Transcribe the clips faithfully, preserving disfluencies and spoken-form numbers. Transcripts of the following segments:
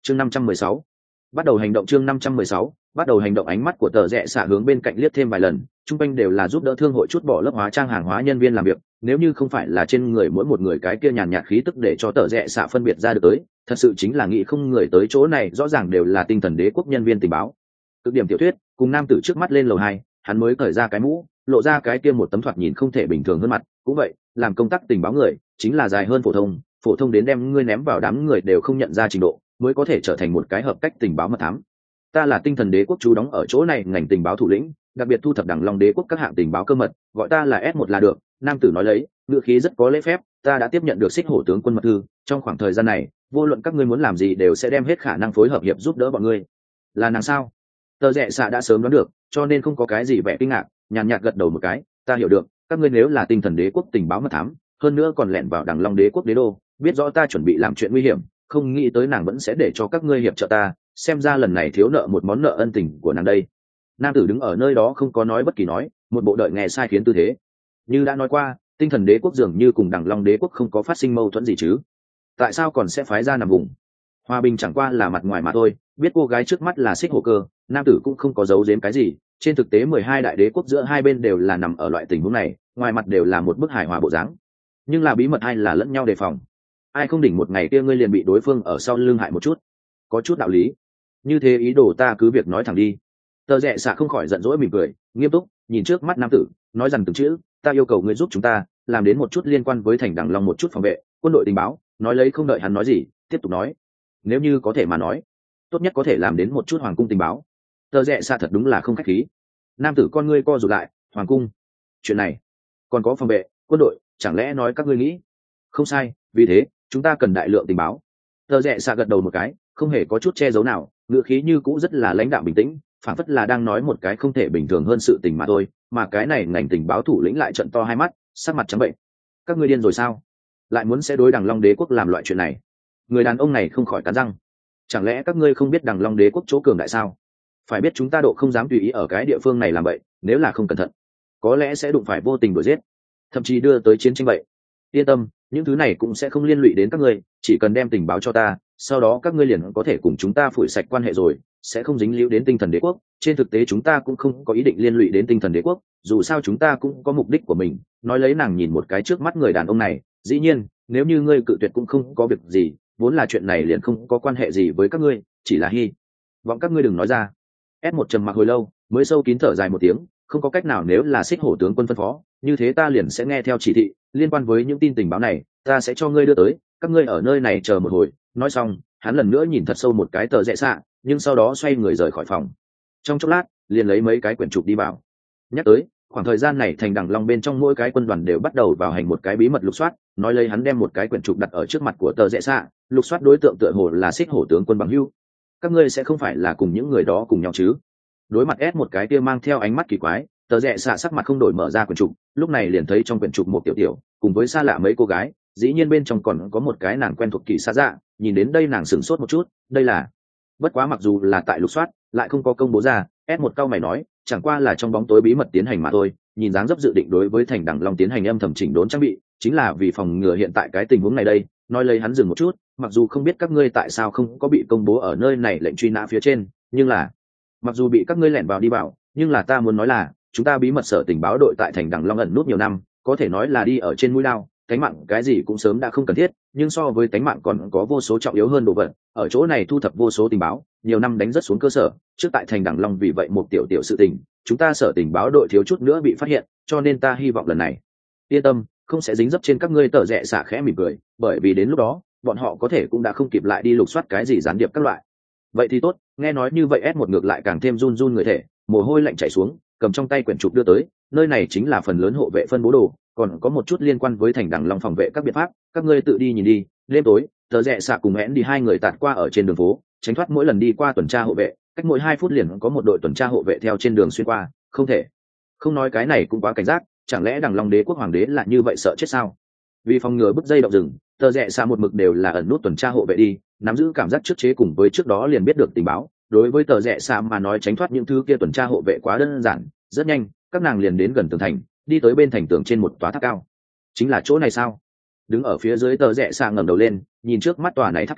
chương năm trăm mười sáu bắt đầu hành động chương năm trăm mười sáu bắt đầu hành động ánh mắt của tờ rẽ xạ hướng bên cạnh liếc thêm vài lần, chung quanh đều là giúp đỡ thương hội chút bỏ lớp hóa trang hàng hóa nhân viên làm việc, nếu như không phải là trên người mỗi một người cái kia nhàn nhạt khí tức để cho tờ rẽ xạ phân biệt ra được tới, thật sự chính là nghĩ không người tới chỗ này rõ ràng đều là tinh thần đế quốc nhân viên tình báo. Cực điểm tiểu thuyết cùng nam tử trước mắt lên lầu hai, hắn mới cởi ra cái mũ, lộ ra cái kia một tấm thoạt nhìn không thể bình thường hơn mặt, cũng vậy, làm công tác tình báo người chính là dài hơn phổ thông, phổ thông đến đem ngươi ném vào đám người đều không nhận ra trình độ, mới có thể trở thành một cái hợp cách tình báo mật thám. Ta là tinh thần đế quốc chú đóng ở chỗ này ngành tình báo thủ lĩnh, đặc biệt thu thập đẳng long đế quốc các hạng tình báo cơ mật, gọi ta là S một là được. Nam tử nói lấy, ngữ khí rất có lễ phép, ta đã tiếp nhận được xích hổ tướng quân mật thư, trong khoảng thời gian này vô luận các ngươi muốn làm gì đều sẽ đem hết khả năng phối hợp hiệp giúp đỡ bọn ngươi. Là nàng sao? Tờ rẽ xạ đã sớm đoán được, cho nên không có cái gì vẻ kinh ngạc, nhàn nhạt gật đầu một cái, ta hiểu được, các ngươi nếu là tinh thần đế quốc tình báo mật thám, hơn nữa còn lẻn vào đẳng long đế quốc đế đô, biết rõ ta chuẩn bị làm chuyện nguy hiểm, không nghĩ tới nàng vẫn sẽ để cho các ngươi hiệp trợ ta, xem ra lần này thiếu nợ một món nợ ân tình của nàng đây. Nam tử đứng ở nơi đó không có nói bất kỳ nói, một bộ đợi nghe sai khiến tư thế. Như đã nói qua, tinh thần đế quốc dường như cùng đẳng long đế quốc không có phát sinh mâu thuẫn gì chứ, tại sao còn sẽ phái ra nằm vùng? Hòa bình chẳng qua là mặt ngoài mà thôi, biết cô gái trước mắt là xích hổ cơ, nam tử cũng không có giấu giếm cái gì, trên thực tế mười hai đại đế quốc giữa hai bên đều là nằm ở loại tình huống này, ngoài mặt đều là một bức hài hòa bộ dáng, nhưng là bí mật hay là lẫn nhau đề phòng. Ai không đỉnh một ngày kia ngươi liền bị đối phương ở sau lưng hại một chút, có chút đạo lý. Như thế ý đồ ta cứ việc nói thẳng đi. Tờ rẽ xạ không khỏi giận dỗi mỉm cười, nghiêm túc nhìn trước mắt nam tử, nói rằng từng chữ, ta yêu cầu ngươi giúp chúng ta làm đến một chút liên quan với thành đẳng long một chút phòng vệ quân đội tình báo. Nói lấy không đợi hắn nói gì, tiếp tục nói, nếu như có thể mà nói, tốt nhất có thể làm đến một chút hoàng cung tình báo. Tờ rẽ xạ thật đúng là không khách khí. Nam tử con ngươi co rụt lại, hoàng cung, chuyện này còn có phòng vệ quân đội, chẳng lẽ nói các ngươi nghĩ? Không sai, vì thế chúng ta cần đại lượng tình báo. Tờ rẽ xạ gật đầu một cái, không hề có chút che giấu nào, ngữ khí như cũ rất là lãnh đạm bình tĩnh, phản phất là đang nói một cái không thể bình thường hơn sự tình mà thôi. Mà cái này ngành tình báo thủ lĩnh lại trợn to hai mắt, sắc mặt trắng bệnh. Các ngươi điên rồi sao? Lại muốn sẽ đối đằng long đế quốc làm loại chuyện này? Người đàn ông này không khỏi cắn răng. Chẳng lẽ các ngươi không biết đằng long đế quốc chỗ cường đại sao? Phải biết chúng ta độ không dám tùy ý ở cái địa phương này làm vậy, nếu là không cẩn thận, có lẽ sẽ đụng phải vô tình đuổi giết, thậm chí đưa tới chiến tranh vậy. Yên tâm, những thứ này cũng sẽ không liên lụy đến các ngươi, chỉ cần đem tình báo cho ta, sau đó các ngươi liền có thể cùng chúng ta phủi sạch quan hệ rồi, sẽ không dính líu đến tinh thần đế quốc. Trên thực tế chúng ta cũng không có ý định liên lụy đến tinh thần đế quốc, dù sao chúng ta cũng có mục đích của mình. Nói lấy nàng nhìn một cái trước mắt người đàn ông này, dĩ nhiên nếu như ngươi cự tuyệt cũng không có việc gì, vốn là chuyện này liền không có quan hệ gì với các ngươi, chỉ là hy vọng các ngươi đừng nói ra. S một trầm mặc hồi lâu mới sâu kín thở dài một tiếng, không có cách nào, nếu là xích hổ tướng quân phân phó như thế ta liền sẽ nghe theo chỉ thị. Liên quan với những tin tình báo này ta sẽ cho ngươi đưa tới, các ngươi ở nơi này chờ một hồi. Nói xong hắn lần nữa nhìn thật sâu một cái tờ rẽ xạ, nhưng sau đó xoay người rời khỏi phòng. Trong chốc lát liền lấy mấy cái quyển trục đi vào. Nhắc tới khoảng thời gian này thành đằng long bên trong mỗi cái quân đoàn đều bắt đầu vào hành một cái bí mật lục soát. Nói lấy hắn đem một cái quyển trục đặt ở trước mặt của tờ rẽ xạ, lục soát đối tượng tựa hồ là xích hổ tướng quân bằng hưu. Các ngươi sẽ không phải là cùng những người đó cùng nhau chứ? Đối mặt ép một cái kia mang theo ánh mắt kỳ quái, tờ rẽ xạ sắc mặt không đổi mở ra quyển trục, lúc này liền thấy trong quyển trục một tiểu tiểu cùng với xa lạ mấy cô gái, dĩ nhiên bên trong còn có một cái nàng quen thuộc kỳ xa dạ. Nhìn đến đây nàng sửng sốt một chút, đây là bất quá mặc dù là tại lục soát lại không có công bố ra. S một cao mày nói, chẳng qua là trong bóng tối bí mật tiến hành mà thôi, nhìn dáng dấp dự định đối với thành đẳng long tiến hành âm thầm chỉnh đốn trang bị, chính là vì phòng ngừa hiện tại cái tình huống này đây. Nói lấy hắn dừng một chút, mặc dù không biết các ngươi tại sao không có bị công bố ở nơi này lệnh truy nã phía trên, nhưng là mặc dù bị các ngươi lẻn vào đi vào, nhưng là ta muốn nói là chúng ta bí mật sở tình báo đội tại thành đằng long ẩn nút nhiều năm, có thể nói là đi ở trên mũi lao, tánh mạng cái gì cũng sớm đã không cần thiết, nhưng so với tánh mạng còn có vô số trọng yếu hơn đồ vật. Ở chỗ này thu thập vô số tình báo, nhiều năm đánh rất xuống cơ sở trước tại thành đằng long, vì vậy một tiểu tiểu sự tình chúng ta sở tình báo đội thiếu chút nữa bị phát hiện, cho nên ta hy vọng lần này yên tâm không sẽ dính dấp trên các ngươi. Tờ rẽ xả khẽ mỉm cười, bởi vì đến lúc đó bọn họ có thể cũng đã không kịp lại đi lục soát cái gì gián điệp các loại. Vậy thì tốt. Nghe nói như vậy ép một ngược lại càng thêm run run người thể, mồ hôi lạnh chảy xuống, cầm trong tay quyển trục đưa tới. Nơi này chính là phần lớn hộ vệ phân bố đồ, còn có một chút liên quan với thành đằng long phòng vệ các biện pháp, các ngươi tự đi nhìn đi. Đêm tối tờ rẽ xạ cùng én đi hai người tạt qua ở trên đường phố, tránh thoát mỗi lần đi qua tuần tra hộ vệ, cách mỗi hai phút liền có một đội tuần tra hộ vệ theo trên đường xuyên qua. Không thể không nói cái này cũng quá cảnh giác, chẳng lẽ đằng long đế quốc hoàng đế là như vậy sợ chết sao? Vì phòng ngừa bứt dây động rừng, tờ rẽ xạ một mực đều là ẩn nút tuần tra hộ vệ đi, nắm giữ cảm giác trước chế cùng với trước đó liền biết được tình báo. Đối với tờ rẽ xạ mà nói, tránh thoát những thứ kia tuần tra hộ vệ quá đơn giản. Rất nhanh các nàng liền đến gần tường thành, đi tới bên thành tường trên một tòa tháp cao. Chính là chỗ này sao? Đứng ở phía dưới tờ rẽ xạ ngẩng đầu lên, nhìn trước mắt tòa này tháp cao,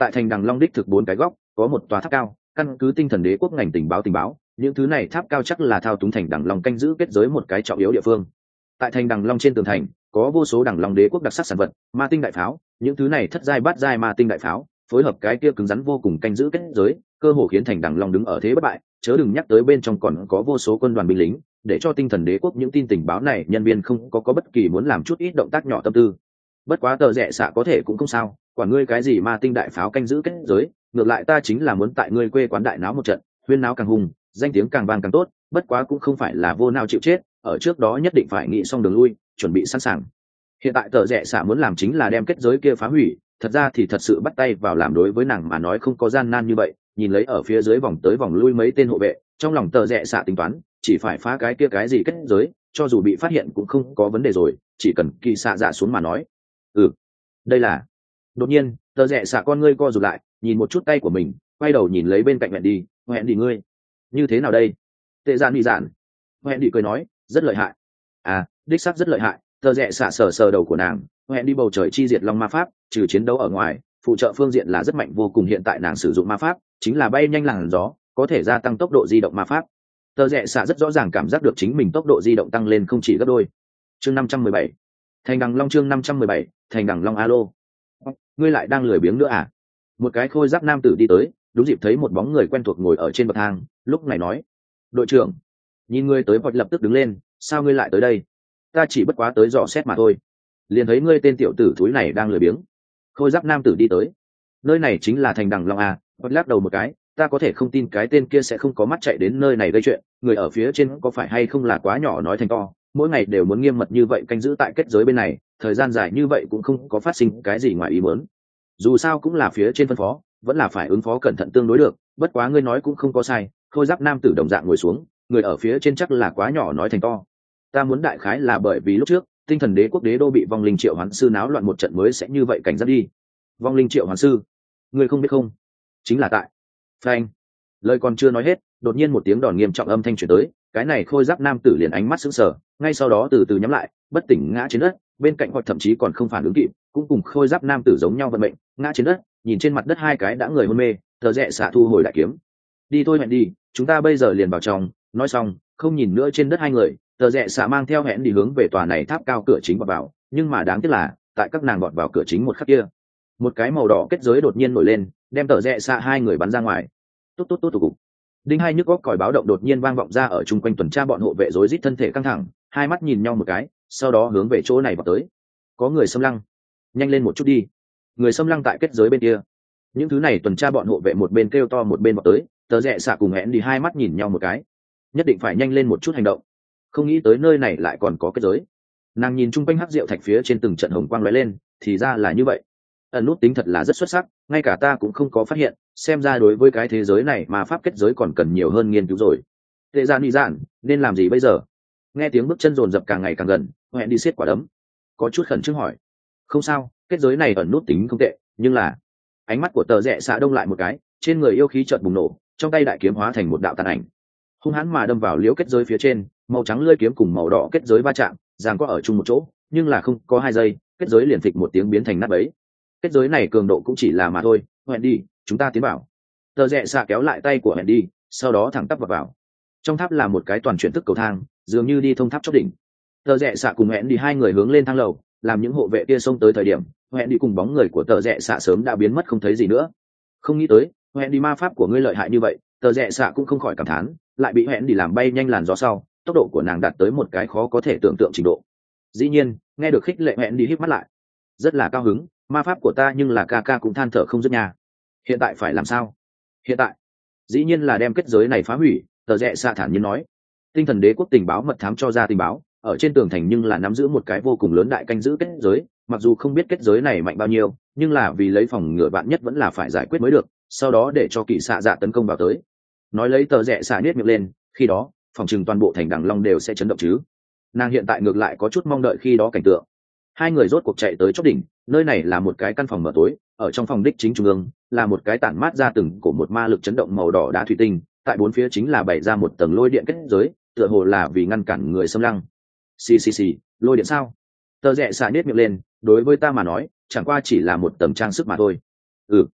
tại thành đằng long đích thực bốn cái góc có một tòa tháp cao, căn cứ tinh thần đế quốc ngành tình báo tình báo, những thứ này tháp cao chắc là thao túng thành đằng long canh giữ kết giới một cái trọng yếu địa phương. Tại thành đằng long trên tường thành có vô số đằng long đế quốc đặc sắc sản vật, ma tinh đại pháo, những thứ này thất giai bát giai ma tinh đại pháo phối hợp cái kia cứng rắn vô cùng canh giữ kết giới, cơ hồ khiến thành đằng long đứng ở thế bất bại, chớ đừng nhắc tới bên trong còn có vô số quân đoàn binh lính, để cho tinh thần đế quốc những tin tình báo này nhân viên không có có bất kỳ muốn làm chút ít động tác nhỏ tâm tư. Bất quá tờ rẽ xạ có thể cũng không sao, quản ngươi cái gì ma tinh đại pháo canh giữ kết giới, ngược lại ta chính là muốn tại ngươi quê quán đại náo một trận, huyên náo càng hùng, danh tiếng càng vang càng tốt, bất quá cũng không phải là vô nào chịu chết, ở trước đó nhất định phải nghĩ xong đường lui, chuẩn bị sẵn sàng. Hiện tại tờ rẽ xạ muốn làm chính là đem kết giới kia phá hủy, thật ra thì thật sự bắt tay vào làm đối với nàng mà nói không có gian nan như vậy. Nhìn lấy ở phía dưới vòng tới vòng lui mấy tên hộ vệ, trong lòng tờ rẽ xạ tính toán chỉ phải phá cái kia cái gì kết giới, cho dù bị phát hiện cũng không có vấn đề rồi, chỉ cần kỳ xạ dạ xuống mà nói. Ừ, đây là. Đột nhiên tờ rẽ xạ con ngươi co rụt lại, nhìn một chút tay của mình, quay đầu nhìn lấy bên cạnh hẹn đi. Hẹn đi ngươi như thế nào đây? Tệ dạn bị dạn. Hẹn đi cười nói rất lợi hại. À, đích xác rất lợi hại. Tờ rẽ xạ sờ sờ đầu của nàng. Hẹn đi bầu trời chi diệt long ma pháp, trừ chiến đấu ở ngoài phụ trợ phương diện là rất mạnh vô cùng. Hiện tại nàng sử dụng ma pháp chính là bay nhanh làn gió, có thể gia tăng tốc độ di động ma pháp. Tờ rẽ xạ rất rõ ràng cảm giác được chính mình tốc độ di động tăng lên không chỉ gấp đôi. Chương năm trăm mười bảy, thành đằng long. Chương năm trăm mười bảy, thành đằng long. Alo, ngươi lại đang lười biếng nữa à? Một cái khôi giáp nam tử đi tới, đúng dịp thấy một bóng người quen thuộc ngồi ở trên bậc thang, lúc này nói: đội trưởng. Nhìn ngươi tới vội lập tức đứng lên: sao ngươi lại tới đây? Ta chỉ bất quá tới dò xét mà thôi. Liền thấy ngươi tên tiểu tử thúi này đang lười biếng. Khôi giáp nam tử đi tới: nơi này chính là thành đằng long à? Vội lắc đầu một cái: ta có thể không tin cái tên kia sẽ không có mắt chạy đến nơi này gây chuyện, người ở phía trên có phải hay không là quá nhỏ nói thành to, mỗi ngày đều muốn nghiêm mật như vậy canh giữ tại kết giới bên này, thời gian dài như vậy cũng không có phát sinh cái gì ngoài ý muốn. Dù sao cũng là phía trên phân phó, vẫn là phải ứng phó cẩn thận tương đối được, bất quá ngươi nói cũng không có sai. Khôi giáp nam tử đồng dạng ngồi xuống: người ở phía trên chắc là quá nhỏ nói thành to. Ta muốn đại khái là bởi vì lúc trước tinh thần đế quốc đế đô bị vong linh triệu hoán sư náo loạn một trận mới sẽ như vậy cảnh giác đi. Vong linh triệu hoán sư? Ngươi không biết không? Chính là tại phanh. Lời còn chưa nói hết, đột nhiên một tiếng đòn nghiêm trọng âm thanh truyền tới, cái này khôi giáp nam tử liền ánh mắt sững sờ, ngay sau đó từ từ nhắm lại, bất tỉnh ngã trên đất. Bên cạnh hoặc thậm chí còn không phản ứng kịp, cũng cùng khôi giáp nam tử giống nhau vận mệnh, ngã trên đất, nhìn trên mặt đất hai cái đã người hôn mê. Tờ rẽ xạ thu hồi đại kiếm: đi thôi hẹn đi, chúng ta bây giờ liền vào trong. Nói xong không nhìn nữa trên đất hai người, tờ rẽ xạ mang theo hẹn đi hướng về tòa này tháp cao cửa chính vào, vào. Nhưng mà đáng tiếc là tại các nàng vọt vào cửa chính một khắc kia, một cái màu đỏ kết giới đột nhiên nổi lên, đem tờ rẽ xạ hai người bắn ra ngoài. Tốt tốt tốt tốt cục. Đinh hai nhức góc còi báo động đột nhiên vang vọng ra ở chung quanh tuần tra bọn hộ vệ rối rít thân thể căng thẳng, hai mắt nhìn nhau một cái, sau đó hướng về chỗ này vào tới. Có người xâm lăng, nhanh lên một chút đi. Người xâm lăng tại kết giới bên kia. Những thứ này tuần tra bọn hộ vệ một bên kêu to một bên vào tới. Tờ rẽ xạ cùng hẹn đi hai mắt nhìn nhau một cái, nhất định phải nhanh lên một chút hành động. Không nghĩ tới nơi này lại còn có kết giới. Nàng nhìn chung quanh hắc rượu thạch phía trên từng trận hồng quang lóe lên, thì ra là như vậy. Ẩn nút tính thật là rất xuất sắc, ngay cả ta cũng không có phát hiện, xem ra đối với cái thế giới này mà pháp kết giới còn cần nhiều hơn nghiên cứu rồi. Tệ gian đi dạn, nên làm gì bây giờ? Nghe tiếng bước chân rồn rập càng ngày càng gần, hẹn đi siết quả đấm, có chút khẩn trương hỏi. Không sao, kết giới này ẩn nút tính không tệ, nhưng là ánh mắt của tờ rẽ xạ đông lại một cái, trên người yêu khí chợt bùng nổ, trong tay đại kiếm hóa thành một đạo tàn ảnh, hung hãn mà đâm vào liễu kết giới phía trên. Màu trắng lưỡi kiếm cùng màu đỏ kết giới va chạm, giằng co ở chung một chỗ, nhưng là không có hai giây, kết giới liền phịch một tiếng biến thành nát bấy. Kết giới này cường độ cũng chỉ là mà thôi. Hẹn đi, chúng ta tiến vào. Tờ rẽ xạ kéo lại tay của hẹn đi, sau đó thẳng tắp vào vào. Trong tháp là một cái toàn chuyển thức cầu thang, dường như đi thông tháp chóp đỉnh. Tờ rẽ xạ cùng hẹn đi hai người hướng lên thang lầu, làm những hộ vệ kia xông tới thời điểm, hẹn đi cùng bóng người của tờ rẽ xạ sớm đã biến mất không thấy gì nữa. Không nghĩ tới hẹn đi ma pháp của ngươi lợi hại như vậy. Tờ rẽ xạ cũng không khỏi cảm thán, lại bị hẹn đi làm bay nhanh làn gió sau, tốc độ của nàng đạt tới một cái khó có thể tưởng tượng trình độ. Dĩ nhiên nghe được khích lệ, hẹn đi híp mắt lại, rất là cao hứng. Ma pháp của ta nhưng là ca ca cũng than thở không dứt nha. Hiện tại phải làm sao? Hiện tại dĩ nhiên là đem kết giới này phá hủy. Tờ rẽ xạ thản nhiên nói. Tinh thần đế quốc tình báo mật thám cho ra tình báo, ở trên tường thành nhưng là nắm giữ một cái vô cùng lớn đại canh giữ kết giới. Mặc dù không biết kết giới này mạnh bao nhiêu, nhưng là vì lấy phòng ngừa vạn nhất vẫn là phải giải quyết mới được, sau đó để cho kỵ xạ dạ tấn công vào tới. Nói lấy tờ rẽ xạ nhếch miệng lên, khi đó phòng chừng toàn bộ thành đằng long đều sẽ chấn động chứ. Nàng hiện tại ngược lại có chút mong đợi khi đó cảnh tượng. Hai người rốt cuộc chạy tới chóp đỉnh, nơi này là một cái căn phòng mở tối, ở trong phòng đích chính trung ương là một cái tản mát ra từng của một ma lực chấn động màu đỏ đá thủy tinh, tại bốn phía chính là bày ra một tầng lôi điện kết giới, tựa hồ là vì ngăn cản người xâm lăng. Xì xì xì, lôi điện sao? Tờ rẽ xạ nhếch miệng lên, đối với ta mà nói chẳng qua chỉ là một tầng trang sức mà thôi. Ừ,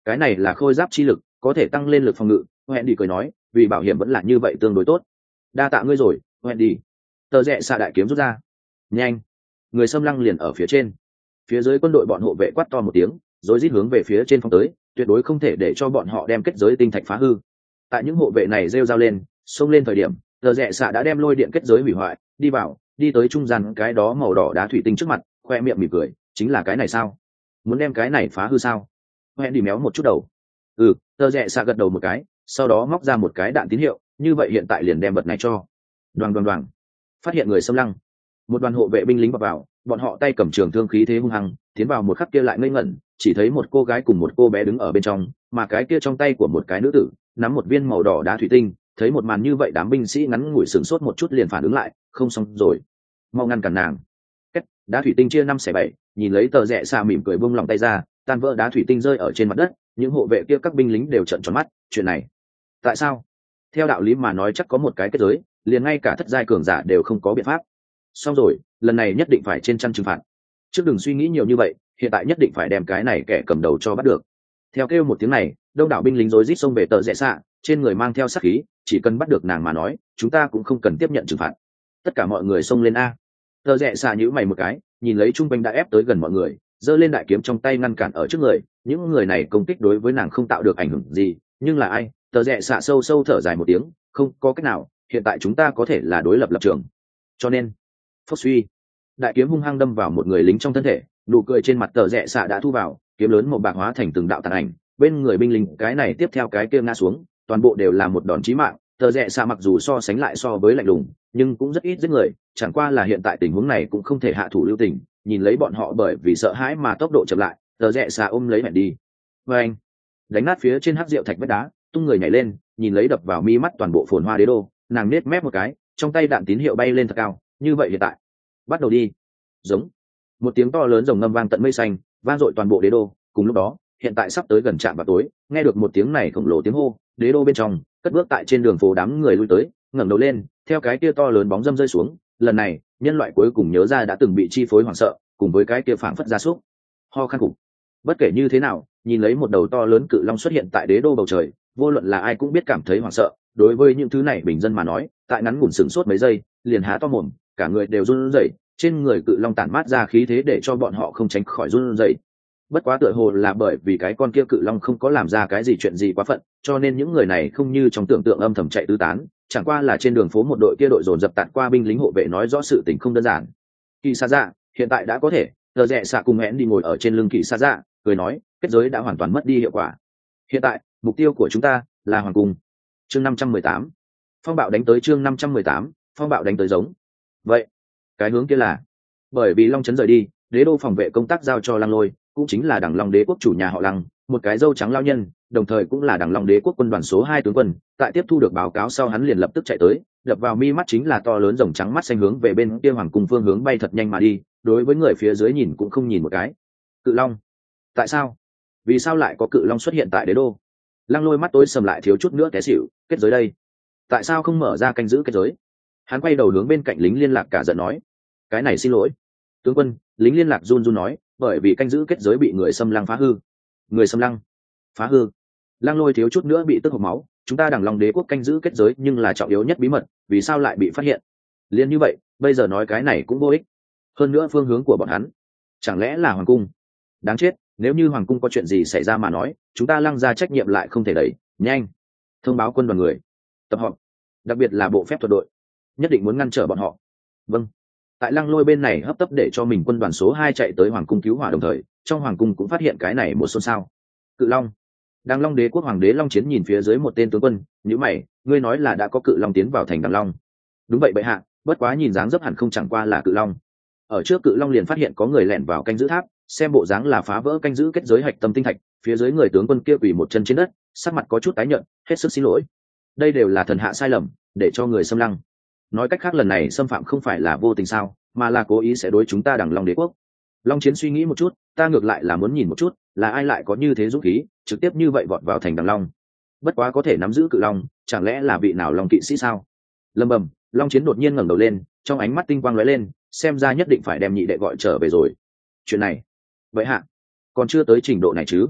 cái này là khôi giáp chi lực, có thể tăng lên lực phòng ngự. Hẹn đi cười nói, vì bảo hiểm vẫn là như vậy tương đối tốt. Đa tạ ngươi rồi, Hẹn đi. Tờ rẽ xạ đại kiếm rút ra. Nhanh. Người xâm lăng liền ở phía trên. Phía dưới quân đội bọn hộ vệ quát to một tiếng, rồi rít hướng về phía trên phong tới, tuyệt đối không thể để cho bọn họ đem kết giới tinh thạch phá hư. Tại những hộ vệ này rêu rao lên, xông lên thời điểm, tờ rẽ xạ đã đem lôi điện kết giới hủy hoại, đi vào, đi tới trung gian cái đó màu đỏ đá thủy tinh trước mặt, khoe miệng mỉm cười, chính là cái này sao? Muốn đem cái này phá hư sao? Hẹn đi méo một chút đầu. Ừ, tờ rẽ xạ gật đầu một cái, sau đó móc ra một cái đạn tín hiệu, như vậy hiện tại liền đem vật này cho. Đoàng đoàng đoàng. Phát hiện người xâm lăng. Một đoàn hộ vệ binh lính vào vào, bọn họ tay cầm trường thương khí thế hung hăng, tiến vào một khắc kia lại ngây ngẩn, chỉ thấy một cô gái cùng một cô bé đứng ở bên trong, mà cái kia trong tay của một cái nữ tử nắm một viên màu đỏ đá thủy tinh. Thấy một màn như vậy, đám binh sĩ ngắn ngủi sửng sốt một chút liền phản ứng lại, không xong rồi, mau ngăn cản nàng. Kết, đá thủy tinh chia năm xẻ bảy, nhìn lấy tờ rẽ xạ mỉm cười buông lòng tay ra, tan vỡ đá thủy tinh rơi ở trên mặt đất, những hộ vệ kia các binh lính đều trợn tròn mắt, chuyện này, tại sao? Theo đạo lý mà nói chắc có một cái kết giới, liền ngay cả thất giai cường giả đều không có biện pháp. Xong rồi, lần này nhất định phải trên chăn trừng phạt. Trước đừng suy nghĩ nhiều như vậy, hiện tại nhất định phải đem cái này kẻ cầm đầu cho bắt được. Theo kêu một tiếng này, đông đảo binh lính rối rít xông về tờ rẽ xạ, trên người mang theo sát khí, chỉ cần bắt được nàng mà nói, chúng ta cũng không cần tiếp nhận trừng phạt. Tất cả mọi người xông lên a. Tờ rẽ xạ nhíu mày một cái, nhìn lấy trung quanh đã ép tới gần mọi người, giơ lên đại kiếm trong tay ngăn cản ở trước người. Những người này công kích đối với nàng không tạo được ảnh hưởng gì, nhưng là ai? Tờ rẽ xạ sâu sâu thở dài một tiếng, không có cách nào, hiện tại chúng ta có thể là đối lập lập trường, cho nên phốc suy, đại kiếm hung hăng đâm vào một người lính trong thân thể, nụ cười trên mặt tờ rẽ xạ đã thu vào, kiếm lớn một bạc hóa thành từng đạo tàn ảnh, bên người binh lính cái này tiếp theo cái kia ngã xuống, toàn bộ đều là một đòn chí mạng. Tờ rẽ xạ mặc dù so sánh lại so với lạnh lùng, nhưng cũng rất ít giết người, chẳng qua là hiện tại tình huống này cũng không thể hạ thủ lưu tình. Nhìn lấy bọn họ bởi vì sợ hãi mà tốc độ chậm lại, tờ rẽ xạ ôm lấy mẹ đi, và anh đánh nát phía trên hắc rượu thạch vách đá, tung người nhảy lên, nhìn lấy đập vào mi mắt toàn bộ phồn hoa đế đô, nàng nết mép một cái, trong tay đạn tín hiệu bay lên thật cao. Như vậy hiện tại bắt đầu đi. Giống một tiếng to lớn rồng ngâm vang tận mây xanh, vang dội toàn bộ đế đô. Cùng lúc đó, hiện tại sắp tới gần trạm vào tối, nghe được một tiếng này khổng lồ tiếng hô, đế đô bên trong cất bước tại trên đường phố đám người lui tới, ngẩng đầu lên, theo cái kia to lớn bóng dâm rơi xuống. Lần này nhân loại cuối cùng nhớ ra đã từng bị chi phối hoảng sợ, cùng với cái kia phảng phất gia súc ho khan cục. Bất kể như thế nào, nhìn lấy một đầu to lớn cự long xuất hiện tại đế đô bầu trời, vô luận là ai cũng biết cảm thấy hoảng sợ. Đối với những thứ này bình dân mà nói, tại ngắn ngủn sửng sốt mấy giây, liền há to mồm, cả người đều run rẩy, trên người cự long tản mát ra khí thế để cho bọn họ không tránh khỏi run rẩy. Bất quá tựa hồ là bởi vì cái con kia cự long không có làm ra cái gì chuyện gì quá phận, cho nên những người này không như trong tưởng tượng âm thầm chạy tứ tán, chẳng qua là trên đường phố một đội kia đội dồn dập tạt qua binh lính hộ vệ nói rõ sự tình không đơn giản. Kỳ Sa Dạ, hiện tại đã có thể. Tờ rẽ xạ cùng hẹn đi ngồi ở trên lưng Kỳ Sa Dạ, cười nói, kết giới đã hoàn toàn mất đi hiệu quả. Hiện tại, mục tiêu của chúng ta là hoàng cung. Chương năm trăm mười tám, phong bạo đánh tới. Chương năm trăm mười tám, phong bạo đánh tới giống. Vậy, cái hướng kia là, bởi vì Long Trấn rời đi, đế đô phòng vệ công tác giao cho Lăng Lôi, cũng chính là Đằng Long Đế quốc chủ nhà họ Lăng, một cái râu trắng lao nhân, đồng thời cũng là Đằng Long Đế quốc quân đoàn số hai tướng quân. Tại tiếp thu được báo cáo sau, hắn liền lập tức chạy tới, đập vào mi mắt chính là to lớn rồng trắng mắt xanh hướng về bên kia hoàng cung phương hướng bay thật nhanh mà đi. Đối với người phía dưới nhìn cũng không nhìn một cái. Cự long? Tại sao? Vì sao lại có cự long xuất hiện tại đế đô? Lăng Lôi mắt tối sầm lại thiếu chút nữa té xỉu. Kết giới đây, tại sao không mở ra canh giữ kết giới? Hắn quay đầu hướng bên cạnh lính liên lạc cả giận nói, cái này xin lỗi tướng quân. Lính liên lạc run run nói, bởi vì canh giữ kết giới bị người xâm lăng phá hư. Người xâm lăng phá hư? Lăng Lôi thiếu chút nữa bị tức hộc máu. Chúng ta Đằng Long Đế quốc canh giữ kết giới nhưng là trọng yếu nhất bí mật, vì sao lại bị phát hiện? Liên như vậy, bây giờ nói cái này cũng vô ích. Hơn nữa phương hướng của bọn hắn chẳng lẽ là hoàng cung? Đáng chết, nếu như hoàng cung có chuyện gì xảy ra mà nói, chúng ta Lăng ra trách nhiệm lại không thể đẩy. Nhanh thông báo quân đoàn người tập họp, đặc biệt là bộ phép thuật đội, nhất định muốn ngăn trở bọn họ. Vâng. Tại Lăng Lôi bên này hấp tấp để cho mình quân đoàn số hai chạy tới hoàng cung cứu hỏa, đồng thời trong hoàng cung cũng phát hiện cái này một xôn xao. Cự long. Đằng Long Đế quốc hoàng đế Long Chiến nhìn phía dưới một tên tướng quân, nhíu mày, ngươi nói là đã có cự long tiến vào thành Đằng Long? Đúng vậy bệ hạ, bất quá nhìn dáng dấp hẳn không chẳng qua là cự long. Ở trước cự long liền phát hiện có người lẻn vào canh giữ tháp, xem bộ dáng là phá vỡ canh giữ kết giới hạch tâm tinh thạch. Phía dưới người tướng quân kia quỳ một chân trên đất, sắc mặt có chút tái nhợt, hết sức xin lỗi. Đây đều là thần hạ sai lầm, để cho người xâm lăng. Nói cách khác lần này xâm phạm không phải là vô tình sao, mà là cố ý sẽ đối chúng ta Đằng Long Đế quốc. Long Chiến suy nghĩ một chút, ta ngược lại là muốn nhìn một chút, là ai lại có như thế dũng khí, trực tiếp như vậy vọt vào thành Đằng Long. Bất quá có thể nắm giữ cự long, chẳng lẽ là vị nào long kỵ sĩ sao? Lầm bầm, Long Chiến đột nhiên ngẩng đầu lên, trong ánh mắt tinh quang lóe lên, xem ra nhất định phải đem nhị đệ gọi trở về rồi. Chuyện này, vậy hạ, còn chưa tới trình độ này chứ?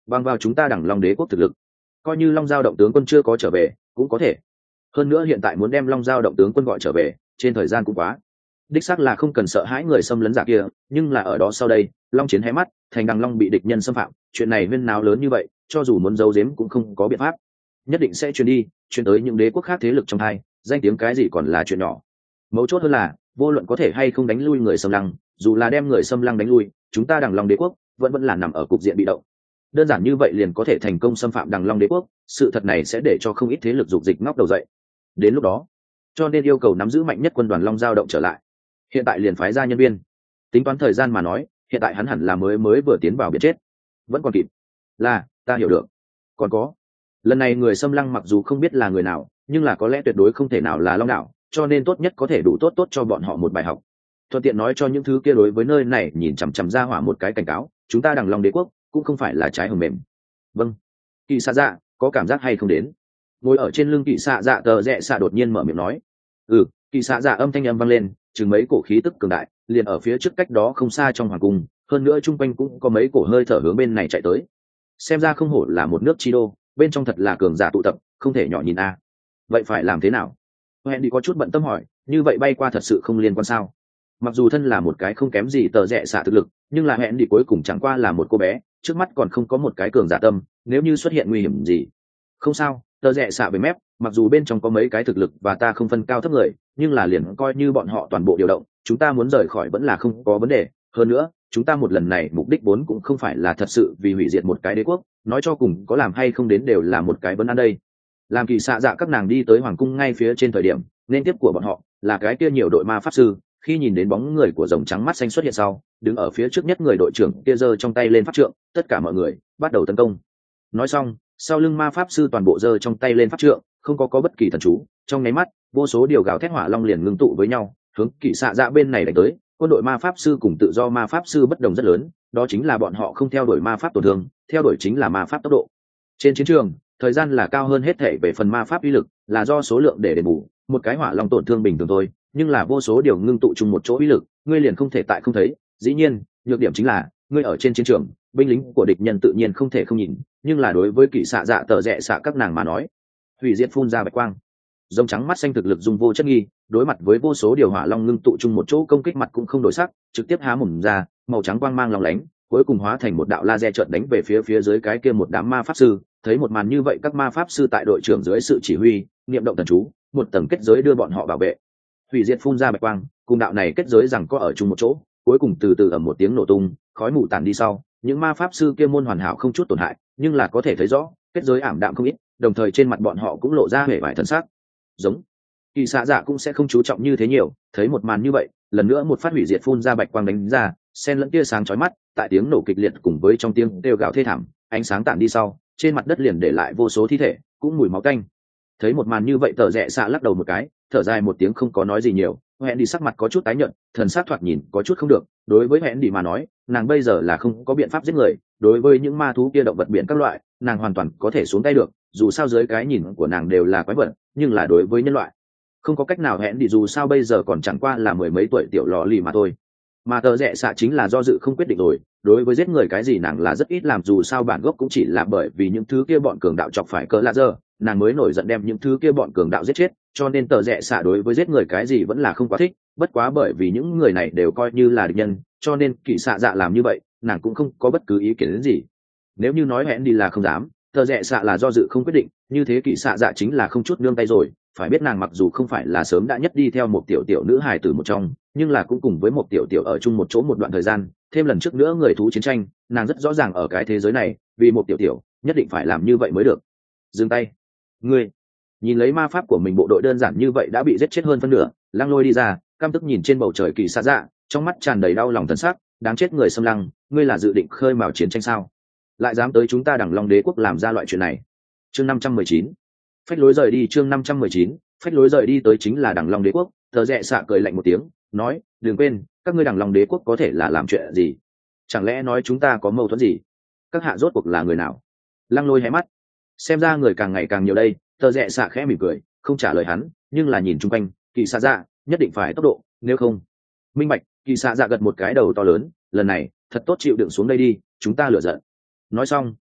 bằng vào chúng ta đẳng long đế quốc thực lực, coi như long giao động tướng quân chưa có trở về cũng có thể. Hơn nữa hiện tại muốn đem long giao động tướng quân gọi trở về trên thời gian cũng quá, đích xác là không cần sợ hãi người xâm lấn giả kia, nhưng là ở đó sau đây long chiến hé mắt thành đằng long bị địch nhân xâm phạm, chuyện này huyên náo lớn như vậy, cho dù muốn giấu giếm cũng không có biện pháp, nhất định sẽ truyền đi, truyền tới những đế quốc khác thế lực trong hai, danh tiếng cái gì còn là chuyện nhỏ. Mấu chốt hơn là vô luận có thể hay không đánh lui người xâm lăng, dù là đem người xâm lăng đánh lui, chúng ta đằng long đế quốc vẫn vẫn là nằm ở cục diện bị động, đơn giản như vậy liền có thể thành công xâm phạm đằng long đế quốc, sự thật này sẽ để cho không ít thế lực dục dịch ngóc đầu dậy. Đến lúc đó, cho nên yêu cầu nắm giữ mạnh nhất quân đoàn long giao động trở lại, hiện tại liền phái ra nhân viên. Tính toán thời gian mà nói, hiện tại hắn hẳn là mới mới vừa tiến vào biển chết, vẫn còn kịp. Là, ta hiểu được. Còn có, lần này người xâm lăng mặc dù không biết là người nào, nhưng là có lẽ tuyệt đối không thể nào là long đảo, cho nên tốt nhất có thể đủ tốt tốt cho bọn họ một bài học, thuận tiện nói cho những thứ kia đối với nơi này nhìn chằm chằm ra hỏa một cái cảnh cáo, chúng ta đằng long đế quốc cũng không phải là trái hầm mềm. Vâng. Kỳ xạ dạ có cảm giác hay không đến? Ngồi ở trên lưng kỳ xạ dạ tờ rẽ xạ đột nhiên mở miệng nói. Ừ. Kỳ xạ dạ âm thanh âm vang lên, chừng mấy cổ khí tức cường đại liền ở phía trước cách đó không xa trong hoàng cung, hơn nữa chung quanh cũng có mấy cổ hơi thở hướng bên này chạy tới. Xem ra không hổ là một nước chi đô, bên trong thật là cường giả tụ tập, không thể nhỏ nhìn a. Vậy phải làm thế nào? Hẹn đi có chút bận tâm hỏi, như vậy bay qua thật sự không liên quan sao? Mặc dù thân là một cái không kém gì tờ rẽ xạ thực lực, nhưng là hẹn đi cuối cùng chẳng qua là một cô bé, trước mắt còn không có một cái cường giả tâm, nếu như xuất hiện nguy hiểm gì. Không sao, tờ rẽ xạ về mép, mặc dù bên trong có mấy cái thực lực và ta không phân cao thấp người, nhưng là liền coi như bọn họ toàn bộ điều động, chúng ta muốn rời khỏi vẫn là không có vấn đề. Hơn nữa, chúng ta một lần này mục đích vốn cũng không phải là thật sự vì hủy diệt một cái đế quốc, nói cho cùng có làm hay không đến đều là một cái vấn ăn đây. Làm kỳ xạ dạ các nàng đi tới hoàng cung ngay phía trên thời điểm, nên tiếp của bọn họ là cái kia nhiều đội ma pháp sư. Khi nhìn đến bóng người của rồng trắng mắt xanh xuất hiện sau, đứng ở phía trước nhất người đội trưởng kia giơ trong tay lên pháp trượng, tất cả mọi người bắt đầu tấn công. Nói xong, sau lưng ma pháp sư toàn bộ giơ trong tay lên pháp trượng, không có có bất kỳ thần chú, trong nháy mắt vô số điều gào thét hỏa long liền ngưng tụ với nhau, hướng kỳ xạ dạ bên này đánh tới. Quân đội ma pháp sư cùng tự do ma pháp sư bất đồng rất lớn, đó chính là bọn họ không theo đuổi ma pháp tổn thương, theo đuổi chính là ma pháp tốc độ. Trên chiến trường, thời gian là cao hơn hết thể về phần ma pháp uy lực, là do số lượng để đền bù, một cái hỏa long tổn thương bình thường thôi, nhưng là vô số điều ngưng tụ chung một chỗ uy lực, ngươi liền không thể tại không thấy. Dĩ nhiên, nhược điểm chính là ngươi ở trên chiến trường, binh lính của địch nhân tự nhiên không thể không nhìn, nhưng là đối với kỵ xạ dạ tờ rẽ xạ các nàng mà nói, hủy diệt phun ra bạch quang, rồng trắng mắt xanh thực lực dung vô chất nghi, đối mặt với vô số điều hỏa long ngưng tụ chung một chỗ công kích mặt cũng không đổi sắc, trực tiếp há mồm ra, màu trắng quang mang long lánh, cuối cùng hóa thành một đạo laser chợt đánh về phía phía dưới cái kia một đám ma pháp sư. Thấy một màn như vậy, các ma pháp sư tại đội trưởng dưới sự chỉ huy niệm động thần chú, một tầng kết giới đưa bọn họ bảo vệ. Hủy diệt phun ra bạch quang cùng đạo này kết giới rằng có ở chung một chỗ, cuối cùng từ từ ở một tiếng nổ tung, khói mù tàn đi sau, những ma pháp sư kia môn hoàn hảo không chút tổn hại, nhưng là có thể thấy rõ kết giới ảm đạm không ít, đồng thời trên mặt bọn họ cũng lộ ra vẻ vải thân xác. Giống kỳ xạ dạ cũng sẽ không chú trọng như thế nhiều, thấy một màn như vậy, lần nữa một phát hủy diệt phun ra bạch quang đánh ra, xen lẫn tia sáng chói mắt, tại tiếng nổ kịch liệt cùng với trong tiếng kêu gào thê thảm, ánh sáng tản đi sau, trên mặt đất liền để lại vô số thi thể, cũng mùi máu tanh. Thấy một màn như vậy, tờ rẽ xạ lắc đầu một cái, thở dài một tiếng không có nói gì nhiều. Hẹn đi sắc mặt có chút tái nhợt, thần sắc thoạt nhìn có chút không được. Đối với hẹn đi mà nói, nàng bây giờ là không có biện pháp giết người, đối với những ma thú kia động vật biển các loại, nàng hoàn toàn có thể xuống tay được, dù sao dưới cái nhìn của nàng đều là quái vật, nhưng là đối với nhân loại không có cách nào. Hẹn đi dù sao bây giờ còn chẳng qua là mười mấy tuổi tiểu lò lì mà thôi, mà tờ rẽ xạ chính là do dự không quyết định rồi. Đối với giết người cái gì nàng là rất ít làm, dù sao bản gốc cũng chỉ là bởi vì những thứ kia bọn cường đạo chọc phải cỡ lạ giờ, nàng mới nổi giận đem những thứ kia bọn cường đạo giết chết, cho nên tờ rẽ xạ đối với giết người cái gì vẫn là không quá thích. Bất quá bởi vì những người này đều coi như là địch nhân, cho nên kỳ xạ dạ làm như vậy nàng cũng không có bất cứ ý kiến đến gì. Nếu như nói hẹn đi là không dám, tờ rẽ xạ là do dự không quyết định, như thế kỳ xạ dạ chính là không chút nương tay rồi. Phải biết nàng mặc dù không phải là sớm đã nhất đi theo một tiểu tiểu nữ hài tử một trong, nhưng là cũng cùng với một tiểu tiểu ở chung một chỗ một đoạn thời gian, thêm lần trước nữa người thú chiến tranh, nàng rất rõ ràng ở cái thế giới này, vì một tiểu tiểu nhất định phải làm như vậy mới được. Dừng tay. Ngươi nhìn lấy ma pháp của mình bộ đội đơn giản như vậy đã bị giết chết hơn phân nửa, Lăng Lôi đi ra, căm tức nhìn trên bầu trời kỳ xạ dạ, trong mắt tràn đầy đau lòng thần sắc. Đáng chết người xâm lăng, ngươi là dự định khơi mào chiến tranh sao? Lại dám tới chúng ta đằng long đế quốc làm ra loại chuyện này. Chương năm trăm mười chín, phách lối rời đi. Chương năm trăm mười chín, phách lối rời đi tới chính là đằng long đế quốc. Tờ rẽ xạ cười lạnh một tiếng, nói, đừng quên, các ngươi đằng long đế quốc có thể là làm chuyện gì? Chẳng lẽ nói chúng ta có mâu thuẫn gì? Các hạ rốt cuộc là người nào? Lăng Lôi hé mắt, xem ra người càng ngày càng nhiều đây. Tờ rẽ xạ khẽ mỉm cười, không trả lời hắn, nhưng là nhìn chung quanh, kỳ xạ dạ nhất định phải tốc độ, nếu không. Minh bạch. Kỳ xạ dạ gật một cái đầu to lớn, lần này thật tốt chịu đựng xuống đây đi, chúng ta lựa giận. Nói xong,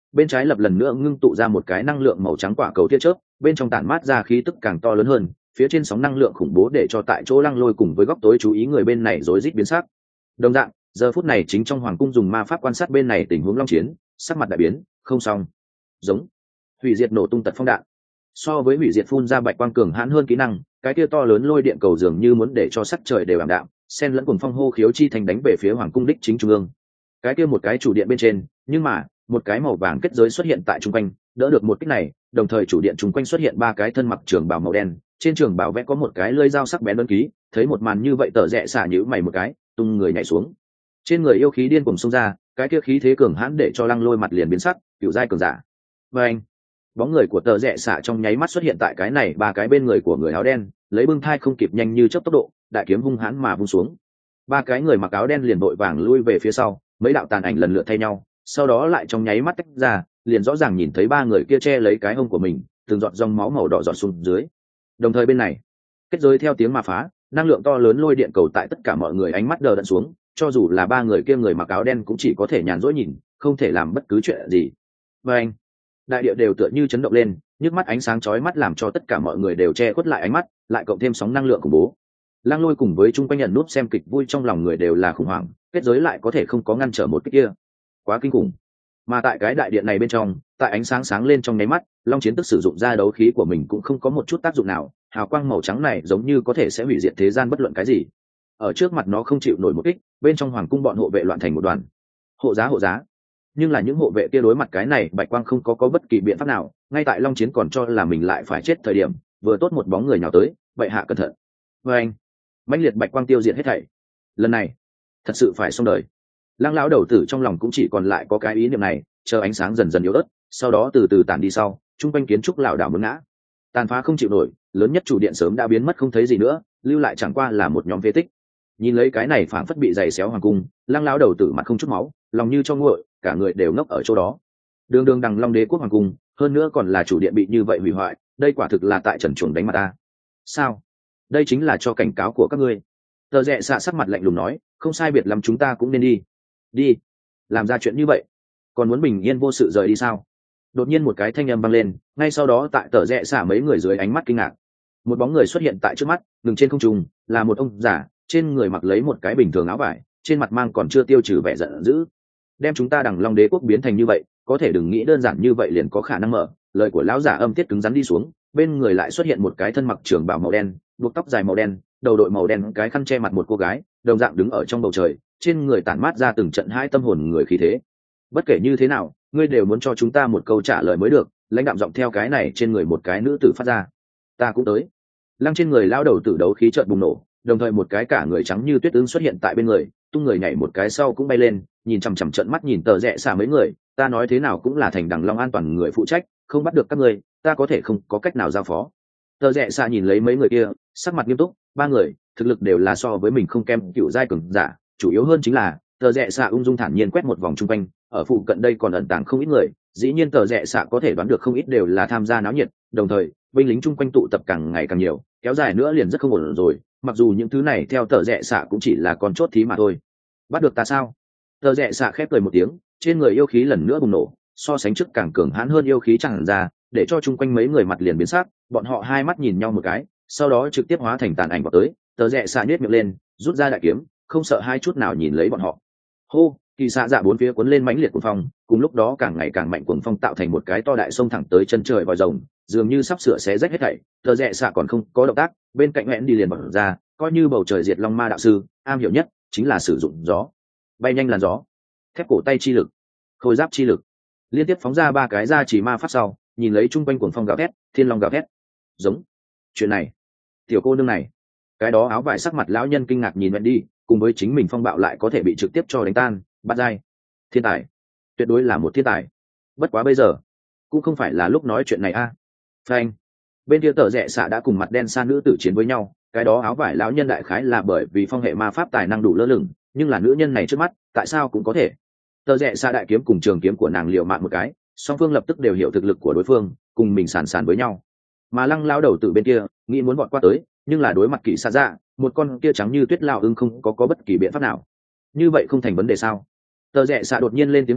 bên trái lập lần nữa ngưng tụ ra một cái năng lượng màu trắng quả cầu tia chớp, bên trong tản mát ra khí tức càng to lớn hơn, phía trên sóng năng lượng khủng bố để cho tại chỗ Lăng Lôi cùng với góc tối chú ý người bên này rối rít biến sắc. Đồng dạng, giờ phút này chính trong hoàng cung dùng ma pháp quan sát bên này tình huống long chiến, sắc mặt đại biến, không xong. Giống hủy diệt nổ tung tật phong đạn. So với hủy diệt phun ra bạch quang cường hãn hơn kỹ năng, cái kia to lớn lôi điện cầu dường như muốn để cho sắc trời đều ảm đạm, xen lẫn cùng phong hô khiếu chi thành đánh về phía hoàng cung đích chính trung ương. Cái kia một cái chủ điện bên trên, nhưng mà một cái màu vàng kết giới xuất hiện tại trung quanh, đỡ được một kích này, đồng thời chủ điện trung quanh xuất hiện ba cái thân mặc trường bào màu đen, trên trường bào vẽ có một cái lưỡi dao sắc bén đơn ký, thấy một màn như vậy Tở Rẽ xả nhíu mày một cái, tung người nhảy xuống. Trên người yêu khí điên cuồng xông ra, cái kia khí thế cường hãn để cho Lăng Lôi mặt liền biến sắc, cựu giai cường giả. Và anh, bóng người của Tở Rẽ xả trong nháy mắt xuất hiện tại cái này ba cái bên người của người áo đen, lấy bưng thai không kịp nhanh như chớp tốc độ, đại kiếm hung hãn mà vung xuống. Ba cái người mặc áo đen liền vội vàng lui về phía sau, mấy đạo tàn ảnh lần lượt thay nhau, sau đó lại trong nháy mắt tách ra, liền rõ ràng nhìn thấy ba người kia che lấy cái hông của mình, từng giọt dòng máu màu đỏ giọt xuống dưới. Đồng thời bên này, kết giới theo tiếng mà phá, năng lượng to lớn lôi điện cầu tại tất cả mọi người ánh mắt đờ đẫn xuống, cho dù là ba người kia người mặc áo đen cũng chỉ có thể nhàn rỗi nhìn, không thể làm bất cứ chuyện gì. Và anh, đại địa đều tựa như chấn động lên, nhức mắt ánh sáng chói mắt làm cho tất cả mọi người đều che khuất lại ánh mắt, lại cộng thêm sóng năng lượng khủng bố. Lăng Lôi cùng với chung quanh nhận nút xem kịch vui trong lòng người đều là khủng hoảng, kết giới lại có thể không có ngăn trở một cái kia, quá kinh khủng. Mà tại cái đại điện này bên trong, tại ánh sáng sáng lên trong nháy mắt, Long Chiến tức sử dụng ra đấu khí của mình cũng không có một chút tác dụng nào, hào quang màu trắng này giống như có thể sẽ hủy diệt thế gian bất luận cái gì. Ở trước mặt nó không chịu nổi một kích, bên trong hoàng cung bọn hộ vệ loạn thành một đoàn. Hộ giá hộ giá. Nhưng là những hộ vệ kia đối mặt cái này bạch quang không có có bất kỳ biện pháp nào, ngay tại Long Chiến còn cho là mình lại phải chết thời điểm, vừa tốt một bóng người nhào tới, vậy hạ cẩn thận. Và anh, mãnh liệt bạch quang tiêu diệt hết thảy. Lần này, thật sự phải xong đời. Lăng lão đầu tử trong lòng cũng chỉ còn lại có cái ý niệm này, chờ ánh sáng dần dần yếu ớt, sau đó từ từ tản đi sau, trung quanh kiến trúc lảo đảo muốn ngã, tàn phá không chịu nổi, lớn nhất chủ điện sớm đã biến mất không thấy gì nữa, lưu lại chẳng qua là một nhóm phế tích. Nhìn lấy cái này phảng phất bị giày xéo hoàng cung, Lăng lão đầu tử mặt không chút máu, lòng như cho nguội, cả người đều ngốc ở chỗ đó. Đường đường đằng Long Đế quốc hoàng cung, hơn nữa còn là chủ điện bị như vậy hủy hoại, đây quả thực là tại trần chuồng đánh mặt ta. Sao? Đây chính là cho cảnh cáo của các ngươi. Tờ Rẽ xạ sắc mặt lạnh lùng nói, không sai biệt lắm chúng ta cũng nên đi. Đi? Làm ra chuyện như vậy, còn muốn bình yên vô sự rời đi sao? Đột nhiên một cái thanh âm vang lên, ngay sau đó tại Tờ Rẽ xạ mấy người dưới ánh mắt kinh ngạc, một bóng người xuất hiện tại trước mắt, ngừng trên không trung, là một ông già, trên người mặc lấy một cái bình thường áo vải, trên mặt mang còn chưa tiêu trừ vẻ giận dữ. Đem chúng ta đằng Long Đế quốc biến thành như vậy, có thể đừng nghĩ đơn giản như vậy liền có khả năng mở. Lời của lão giả âm tiết cứng rắn đi xuống, bên người lại xuất hiện một cái thân mặc trường bào màu đen, buộc tóc dài màu đen, đầu đội màu đen, cái khăn che mặt một cô gái, đồng dạng đứng ở trong bầu trời, trên người tản mát ra từng trận hai tâm hồn người khí thế. Bất kể như thế nào, ngươi đều muốn cho chúng ta một câu trả lời mới được. Lãnh đạm giọng theo cái này trên người một cái nữ tử phát ra. Ta cũng tới. Lăng trên người lao đầu tử đấu khí chợt bùng nổ, đồng thời một cái cả người trắng như tuyết ứng xuất hiện tại bên người, tung người nhảy một cái sau cũng bay lên, nhìn chằm chằm trận mắt nhìn Tờ Rẽ xả mấy người. Ta nói thế nào cũng là thành đằng Long an toàn người phụ trách, không bắt được các ngươi, ta có thể không có cách nào giao phó. Tờ Rẽ xả nhìn lấy mấy người kia, sắc mặt nghiêm túc. Ba người thực lực đều là so với mình không kém cựu giai cường giả, chủ yếu hơn chính là Tờ Rẽ xạ ung dung thản nhiên quét một vòng chung quanh, ở phụ cận đây còn ẩn tàng không ít người, dĩ nhiên Tờ Rẽ xạ có thể đoán được không ít đều là tham gia náo nhiệt, đồng thời binh lính chung quanh tụ tập càng ngày càng nhiều, kéo dài nữa liền rất không ổn rồi. Mặc dù những thứ này theo Tờ Rẽ xạ cũng chỉ là con chốt thí mà thôi. Bắt được ta sao? Tờ Rẽ xạ khép cười một tiếng, trên người yêu khí lần nữa bùng nổ, so sánh trước càng cường hãn hơn yêu khí tràn ra, để cho chung quanh mấy người mặt liền biến sắc, bọn họ hai mắt nhìn nhau một cái, sau đó trực tiếp hóa thành tàn ảnh vào tới. Tờ Rẽ xạ nhếch miệng lên, rút ra đại kiếm, không sợ hai chút nào nhìn lấy bọn họ. Hô, kỳ xạ dạ bốn phía cuốn lên mãnh liệt cuồng phong, cùng lúc đó càng ngày càng mạnh cuồng phong tạo thành một cái to đại sông thẳng tới chân trời vòi rồng, dường như sắp sửa xé rách hết thảy. Tờ Rẽ xạ còn không có động tác, bên cạnh hẹn đi liền bật ra, coi như bầu trời diệt long ma đạo sư, am hiểu nhất chính là sử dụng gió, bay nhanh làn gió, thép cổ tay chi lực, khôi giáp chi lực, liên tiếp phóng ra ba cái ra chỉ ma pháp sau, nhìn lấy chung quanh cuồng phong gào thét, thiên long gào thét, giống. Chuyện này, tiểu cô nương này, cái đó áo vải sắc mặt lão nhân kinh ngạc nhìn hẹn đi, cùng với chính mình phong bạo lại có thể bị trực tiếp cho đánh tan, bắt dai, thiên tài, tuyệt đối là một thiên tài. Bất quá bây giờ cũng không phải là lúc nói chuyện này a. À. Phanh, bên kia Tờ Rẽ xạ đã cùng mặt đen sa nữ tử chiến với nhau, cái đó áo vải lão nhân đại khái là bởi vì phong hệ ma pháp tài năng đủ lơ lửng, nhưng là nữ nhân này trước mắt tại sao cũng có thể. Tờ Rẽ xạ đại kiếm cùng trường kiếm của nàng liều mạng một cái, song phương lập tức đều hiểu thực lực của đối phương, cùng mình sàn sàn với nhau. Mà Lăng lão đầu tử bên kia nghĩ muốn vọt qua tới, nhưng là đối mặt kỵ xạ dạ, một con kia trắng như tuyết lao ưng không có có bất kỳ biện pháp nào. Như vậy không thành vấn đề sao? Tờ Rẽ xạ đột nhiên lên tiếng hỏi,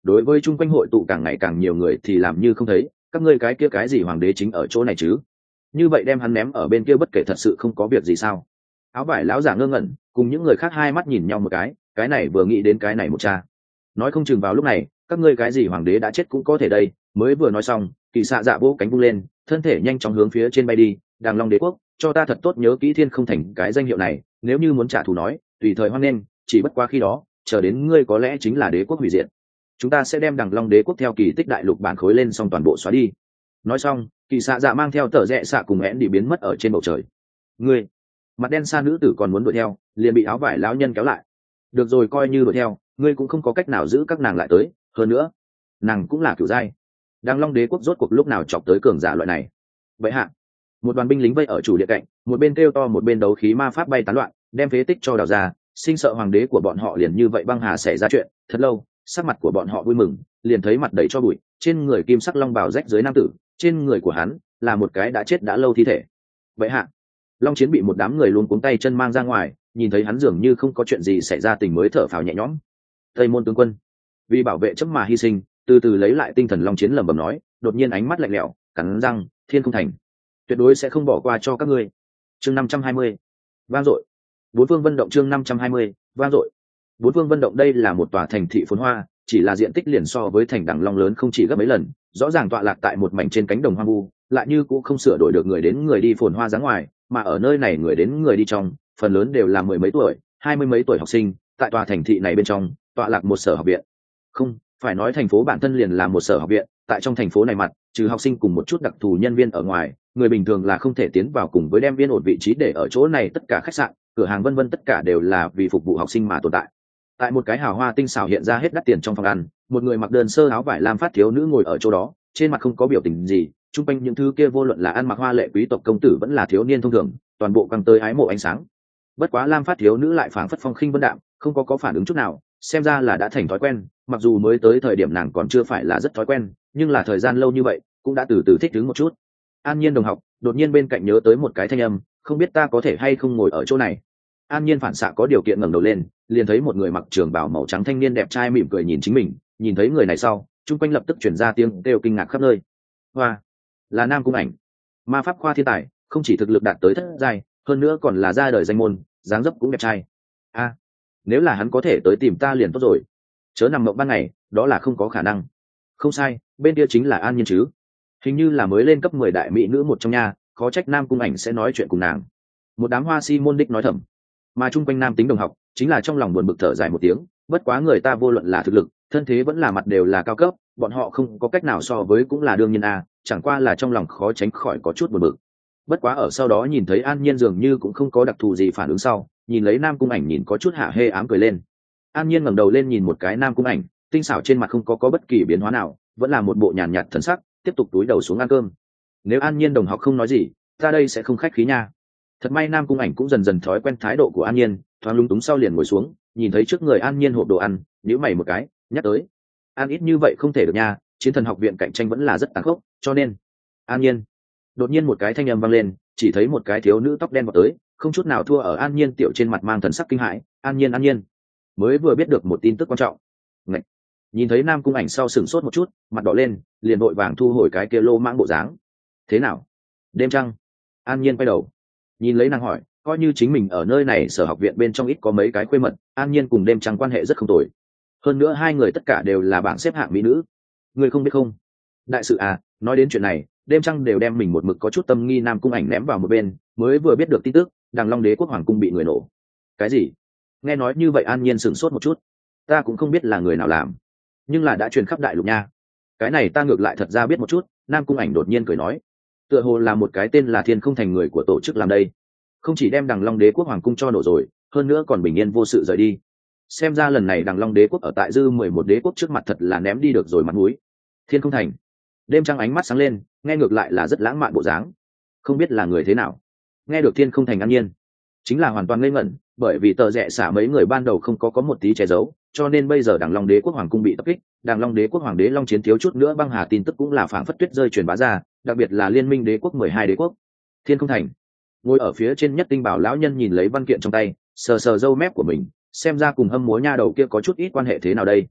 đối với chung quanh hội tụ càng ngày càng nhiều người thì làm như không thấy, các ngươi cái kia cái gì hoàng đế chính ở chỗ này chứ? Như vậy đem hắn ném ở bên kia bất kể thật sự không có việc gì sao? Áo vải lão giả ngơ ngẩn, cùng những người khác hai mắt nhìn nhau một cái, cái này vừa nghĩ đến cái này một cha. Nói không chừng vào lúc này, các ngươi cái gì hoàng đế đã chết cũng có thể đây, mới vừa nói xong, kỳ xạ dạ vỗ cánh vung lên, thân thể nhanh chóng hướng phía trên bay đi, Đàng Long đế quốc, cho ta thật tốt nhớ kỹ Thiên Không Thành cái danh hiệu này, nếu như muốn trả thù nói, tùy thời hoan nghênh, chỉ bất quá khi đó, chờ đến ngươi có lẽ chính là đế quốc hủy diệt. Chúng ta sẽ đem Đàng Long đế quốc theo kỳ tích đại lục bản khối lên xong toàn bộ xóa đi. Nói xong, kỳ xạ dạ mang theo tờ rẽ xạ cùng én đi biến mất ở trên bầu trời. Ngươi, mặt đen xa nữ tử còn muốn đuổi theo, liền bị áo vải lão nhân kéo lại. Được rồi, coi như đuổi theo, ngươi cũng không có cách nào giữ các nàng lại tới, hơn nữa, nàng cũng là cửu giai. Đàng Long đế quốc rốt cuộc lúc nào chọc tới cường giả loại này? Vậy hạ, một đoàn binh lính vây ở chủ địa cạnh, một bên kêu to một bên đấu khí ma pháp bay tán loạn, đem phế tích cho đào ra, sinh sợ hoàng đế của bọn họ liền như vậy băng hà xảy ra chuyện. Thật lâu, sắc mặt của bọn họ vui mừng, liền thấy mặt đầy cho bụi, trên người kim sắc long bào rách dưới nam tử, trên người của hắn là một cái đã chết đã lâu thi thể. Vậy hạ, Long Chiến bị một đám người luôn cuống tay chân mang ra ngoài, nhìn thấy hắn dường như không có chuyện gì xảy ra tình mới thở phào nhẹ nhõm. Tây môn tướng quân, vì bảo vệ chấm mà hy sinh, từ từ lấy lại tinh thần Long Chiến lẩm bẩm nói, đột nhiên ánh mắt lạnh lẽo, cắn răng, Thiên Không Thành tuyệt đối sẽ không bỏ qua cho các ngươi. Chương năm trăm hai mươi, vang dội. Bốn phương vận động chương năm trăm hai mươi, vang dội. Bốn phương vận động đây là một tòa thành thị phồn hoa, chỉ là diện tích liền so với thành Đằng Long lớn không chỉ gấp mấy lần, rõ ràng tọa lạc tại một mảnh trên cánh đồng hoang vu, lại như cũng không sửa đổi được người đến người đi phồn hoa dáng ngoài, mà ở nơi này người đến người đi trong, phần lớn đều là mười mấy tuổi, hai mươi mấy tuổi học sinh, tại tòa thành thị này bên trong, tọa lạc một sở học viện. Không, phải nói thành phố bản thân liền là một sở học viện, tại trong thành phố này mặt, trừ học sinh cùng một chút đặc thù nhân viên ở ngoài, người bình thường là không thể tiến vào, cùng với đem viên ổn vị trí để ở chỗ này, tất cả khách sạn, cửa hàng vân vân tất cả đều là vì phục vụ học sinh mà tồn tại. Tại một cái hào hoa tinh xảo hiện ra hết đắt tiền trong phòng ăn, một người mặc đơn sơ áo vải lam phát thiếu nữ ngồi ở chỗ đó, trên mặt không có biểu tình gì, chung quanh những thứ kia vô luận là ăn mặc hoa lệ quý tộc công tử vẫn là thiếu niên thông thường, toàn bộ căng tới ái mộ ánh sáng. Bất quá lam phát thiếu nữ lại phảng phất phong khinh vân đạm, không có có phản ứng chút nào, xem ra là đã thành thói quen, mặc dù mới tới thời điểm nàng còn chưa phải là rất thói quen, nhưng là thời gian lâu như vậy cũng đã từ từ thích ứng một chút. An Nhiên đồng học, đột nhiên bên cạnh nhớ tới một cái thanh âm, không biết ta có thể hay không ngồi ở chỗ này. An Nhiên phản xạ có điều kiện ngẩng đầu lên, liền thấy một người mặc trường bào màu trắng thanh niên đẹp trai mỉm cười nhìn chính mình, nhìn thấy người này sau, chung quanh lập tức truyền ra tiếng kêu kinh ngạc khắp nơi. Hoa, là Nam Cung Ảnh, ma pháp khoa thiên tài, không chỉ thực lực đạt tới thất giai, hơn nữa còn là ra đời danh môn, dáng dấp cũng đẹp trai. A, nếu là hắn có thể tới tìm ta liền tốt rồi. Chớ nằm mộng ban ngày, đó là không có khả năng. Không sai, bên kia chính là An Nhiên chứ. Hình như là mới lên cấp mười đại mỹ nữ một trong nhà, khó trách Nam Cung Ảnh sẽ nói chuyện cùng nàng. Một đám hoa si môn đích nói thầm, mà chung quanh nam tính đồng học chính là trong lòng buồn bực thở dài một tiếng, bất quá người ta vô luận là thực lực, thân thế vẫn là mặt đều là cao cấp, bọn họ không có cách nào so với cũng là đương nhiên a, chẳng qua là trong lòng khó tránh khỏi có chút buồn bực. Bất quá ở sau đó nhìn thấy An Nhiên dường như cũng không có đặc thù gì phản ứng sau, nhìn lấy Nam Cung Ảnh nhìn có chút hạ hê ám cười lên. An Nhiên ngẩng đầu lên nhìn một cái Nam Cung Ảnh, tinh xảo trên mặt không có có bất kỳ biến hóa nào, vẫn là một bộ nhàn nhạt thần sắc, tiếp tục túi đầu xuống ăn cơm. Nếu An Nhiên đồng học không nói gì, ta đây sẽ không khách khí nha. Thật may Nam Cung Ảnh cũng dần dần thói quen thái độ của An Nhiên, thoáng lung túng sau liền ngồi xuống, nhìn thấy trước người An Nhiên hộp đồ ăn, nhíu mày một cái, nhắc tới, ăn ít như vậy không thể được nha, chiến thần học viện cạnh tranh vẫn là rất tàn khốc, cho nên, An Nhiên. Đột nhiên một cái thanh âm vang lên, chỉ thấy một cái thiếu nữ tóc đen vọt tới, không chút nào thua ở An Nhiên tiểu trên mặt mang thần sắc kinh hãi, An Nhiên An Nhiên, mới vừa biết được một tin tức quan trọng. Ngậy. Nhìn thấy Nam Cung Ảnh sau sửng sốt một chút, mặt đỏ lên, liền vội vàng thu hồi cái kia lô mãng bộ dáng. Thế nào? Đêm trăng? An Nhiên quay đầu, nhìn lấy nàng hỏi, coi như chính mình ở nơi này sở học viện bên trong ít có mấy cái khuê mật, An Nhiên cùng Đêm trăng quan hệ rất không tồi. Hơn nữa hai người tất cả đều là bảng xếp hạng mỹ nữ. Người không biết không? Đại sự à, nói đến chuyện này, Đêm trăng đều đem mình một mực có chút tâm nghi Nam Cung Ảnh ném vào một bên, mới vừa biết được tin tức, Đằng Long Đế quốc hoàng cung bị người nổ. Cái gì? Nghe nói như vậy An Nhiên sửng sốt một chút. Ta cũng không biết là người nào làm, nhưng là đã truyền khắp đại lục nha. Cái này ta ngược lại thật ra biết một chút. Nam Cung Ảnh đột nhiên cười nói, tựa hồ là một cái tên là Thiên Không Thành người của tổ chức làm đây, không chỉ đem Đằng Long Đế quốc hoàng cung cho nổ rồi, hơn nữa còn bình yên vô sự rời đi. Xem ra lần này Đằng Long Đế quốc ở tại dư mười một đế quốc trước mặt thật là ném đi được rồi mặt mũi. Thiên Không Thành. Đêm trăng ánh mắt sáng lên, nghe ngược lại là rất lãng mạn bộ dáng. Không biết là người thế nào. Nghe được Thiên Không Thành An Nhiên, chính là hoàn toàn ngây ngẩn, bởi vì tờ rẽ xả mấy người ban đầu không có có một tí che giấu, cho nên bây giờ Đằng Long Đế quốc hoàng cung bị tập kích, Đằng Long Đế quốc hoàng đế Long Chiến thiếu chút nữa băng hà tin tức cũng là phảng phất tuyết rơi truyền bá ra, đặc biệt là liên minh đế quốc mười hai đế quốc. Thiên Không Thành. Ngồi ở phía trên nhất tinh bảo lão nhân nhìn lấy văn kiện trong tay, sờ sờ râu mép của mình, xem ra cùng hâm múa nha đầu kia có chút ít quan hệ thế nào đây.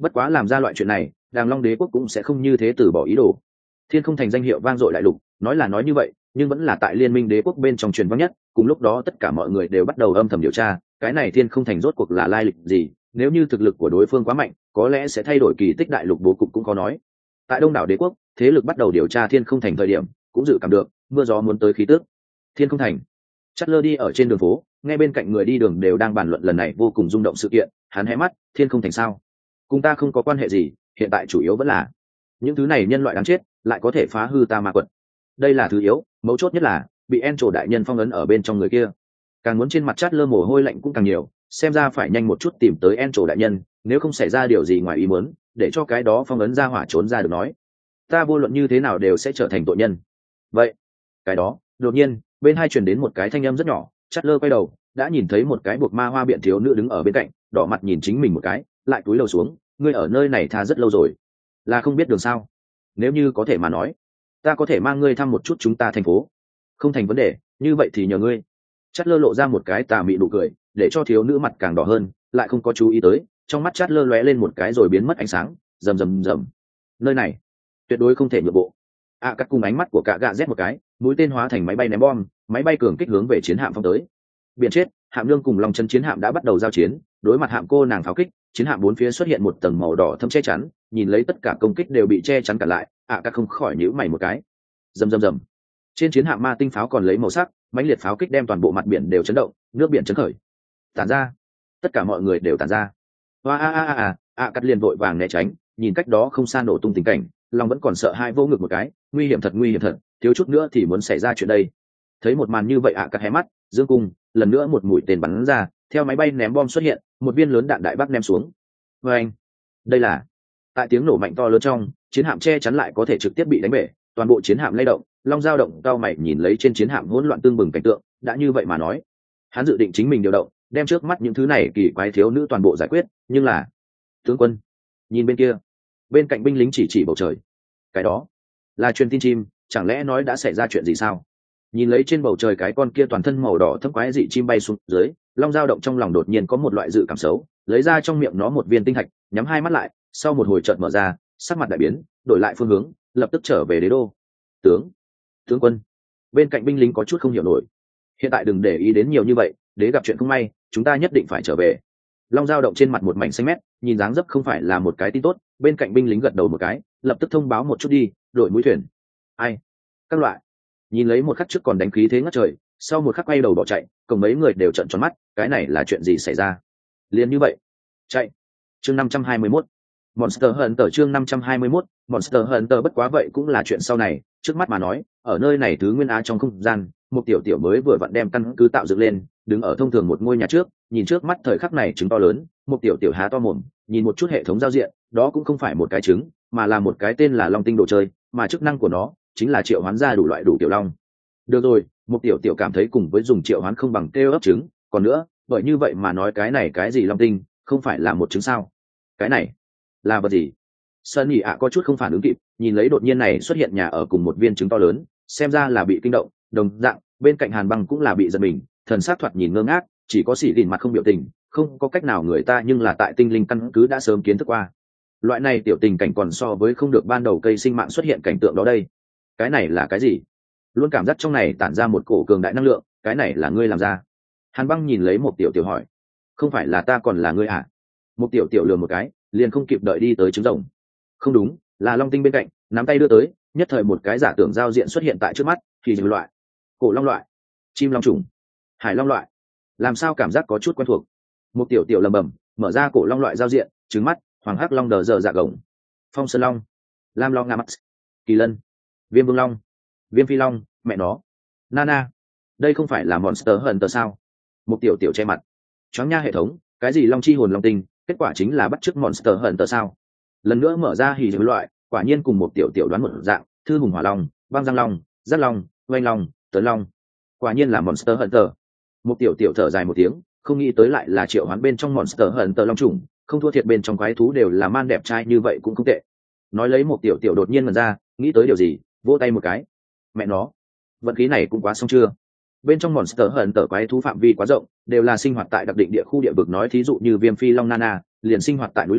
Bất quá làm ra loại chuyện này, Đàng Long Đế quốc cũng sẽ không như thế từ bỏ ý đồ. Thiên Không Thành danh hiệu vang dội đại lục, nói là nói như vậy, nhưng vẫn là tại Liên minh Đế quốc bên trong truyền vang nhất. Cùng lúc đó tất cả mọi người đều bắt đầu âm thầm điều tra, cái này Thiên Không Thành rốt cuộc là lai lịch gì? Nếu như thực lực của đối phương quá mạnh, có lẽ sẽ thay đổi kỳ tích đại lục bố cục cũng có nói. Tại Đông đảo Đế quốc, thế lực bắt đầu điều tra Thiên Không Thành thời điểm, cũng dự cảm được mưa gió muốn tới khí tức. Thiên Không Thành. Chất lơ đi ở trên đường phố, nghe bên cạnh người đi đường đều đang bàn luận lần này vô cùng rung động sự kiện, hắn hé mắt, Thiên Không Thành sao? Cùng ta không có quan hệ gì, hiện tại chủ yếu vẫn là những thứ này nhân loại đáng chết lại có thể phá hư ta ma quật. Đây là thứ yếu, mấu chốt nhất là bị En Trổ đại nhân phong ấn ở bên trong người kia. Càng muốn trên mặt Chát lơ mồ hôi lạnh cũng càng nhiều, xem ra phải nhanh một chút tìm tới En Trổ đại nhân, nếu không xảy ra điều gì ngoài ý muốn, để cho cái đó phong ấn ra hỏa trốn ra được nói, ta vô luận như thế nào đều sẽ trở thành tội nhân. Vậy, cái đó, đột nhiên, bên hai truyền đến một cái thanh âm rất nhỏ, Chát lơ quay đầu, đã nhìn thấy một cái buộc ma hoa biện thiếu nữ đứng ở bên cạnh, đỏ mặt nhìn chính mình một cái, lại cúi đầu xuống, ngươi ở nơi này tha rất lâu rồi, là không biết đường sao? Nếu như có thể mà nói, ta có thể mang ngươi thăm một chút chúng ta thành phố. Không thành vấn đề, như vậy thì nhờ ngươi. Chát lơ lộ ra một cái tà mị nụ cười, để cho thiếu nữ mặt càng đỏ hơn, lại không có chú ý tới, trong mắt Chát lơ lóe lên một cái rồi biến mất ánh sáng, rầm rầm rầm. Nơi này tuyệt đối không thể nhượng bộ. À, cắt cùng ánh mắt của cả gạ rét một cái, mũi tên hóa thành máy bay ném bom, máy bay cường kích hướng về chiến hạm phong tới. Biển chết, hạm lương cùng lòng chân chiến hạm đã bắt đầu giao chiến, đối mặt hạm cô nàng pháo kích, chiến hạm bốn phía xuất hiện một tầng màu đỏ thâm che chắn, nhìn lấy tất cả công kích đều bị che chắn cả lại, ạ à, các không khỏi nhíu mày một cái. Rầm rầm rầm. Trên chiến hạm ma tinh pháo còn lấy màu sắc, mãnh liệt pháo kích đem toàn bộ mặt biển đều chấn động, nước biển chấn khởi. Tản ra, tất cả mọi người đều tản ra. Oa a a a, ạ cắt liền vội vàng né tránh, nhìn cách đó không xa nổ tung tình cảnh, lòng vẫn còn sợ hai vô ngực một cái, nguy hiểm thật nguy hiểm thật, thiếu chút nữa thì muốn xảy ra chuyện đây. Thấy một màn như vậy ạ à, cắt hé mắt, dương cung, lần nữa một mũi tên bắn ra, theo máy bay ném bom xuất hiện, một viên lớn đạn đại bác ném xuống. Và anh, đây là tại tiếng nổ mạnh to lớn trong, chiến hạm che chắn lại có thể trực tiếp bị đánh bể, toàn bộ chiến hạm lay động, long dao động cao mày nhìn lấy trên chiến hạm hỗn loạn tương bừng cảnh tượng, đã như vậy mà nói, hắn dự định chính mình điều động, đem trước mắt những thứ này kỳ quái thiếu nữ toàn bộ giải quyết, nhưng là tướng quân, nhìn bên kia, bên cạnh binh lính chỉ chỉ bầu trời, cái đó là truyền tin chim, chẳng lẽ nói đã xảy ra chuyện gì sao? Nhìn lấy trên bầu trời cái con kia toàn thân màu đỏ thâm quái dị chim bay xuống dưới, long dao động trong lòng đột nhiên có một loại dự cảm xấu, lấy ra trong miệng nó một viên tinh thạch, nhắm hai mắt lại, sau một hồi chợt mở ra, sắc mặt đại biến, đổi lại phương hướng, lập tức trở về đế đô. Tướng, tướng quân, bên cạnh binh lính có chút không hiểu nổi. Hiện tại đừng để ý đến nhiều như vậy, đế gặp chuyện không may, chúng ta nhất định phải trở về. Long dao động trên mặt một mảnh xanh mét, nhìn dáng dấp không phải là một cái tin tốt, bên cạnh binh lính gật đầu một cái, lập tức thông báo một chút đi, đội mũi thuyền. Ai? Các loại. Nhìn lấy một khắc trước còn đánh khí thế ngất trời, sau một khắc quay đầu bỏ chạy, cùng mấy người đều trợn tròn mắt, cái này là chuyện gì xảy ra? Liền như vậy, chạy. Chương năm trăm hai mươi mốt. Monster Hunter chương năm trăm hai mươi mốt, Monster Hunter bất quá vậy cũng là chuyện sau này, trước mắt mà nói, ở nơi này thứ nguyên á trong không gian, một tiểu tiểu mới vừa vặn đem căn cứ tạo dựng lên, đứng ở thông thường một ngôi nhà trước, nhìn trước mắt thời khắc này trứng to lớn, một tiểu tiểu há to mồm, nhìn một chút hệ thống giao diện, đó cũng không phải một cái trứng, mà là một cái tên là Long Tinh đồ chơi, mà chức năng của nó chính là triệu hoán ra đủ loại đủ tiểu long. Được rồi, một tiểu tiểu cảm thấy cùng với dùng triệu hoán không bằng kêu ấp trứng, còn nữa, bởi như vậy mà nói cái này cái gì Long Tinh, không phải là một trứng sao? Cái này là vật gì? Sunny ạ có chút không phản ứng kịp, nhìn lấy đột nhiên này xuất hiện nhà ở cùng một viên trứng to lớn, xem ra là bị kinh động, đồng dạng, bên cạnh Hàn Băng cũng là bị giật mình, thần sắc thoạt nhìn ngơ ngác, chỉ có Sĩ Lìn mặt không biểu tình, không có cách nào người ta nhưng là tại tinh linh căn cứ đã sớm kiến thức qua. Loại này tiểu tình cảnh còn so với không được ban đầu cây sinh mạng xuất hiện cảnh tượng đó đây. Cái này là cái gì? Luôn cảm giác trong này tản ra một cổ cường đại năng lượng, cái này là ngươi làm ra? Hàn Băng nhìn lấy một tiểu tiểu hỏi, không phải là ta còn là ngươi à? Một tiểu tiểu lừa một cái, liền không kịp đợi đi tới trứng rồng. Không đúng, là Long Tinh bên cạnh, nắm tay đưa tới, nhất thời một cái giả tưởng giao diện xuất hiện tại trước mắt, thì dừng loại, cổ long loại, chim long trùng, hải long loại, làm sao cảm giác có chút quen thuộc. Một tiểu tiểu lầm bầm, mở ra cổ long loại giao diện, trứng mắt, hoàng hắc long đờ giờ dạ gồng, phong sơn long, lam long nga mắt, kỳ lân, viêm vương long, viêm phi long, mẹ nó, nana, đây không phải là Monster Hunter sao? Một tiểu tiểu che mặt, choáng nha hệ thống, cái gì long chi hồn long tinh, kết quả chính là bắt chước Monster Hunter sao? Lần nữa mở ra hì dữ loại, quả nhiên cùng một tiểu tiểu đoán một dạng, thư hùng hỏa long, băng giang long, giác long, oanh long, tấn long, quả nhiên là Monster Hunter. Một tiểu tiểu thở dài một tiếng, không nghĩ tới lại là triệu hoán bên trong Monster Hunter long trùng, không thua thiệt bên trong quái thú đều là man đẹp trai như vậy cũng không tệ. Nói lấy một tiểu tiểu đột nhiên mần ra, nghĩ tới điều gì, vỗ tay một cái. Mẹ nó, vận khí này cũng quá xong chưa? Bên trong Monster Hunter quái thú phạm vi quá rộng, đều là sinh hoạt tại đặc định địa khu địa vực, nói thí dụ như viêm phi long nana, liền sinh hoạt tại núi lửa,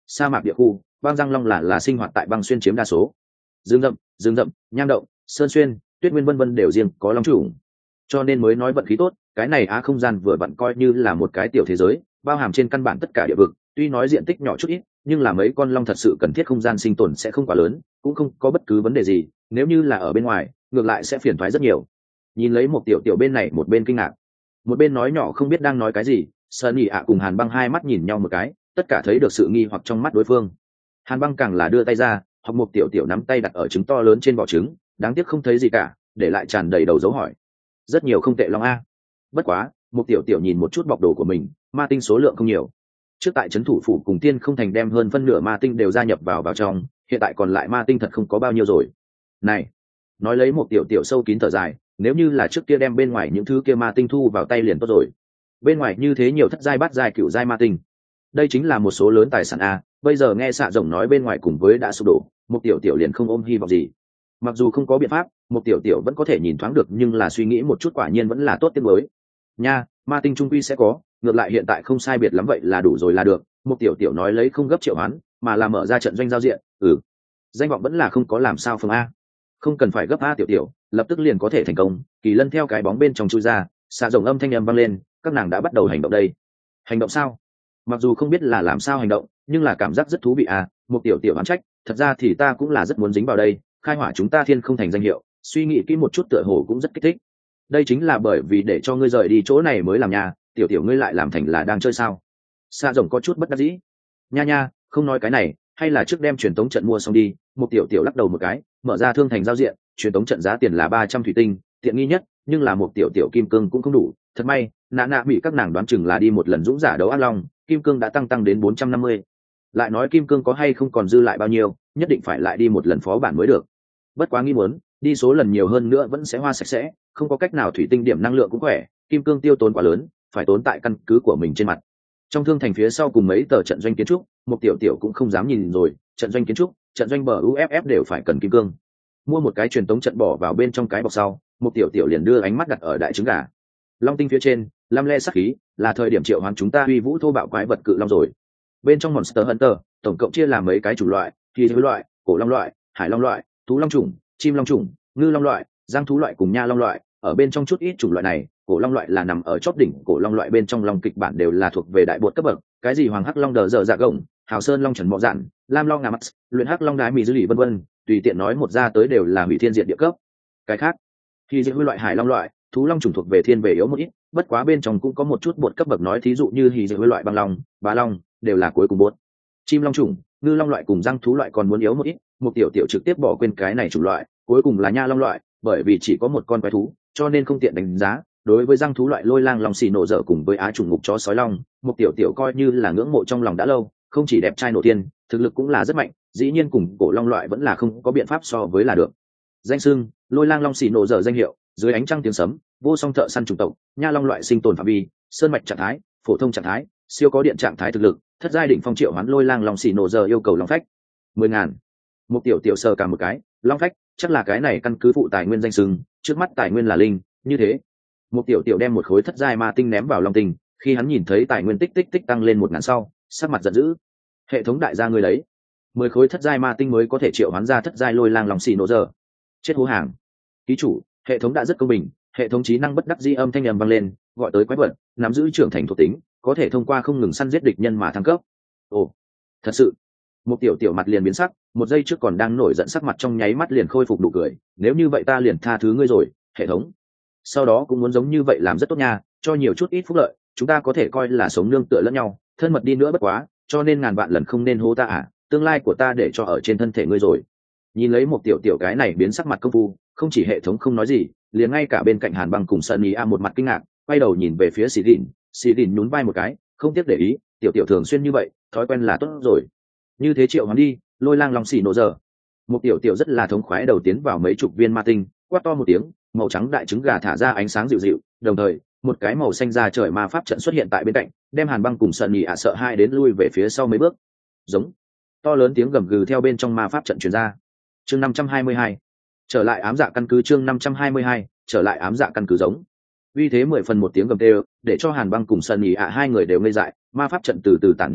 sa mạc địa khu, băng răng long là là sinh hoạt tại băng xuyên chiếm đa số. Dương rậm, dương rậm, nham động, sơn xuyên, tuyết nguyên vân vân đều riêng có long chủ, cho nên mới nói vận khí tốt. Cái này á không gian vừa vặn coi như là một cái tiểu thế giới, bao hàm trên căn bản tất cả địa vực, tuy nói diện tích nhỏ chút ít, nhưng là mấy con long thật sự cần thiết không gian sinh tồn sẽ không quá lớn, cũng không có bất cứ vấn đề gì. Nếu như là ở bên ngoài, ngược lại sẽ phiền toái rất nhiều. Nhìn lấy một tiểu tiểu bên này một bên kinh ngạc, một bên nói nhỏ không biết đang nói cái gì. Sơn Nhị ạ cùng Hàn Băng hai mắt nhìn nhau một cái, tất cả thấy được sự nghi hoặc trong mắt đối phương. Hàn Băng càng là đưa tay ra, hoặc một tiểu tiểu nắm tay đặt ở trứng to lớn trên vỏ trứng, đáng tiếc không thấy gì cả, để lại tràn đầy đầu dấu hỏi. Rất nhiều không tệ long a. Bất quá, một tiểu tiểu nhìn một chút bọc đồ của mình, ma tinh số lượng không nhiều. Trước tại trấn thủ phủ cùng tiên không thành đem hơn phân nửa ma tinh đều gia nhập vào vào trong, hiện tại còn lại ma tinh thật không có bao nhiêu rồi. Này, nói lấy một tiểu tiểu sâu kín thở dài, nếu như là trước kia đem bên ngoài những thứ kia ma tinh thu vào tay liền tốt rồi. Bên ngoài như thế nhiều thất giai bát giai cửu giai ma tinh, đây chính là một số lớn tài sản a. Bây giờ nghe xạ rồng nói bên ngoài cùng với đã sụp đổ, một tiểu tiểu liền không ôm hy vọng gì. Mặc dù không có biện pháp, một tiểu tiểu vẫn có thể nhìn thoáng được, nhưng là suy nghĩ một chút quả nhiên vẫn là tốt tiếng mới nha. Ma tinh trung quy sẽ có, ngược lại hiện tại không sai biệt lắm vậy là đủ rồi là được. Một tiểu tiểu nói lấy không gấp triệu hoán, mà là mở ra trận doanh giao diện. Ừ, danh vọng vẫn là không có làm sao phương a. Không cần phải gấp a tiểu tiểu, lập tức liền có thể thành công. Kỳ Lân theo cái bóng bên trong chui ra, xạ rồng âm thanh âm vang lên, các nàng đã bắt đầu hành động đây. Hành động sao? Mặc dù không biết là làm sao hành động, nhưng là cảm giác rất thú vị à. Một tiểu tiểu oán trách, thật ra thì ta cũng là rất muốn dính vào đây, khai hỏa chúng ta thiên không thành danh hiệu, suy nghĩ kỹ một chút tựa hồ cũng rất kích thích. Đây chính là bởi vì để cho ngươi rời đi chỗ này mới làm nhà, tiểu tiểu ngươi lại làm thành là đang chơi sao? Sa rồng có chút bất đắc dĩ. Nha nha, không nói cái này, hay là trước đem truyền tống trận mua xong đi. Một tiểu tiểu lắc đầu một cái, mở ra thương thành giao diện, truyền tống trận giá tiền là ba trăm thủy tinh, tiện nghi nhất, nhưng là một tiểu tiểu kim cương cũng không đủ. Thật may, nã nã bị các nàng đoán chừng là đi một lần dũng giả đấu ác long, kim cương đã tăng tăng đến bốn trăm năm mươi. Lại nói kim cương có hay không còn dư lại bao nhiêu, nhất định phải lại đi một lần phó bản mới được. Bất quá nghi muốn, đi số lần nhiều hơn nữa vẫn sẽ hoa sạch sẽ, không có cách nào, thủy tinh điểm năng lượng cũng khỏe, kim cương tiêu tốn quá lớn, phải tốn tại căn cứ của mình trên mặt. Trong thương thành phía sau cùng mấy tờ trận doanh kiến trúc, một tiểu tiểu cũng không dám nhìn rồi, trận doanh kiến trúc, trận doanh bờ u ép ép đều phải cần kim cương. Mua một cái truyền tống trận bỏ vào bên trong cái bọc sau, một tiểu tiểu liền đưa ánh mắt đặt ở đại trứng gà. Long tinh phía trên, lam le sắc khí, là thời điểm triệu hoán chúng ta uy vũ thô bạo quái vật cự long rồi. Bên trong Monster Hunter, tổng cộng chia làm mấy cái chủng loại, thì thứ loại, cổ long loại, hải long loại, thú long chủng, chim long chủng, ngư long loại, giang thú loại cùng nha long loại. Ở bên trong chút ít chủng loại này, cổ long loại là nằm ở chóp đỉnh, cổ long loại bên trong long kịch bản đều là thuộc về đại bột cấp bậc, cái gì hoàng hắc long đờ dở dạ gồng, hào sơn long trần mọ dạn, lam long ngà mắt, luyện hắc long đái mì dư lì vân vân, tùy tiện nói một ra tới đều là hủy thiên diệt địa cấp. Cái khác, thì dễ loại hải long loại, thú long chủng thuộc về thiên về yếu một ít, bất quá bên trong cũng có một chút bột cấp bậc, nói thí dụ như hì dễ loại băng long, bá long đều là cuối cùng bột. Chim long chủng, ngư long loại cùng răng thú loại còn muốn yếu một ít, một tiểu tiểu trực tiếp bỏ quên cái này chủng loại, cuối cùng là nha long loại, bởi vì chỉ có một con quái thú, cho nên không tiện đánh giá. Đối với răng thú loại lôi lang long xì nổ dở cùng với á chủng ngục chó sói long, một tiểu tiểu coi như là ngưỡng mộ trong lòng đã lâu, không chỉ đẹp trai nổ tiên, thực lực cũng là rất mạnh, dĩ nhiên cùng cổ long loại vẫn là không có biện pháp so với là được. Danh xưng lôi lang long xì nổ dở danh hiệu, dưới ánh trăng tiếng sấm, vô song thợ săn chủng tộc, nha long loại sinh tồn phạm vi, sơn mạch trạng thái, phổ thông trạng thái, siêu có điện trạng thái thực lực, thất giai đỉnh phong triệu hoán lôi lang long xì nổ dở yêu cầu long phách mười ngàn. Một tiểu tiểu sờ cả một cái, long phách chắc là cái này căn cứ phụ tài nguyên danh xưng, trước mắt tài nguyên là linh, như thế. Một tiểu tiểu đem một khối thất giai ma tinh ném vào long tinh, khi hắn nhìn thấy tài nguyên tích tích tích tăng lên một ngàn sau, sắc mặt giận dữ. Hệ thống đại gia người lấy mười khối thất giai ma tinh mới có thể triệu hoán ra thất giai lôi lang long xì nổ dở. Chết hố hàng. Ký chủ, hệ thống đã rất công bình, hệ thống trí năng bất đắc dĩ âm thanh ầm vang lên, gọi tới quái vật, nắm giữ trưởng thành thuộc tính, có thể thông qua không ngừng săn giết địch nhân mà thăng cấp. Ồ, thật sự. Một tiểu tiểu mặt liền biến sắc, một giây trước còn đang nổi giận sắc mặt trong nháy mắt liền khôi phục nụ cười, nếu như vậy ta liền tha thứ ngươi rồi, hệ thống. Sau đó cũng muốn giống như vậy làm rất tốt nha, cho nhiều chút ít phúc lợi, chúng ta có thể coi là sống nương tựa lẫn nhau, thân mật đi nữa bất quá, cho nên ngàn vạn lần không nên hô ta à, tương lai của ta để cho ở trên thân thể ngươi rồi. Nhìn lấy một tiểu tiểu cái này biến sắc mặt công phu, không chỉ hệ thống không nói gì, liền ngay cả bên cạnh Hàn Băng cùng Sunny A một mặt kinh ngạc, quay đầu nhìn về phía Xì Đỉnh, Xì Đỉnh nhún vai một cái, không tiếc để ý, tiểu tiểu thường xuyên như vậy, thói quen là tốt rồi. Như thế triệu hoán đi, lôi lang long xì nổ giờ. Một tiểu tiểu rất là thống khoái đầu tiến vào mấy chục viên ma tinh, quát to một tiếng, màu trắng đại trứng gà thả ra ánh sáng dịu dịu, đồng thời một cái màu xanh da trời ma pháp trận xuất hiện tại bên cạnh, đem Hàn Băng cùng Sunny A sợ hai đến lui về phía sau mấy bước. Giống to lớn tiếng gầm gừ theo bên trong ma pháp trận truyền ra. Chương năm trăm hai mươi hai, trở lại ám dạ căn cứ. Chương năm trăm hai mươi hai, trở lại ám dạ căn cứ. Giống uy thế mười phần một tiếng gầm tê, để cho Hàn Băng cùng Sunny A hai người đều ngây dại. Ma pháp trận từ từ tản đi sau,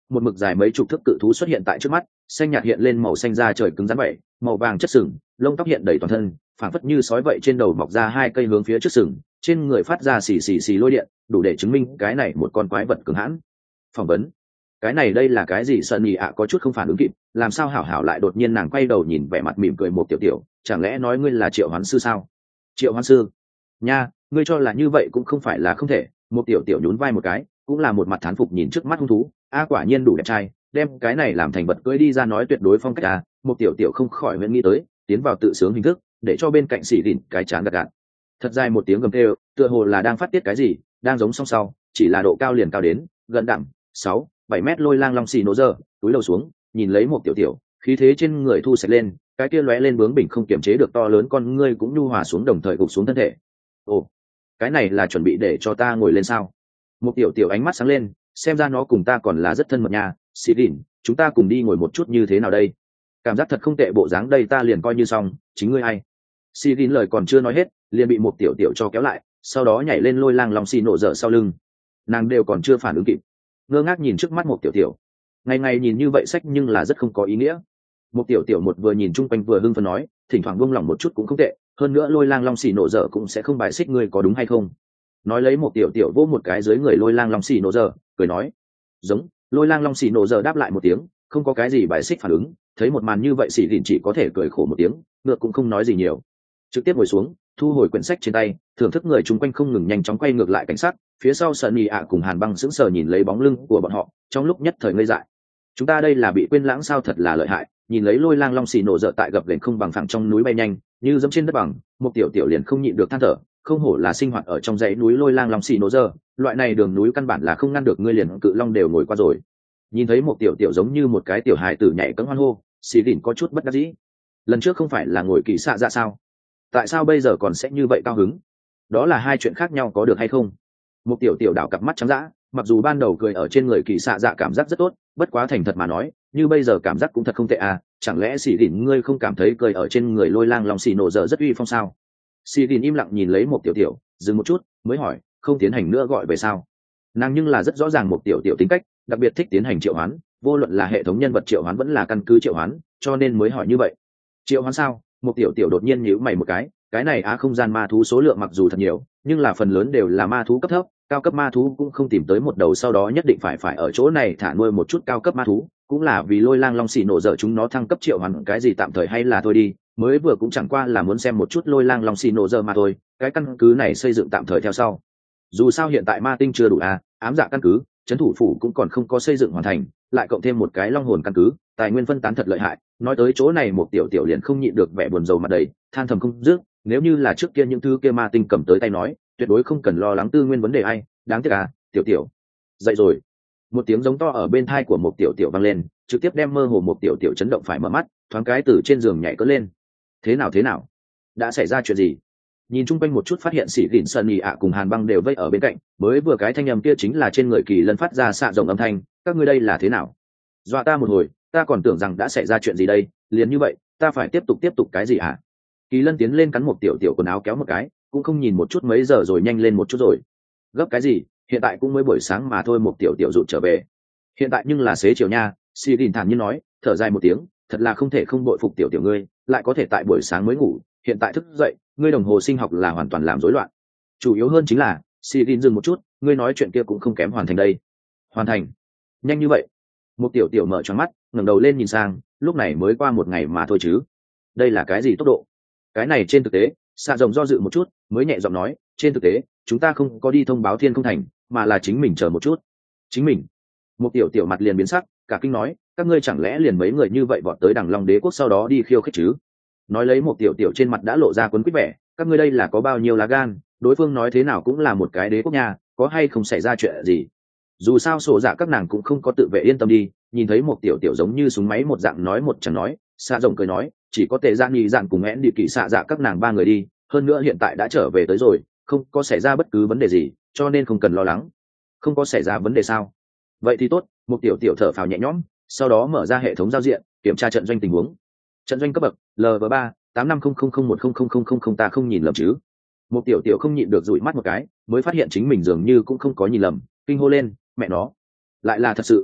một mực dài mấy chục thước cự thú xuất hiện tại trước mắt, xanh nhạt hiện lên màu xanh da trời cứng rắn vậy, màu vàng chất sừng, lông tóc hiện đầy toàn thân, phảng phất như sói vậy, trên đầu mọc ra hai cây hướng phía trước sừng, trên người phát ra xì xì xì lôi điện, đủ để chứng minh cái này một con quái vật cường hãn. Phỏng vấn, cái này đây là cái gì? Sơn nhị ạ có chút không phản ứng kịp, làm sao hảo hảo lại đột nhiên nàng quay đầu nhìn vẻ mặt mỉm cười một tiểu tiểu, chẳng lẽ nói ngươi là triệu hoán sư sao? Triệu hoán sư nha, ngươi cho là như vậy cũng không phải là không thể. Một tiểu tiểu nhún vai một cái, cũng là một mặt thán phục nhìn trước mắt hung thú. A quả nhiên đủ đẹp trai, đem cái này làm thành vật cưỡi đi ra nói tuyệt đối phong cách. À một tiểu tiểu không khỏi nguyện nghĩ tới tiến vào tự sướng hình thức, để cho bên cạnh xỉ đỉnh cái chán gạt gạt. Thật dài một tiếng gầm kêu, tựa hồ là đang phát tiết cái gì, đang giống song sau, chỉ là độ cao liền cao đến gần đẳng sáu bảy mét lôi lang long xì nổ giờ, túi đầu xuống nhìn lấy một tiểu tiểu, khí thế trên người thu sạch lên, cái kia lóe lên bướng bỉnh không kiềm chế được to lớn con ngươi cũng nhu hòa xuống, đồng thời gục xuống thân thể. Ồ, cái này là chuẩn bị để cho ta ngồi lên sao? Một tiểu tiểu ánh mắt sáng lên, xem ra nó cùng ta còn là rất thân mật nha. Xì đỉnh, chúng ta cùng đi ngồi một chút như thế nào đây? Cảm giác thật không tệ bộ dáng đây, ta liền coi như xong. Chính ngươi hay? Xì đỉnh lời còn chưa nói hết, liền bị một tiểu tiểu cho kéo lại, sau đó nhảy lên lôi lang long xì nổ dở sau lưng. Nàng đều còn chưa phản ứng kịp, ngơ ngác nhìn trước mắt một tiểu tiểu. Ngày ngày nhìn như vậy sách nhưng là rất không có ý nghĩa. Một tiểu tiểu một vừa nhìn chung quanh vừa hưng phấn nói, thỉnh thoảng buông lỏng một chút cũng không tệ, hơn nữa lôi lang long xì nổ dở cũng sẽ không bài xích ngươi, có đúng hay không? Nói lấy một tiểu tiểu vỗ một cái dưới người lôi lang long xì nổ dở, cười nói. Giống. Lôi lang long xì nổ dở đáp lại một tiếng, không có cái gì bài xích phản ứng. Thấy một màn như vậy xì đỉnh chỉ có thể cười khổ một tiếng, ngược cũng không nói gì nhiều, trực tiếp ngồi xuống, thu hồi quyển sách trên tay, thưởng thức người chung quanh không ngừng nhanh chóng quay ngược lại cảnh sát. Phía sau Sơn nhị ạ cùng Hàn Băng sững sờ nhìn lấy bóng lưng của bọn họ, trong lúc nhất thời ngây dại. Chúng ta đây là bị quên lãng sao? Thật là lợi hại. Nhìn lấy lôi lang long xì nổ dở tại gập ghềnh không bằng phẳng trong núi bay nhanh, như dẫm trên đất bằng, một tiểu tiểu liền không nhịn được than thở, không hổ là sinh hoạt ở trong dãy núi lôi lang long xì nổ dở, loại này đường núi căn bản là không ngăn được ngươi, liền cự long đều ngồi qua rồi. Nhìn thấy một tiểu tiểu giống như một cái tiểu hài tử nhảy cẫng hoan hô, xì đỉnh có chút bất đắc dĩ. Lần trước không phải là ngồi kỳ xạ dạ sao? Tại sao bây giờ còn sẽ như vậy cao hứng? Đó là hai chuyện khác nhau, có được hay không? Một tiểu tiểu đảo cặp mắt trắng dã, mặc dù ban đầu cười ở trên người kỳ xạ dạ cảm giác rất tốt, bất quá thành thật mà nói, như bây giờ cảm giác cũng thật không tệ à. Chẳng lẽ xì đỉnh ngươi không cảm thấy cười ở trên người lôi lang long xì nổ dở rất uy phong sao? Xì đỉnh im lặng nhìn lấy một tiểu tiểu, dừng một chút mới hỏi, không tiến hành nữa gọi về sao? Nàng nhưng là rất rõ ràng một tiểu tiểu tính cách, đặc biệt thích tiến hành triệu hoán, vô luận là hệ thống nhân vật triệu hoán vẫn là căn cứ triệu hoán, cho nên mới hỏi như vậy. Triệu hoán sao? Một tiểu tiểu đột nhiên nhíu mày một cái, cái này á không gian ma thú số lượng mặc dù thật nhiều, nhưng là phần lớn đều là ma thú cấp thấp, cao cấp ma thú cũng không tìm tới một đầu, sau đó nhất định phải phải ở chỗ này thả nuôi một chút cao cấp ma thú, cũng là vì lôi lang long xì nổ dở chúng nó thăng cấp triệu hoán cái gì tạm thời hay là thôi đi, mới vừa cũng chẳng qua là muốn xem một chút lôi lang long xì nổ dở mà thôi, cái căn cứ này xây dựng tạm thời theo sau. Dù sao hiện tại ma tinh chưa đủ à, ám dạ căn cứ, trấn thủ phủ cũng còn không có xây dựng hoàn thành, lại cộng thêm một cái long hồn căn cứ, tài nguyên phân tán thật lợi hại. Nói tới chỗ này một tiểu tiểu liền không nhịn được vẻ buồn rầu mặt đầy, than thầm không dứt. Nếu như là trước kia những thứ kia ma tinh cầm tới tay nói, tuyệt đối không cần lo lắng tư nguyên vấn đề ai, đáng tiếc à. Tiểu tiểu dậy rồi. Một tiếng giống to ở bên thai của một tiểu tiểu vang lên, trực tiếp đem mơ hồ một tiểu tiểu chấn động phải mở mắt, thoáng cái từ trên giường nhảy cất lên. Thế nào thế nào, đã xảy ra chuyện gì? Nhìn chung quanh một chút phát hiện sĩ Vịn Sơn nhị ạ cùng Hàn Băng đều vây ở bên cạnh, mới vừa cái thanh âm kia chính là trên người Kỳ Lân phát ra xạ rồng âm thanh, các ngươi đây là thế nào? Dọa ta một hồi, ta còn tưởng rằng đã xảy ra chuyện gì đây, liền như vậy, ta phải tiếp tục tiếp tục cái gì hả? Kỳ Lân tiến lên cắn một tiểu tiểu quần áo kéo một cái, cũng không nhìn một chút mấy giờ rồi, nhanh lên một chút rồi. Gấp cái gì, hiện tại cũng mới buổi sáng mà thôi. Một tiểu tiểu rụt trở về. Hiện tại nhưng là xế chiều nha. Sĩ Vịn thản nhiên nói, thở dài một tiếng, thật là không thể không bội phục tiểu tiểu ngươi, lại có thể tại buổi sáng mới ngủ, hiện tại thức dậy, ngươi đồng hồ sinh học là hoàn toàn làm rối loạn. Chủ yếu hơn chính là, Sĩ Vịn dừng một chút, ngươi nói chuyện kia cũng không kém hoàn thành đây. Hoàn thành? Nhanh như vậy? Một tiểu tiểu mở choáng mắt, ngẩng đầu lên nhìn sang, lúc này mới qua một ngày mà thôi chứ. Đây là cái gì tốc độ? Cái này trên thực tế, xạ rồng do dự một chút, mới nhẹ giọng nói, trên thực tế, chúng ta không có đi thông báo thiên không thành, mà là chính mình chờ một chút. Chính mình? Một tiểu tiểu mặt liền biến sắc, cả kinh nói, các ngươi chẳng lẽ liền mấy người như vậy vọt tới Đằng Long Đế quốc sau đó đi khiêu khích chứ? Nói lấy một tiểu tiểu trên mặt đã lộ ra quấn quýt vẻ, các ngươi đây là có bao nhiêu lá gan, đối phương nói thế nào cũng là một cái đế quốc nhà, có hay không xảy ra chuyện gì? Dù sao sổ dạ các nàng cũng không có tự vệ, yên tâm đi. Nhìn thấy một tiểu tiểu giống như súng máy một dạng nói một chẳng nói, xạ rồng cười nói, chỉ có tệ dạ nhì dạn cùng én đi kỳ xạ dạ các nàng ba người đi, hơn nữa hiện tại đã trở về tới rồi, không có xảy ra bất cứ vấn đề gì, cho nên không cần lo lắng. Không có xảy ra vấn đề sao? Vậy thì tốt. Một tiểu tiểu thở phào nhẹ nhõm, sau đó mở ra hệ thống giao diện, kiểm tra trận doanh tình huống. Trận doanh cấp bậc L V ba tám năm không không không một không không không không không, ta không nhìn lầm chứ? Một tiểu tiểu không nhịn được dụi mắt một cái, mới phát hiện chính mình dường như cũng không có nhìn lầm, kinh hô lên, mẹ nó, lại là thật sự.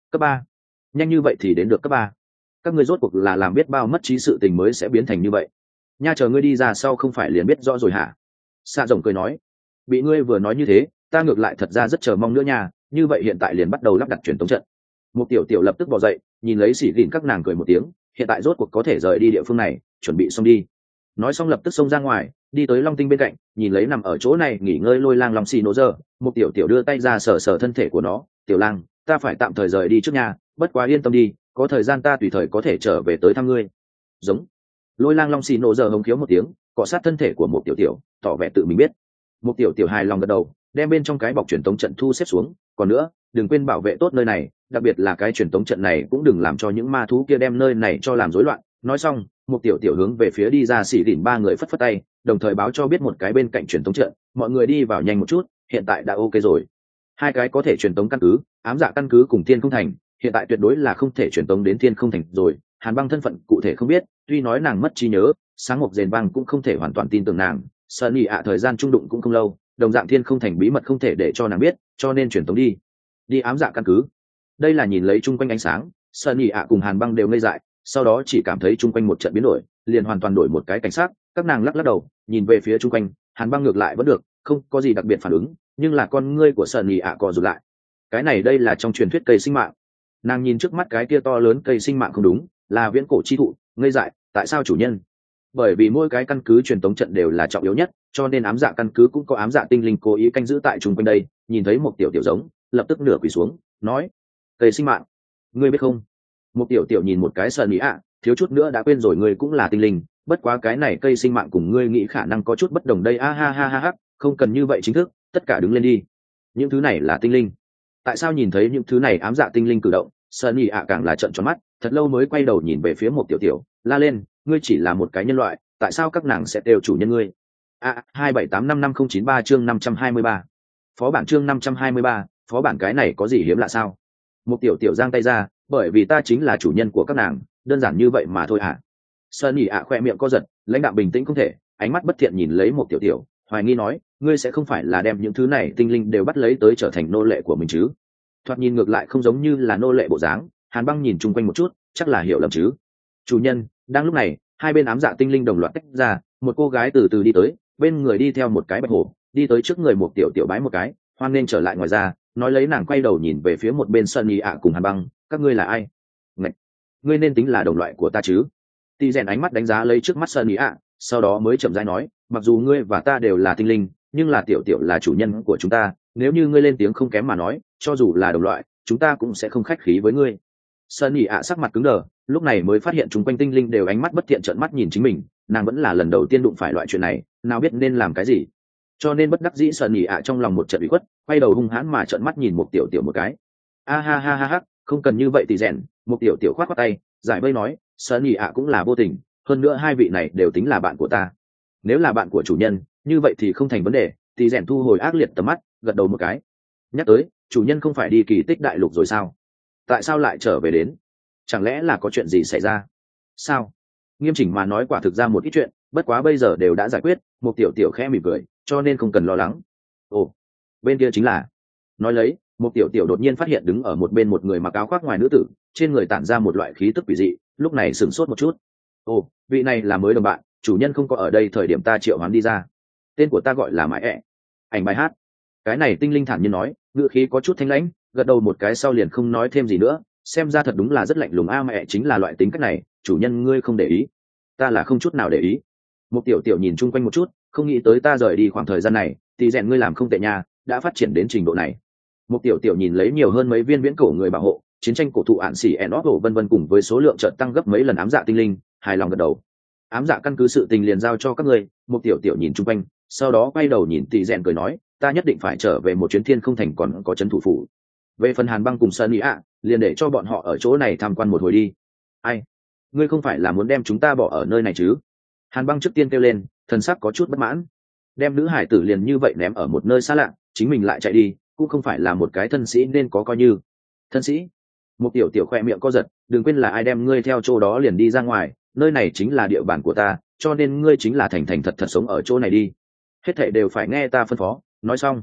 Cấp ba? Nhanh như vậy thì đến được cấp ba? Các ngươi rốt cuộc là làm biết bao mất trí sự tình mới sẽ biến thành như vậy. Nha, chờ ngươi đi ra sau không phải liền biết rõ rồi hả? Xạ rồng cười nói. Bị ngươi vừa nói như thế, ta ngược lại thật ra rất chờ mong nữa nha, như vậy hiện tại liền bắt đầu lắp đặt truyền tống trận. Một tiểu tiểu lập tức bỏ dậy, nhìn lấy xỉ gìn các nàng cười một tiếng, hiện tại rốt cuộc có thể rời đi địa phương này, chuẩn bị xong đi. Nói xong lập tức xông ra ngoài, đi tới long tinh bên cạnh, nhìn lấy nằm ở chỗ này nghỉ ngơi lôi lang lòng xì nổ giờ. Một tiểu tiểu đưa tay ra sờ sờ thân thể của nó. Tiểu lang, ta phải tạm thời rời đi trước nhà, bất quá yên tâm đi, có thời gian ta tùy thời có thể trở về tới thăm ngươi. Giống. Lôi lang long xì nổ giờ hống khiếu một tiếng, cọ sát thân thể của một tiểu tiểu, tỏ vẻ tự mình biết. Một tiểu tiểu hài lòng gật đầu, đem bên trong cái bọc truyền tống trận thu xếp xuống. Còn nữa, đừng quên bảo vệ tốt nơi này, đặc biệt là cái truyền tống trận này cũng đừng làm cho những ma thú kia đem nơi này cho làm rối loạn. Nói xong, một tiểu tiểu hướng về phía đi ra xỉ đỉnh ba người phất phất tay, đồng thời báo cho biết một cái bên cạnh truyền tống trận, mọi người đi vào nhanh một chút, hiện tại đã ok rồi. Hai cái có thể truyền tống căn cứ, ám dạ căn cứ cùng thiên không thành, hiện tại tuyệt đối là không thể truyền tống đến thiên không thành rồi. Hàn Băng thân phận cụ thể không biết, tuy nói nàng mất trí nhớ, sáng mộc rền vang cũng không thể hoàn toàn tin tưởng nàng. Sunny ạ thời gian trung đụng cũng không lâu, đồng dạng thiên không thành bí mật không thể để cho nàng biết, cho nên truyền tống đi. Đi ám dạ căn cứ. Đây là nhìn lấy chung quanh ánh sáng, Sunny ạ cùng Hàn Băng đều ngây dại, sau đó chỉ cảm thấy chung quanh một trận biến đổi, liền hoàn toàn đổi một cái cảnh sát. Các nàng lắc lắc đầu, nhìn về phía chung quanh, Hàn Băng ngược lại vẫn được, không có gì đặc biệt phản ứng, nhưng là con ngươi của Sunny ạ co rụt lại. Cái này đây là trong truyền thuyết cây sinh mạng. Nàng nhìn trước mắt cái kia to lớn cây sinh mạng không đúng, là viễn cổ chi thụ, ngây dại, tại sao chủ nhân? Bởi vì mỗi cái căn cứ truyền tống trận đều là trọng yếu nhất, cho nên ám dạ căn cứ cũng có ám dạ tinh linh cố ý canh giữ tại chung quanh đây. Nhìn thấy một tiểu tiểu giống, lập tức nửa quỳ xuống, nói: cây sinh mạng, ngươi biết không? Một tiểu tiểu nhìn một cái Sunny ạ, thiếu chút nữa đã quên rồi, ngươi cũng là tinh linh, bất quá cái này cây sinh mạng cùng ngươi nghĩ khả năng có chút bất đồng đây. A ha ha ha ha, không cần như vậy chính thức, tất cả đứng lên đi. Những thứ này là tinh linh. Tại sao nhìn thấy những thứ này ám dạ tinh linh cử động, Sunny ạ càng là trợn tròn mắt, thật lâu mới quay đầu nhìn về phía một tiểu tiểu, la lên: ngươi chỉ là một cái nhân loại, tại sao các nàng sẽ đều chủ nhân ngươi? A hai bảy tám năm năm không chín ba chương năm trăm hai mươi ba. Phó bản chương năm trăm hai mươi ba, phó bản cái này có gì hiếm lạ sao? Một tiểu tiểu giang tay ra, bởi vì ta chính là chủ nhân của các nàng, đơn giản như vậy mà thôi hả? Sunny ạ khoe miệng co giật, lãnh đạm bình tĩnh không thể, ánh mắt bất thiện nhìn lấy một tiểu tiểu, hoài nghi nói: ngươi sẽ không phải là đem những thứ này tinh linh đều bắt lấy tới trở thành nô lệ của mình chứ? Thoạt nhìn ngược lại không giống như là nô lệ bộ dáng. Hàn Băng nhìn chung quanh một chút, chắc là hiểu lầm chứ. Chủ nhân. Đang lúc này, hai bên ám dạ tinh linh đồng loạt tách ra, một cô gái từ từ đi tới, bên người đi theo một cái bạch hổ, đi tới trước người một tiểu tiểu bái một cái, hoan nên trở lại ngoài ra, nói lấy nàng quay đầu nhìn về phía một bên Sunny ạ cùng Hàn Băng: các ngươi là ai? Ngạch, ngươi nên tính là đồng loại của ta chứ? Tỷ rèn ánh mắt đánh giá lấy trước mắt Sunny ạ, sau đó mới chậm rãi nói: mặc dù ngươi và ta đều là tinh linh, nhưng là tiểu tiểu là chủ nhân của chúng ta, nếu như ngươi lên tiếng không kém mà nói, cho dù là đồng loại, chúng ta cũng sẽ không khách khí với ngươi. Sunny ạ sắc mặt cứng đờ, lúc này mới phát hiện chúng quanh tinh linh đều ánh mắt bất thiện trợn mắt nhìn chính mình, nàng vẫn là lần đầu tiên đụng phải loại chuyện này, nào biết nên làm cái gì, cho nên bất đắc dĩ Sunny ạ trong lòng một trận ủy khuất, quay đầu hung hãn mà trợn mắt nhìn một tiểu tiểu một cái. A ha ha ha ha, không cần như vậy thì rèn. Một tiểu tiểu khoát khoát tay, giải vây nói: Sunny ạ cũng là vô tình, hơn nữa hai vị này đều tính là bạn của ta, nếu là bạn của chủ nhân, như vậy thì không thành vấn đề. Thì rèn thu hồi ác liệt tầm mắt, gật đầu một cái. Nhắc tới, chủ nhân không phải đi kỳ tích đại lục rồi sao? Tại sao lại trở về đến? Chẳng lẽ là có chuyện gì xảy ra? Sao? Nghiêm chỉnh mà nói quả thực ra một ít chuyện, bất quá bây giờ đều đã giải quyết. Một tiểu tiểu khẽ mỉm cười, cho nên không cần lo lắng. Ồ, bên kia chính là. Nói lấy, một tiểu tiểu đột nhiên phát hiện đứng ở một bên một người mặc áo khoác ngoài nữ tử, trên người tản ra một loại khí tức quỷ dị, lúc này sửng sốt một chút. Ồ, vị này là mới đồng bạn, chủ nhân không có ở đây thời điểm ta triệu hoán đi ra. Tên của ta gọi là Mãi ẹ. Ảnh bài hát. Cái này tinh linh thản nhiên nói, ngữ khí có chút thanh lãnh, gật đầu một cái sau liền không nói thêm gì nữa, xem ra thật đúng là rất lạnh lùng. A mẹ chính là loại tính cách này, chủ nhân ngươi không để ý, ta là không chút nào để ý. Một tiểu tiểu nhìn chung quanh một chút, không nghĩ tới ta rời đi khoảng thời gian này, thì rèn ngươi làm không tệ nha, đã phát triển đến trình độ này. Một tiểu tiểu nhìn lấy nhiều hơn mấy viên viễn cổ người bảo hộ, chiến tranh cổ thụ ạn xỉ en óc vân vân cùng với số lượng chợt tăng gấp mấy lần ám dạ tinh linh, hài lòng gật đầu. Ám dạ căn cứ sự tình liền giao cho các ngươi. Một tiểu tiểu nhìn chung quanh, sau đó quay đầu nhìn tỷ rèn cười nói: ta nhất định phải trở về một chuyến thiên không thành còn có trấn thủ phủ. Về phần Hàn Băng cùng Sunny ạ, liền để cho bọn họ ở chỗ này tham quan một hồi đi. Ai? Ngươi không phải là muốn đem chúng ta bỏ ở nơi này chứ? Hàn Băng trước tiên kêu lên, thần sắc có chút bất mãn. Đem nữ hải tử liền như vậy ném ở một nơi xa lạ, chính mình lại chạy đi, cũng không phải là một cái thân sĩ nên có coi như. Thân sĩ? Một tiểu tiểu khoe miệng co giật, đừng quên là ai đem ngươi theo chỗ đó liền đi ra ngoài, nơi này chính là địa bàn của ta, cho nên ngươi chính là thành thành thật thật sống ở chỗ này đi. Hết thảy đều phải nghe ta phân phó. Nói xong,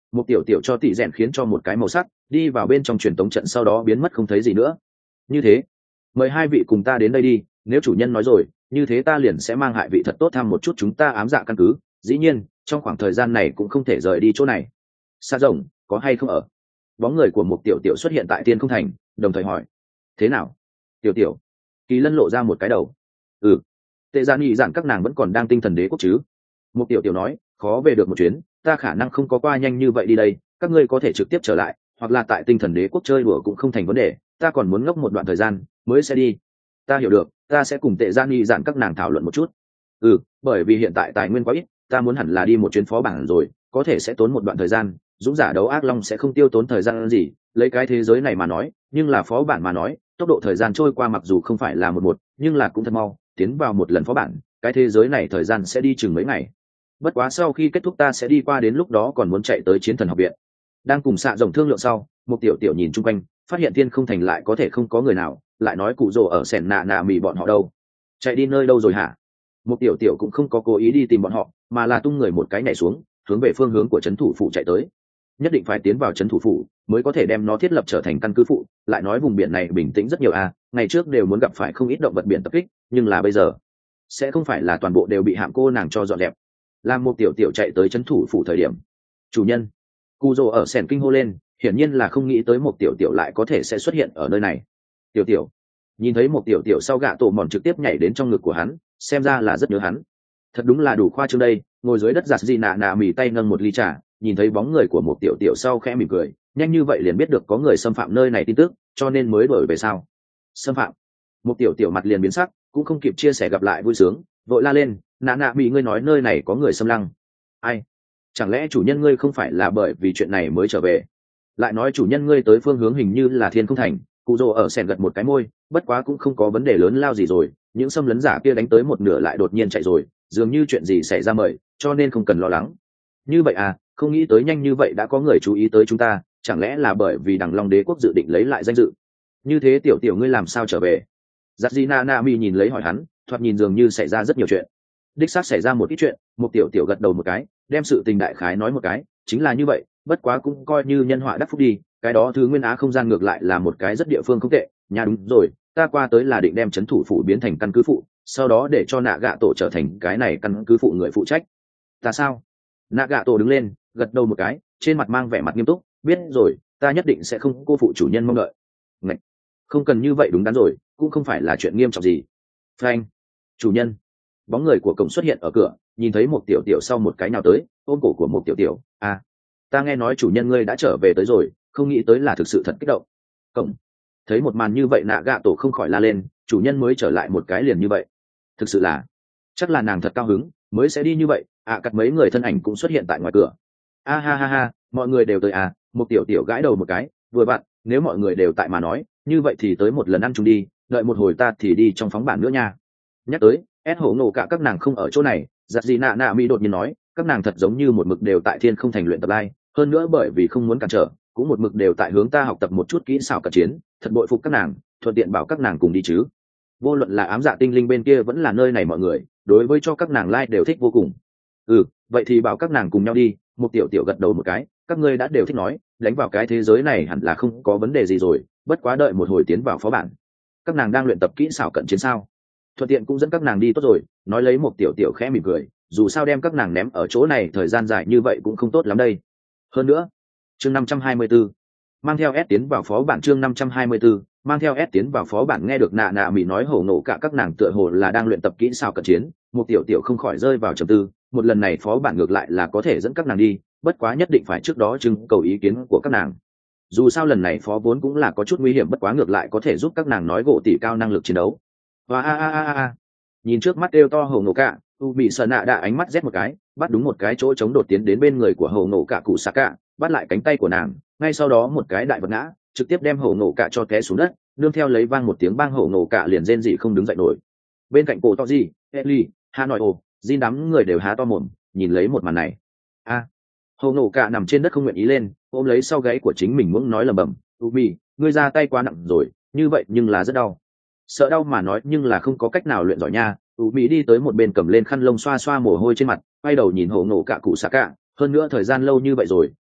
một tiểu tiểu cho tỷ rèn khiến cho một cái màu sắc, đi vào bên trong truyền tống trận sau đó biến mất không thấy gì nữa. Như thế, mời hai vị cùng ta đến đây đi, nếu chủ nhân nói rồi, như thế ta liền sẽ mang hai vị thật tốt thăm một chút chúng ta ám dạ căn cứ, dĩ nhiên trong khoảng thời gian này cũng không thể rời đi chỗ này. Sa rồng có hay không ở? Bóng người của một tiểu tiểu xuất hiện tại tiên không thành, đồng thời hỏi. Thế nào? Tiểu tiểu. Kỳ Lân lộ ra một cái đầu. Ừ. Tệ Gia nghĩ rằng các nàng vẫn còn đang tinh thần đế quốc chứ? Một tiểu tiểu nói, khó về được một chuyến, ta khả năng không có qua nhanh như vậy đi đây, các ngươi có thể trực tiếp trở lại, hoặc là tại tinh thần đế quốc chơi đùa cũng không thành vấn đề, ta còn muốn ngốc một đoạn thời gian mới sẽ đi. Ta hiểu được, ta sẽ cùng Tệ Gia nghĩ rằng các nàng thảo luận một chút. Ừ, bởi vì hiện tại tài nguyên quá ít, ta muốn hẳn là đi một chuyến phó bản rồi, có thể sẽ tốn một đoạn thời gian. Dũng giả đấu ác long sẽ không tiêu tốn thời gian gì, lấy cái thế giới này mà nói, nhưng là phó bản mà nói, tốc độ thời gian trôi qua mặc dù không phải là một một, nhưng là cũng thật mau, tiến vào một lần phó bản, cái thế giới này thời gian sẽ đi chừng mấy ngày. Bất quá sau khi kết thúc ta sẽ đi qua, đến lúc đó còn muốn chạy tới chiến thần học viện. Đang cùng xạ rồng thương lượng sau, một tiểu tiểu nhìn chung quanh, phát hiện thiên không thành lại có thể không có người nào, lại nói cụ rồ ở sẻn nạ nạ mì bọn họ đâu, chạy đi nơi đâu rồi hả? Một tiểu tiểu cũng không có cố ý đi tìm bọn họ, mà là tung người một cái nhảy xuống, hướng về phương hướng của trấn thủ phủ chạy tới. Nhất định phải tiến vào trấn thủ phủ mới có thể đem nó thiết lập trở thành căn cứ phụ, lại nói vùng biển này bình tĩnh rất nhiều à, ngày trước đều muốn gặp phải không ít động vật biển tập kích, nhưng là bây giờ sẽ không phải là toàn bộ đều bị hạm cô nàng cho dọn dẹp. Làm một tiểu tiểu chạy tới trấn thủ phủ thời điểm, chủ nhân cu rồ ở sèn kinh hô lên, hiển nhiên là không nghĩ tới một tiểu tiểu lại có thể sẽ xuất hiện ở nơi này. Tiểu tiểu nhìn thấy một tiểu tiểu sau, gạ tổ mòn trực tiếp nhảy đến trong ngực của hắn, xem ra là rất nhớ hắn. Thật đúng là đủ khoa trương đây. Ngồi dưới đất giặt gì nạ nạ mì tay nâng một ly trà, nhìn thấy bóng người của một tiểu tiểu sau khẽ mỉm cười, nhanh như vậy liền biết được có người xâm phạm nơi này tin tức, cho nên mới đổi về sao? Xâm phạm? Một tiểu tiểu mặt liền biến sắc, cũng không kịp chia sẻ gặp lại vui sướng, vội la lên, nạ nạ mì ngươi nói nơi này có người xâm lăng? Ai? Chẳng lẽ chủ nhân ngươi không phải là bởi vì chuyện này mới trở về? Lại nói chủ nhân ngươi tới phương hướng hình như là thiên không thành. Cụ rồ ở sèn gật một cái môi, bất quá cũng không có vấn đề lớn lao gì rồi, những xâm lấn giả kia đánh tới một nửa lại đột nhiên chạy rồi, dường như chuyện gì xảy ra mời, cho nên không cần lo lắng. Như vậy à, không nghĩ tới nhanh như vậy đã có người chú ý tới chúng ta, chẳng lẽ là bởi vì đằng long đế quốc dự định lấy lại danh dự? Như thế tiểu tiểu ngươi làm sao trở về? Giặt gì na na mi nhìn lấy hỏi hắn, thoạt nhìn dường như xảy ra rất nhiều chuyện. Đích xác xảy ra một ít chuyện, một tiểu tiểu gật đầu một cái, đem sự tình đại khái nói một cái, chính là như vậy, bất quá cũng coi như nhân họa đắc phúc đi, cái đó thứ nguyên á không gian ngược lại là một cái rất địa phương không tệ. Nhà đúng rồi, ta qua tới là định đem trấn thủ phủ biến thành căn cứ phụ, sau đó để cho nạ gạ tổ trở thành cái này căn cứ phụ người phụ trách. Ta sao? Nạ gạ tổ đứng lên, gật đầu một cái, trên mặt mang vẻ mặt nghiêm túc, biết rồi, ta nhất định sẽ không cô phụ chủ nhân mong đợi. Ngạch, không cần như vậy, đúng đắn rồi, cũng không phải là chuyện nghiêm trọng gì. Frank, chủ nhân. Bóng người của cổng xuất hiện ở cửa, nhìn thấy một tiểu tiểu sau một cái nào tới, ôm cổ của một tiểu tiểu. À, ta nghe nói chủ nhân ngươi đã trở về tới rồi, không nghĩ tới là thực sự thật kích động. Cổng thấy một màn như vậy, nạ gạ tổ không khỏi la lên, chủ nhân mới trở lại một cái liền như vậy, thực sự là, chắc là nàng thật cao hứng mới sẽ đi như vậy. À, cắt mấy người thân ảnh cũng xuất hiện tại ngoài cửa. A ha ha ha, mọi người đều tới à? Một tiểu tiểu gãi đầu một cái, vừa bạn, nếu mọi người đều tại mà nói, như vậy thì tới một lần ăn chung đi, đợi một hồi ta thì đi trong phóng bản nữa nha. Nhắc tới ép hổ nổ cả các nàng không ở chỗ này, giặt gì nạ nạ mỹ đột nhiên nói, các nàng thật giống như một mực đều tại thiên không thành luyện tập lai, hơn nữa bởi vì không muốn cản trở, cũng một mực đều tại hướng ta học tập một chút kỹ xảo cận chiến, thật bội phục các nàng, thuận tiện bảo các nàng cùng đi chứ. Vô luận là ám dạ tinh linh bên kia vẫn là nơi này, mọi người đối với cho các nàng lai đều thích vô cùng. Ừ, vậy thì bảo các nàng cùng nhau đi. Một tiểu tiểu gật đầu một cái, các ngươi đã đều thích nói, đánh vào cái thế giới này hẳn là không có vấn đề gì rồi, bất quá đợi một hồi tiến vào phó bản. Các nàng đang luyện tập kỹ xảo cận chiến sao? Thuận tiện cũng dẫn các nàng đi tốt rồi. Nói lấy một tiểu tiểu khẽ mỉm cười, dù sao đem các nàng ném ở chỗ này thời gian dài như vậy cũng không tốt lắm đây. Hơn nữa, chương năm trăm hai mươi 4, mang theo S tiến vào phó bản. Chương năm trăm hai mươi 4, mang theo S tiến vào phó bản. Nghe được nạ nạ mỹ nói hổ nổ cả các nàng tựa hồ là đang luyện tập kỹ xảo cận chiến, một tiểu tiểu không khỏi rơi vào trầm tư. Một lần này phó bản ngược lại là có thể dẫn các nàng đi, bất quá nhất định phải trước đó trưng cầu ý kiến của các nàng. Dù sao lần này phó vốn cũng là có chút nguy hiểm, bất quá ngược lại có thể giúp các nàng nói gỗ tỷ cao năng lực chiến đấu. Và a a a a, nhìn trước mắt đều to hổ nổ cả, u bị sợ nạ đã ánh mắt rét một cái, bắt đúng một cái chỗ trống đột tiến đến bên người của hổ nổ cả cụ xạ cả, bắt lại cánh tay của nàng, ngay sau đó một cái đại vật ngã, trực tiếp đem hổ nổ cả cho té xuống đất, nương theo lấy vang một tiếng bang, hổ nổ cả liền rên rỉ không đứng dậy nổi. Bên cạnh cổ to gì, Ellie, Hà nội ồ, Jin đám người đều há to mồm nhìn lấy một màn này. A, à, hổ nổ cả nằm trên đất không nguyện ý lên, ôm lấy sau gáy của chính mình muốn nói lầm bầm, Ubi, ngươi ra tay quá nặng rồi, như vậy nhưng là rất đau. Sợ đau mà nói nhưng là không có cách nào luyện giỏi nha. Ubi đi tới một bên cầm lên khăn lông xoa xoa mồ hôi trên mặt, quay đầu nhìn hổ nổ cả cụ xạ cả, hơn nữa thời gian lâu như vậy rồi,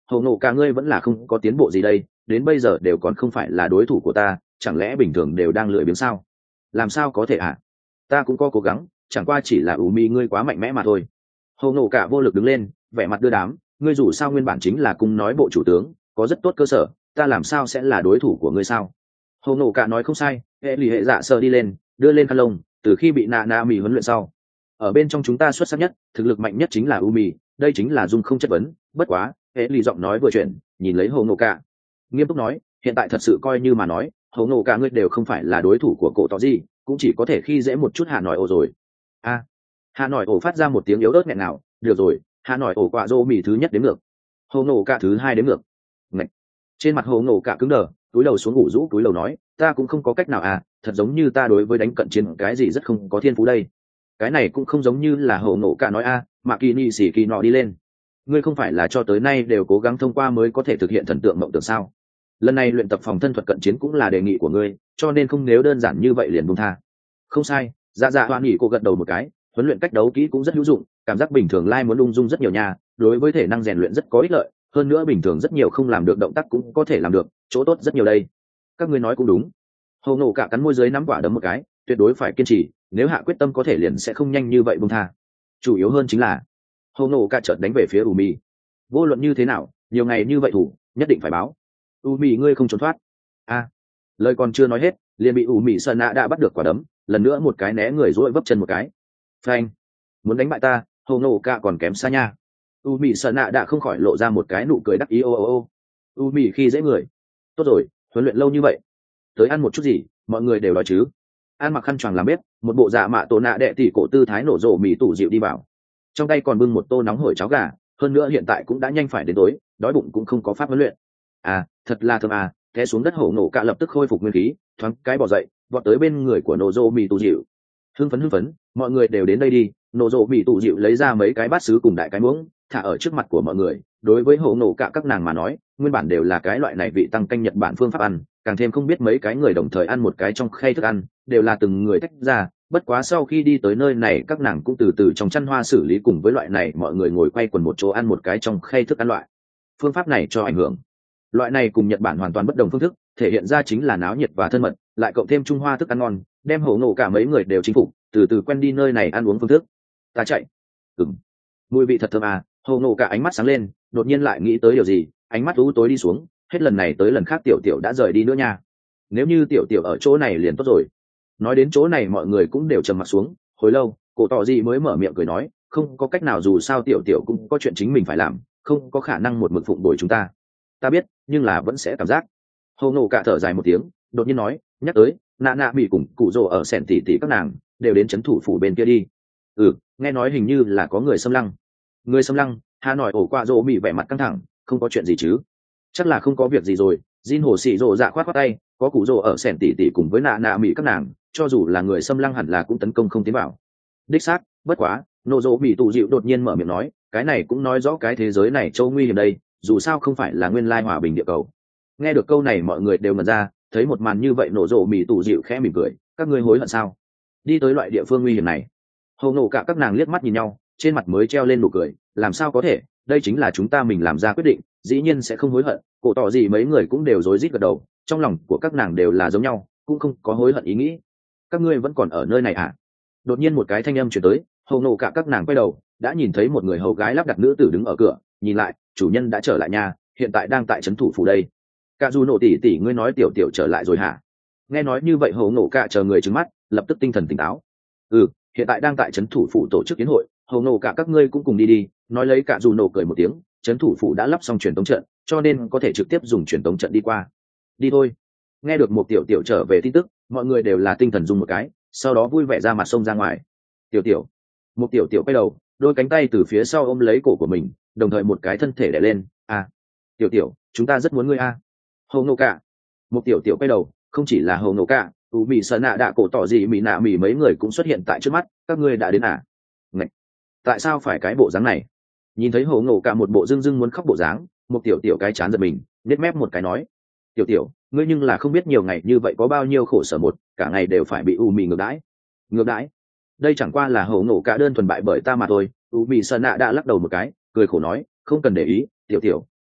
hồ nổ cả ngươi vẫn là không có tiến bộ gì đây, đến bây giờ đều còn không phải là đối thủ của ta, chẳng lẽ bình thường đều đang lười biếng sao? Làm sao có thể ạ? À? Ta cũng có cố gắng, chẳng qua chỉ là ủ mi ngươi quá mạnh mẽ mà thôi. Hồ nổ cả vô lực đứng lên, vẻ mặt đưa đám, ngươi dù sao nguyên bản chính là cung nói bộ chủ tướng, có rất tốt cơ sở, ta làm sao sẽ là đối thủ của ngươi sao? Hồ nổ cả nói không sai, hệ lì hệ dạ sơ đi lên, đưa lên khăn lông, từ khi bị nạ nạ mì huấn luyện sau, ở bên trong chúng ta xuất sắc nhất, thực lực mạnh nhất chính là Umi, đây chính là dung không chất vấn. Bất quá, hệ lì giọng nói vừa chuyển, nhìn lấy Hồ nổ cả, nghiêm túc nói, hiện tại thật sự coi như mà nói, Hồ nổ cả ngươi đều không phải là đối thủ của cổ tỏ gì, cũng chỉ có thể khi dễ một chút Hà Nội ổ rồi. A, à, Hà Nội ổ phát ra một tiếng yếu ớt nghẹn nào, được rồi, Hà Nội ổ quạ rô mì thứ nhất đến ngược, Hồ nổ cả thứ hai đến ngược. Ngạch. Trên mặt Hồ nổ cả cứng đờ, túi đầu xuống ngủ rũ túi đầu nói, ta cũng không có cách nào à, thật giống như ta đối với đánh cận chiến cái gì rất không có thiên phú đây. Cái này cũng không giống như là Hồ nổ cả nói a, à, mà kỳ ni xỉ kỳ nọ đi lên. Ngươi không phải là cho tới nay đều cố gắng thông qua mới có thể thực hiện thần tượng mộng tưởng sao? Lần này luyện tập phòng thân thuật cận chiến cũng là đề nghị của ngươi, cho nên không nếu đơn giản như vậy liền buông tha. Không sai, dạ dạ hoan nghỉ cô gật đầu một cái, huấn luyện cách đấu kỹ cũng rất hữu dụng, cảm giác bình thường lai muốn ung dung rất nhiều nha, đối với thể năng rèn luyện rất có ích lợi, hơn nữa bình thường rất nhiều không làm được động tác cũng có thể làm được, chỗ tốt rất nhiều đây. Các ngươi nói cũng đúng. Hồ nổ cả cắn môi dưới nắm quả đấm một cái, tuyệt đối phải kiên trì, nếu hạ quyết tâm có thể liền sẽ không nhanh như vậy buông tha. Chủ yếu hơn chính là Hồ nổ cả chợt đánh về phía Umi. Vô luận như thế nào, nhiều ngày như vậy thủ, nhất định phải báo. Umi ngươi không trốn thoát. A, lời còn chưa nói hết, liền bị Umi Sơn Nạ đã bắt được quả đấm, lần nữa một cái né người rũi vấp chân một cái. Phanh, muốn đánh bại ta, Hồ nổ cả còn kém xa nha. Umi Sơn Nạ đã không khỏi lộ ra một cái nụ cười đắc ý ô ô ô. Umi khi dễ người. Tốt rồi, huấn luyện lâu như vậy, tới ăn một chút gì, mọi người đều đói chứ. An mặc khăn choàng làm bếp, một bộ dạ mạ tổ nạ đệ tỷ cổ tư thái nổ rộ mì tủ dịu đi vào, trong tay còn bưng một tô nóng hổi cháo gà, hơn nữa hiện tại cũng đã nhanh phải đến tối, đói bụng cũng không có pháp huấn luyện. À, thật là thơm à, té xuống đất hổ nổ cả lập tức khôi phục nguyên khí, thoáng cái bò dậy, vọt tới bên người của nổ rộ mì tủ dịu. Hưng phấn hưng phấn, mọi người đều đến đây đi. Nổ rộ mì tủ dịu lấy ra mấy cái bát sứ cùng đại cái muỗng, thả ở trước mặt của mọi người. Đối với hổ nổ cả các nàng mà nói, nguyên bản đều là cái loại này vị tăng canh Nhật Bản phương pháp ăn, càng thêm không biết mấy cái người đồng thời ăn một cái trong khay thức ăn, đều là từng người tách ra. Bất quá sau khi đi tới nơi này, các nàng cũng từ từ trong chăn hoa xử lý cùng với loại này mọi người ngồi quay quần một chỗ ăn một cái trong khay thức ăn loại. Phương pháp này cho ảnh hưởng, loại này cùng Nhật Bản hoàn toàn bất đồng phương thức, thể hiện ra chính là náo nhiệt và thân mật, lại cộng thêm Trung Hoa thức ăn ngon, đem hổ nổ cả mấy người đều chinh phục, từ từ quen đi nơi này ăn uống phương thức. Ta chạy. Ừm. Mùi vị thật thơm à, hổ nổ cả ánh mắt sáng lên, đột nhiên lại nghĩ tới điều gì, ánh mắt u tối đi xuống, hết lần này tới lần khác tiểu tiểu đã rời đi nữa nha. Nếu như tiểu tiểu ở chỗ này liền tốt rồi. Nói đến chỗ này mọi người cũng đều trầm mặt xuống, hồi lâu cổ tỏ gì mới mở miệng cười nói, không có cách nào, dù sao tiểu tiểu cũng có chuyện chính mình phải làm, không có khả năng một mực phụng bồi chúng ta. Ta biết, nhưng là vẫn sẽ cảm giác. Hồ nổ cả thở dài một tiếng, đột nhiên nói, nhắc tới nạ nạ bị cùng cụ rồ ở sẻn tỉ tỉ các nàng đều đến chấn thủ phủ bên kia đi. Ừ, nghe nói hình như là có người xâm lăng. Người xâm lăng? Hà nội ổ qua rồ bị vẻ mặt căng thẳng, không có chuyện gì chứ? Chắc là không có việc gì rồi. Jin hồ xì rồ dạ khoát khoát tay, có cụ rồ ở sẻn tỉ tỉ cùng với nạ nạ mỹ các nàng, cho dù là người xâm lăng hẳn là cũng tấn công không tiến vào. Đích xác, bất quá nô dỗ bị tù dịu đột nhiên mở miệng nói, cái này cũng nói rõ cái thế giới này châu nguy hiểm đây, dù sao không phải là nguyên lai hòa bình địa cầu. Nghe được câu này mọi người đều ngẩn ra, thấy một màn như vậy nổ rộ mì tù dịu khẽ mỉm cười, các ngươi hối hận sao? Đi tới loại địa phương nguy hiểm này. Hầu nổ cả các nàng liếc mắt nhìn nhau, trên mặt mới treo lên nụ cười, làm sao có thể, đây chính là chúng ta mình làm ra quyết định, dĩ nhiên sẽ không hối hận. Cổ tỏ gì mấy người cũng đều rối rít gật đầu, trong lòng của các nàng đều là giống nhau, cũng không có hối hận ý nghĩ. Các ngươi vẫn còn ở nơi này à? Đột nhiên một cái thanh âm truyền tới, hầu nổ cả các nàng quay đầu, đã nhìn thấy một người hầu gái lắp đặt nữ tử đứng ở cửa, nhìn lại, chủ nhân đã trở lại nhà, hiện tại đang tại trấn thủ phủ đây. Cả dù nổ tỷ tỷ ngươi nói tiểu tiểu trở lại rồi hả? Nghe nói như vậy hầu nổ cả chờ người trừng mắt, lập tức tinh thần tỉnh táo. Ừ, hiện tại đang tại trấn thủ phủ tổ chức yến hội, hầu nổ cả các ngươi cũng cùng đi đi. Nói lấy cả dù nổ cười một tiếng, trấn thủ phủ đã lắp xong truyền tống trận, cho nên có thể trực tiếp dùng truyền tống trận đi qua. Đi thôi. Nghe được một tiểu tiểu trở về tin tức, mọi người đều là tinh thần dùng một cái, sau đó vui vẻ ra mặt sông ra ngoài. Tiểu tiểu, một tiểu tiểu quay đầu, đôi cánh tay từ phía sau ôm lấy cổ của mình, đồng thời một cái thân thể đè lên. À, tiểu tiểu, chúng ta rất muốn ngươi a. À. Hầu nổ cả. Một tiểu tiểu quay đầu, không chỉ là hầu nổ cả, u mì sợ nạ đạ cổ tỏ gì mì nạ mì mấy người cũng xuất hiện tại trước mắt. Các ngươi đã đến à? Ngạch, tại sao phải cái bộ dáng này? Nhìn thấy hầu nổ cả một bộ dưng dưng muốn khóc bộ dáng, một tiểu tiểu cái chán giật mình, nết mép một cái nói, tiểu tiểu, ngươi nhưng là không biết nhiều ngày như vậy có bao nhiêu khổ sở, một cả ngày đều phải bị u mì ngược đãi. Ngược đãi? Đây chẳng qua là hầu nổ cả đơn thuần bại bởi ta mà thôi. U mì sợ nạ đã lắc đầu một cái, cười khổ nói, không cần để ý, tiểu tiểu,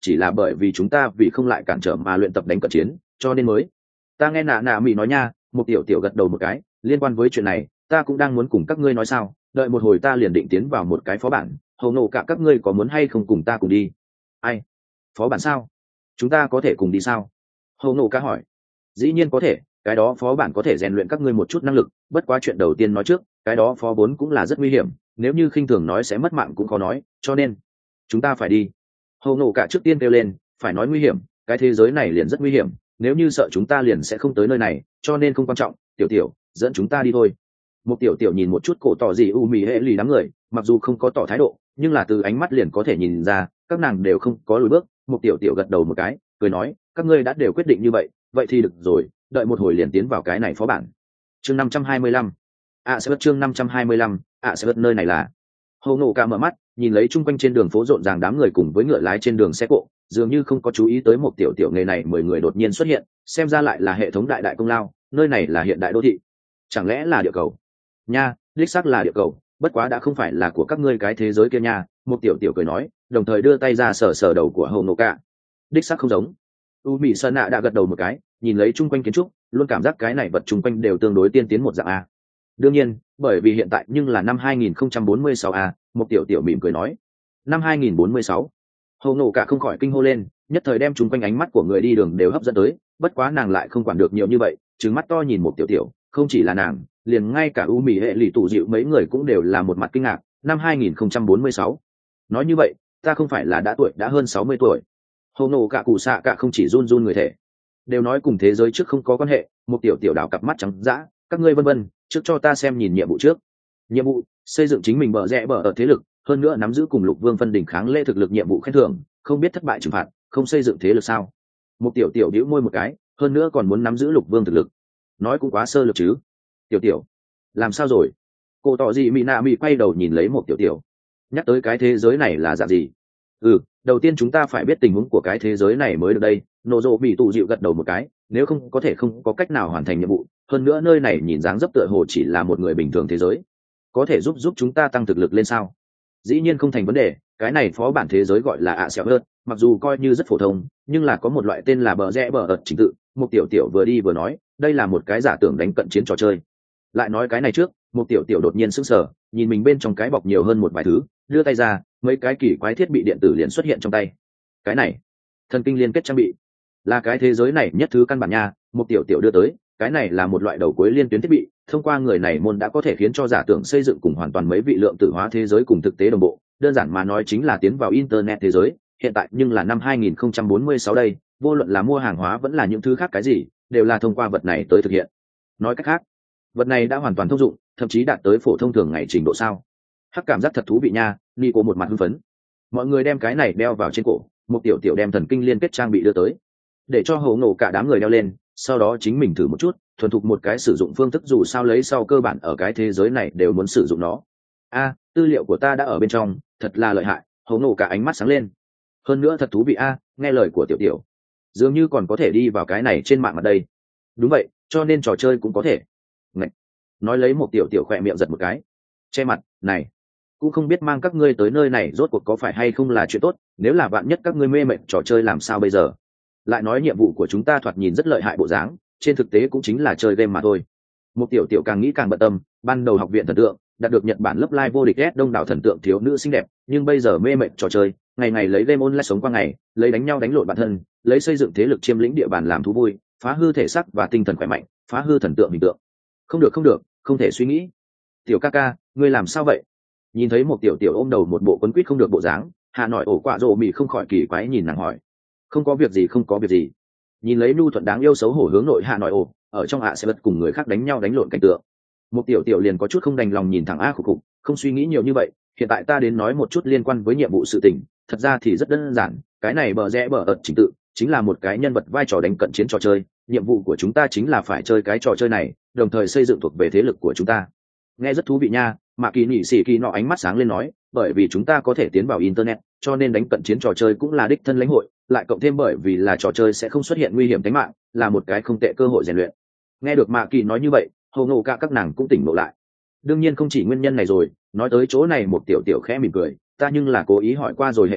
chỉ là bởi vì chúng ta vì không lại cản trở mà luyện tập đánh cận chiến cho nên mới ta nghe nạ nạ mỹ nói nha. Một tiểu tiểu gật đầu một cái, liên quan với chuyện này ta cũng đang muốn cùng các ngươi nói sao, đợi một hồi ta liền định tiến vào một cái phó bản, hầu nổ cả các ngươi có muốn hay không cùng ta cùng đi? Ai? Phó bản sao? Chúng ta có thể cùng đi sao? Hầu nổ cả hỏi. Dĩ nhiên có thể, cái đó phó bản có thể rèn luyện các ngươi một chút năng lực, bất quá chuyện đầu tiên nói trước, cái đó phó vốn cũng là rất nguy hiểm, nếu như khinh thường nói sẽ mất mạng cũng khó nói, cho nên chúng ta phải đi. Hầu nổ cả trước tiên kêu lên, phải nói nguy hiểm, cái thế giới này liền rất nguy hiểm, nếu như sợ chúng ta liền sẽ không tới nơi này, cho nên không quan trọng, tiểu tiểu dẫn chúng ta đi thôi. Một tiểu tiểu nhìn một chút cổ tỏ gì u mì hệ lì đám người, mặc dù không có tỏ thái độ nhưng là từ ánh mắt liền có thể nhìn ra các nàng đều không có lùi bước. Một tiểu tiểu gật đầu một cái, cười nói các ngươi đã đều quyết định như vậy vậy thì được rồi, đợi một hồi liền tiến vào cái này phó bản. Chương năm trăm hai mươi lăm. À sẽ bất chương năm trăm hai mươi lăm. À sẽ bất nơi này là. Hồ Nộ Cả mở mắt nhìn lấy chung quanh trên đường phố rộn ràng đám người cùng với ngựa lái trên đường xe cộ, dường như không có chú ý tới một tiểu tiểu nghề này mười người đột nhiên xuất hiện, xem ra lại là hệ thống đại đại công lao, nơi này là hiện đại đô thị, chẳng lẽ là địa cầu? Nha, đích xác là địa cầu, bất quá đã không phải là của các ngươi cái thế giới kia nha. Một tiểu tiểu cười nói, đồng thời đưa tay ra sờ sờ đầu của Hồ Nộ Cả. Đích xác không giống. U Mị Sơn Nạ đã gật đầu một cái, nhìn lấy chung quanh kiến trúc, luôn cảm giác cái này vật chung quanh đều tương đối tiên tiến một dạng a. Đương nhiên, bởi vì hiện tại nhưng là năm hai nghìn không trăm bốn mươi sáu a. Một tiểu tiểu mỉm cười nói, năm hai nghìn bốn mươi sáu. Hồ Nộ Cả không khỏi kinh hô lên, nhất thời đem chung quanh ánh mắt của người đi đường đều hấp dẫn tới, bất quá nàng lại không quản được nhiều như vậy, trừng mắt to nhìn một tiểu tiểu, không chỉ là nàng, liền ngay cả U Mị hệ lì tụ dịu mấy người cũng đều là một mặt kinh ngạc. Năm hai nghìn không trăm bốn mươi sáu. Nói như vậy, ta không phải là đã tuổi đã hơn sáu mươi tuổi? Hồ Nộ Cả cụ xạ cả không chỉ run run người thể, đều nói cùng thế giới trước không có quan hệ. Một tiểu tiểu đảo cặp mắt trắng dã, các ngươi vân vân, trước cho ta xem nhìn nhiệm vụ trước. Nhiệm vụ xây dựng chính mình bờ rẽ bờ ở thế lực, hơn nữa nắm giữ cùng lục vương phân đỉnh kháng lễ thực lực nhiệm vụ khen thưởng, không biết thất bại trừng phạt, không xây dựng thế lực sao? Một tiểu tiểu đĩu môi một cái, hơn nữa còn muốn nắm giữ lục vương thực lực, nói cũng quá sơ lược chứ. Tiểu tiểu làm sao rồi? Cô tỏ gì mỹ nạ mỹ quay đầu nhìn lấy một tiểu tiểu, nhắc tới cái thế giới này là dạng gì? Ừ, đầu tiên chúng ta phải biết tình huống của cái thế giới này mới được đây. Nổ rộ bị tụ dịu gật đầu một cái, nếu không có thể không có cách nào hoàn thành nhiệm vụ, hơn nữa nơi này nhìn dáng dấp tựa hồ chỉ là một người bình thường thế giới, có thể giúp giúp chúng ta tăng thực lực lên sao? Dĩ nhiên không thành vấn đề, cái này phó bản thế giới gọi là ạ xẻo hơn, mặc dù coi như rất phổ thông nhưng là có một loại tên là bờ rẽ bờ ợt trình tự. Một tiểu tiểu vừa đi vừa nói, đây là một cái giả tưởng đánh cận chiến trò chơi. Lại nói cái này trước, một tiểu tiểu đột nhiên sững sờ, nhìn mình bên trong cái bọc nhiều hơn một vài thứ, đưa tay ra, mấy cái kỳ quái thiết bị điện tử liền xuất hiện trong tay. Cái này thần kinh liên kết trang bị, là cái thế giới này nhất thứ căn bản nha. Một tiểu tiểu đưa tới, cái này là một loại đầu cuối liên tuyến thiết bị, thông qua người này môn đã có thể khiến cho giả tưởng xây dựng cùng hoàn toàn mấy vị lượng tử hóa thế giới cùng thực tế đồng bộ, đơn giản mà nói chính là tiến vào internet thế giới. Hiện tại nhưng là năm hai nghìn không trăm bốn mươi sáu đây, vô luận là mua hàng hóa vẫn là những thứ khác cái gì, đều là thông qua vật này tới thực hiện. Nói cách khác, vật này đã hoàn toàn thông dụng, thậm chí đạt tới phổ thông thường ngày trình độ sao? Hắc cảm giác thật thú vị nha. Nico một mặt hưng phấn. Mọi người đem cái này đeo vào trên cổ, một tiểu tiểu đem thần kinh liên kết trang bị đưa tới, để cho Hồ Nộ cả đám người đeo lên, sau đó chính mình thử một chút, thuần thục một cái sử dụng phương thức, dù sao lấy sau cơ bản ở cái thế giới này đều muốn sử dụng nó. A, tư liệu của ta đã ở bên trong, thật là lợi hại. Hồ Nộ cả ánh mắt sáng lên. Hơn nữa thật thú vị a, nghe lời của tiểu tiểu, dường như còn có thể đi vào cái này trên mạng ở đây. Đúng vậy, cho nên trò chơi cũng có thể. Ngậy. Nói lấy một tiểu tiểu khỏe miệng giật một cái, che mặt, này cũng không biết mang các ngươi tới nơi này rốt cuộc có phải hay không là chuyện tốt, nếu là vạn nhất các ngươi mê mệt trò chơi làm sao bây giờ? Lại nói nhiệm vụ của chúng ta thoạt nhìn rất lợi hại bộ dáng, trên thực tế cũng chính là chơi game mà thôi. Một tiểu tiểu càng nghĩ càng bận tâm, ban đầu học viện thần tượng đạt được Nhật Bản lớp live vô địch ghét đông đảo thần tượng thiếu nữ xinh đẹp, nhưng bây giờ mê mệt trò chơi, ngày ngày lấy game online sống qua ngày, lấy đánh nhau đánh lộn bản thân, lấy xây dựng thế lực chiếm lĩnh địa bàn làm thú vui, phá hư thể xác và tinh thần khỏe mạnh, phá hư thần tượng hình tượng. Không được không được, không thể suy nghĩ. Tiểu ca ca, ngươi làm sao vậy? Nhìn thấy một tiểu tiểu ôm đầu một bộ quấn quýt không được bộ dáng, Hà Nội ổ quạ rồ mị không khỏi kỳ quái nhìn nàng hỏi. Không có việc gì không có việc gì. Nhìn lấy nhu thuận đáng yêu xấu hổ hướng nội Hà Nội ổ, ở trong ạ sẽ bật cùng người khác đánh nhau đánh lộn cảnh tượng. Một tiểu tiểu liền có chút không đành lòng nhìn thẳng a khục khục, không suy nghĩ nhiều như vậy, hiện tại ta đến nói một chút liên quan với nhiệm vụ sự tình, thật ra thì rất đơn giản, cái này bờ rẽ bờ ợt trình tự, chính là một cái nhân vật vai trò đánh cận chiến trò chơi, nhiệm vụ của chúng ta chính là phải chơi cái trò chơi này, đồng thời xây dựng thuộc về thế lực của chúng ta. Nghe rất thú vị nha. Mà kỳ nhị sĩ kỳ nọ ánh mắt sáng lên nói, bởi vì chúng ta có thể tiến vào internet, cho nên đánh cận chiến trò chơi cũng là đích thân lãnh hội, lại cộng thêm bởi vì là trò chơi sẽ không xuất hiện nguy hiểm tính mạng, là một cái không tệ cơ hội rèn luyện. Nghe được Mạ Kỳ nói như vậy, Hồ Nộ cả các nàng cũng tỉnh ngộ lại. Đương nhiên không chỉ nguyên nhân này rồi, nói tới chỗ này một tiểu tiểu khẽ mỉm cười, ta nhưng là cố ý hỏi qua rồi hệ thống,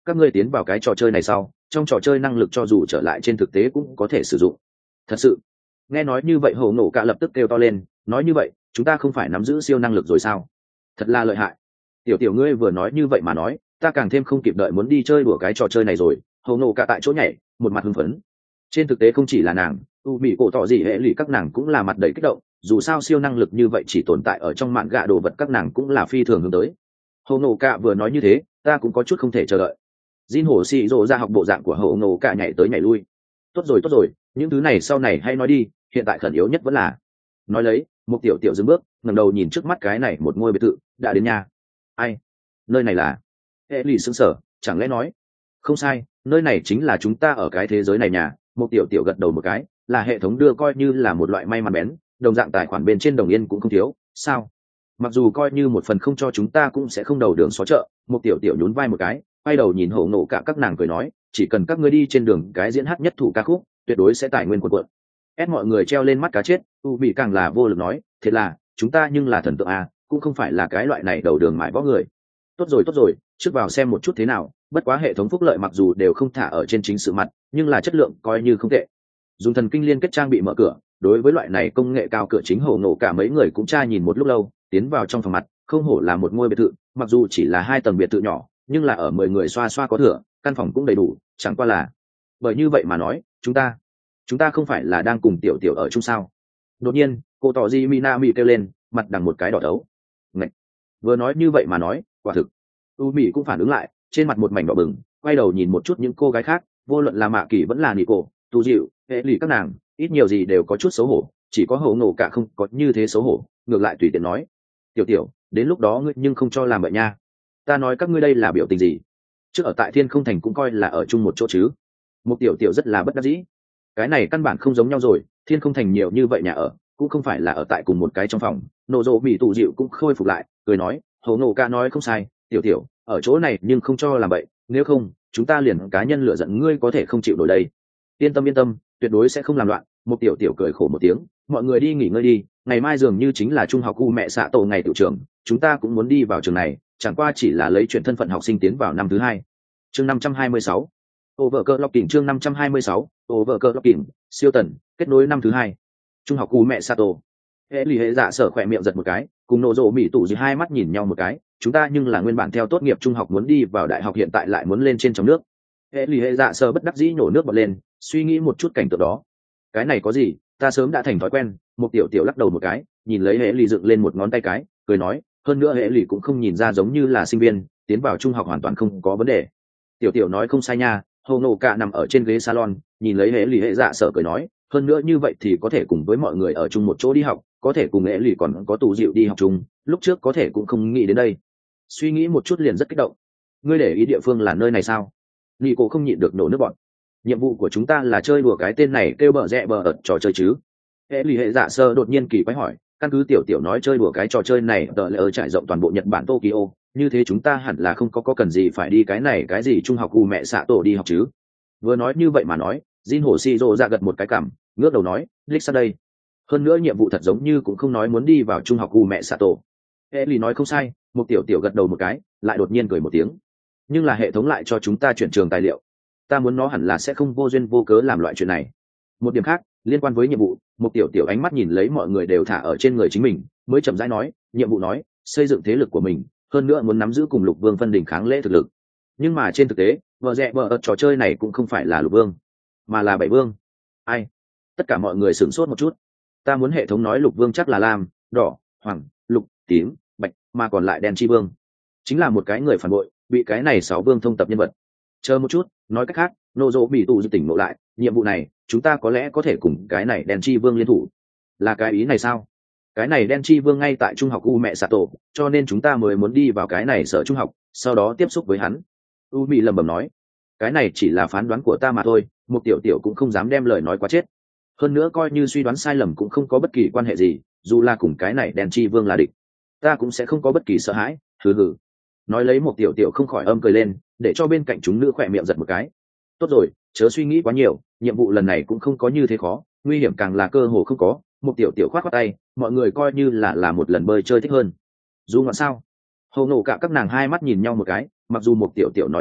các ngươi tiến vào cái trò chơi này sau trong trò chơi năng lực cho dù trở lại trên thực tế cũng có thể sử dụng. Thật sự? Nghe nói như vậy Hồ Nổ Cả lập tức kêu to lên, nói như vậy chúng ta không phải nắm giữ siêu năng lực rồi sao? Thật là lợi hại. Tiểu tiểu ngươi vừa nói như vậy mà nói, ta càng thêm không kịp đợi muốn đi chơi đùa cái trò chơi này rồi. Hồ Nổ Cả tại chỗ nhảy, một mặt hưng phấn. Trên thực tế không chỉ là nàng, u mỹ cổ tỏ gì hệ lụy các nàng cũng là mặt đầy kích động, dù sao siêu năng lực như vậy chỉ tồn tại ở trong mạn gạ đồ vật các nàng cũng là phi thường hướng tới. Hồ Nổ Cả vừa nói như thế, ta cũng có chút không thể chờ đợi. Jin Hổ Sĩ Dỗ ra học bộ dạng của Hồ Nổ Cả nhảy tới nhảy lui. Tốt rồi tốt rồi, những thứ này sau này hay nói đi, hiện tại khẩn yếu nhất vẫn là. Nói lấy, một tiểu tiểu dừng bước, ngẩng đầu nhìn trước mắt cái này một ngôi biệt thự, đã đến nhà. Ai? Nơi này là? Hệ lụy sững sờ, chẳng lẽ nói? Không sai, nơi này chính là chúng ta ở cái thế giới này nhà. Một tiểu tiểu gật đầu một cái, là hệ thống đưa coi như là một loại may mắn bén, đồng dạng tài khoản bên trên đồng yên cũng không thiếu. Sao? Mặc dù coi như một phần không cho chúng ta cũng sẽ không đầu đường xó chợ. Một tiểu tiểu nhún vai một cái, quay đầu nhìn Hồ Nổ Cả các nàng cười nói, chỉ cần các ngươi đi trên đường cái diễn hát nhất thủ ca khúc, tuyệt đối sẽ tài nguyên quần quận. Ép mọi người treo lên mắt cá chết, u bị càng là vô lực nói, thiệt là chúng ta nhưng là thần tượng à, cũng không phải là cái loại này đầu đường mãi võ người. Tốt rồi tốt rồi, trước vào xem một chút thế nào, bất quá hệ thống phúc lợi mặc dù đều không thả ở trên chính sự mặt, nhưng là chất lượng coi như không tệ. Dùng thần kinh liên kết trang bị mở cửa, đối với loại này công nghệ cao cửa chính Hồ Nổ Cả mấy người cũng tra nhìn một lúc lâu, tiến vào trong phòng mặt, không hổ là một ngôi biệt thự, mặc dù chỉ là hai tầng biệt thự nhỏ, nhưng là ở mười người xoa xoa có thừa, căn phòng cũng đầy đủ, chẳng qua là bởi như vậy mà nói, chúng ta chúng ta không phải là đang cùng tiểu tiểu ở chung sao? Đột nhiên cô tỏ di mina mỹ kêu lên, mặt đằng một cái đỏ đấu. Ngậy! Vừa nói như vậy mà nói, quả thực. U mỹ cũng phản ứng lại, trên mặt một mảnh đỏ bừng, quay đầu nhìn một chút những cô gái khác, vô luận là mạ kỳ vẫn là nị cổ, tu dịu, hệ lì các nàng, ít nhiều gì đều có chút xấu hổ, chỉ có Hồ Nổ Cả không có như thế xấu hổ, ngược lại tùy tiện nói, tiểu tiểu, đến lúc đó ngươi nhưng không cho làm vậy nha. Ta nói các ngươi đây là biểu tình gì? Trước ở tại Thiên Không Thành cũng coi là ở chung một chỗ chứ. Một tiểu tiểu rất là bất đắc dĩ. Cái này căn bản không giống nhau rồi, Thiên Không Thành nhiều như vậy nhà ở, cũng không phải là ở tại cùng một cái trong phòng. Nổ rộ bị tụ dịu cũng khôi phục lại, cười nói, Hồ Nổ Cả nói không sai, tiểu tiểu, ở chỗ này nhưng không cho làm vậy, nếu không, chúng ta liền cá nhân lựa giận ngươi có thể không chịu nổi đây. Yên tâm yên tâm, tuyệt đối sẽ không làm loạn. Một tiểu tiểu cười khổ một tiếng, mọi người đi nghỉ ngơi đi, ngày mai dường như chính là trung học u mẹ xạ tổ ngày tự trường, chúng ta cũng muốn đi vào trường này, chẳng qua chỉ là lấy chuyện thân phận học sinh tiến vào năm thứ hai. Chương năm trăm hai mươi sáu, Overclocking chương năm trăm hai mươi sáu, Overclocking, siêu tần, kết nối năm thứ hai. Trung học u mẹ Sato. Hệ lì hệ dạ sở khỏe miệng giật một cái, cùng nổ rộ mỹ tụ gì hai mắt nhìn nhau một cái, chúng ta nhưng là nguyên bản theo tốt nghiệp trung học muốn đi vào đại học hiện tại lại muốn lên trên trong nước. Hệ lì hệ dạ sở bất đắc dĩ nhổ nước bọt lên, suy nghĩ một chút cảnh tượng đó. Cái này có gì, ta sớm đã thành thói quen. Một tiểu tiểu lắc đầu một cái, nhìn lấy hệ lì dựng lên một ngón tay cái, cười nói, hơn nữa hệ lì cũng không nhìn ra giống như là sinh viên, tiến vào trung học hoàn toàn không có vấn đề. Tiểu tiểu nói không sai nha. Hồ Nổ Cả nằm ở trên ghế salon, nhìn lấy hệ lì hệ dạ sở cười nói, hơn nữa như vậy thì có thể cùng với mọi người ở chung một chỗ đi học, có thể cùng hệ lì còn có tù dịu đi học chung, lúc trước có thể cũng không nghĩ đến đây. Suy nghĩ một chút liền rất kích động. Ngươi để ý địa phương là nơi này sao? Nị cổ không nhịn được nổ nước bọn. Nhiệm vụ của chúng ta là chơi đùa cái tên này kêu bờ rẽ bờ ợt trò chơi chứ? Hệ lì hệ dạ sơ đột nhiên kỳ quái hỏi, căn cứ tiểu tiểu nói chơi đùa cái trò chơi này tờ lỡ trải rộng toàn bộ Nhật Bản Tokyo, như thế chúng ta hẳn là không có có cần gì phải đi cái này cái gì trung học u mẹ xạ tổ đi học chứ? Vừa nói như vậy mà nói, Jin Hổ Sĩ Dỗ ra gật một cái cảm, ngước đầu nói, lích sang đây. Hơn nữa nhiệm vụ thật giống như cũng không nói muốn đi vào trung học u mẹ xạ tổ. Hệ lì nói không sai, một tiểu tiểu gật đầu một cái, lại đột nhiên cười một tiếng. Nhưng là hệ thống lại cho chúng ta chuyển trường tài liệu. Ta muốn nó hẳn là sẽ không vô duyên vô cớ làm loại chuyện này. Một điểm khác, liên quan với nhiệm vụ, một tiểu tiểu ánh mắt nhìn lấy mọi người đều thả ở trên người chính mình, mới chậm rãi nói, nhiệm vụ nói, xây dựng thế lực của mình, hơn nữa muốn nắm giữ cùng Lục Vương phân đỉnh kháng lễ thực lực. Nhưng mà trên thực tế, vợ rẽ vợ ợt trò chơi này cũng không phải là Lục Vương, mà là Bảy Vương. Ai? Tất cả mọi người sửng sốt một chút. Ta muốn hệ thống nói Lục Vương chắc là lam, đỏ, hoàng, lục, tím, bạch, mà còn lại đen chi vương. Chính là một cái người phản bội, bị cái này sáu vương thông tập nhân vật. Chờ một chút, nói cách khác, nô dỗ bị tù tỉnh ngộ lại, nhiệm vụ này, chúng ta có lẽ có thể cùng cái này đen chi vương liên thủ. Là cái ý này sao? Cái này đen chi vương ngay tại trung học u mẹ Sato, cho nên chúng ta mới muốn đi vào cái này sở trung học, sau đó tiếp xúc với hắn. U Mỹ lẩm bẩm nói, cái này chỉ là phán đoán của ta mà thôi, một tiểu tiểu cũng không dám đem lời nói quá chết. Hơn nữa coi như suy đoán sai lầm cũng không có bất kỳ quan hệ gì, dù là cùng cái này đen chi vương là địch, ta cũng sẽ không có bất kỳ sợ hãi. Hừ hừ. Nói lấy một tiểu tiểu không khỏi âm cười lên, để cho bên cạnh chúng nữ khỏe miệng giật một cái. Tốt rồi, chớ suy nghĩ quá nhiều, nhiệm vụ lần này cũng không có như thế khó, nguy hiểm càng là cơ hồ không có. Một tiểu tiểu khoát khoát tay, mọi người coi như là là một lần bơi chơi thích hơn. Dù ngọn sao? Hồ Nổ Cả các nàng hai mắt nhìn nhau một cái, mặc dù một tiểu tiểu nói như vậy,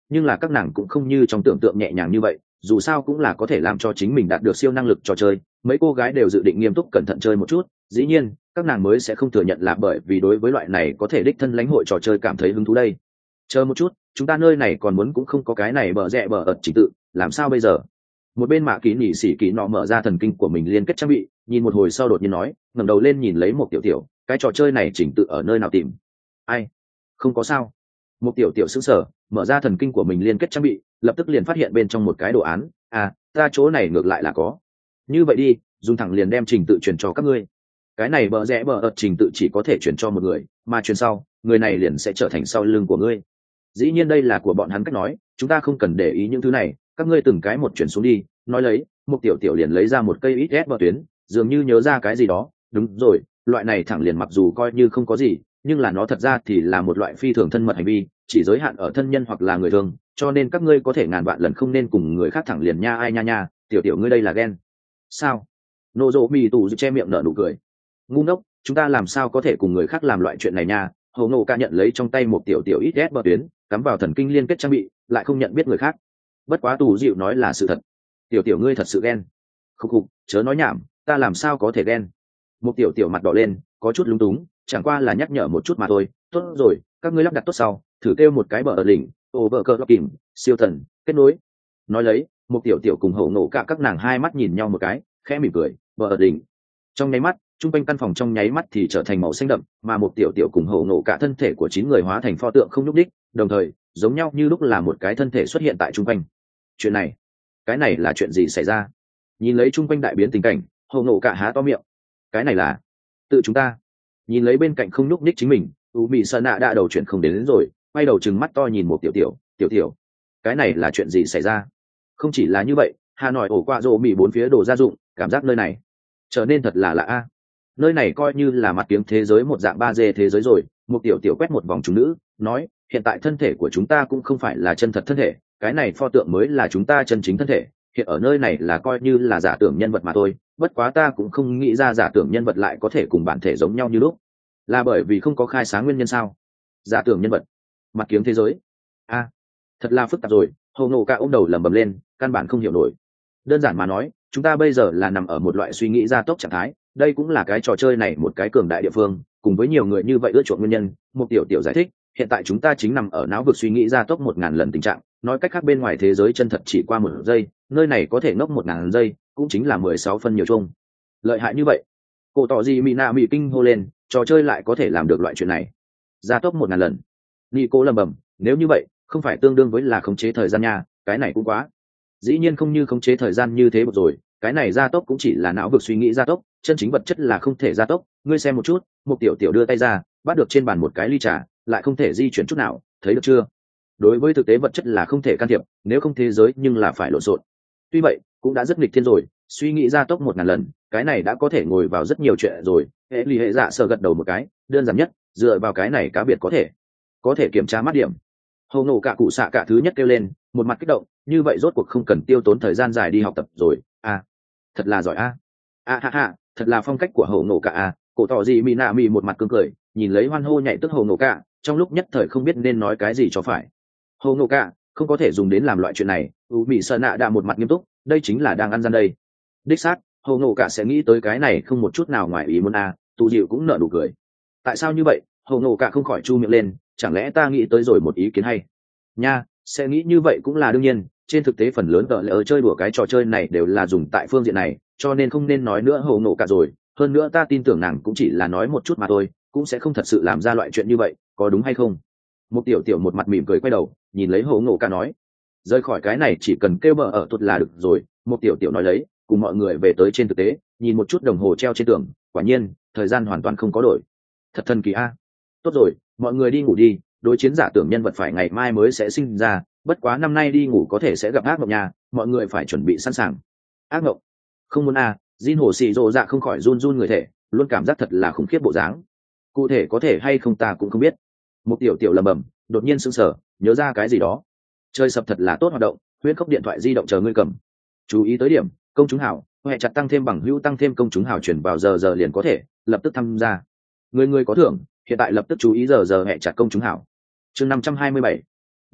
nhưng là các nàng cũng không như trong tưởng tượng nhẹ nhàng như vậy, dù sao cũng là có thể làm cho chính mình đạt được siêu năng lực trò chơi. Mấy cô gái đều dự định nghiêm túc cẩn thận chơi một chút, dĩ nhiên các nàng mới sẽ không thừa nhận là bởi vì đối với loại này có thể đích thân lãnh hội trò chơi cảm thấy hứng thú đây. Chờ một chút, chúng ta nơi này còn muốn cũng không có cái này bờ rẽ bờ ợt trình tự, làm sao bây giờ? Một bên Mạ Kỳ nhỉ xỉ kỳ nọ mở ra thần kinh của mình liên kết trang bị, nhìn một hồi sau đột nhiên nói, ngẩng đầu lên nhìn lấy một tiểu tiểu, cái trò chơi này chỉnh tự ở nơi nào tìm? Ai? Không có sao. Một tiểu tiểu sững sờ, mở ra thần kinh của mình liên kết trang bị, lập tức liền phát hiện bên trong một cái đồ án, à, ta chỗ này ngược lại là có. Như vậy đi, dùng thẳng liền đem trình tự truyền cho các ngươi. Cái này bờ rẽ bờ ợt trình tự chỉ có thể truyền cho một người, mà truyền sau, người này liền sẽ trở thành sau lưng của ngươi. Dĩ nhiên đây là của bọn hắn cách nói, chúng ta không cần để ý những thứ này, các ngươi từng cái một chuyển xuống đi. Nói lấy, một tiểu tiểu liền lấy ra một cây ít ghét vào tuyến, dường như nhớ ra cái gì đó. Đúng rồi, loại này thẳng liền mặc dù coi như không có gì, nhưng là nó thật ra thì là một loại phi thường thân mật hành vi, chỉ giới hạn ở thân nhân hoặc là người thương, cho nên các ngươi có thể ngàn vạn lần không nên cùng người khác thẳng liền nha ai nha nha. Tiểu tiểu ngươi đây là ghen sao? Nô dỗ mì tù che miệng nở nụ cười. Ngu ngốc, chúng ta làm sao có thể cùng người khác làm loại chuyện này nha? Hồ Ngộ Ca nhận lấy trong tay một tiểu tiểu ít ghét bờ tuyến, cắm vào thần kinh liên kết trang bị, lại không nhận biết người khác. Bất quá tù dịu nói là sự thật. Tiểu tiểu ngươi thật sự ghen. Khục khục, chớ nói nhảm, ta làm sao có thể ghen? Một tiểu tiểu mặt đỏ lên, có chút lúng túng, chẳng qua là nhắc nhở một chút mà thôi. Tốt rồi, các ngươi lắp đặt tốt sau, thử kêu một cái bờ ở đỉnh, ô vợ cờ lọc kìm, siêu thần, kết nối. Nói lấy, một tiểu tiểu cùng Hồ Ngộ Ca các nàng hai mắt nhìn nhau một cái, khẽ mỉm cười, bờ ở đỉnh. Trong nháy mắt, trung quanh căn phòng trong nháy mắt thì trở thành màu xanh đậm, mà một tiểu tiểu cùng Hồ Ngộ Ca thân thể của chín người hóa thành pho tượng không nhúc đích, đồng thời giống nhau như lúc là một cái thân thể xuất hiện tại trung quanh. Chuyện này, cái này là chuyện gì xảy ra? Nhìn lấy trung quanh đại biến tình cảnh, Hồ Ngộ Ca há to miệng. Cái này là tự chúng ta. Nhìn lấy bên cạnh không nhúc đích chính mình, u mị sơn nạ đã đầu chuyện không đến, đến rồi, quay đầu trừng mắt to nhìn một tiểu tiểu, tiểu tiểu, cái này là chuyện gì xảy ra? Không chỉ là như vậy, Hà Nội ổ qua rộ mì bốn phía đồ gia dụng, cảm giác nơi này trở nên thật là lạ a. Nơi này coi như là mặt kiếm thế giới một dạng ba D thế giới rồi. Một tiểu tiểu quét một vòng chúng nữ, nói, hiện tại thân thể của chúng ta cũng không phải là chân thật thân thể, cái này pho tượng mới là chúng ta chân chính thân thể, hiện ở nơi này là coi như là giả tưởng nhân vật mà thôi. Bất quá ta cũng không nghĩ ra giả tưởng nhân vật lại có thể cùng bản thể giống nhau như lúc, là bởi vì không có khai sáng nguyên nhân sao? Giả tưởng nhân vật, mặt kiếm thế giới, a, thật là phức tạp rồi. Hồ Ngộ Ca ôm đầu lẩm bẩm lên, căn bản không hiểu nổi. Đơn giản mà nói, chúng ta bây giờ là nằm ở một loại suy nghĩ gia tốc trạng thái, đây cũng là cái trò chơi này một cái cường đại địa phương, cùng với nhiều người như vậy ưa chuộng nguyên nhân. Một tiểu tiểu giải thích, hiện tại chúng ta chính nằm ở não vực suy nghĩ gia tốc một ngàn lần tình trạng, nói cách khác bên ngoài thế giới chân thật chỉ qua một giây, nơi này có thể ngốc một ngàn giây, cũng chính là mười sáu phân nhiều chung. Lợi hại như vậy. Cổ tỏ gì Mina Mỹ kinh hô lên, trò chơi lại có thể làm được loại chuyện này, gia tốc một ngàn lần. Nico lầm bầm, nếu như vậy, không phải tương đương với là khống chế thời gian nha, cái này cũng quá. Dĩ nhiên không như khống chế thời gian như thế một rồi, cái này gia tốc cũng chỉ là não vực suy nghĩ gia tốc, chân chính vật chất là không thể gia tốc. Ngươi xem một chút, một tiểu tiểu đưa tay ra, bắt được trên bàn một cái ly trà, lại không thể di chuyển chút nào, thấy được chưa? Đối với thực tế vật chất là không thể can thiệp, nếu không thế giới nhưng là phải lộn xộn. Tuy vậy, cũng đã rất nghịch thiên rồi, suy nghĩ gia tốc một ngàn lần, cái này đã có thể ngồi vào rất nhiều chuyện rồi. Hệ lý hệ dạ sờ gật đầu một cái, đơn giản nhất, dựa vào cái này cá biệt có thể có thể kiểm tra mắt điểm. Hồ Ngộ Ca cụ xạ cả thứ nhất kêu lên, một mặt kích động, như vậy rốt cuộc không cần tiêu tốn thời gian dài đi học tập rồi. À, thật là giỏi a. À ha ha, thật là phong cách của Hồ Ngộ Ca a. Cổ tỏ gì Mina Mỹ một mặt cương cười, nhìn lấy hoan hô nhảy tức Hồ Ngộ Ca, trong lúc nhất thời không biết nên nói cái gì cho phải. Hồ Ngộ Ca không có thể dùng đến làm loại chuyện này. U Mị Sơn Nạ đã một mặt nghiêm túc, đây chính là đang ăn gian đây. Đích xác, Hồ Ngộ Ca sẽ nghĩ tới cái này không một chút nào ngoài ý muốn a. Tu Diệu cũng nở nụ cười. Tại sao như vậy? Hồ Ngộ Ca không khỏi chu miệng lên, chẳng lẽ ta nghĩ tới rồi một ý kiến hay nha? Sẽ nghĩ như vậy cũng là đương nhiên, trên thực tế phần lớn tờ lỡ chơi đùa cái trò chơi này đều là dùng tại phương diện này, cho nên không nên nói nữa Hồ Ngộ Ca rồi. Hơn nữa ta tin tưởng nàng cũng chỉ là nói một chút mà thôi, cũng sẽ không thật sự làm ra loại chuyện như vậy, có đúng hay không? Một tiểu tiểu một mặt mỉm cười quay đầu nhìn lấy Hồ Ngộ Ca nói, rời khỏi cái này chỉ cần kêu bờ ở tuột là được rồi. Một tiểu tiểu nói lấy, cùng mọi người về tới trên thực tế, nhìn một chút đồng hồ treo trên tường, quả nhiên thời gian hoàn toàn không có đổi. Thật thần kỳ a. Tốt rồi, mọi người đi ngủ đi, đối chiến giả tưởng nhân vật phải ngày mai mới sẽ sinh ra, bất quá năm nay đi ngủ có thể sẽ gặp ác mộng nhà, mọi người phải chuẩn bị sẵn sàng. Ác mộng? Không muốn à? Jin Hồ Sĩ Dỗ Dạ không khỏi run run người thể, luôn cảm giác thật là khủng khiếp bộ dáng. Cụ thể có thể hay không ta cũng không biết. Một tiểu tiểu lầm bầm, đột nhiên sững sờ, nhớ ra cái gì đó. Chơi sập thật là tốt hoạt động, huyễn khốc điện thoại di động chờ ngươi cầm. Chú ý tới điểm, công chúng hảo, hệ chặt tăng thêm bằng hữu tăng thêm công chúng hảo chuyển vào giờ giờ liền có thể, lập tức tham gia. Người người có thưởng, hiện tại lập tức chú ý giờ giờ hệ chặt công chúng hảo. Chương năm trăm hai mươi bảy,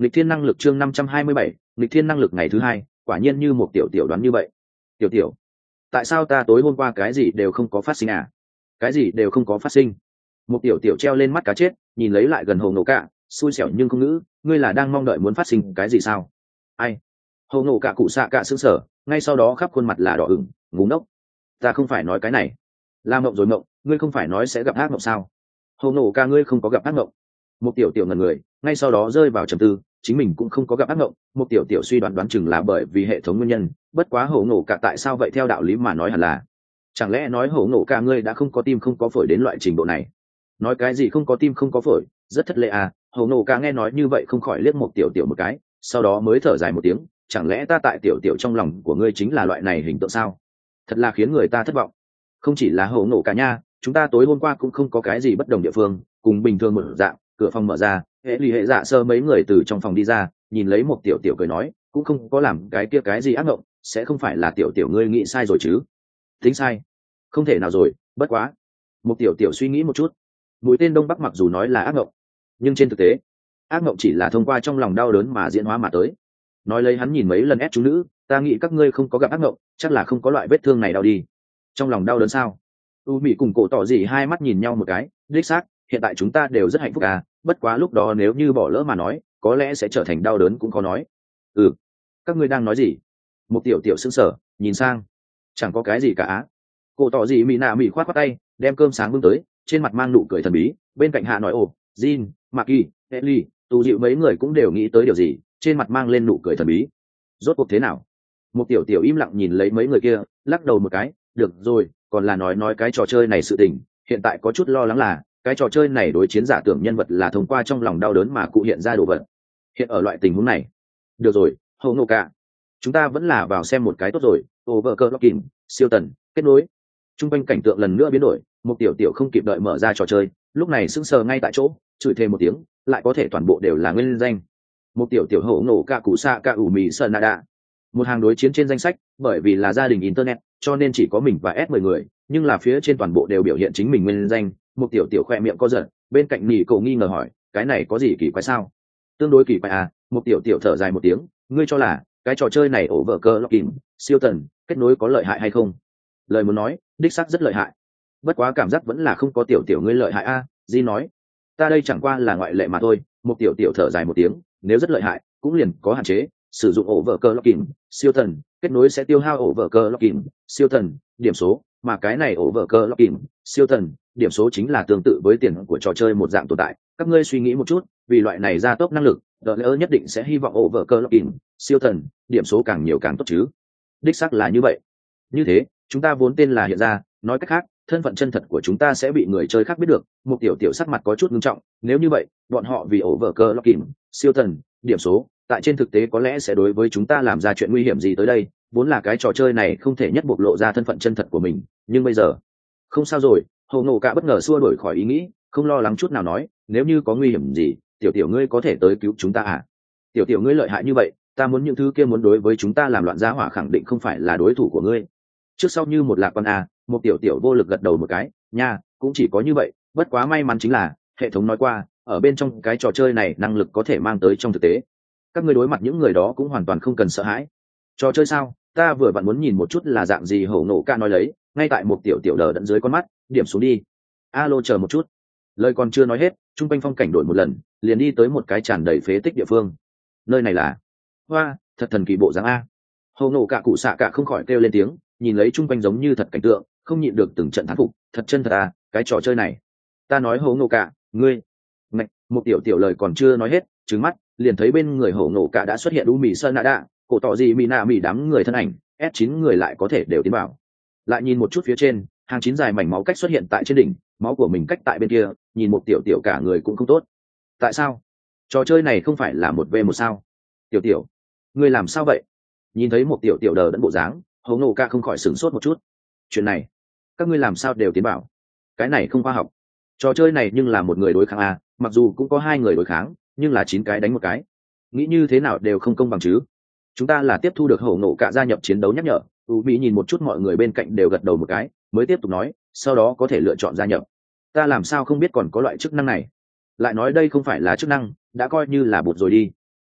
Nghịch thiên năng lực chương năm trăm hai mươi bảy, nghịch thiên năng lực ngày thứ hai, quả nhiên như một tiểu tiểu đoán như vậy. Tiểu tiểu, tại sao ta tối hôm qua cái gì đều không có phát sinh à? Cái gì đều không có phát sinh. Một tiểu tiểu treo lên mắt cá chết, nhìn lấy lại gần Hồ Ngộ Cả, xui xẻo nhưng không ngữ, ngươi là đang mong đợi muốn phát sinh cái gì sao? Ai? Hồ Ngộ Cả cụ xạ cả sững sờ, ngay sau đó khắp khuôn mặt là đỏ ửng, ngu ngốc. Ta không phải nói cái này. La mộng rồi mộng, ngươi không phải nói sẽ gặp ác mộng sao? Hồ Ngộ Cả ngươi không có gặp ác mộng. Một tiểu tiểu ngẩn người, ngay sau đó rơi vào trầm tư, chính mình cũng không có gặp ác mộng. Một tiểu tiểu suy đoán đoán chừng là bởi vì hệ thống nguyên nhân, bất quá Hồ Ngộ Cả tại sao vậy theo đạo lý mà nói hẳn là, chẳng lẽ nói Hồ Ngộ Cả ngươi đã không có tim không có phổi đến loại trình độ này? Nói cái gì không có tim không có phổi, rất thất lễ à. Hồ Ngộ Cả nghe nói như vậy không khỏi liếc một tiểu tiểu một cái, sau đó mới thở dài một tiếng, chẳng lẽ ta tại tiểu tiểu trong lòng của ngươi chính là loại này hình tượng sao? Thật là khiến người ta thất vọng. Không chỉ là Hồ Ngộ Cả nha, chúng ta tối hôm qua cũng không có cái gì bất đồng địa phương, cùng bình thường một dạng. Cửa phòng mở ra, hệ lì hệ dạ sơ mấy người từ trong phòng đi ra, nhìn lấy một tiểu tiểu cười nói, cũng không có làm cái kia cái gì ác mộng, sẽ không phải là tiểu tiểu ngươi nghĩ sai rồi chứ? Tính sai? Không thể nào rồi, bất quá. Một tiểu tiểu suy nghĩ một chút, mũi tên đông bắc mặc dù nói là ác mộng, nhưng trên thực tế ác mộng chỉ là thông qua trong lòng đau đớn mà diễn hóa mà tới. Nói lấy hắn nhìn mấy lần ép chú nữ, ta nghĩ các ngươi không có gặp ác mộng, chắc là không có loại vết thương này đau đi. Trong lòng đau đớn sao? U Mỹ cùng cổ tỏ gì hai mắt nhìn nhau một cái, đích xác hiện tại chúng ta đều rất hạnh phúc à, bất quá lúc đó nếu như bỏ lỡ mà nói có lẽ sẽ trở thành đau đớn cũng khó nói. Ừ, các ngươi đang nói gì? Một tiểu tiểu sững sờ nhìn sang, chẳng có cái gì cả. Cổ tỏ gì Mỹ nạ Mỹ khoát khoát tay, đem cơm sáng bưng tới, trên mặt mang nụ cười thần bí, bên cạnh hạ nói ồ, Jin, Maki, Ellie, tu dịu mấy người cũng đều nghĩ tới điều gì, trên mặt mang lên nụ cười thần bí. Rốt cuộc thế nào? Một tiểu tiểu im lặng nhìn lấy mấy người kia, lắc đầu một cái, được rồi, còn là nói nói cái trò chơi này sự tình, hiện tại có chút lo lắng là cái trò chơi này đối chiến giả tưởng nhân vật là thông qua trong lòng đau đớn mà cụ hiện ra đồ vật. Hiện ở loại tình huống này, được rồi, Hồ Ngộ Cả, chúng ta vẫn là vào xem một cái tốt rồi. Overclocking, siêu tần, kết nối. Trung quanh cảnh tượng lần nữa biến đổi, một tiểu tiểu không kịp đợi mở ra trò chơi, lúc này sững sờ ngay tại chỗ, chửi thêm một tiếng, lại có thể toàn bộ đều là nguyên danh. Một tiểu tiểu Hồ Ngộ Cả cụ xạ cả ủ mì sơn nada, một hàng đối chiến trên danh sách, bởi vì là gia đình internet, cho nên chỉ có mình và S mười người, nhưng là phía trên toàn bộ đều biểu hiện chính mình nguyên danh. Một tiểu tiểu khoe miệng co giật, bên cạnh nhị cậu nghi ngờ hỏi, cái này có gì kỳ quái sao? Tương đối kỳ quái à? Một tiểu tiểu thở dài một tiếng, ngươi cho là cái trò chơi này Overclocking, siêu tần, kết nối có lợi hại hay không? Lời muốn nói, đích xác rất lợi hại, bất quá cảm giác vẫn là không có tiểu tiểu ngươi lợi hại a. À, Di nói, ta đây chẳng qua là ngoại lệ mà thôi. Một tiểu tiểu thở dài một tiếng, nếu rất lợi hại cũng liền có hạn chế, sử dụng Overclocking, siêu tần, kết nối sẽ tiêu hao Overclocking, siêu tần, điểm số, mà cái này Overclocking, siêu tần, điểm số chính là tương tự với tiền của trò chơi một dạng tồn tại. Các ngươi suy nghĩ một chút, vì loại này gia tốc năng lực, đợt lỡ nhất định sẽ hy vọng Overclocking, siêu tần, điểm số càng nhiều càng tốt chứ? Đích xác là như vậy. Như thế, chúng ta vốn tên là hiện ra, nói cách khác, thân phận chân thật của chúng ta sẽ bị người chơi khác biết được. Một tiểu tiểu sắc mặt có chút nghiêm trọng, nếu như vậy, bọn họ vì Overclocking, siêu tần, điểm số, tại trên thực tế có lẽ sẽ đối với chúng ta làm ra chuyện nguy hiểm gì tới đây. Vốn là cái trò chơi này không thể nhất bộc lộ ra thân phận chân thật của mình, nhưng bây giờ không sao rồi. Hồ Ngộ Cả bất ngờ xua đổi khỏi ý nghĩ, không lo lắng chút nào nói, nếu như có nguy hiểm gì, tiểu tiểu ngươi có thể tới cứu chúng ta à? Tiểu tiểu ngươi lợi hại như vậy, ta muốn những thứ kia muốn đối với chúng ta làm loạn giá hỏa khẳng định không phải là đối thủ của ngươi. Trước sau như một lạc quan à, một tiểu tiểu vô lực gật đầu một cái, nha, cũng chỉ có như vậy, bất quá may mắn chính là hệ thống nói qua, ở bên trong cái trò chơi này năng lực có thể mang tới trong thực tế. Các ngươi đối mặt những người đó cũng hoàn toàn không cần sợ hãi. Trò chơi sao? Ta vừa vặn muốn nhìn một chút là dạng gì. Hồ Ngộ Cả nói lấy, ngay tại một tiểu tiểu đờ đẫn dưới con mắt, điểm xuống đi. Alo chờ một chút. Lời còn chưa nói hết, trung quanh phong cảnh đổi một lần, liền đi tới một cái tràn đầy phế tích địa phương. Nơi này là, hoa, thật thần kỳ bộ dáng a. Hồ Ngộ Cả cụ xạ cả không khỏi kêu lên tiếng, nhìn lấy trung quanh giống như thật cảnh tượng, không nhịn được từng trận thán phục, thật chân thật à, cái trò chơi này. Ta nói Hồ Ngộ Cả, ngươi. Ngạch, một tiểu tiểu lời còn chưa nói hết, trừng mắt, liền thấy bên người Hồ Ngộ Cả đã xuất hiện U Mì Sơn Nạ Đạ, cổ tỏ gì Mì Nạ Mì đám người thân ảnh, S chín người lại có thể đều tiến vào. Lại nhìn một chút phía trên, hàng chín dài mảnh máu cách xuất hiện tại trên đỉnh, máu của mình cách tại bên kia, nhìn một tiểu tiểu cả người cũng không tốt. Tại sao? Trò chơi này không phải là một v một sao? Tiểu tiểu, ngươi làm sao vậy? Nhìn thấy một tiểu tiểu đờ đẫn bộ dáng, Hồ Ngộ Cả không khỏi sửng sốt một chút. Chuyện này, các ngươi làm sao đều tiến bảo? Cái này không khoa học. Trò chơi này nhưng là một người đối kháng a, mặc dù cũng có hai người đối kháng, nhưng là chín cái đánh một cái, nghĩ như thế nào đều không công bằng chứ. Chúng ta là tiếp thu được Hồ Ngộ Cả gia nhập chiến đấu nhắc nhở. U Mỹ nhìn một chút mọi người bên cạnh đều gật đầu một cái, mới tiếp tục nói, sau đó có thể lựa chọn gia nhập. Ta làm sao không biết còn có loại chức năng này? Lại nói đây không phải là chức năng, đã coi như là bột rồi đi.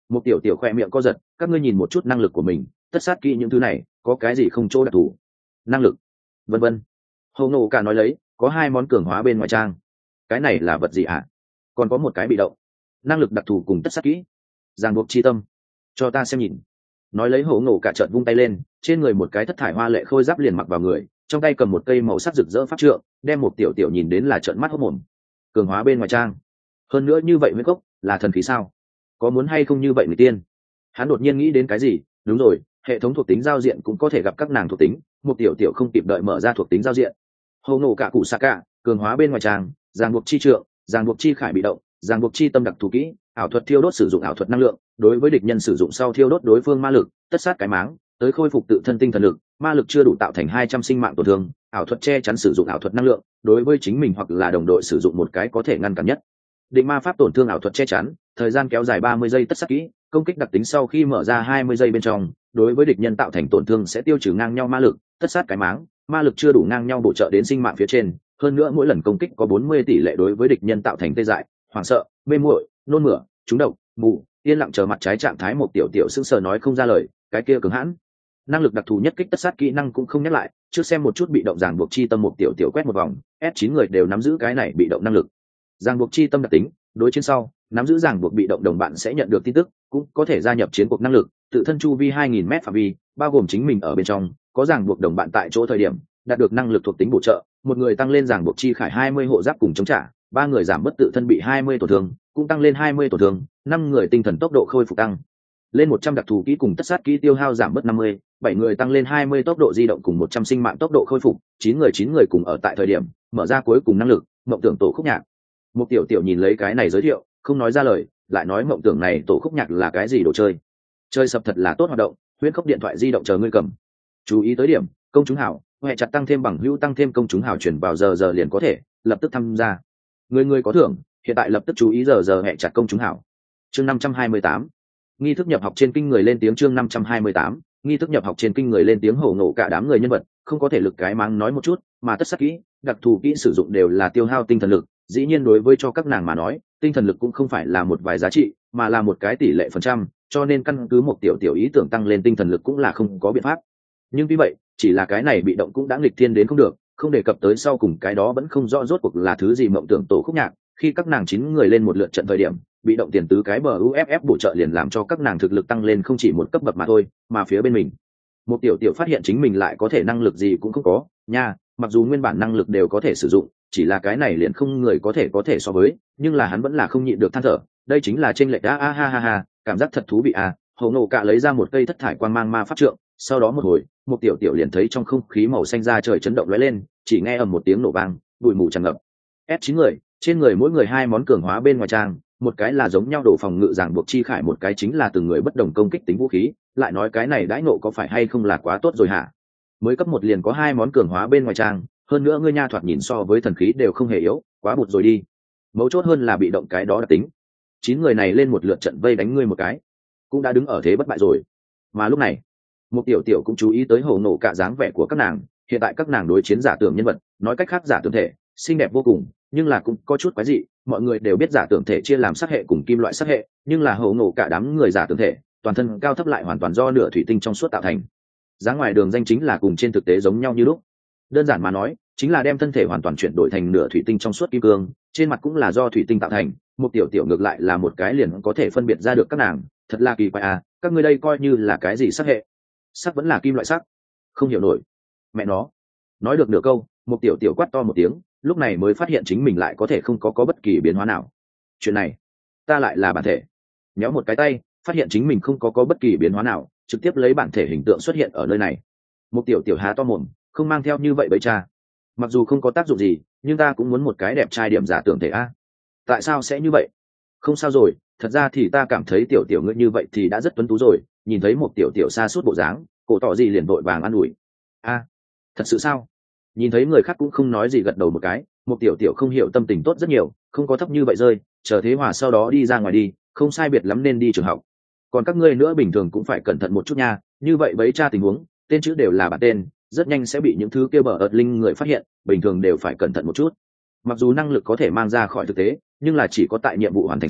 Một tiểu tiểu khoe miệng co giật, các ngươi nhìn một chút năng lực của mình, tất sát kỹ những thứ này có cái gì không chỗ đặc thù, năng lực vân vân. Hồ Ngộ Cả nói lấy, có hai món cường hóa bên ngoài trang. Cái này là vật gì ạ? À? Còn có một cái bị động, năng lực đặc thù cùng tất sát kỹ, ràng buộc chi tâm, cho ta xem nhìn. Nói lấy, Hồ Ngộ Cả trợn vung tay lên, trên người một cái thất thải hoa lệ khôi giáp liền mặc vào người, trong tay cầm một cây màu sắc rực rỡ pháp trượng, đem một tiểu tiểu nhìn đến là trợn mắt hốt mồm. Cường hóa bên ngoài trang, hơn nữa như vậy mới cốc là thần khí sao? Có muốn hay không như vậy người tiên? Hắn đột nhiên nghĩ đến cái gì, đúng rồi, hệ thống thuộc tính giao diện cũng có thể gặp các nàng thuộc tính. Một tiểu tiểu không kịp đợi mở ra thuộc tính giao diện. Hồ Ngộ Cả cụ xạ cả, cường hóa bên ngoài trang, ràng buộc chi trượng, ràng buộc chi khải bị động, ràng buộc chi tâm đặc thù kỹ, ảo thuật thiêu đốt sử dụng ảo thuật năng lượng, đối với địch nhân sử dụng sau thiêu đốt đối phương ma lực, tất sát cái máng, tới khôi phục tự thân tinh thần lực, ma lực chưa đủ tạo thành hai trăm sinh mạng tổn thương, ảo thuật che chắn sử dụng ảo thuật năng lượng, đối với chính mình hoặc là đồng đội sử dụng một cái có thể ngăn cản nhất định ma pháp tổn thương, ảo thuật che chắn, thời gian kéo dài ba mươi giây tất sát kỹ, công kích đặc tính sau khi mở ra hai mươi giây bên trong, đối với địch nhân tạo thành tổn thương sẽ tiêu trừ ngang nhau ma lực, tất sát cái máng, ma lực chưa đủ ngang nhau bổ trợ đến sinh mạng phía trên, hơn nữa mỗi lần công kích có bốn mươi tỷ lệ đối với địch nhân tạo thành tê dại, hoảng sợ, mê muội, nôn mửa, trúng độc, mù, yên lặng chờ mặt trái trạng thái. Một tiểu tiểu sững sờ nói không ra lời, cái kia cứng hãn. Năng lực đặc thù nhất kích tất sát kỹ năng cũng không nhắc lại, trước xem một chút bị động ràng buộc chi tâm. Một tiểu tiểu quét một vòng, S chín người đều nắm giữ cái này bị động năng lực. Ràng buộc chi tâm đặc tính, đối chiến sau, nắm giữ ràng buộc bị động đồng bạn sẽ nhận được tin tức, cũng có thể gia nhập chiến cuộc năng lực, tự thân chu vi hai nghìn mét phạm vi, bao gồm chính mình ở bên trong, có ràng buộc đồng bạn tại chỗ thời điểm, đạt được năng lực thuộc tính bổ trợ, một người tăng lên ràng buộc chi khải hai mươi hộ giáp cùng chống trả, ba người giảm bất tự thân bị hai mươi tổn thương, cũng tăng lên hai mươi tổn thương, năm người tinh thần tốc độ khôi phục tăng lên một trăm, đặc thù kỹ cùng tất sát kỹ tiêu hao giảm bớt năm mươi, bảy người tăng lên hai mươi tốc độ di động cùng một trăm sinh mạng tốc độ khôi phục, chín người chín người cùng ở tại thời điểm mở ra cuối cùng năng lực, mộng tưởng tổ khúc nhạc. Một tiểu tiểu nhìn lấy cái này giới thiệu, không nói ra lời, lại nói mộng tưởng này tổ khúc nhạc là cái gì đồ chơi? Chơi sập thật là tốt hoạt động, huyễn khốc điện thoại di động chờ ngươi cầm. Chú ý tới điểm, công chúng hảo, hệ chặt tăng thêm bằng hữu tăng thêm công chúng hảo chuyển vào giờ giờ liền có thể, lập tức tham gia. Người người có thưởng, hiện tại lập tức chú ý giờ giờ hệ chặt công chúng hảo. Chương năm trăm hai mươi tám, nghi thức nhập học trên kinh người lên tiếng. Chương năm trăm hai mươi tám, nghi thức nhập học trên kinh người lên tiếng. Hồ Ngộ Cả đám người nhân vật, không có thể lực cái mang nói một chút, mà tất sát kỹ, đặc thù kỹ sử dụng đều là tiêu hao tinh thần lực. Dĩ nhiên đối với cho các nàng mà nói, tinh thần lực cũng không phải là một vài giá trị, mà là một cái tỷ lệ phần trăm, cho nên căn cứ một tiểu tiểu ý tưởng tăng lên tinh thần lực cũng là không có biện pháp. Nhưng vì vậy, chỉ là cái này bị động cũng đã nghịch thiên đến không được, không đề cập tới sau cùng cái đó vẫn không rõ rốt cuộc là thứ gì mộng tưởng tổ khúc nhạc. Khi các nàng chín người lên một lượt trận thời điểm, bị động tiền tứ cái bờ u ép ép bổ trợ liền làm cho các nàng thực lực tăng lên không chỉ một cấp bậc mà thôi, mà phía bên mình, một tiểu tiểu phát hiện chính mình lại có thể năng lực gì cũng không có nha. Mặc dù nguyên bản năng lực đều có thể sử dụng, chỉ là cái này liền không người có thể có thể so với, nhưng là hắn vẫn là không nhịn được than thở, đây chính là chênh lệch a a ha ha ha, cảm giác thật thú vị à. Hồ Ngộ Cả lấy ra một cây thất thải quang mang ma pháp trượng, sau đó một hồi, một tiểu tiểu liền thấy trong không khí màu xanh da trời chấn động lóe lên, chỉ nghe ầm một tiếng nổ vang, bụi mù tràn ngập. S chín người, trên người mỗi người hai món cường hóa bên ngoài trang, một cái là giống nhau đổ phòng ngự ràng buộc chi khải, một cái chính là từng người bất đồng công kích tính vũ khí. Lại nói cái này đãi nộ có phải hay không là quá tốt rồi hả? Mới cấp một liền có hai món cường hóa bên ngoài trang, hơn nữa ngươi nha thoạt nhìn so với thần khí đều không hề yếu, quá bụt rồi đi. Mấu chốt hơn là bị động cái đó đặc tính. Chín người này lên một lượt trận vây đánh ngươi một cái, cũng đã đứng ở thế bất bại rồi. Mà lúc này, một tiểu tiểu cũng chú ý tới Hồ Ngộ Cả dáng vẻ của các nàng, hiện tại các nàng đối chiến giả tưởng nhân vật, nói cách khác giả tưởng thể, xinh đẹp vô cùng, nhưng là cũng có chút quái dị. Mọi người đều biết giả tưởng thể chia làm sắc hệ cùng kim loại sắc hệ, nhưng là Hồ Ngộ Cả đám người giả tưởng thể, toàn thân cao thấp lại hoàn toàn do nửa thủy tinh trong suốt tạo thành. Dáng ngoài đường danh chính là cùng trên thực tế giống nhau như lúc. Đơn giản mà nói, chính là đem thân thể hoàn toàn chuyển đổi thành nửa thủy tinh trong suốt kim cương, trên mặt cũng là do thủy tinh tạo thành. Một tiểu tiểu ngược lại là một cái liền có thể phân biệt ra được các nàng, thật là kỳ quái à. Các ngươi đây coi như là cái gì sắc hệ? Sắc vẫn là kim loại sắc? Không hiểu nổi. Mẹ nó. Nói được nửa câu, một tiểu tiểu quát to một tiếng, lúc này mới phát hiện chính mình lại có thể không có có bất kỳ biến hóa nào. Chuyện này, ta lại là bản thể. Nhéo một cái tay, phát hiện chính mình không có có bất kỳ biến hóa nào, trực tiếp lấy bản thể hình tượng xuất hiện ở nơi này. Một tiểu tiểu há to mồm, không mang theo như vậy bấy cha. Mặc dù không có tác dụng gì, nhưng ta cũng muốn một cái đẹp trai điểm giả tưởng thể a. Tại sao sẽ như vậy? Không sao rồi, thật ra thì ta cảm thấy tiểu tiểu ngươi như vậy thì đã rất tuấn tú rồi. Nhìn thấy một tiểu tiểu xa suốt bộ dáng, cổ tỏ gì liền vội vàng an ủi. A, thật sự sao? Nhìn thấy người khác cũng không nói gì gật đầu một cái, một tiểu tiểu không hiểu tâm tình tốt rất nhiều, không có thấp như vậy rơi, chờ thế hòa sau đó đi ra ngoài đi, không sai biệt lắm nên đi trường học. Còn các ngươi nữa bình thường cũng phải cẩn thận một chút nha, như vậy bấy tra tình huống, tên chữ đều là bản tên, rất nhanh sẽ bị những thứ kia bờ ợt linh người phát hiện, bình thường đều phải cẩn thận một chút. Mặc dù năng lực có thể mang ra khỏi thực tế, nhưng là chỉ có tại nhiệm vụ hoàn thành sau,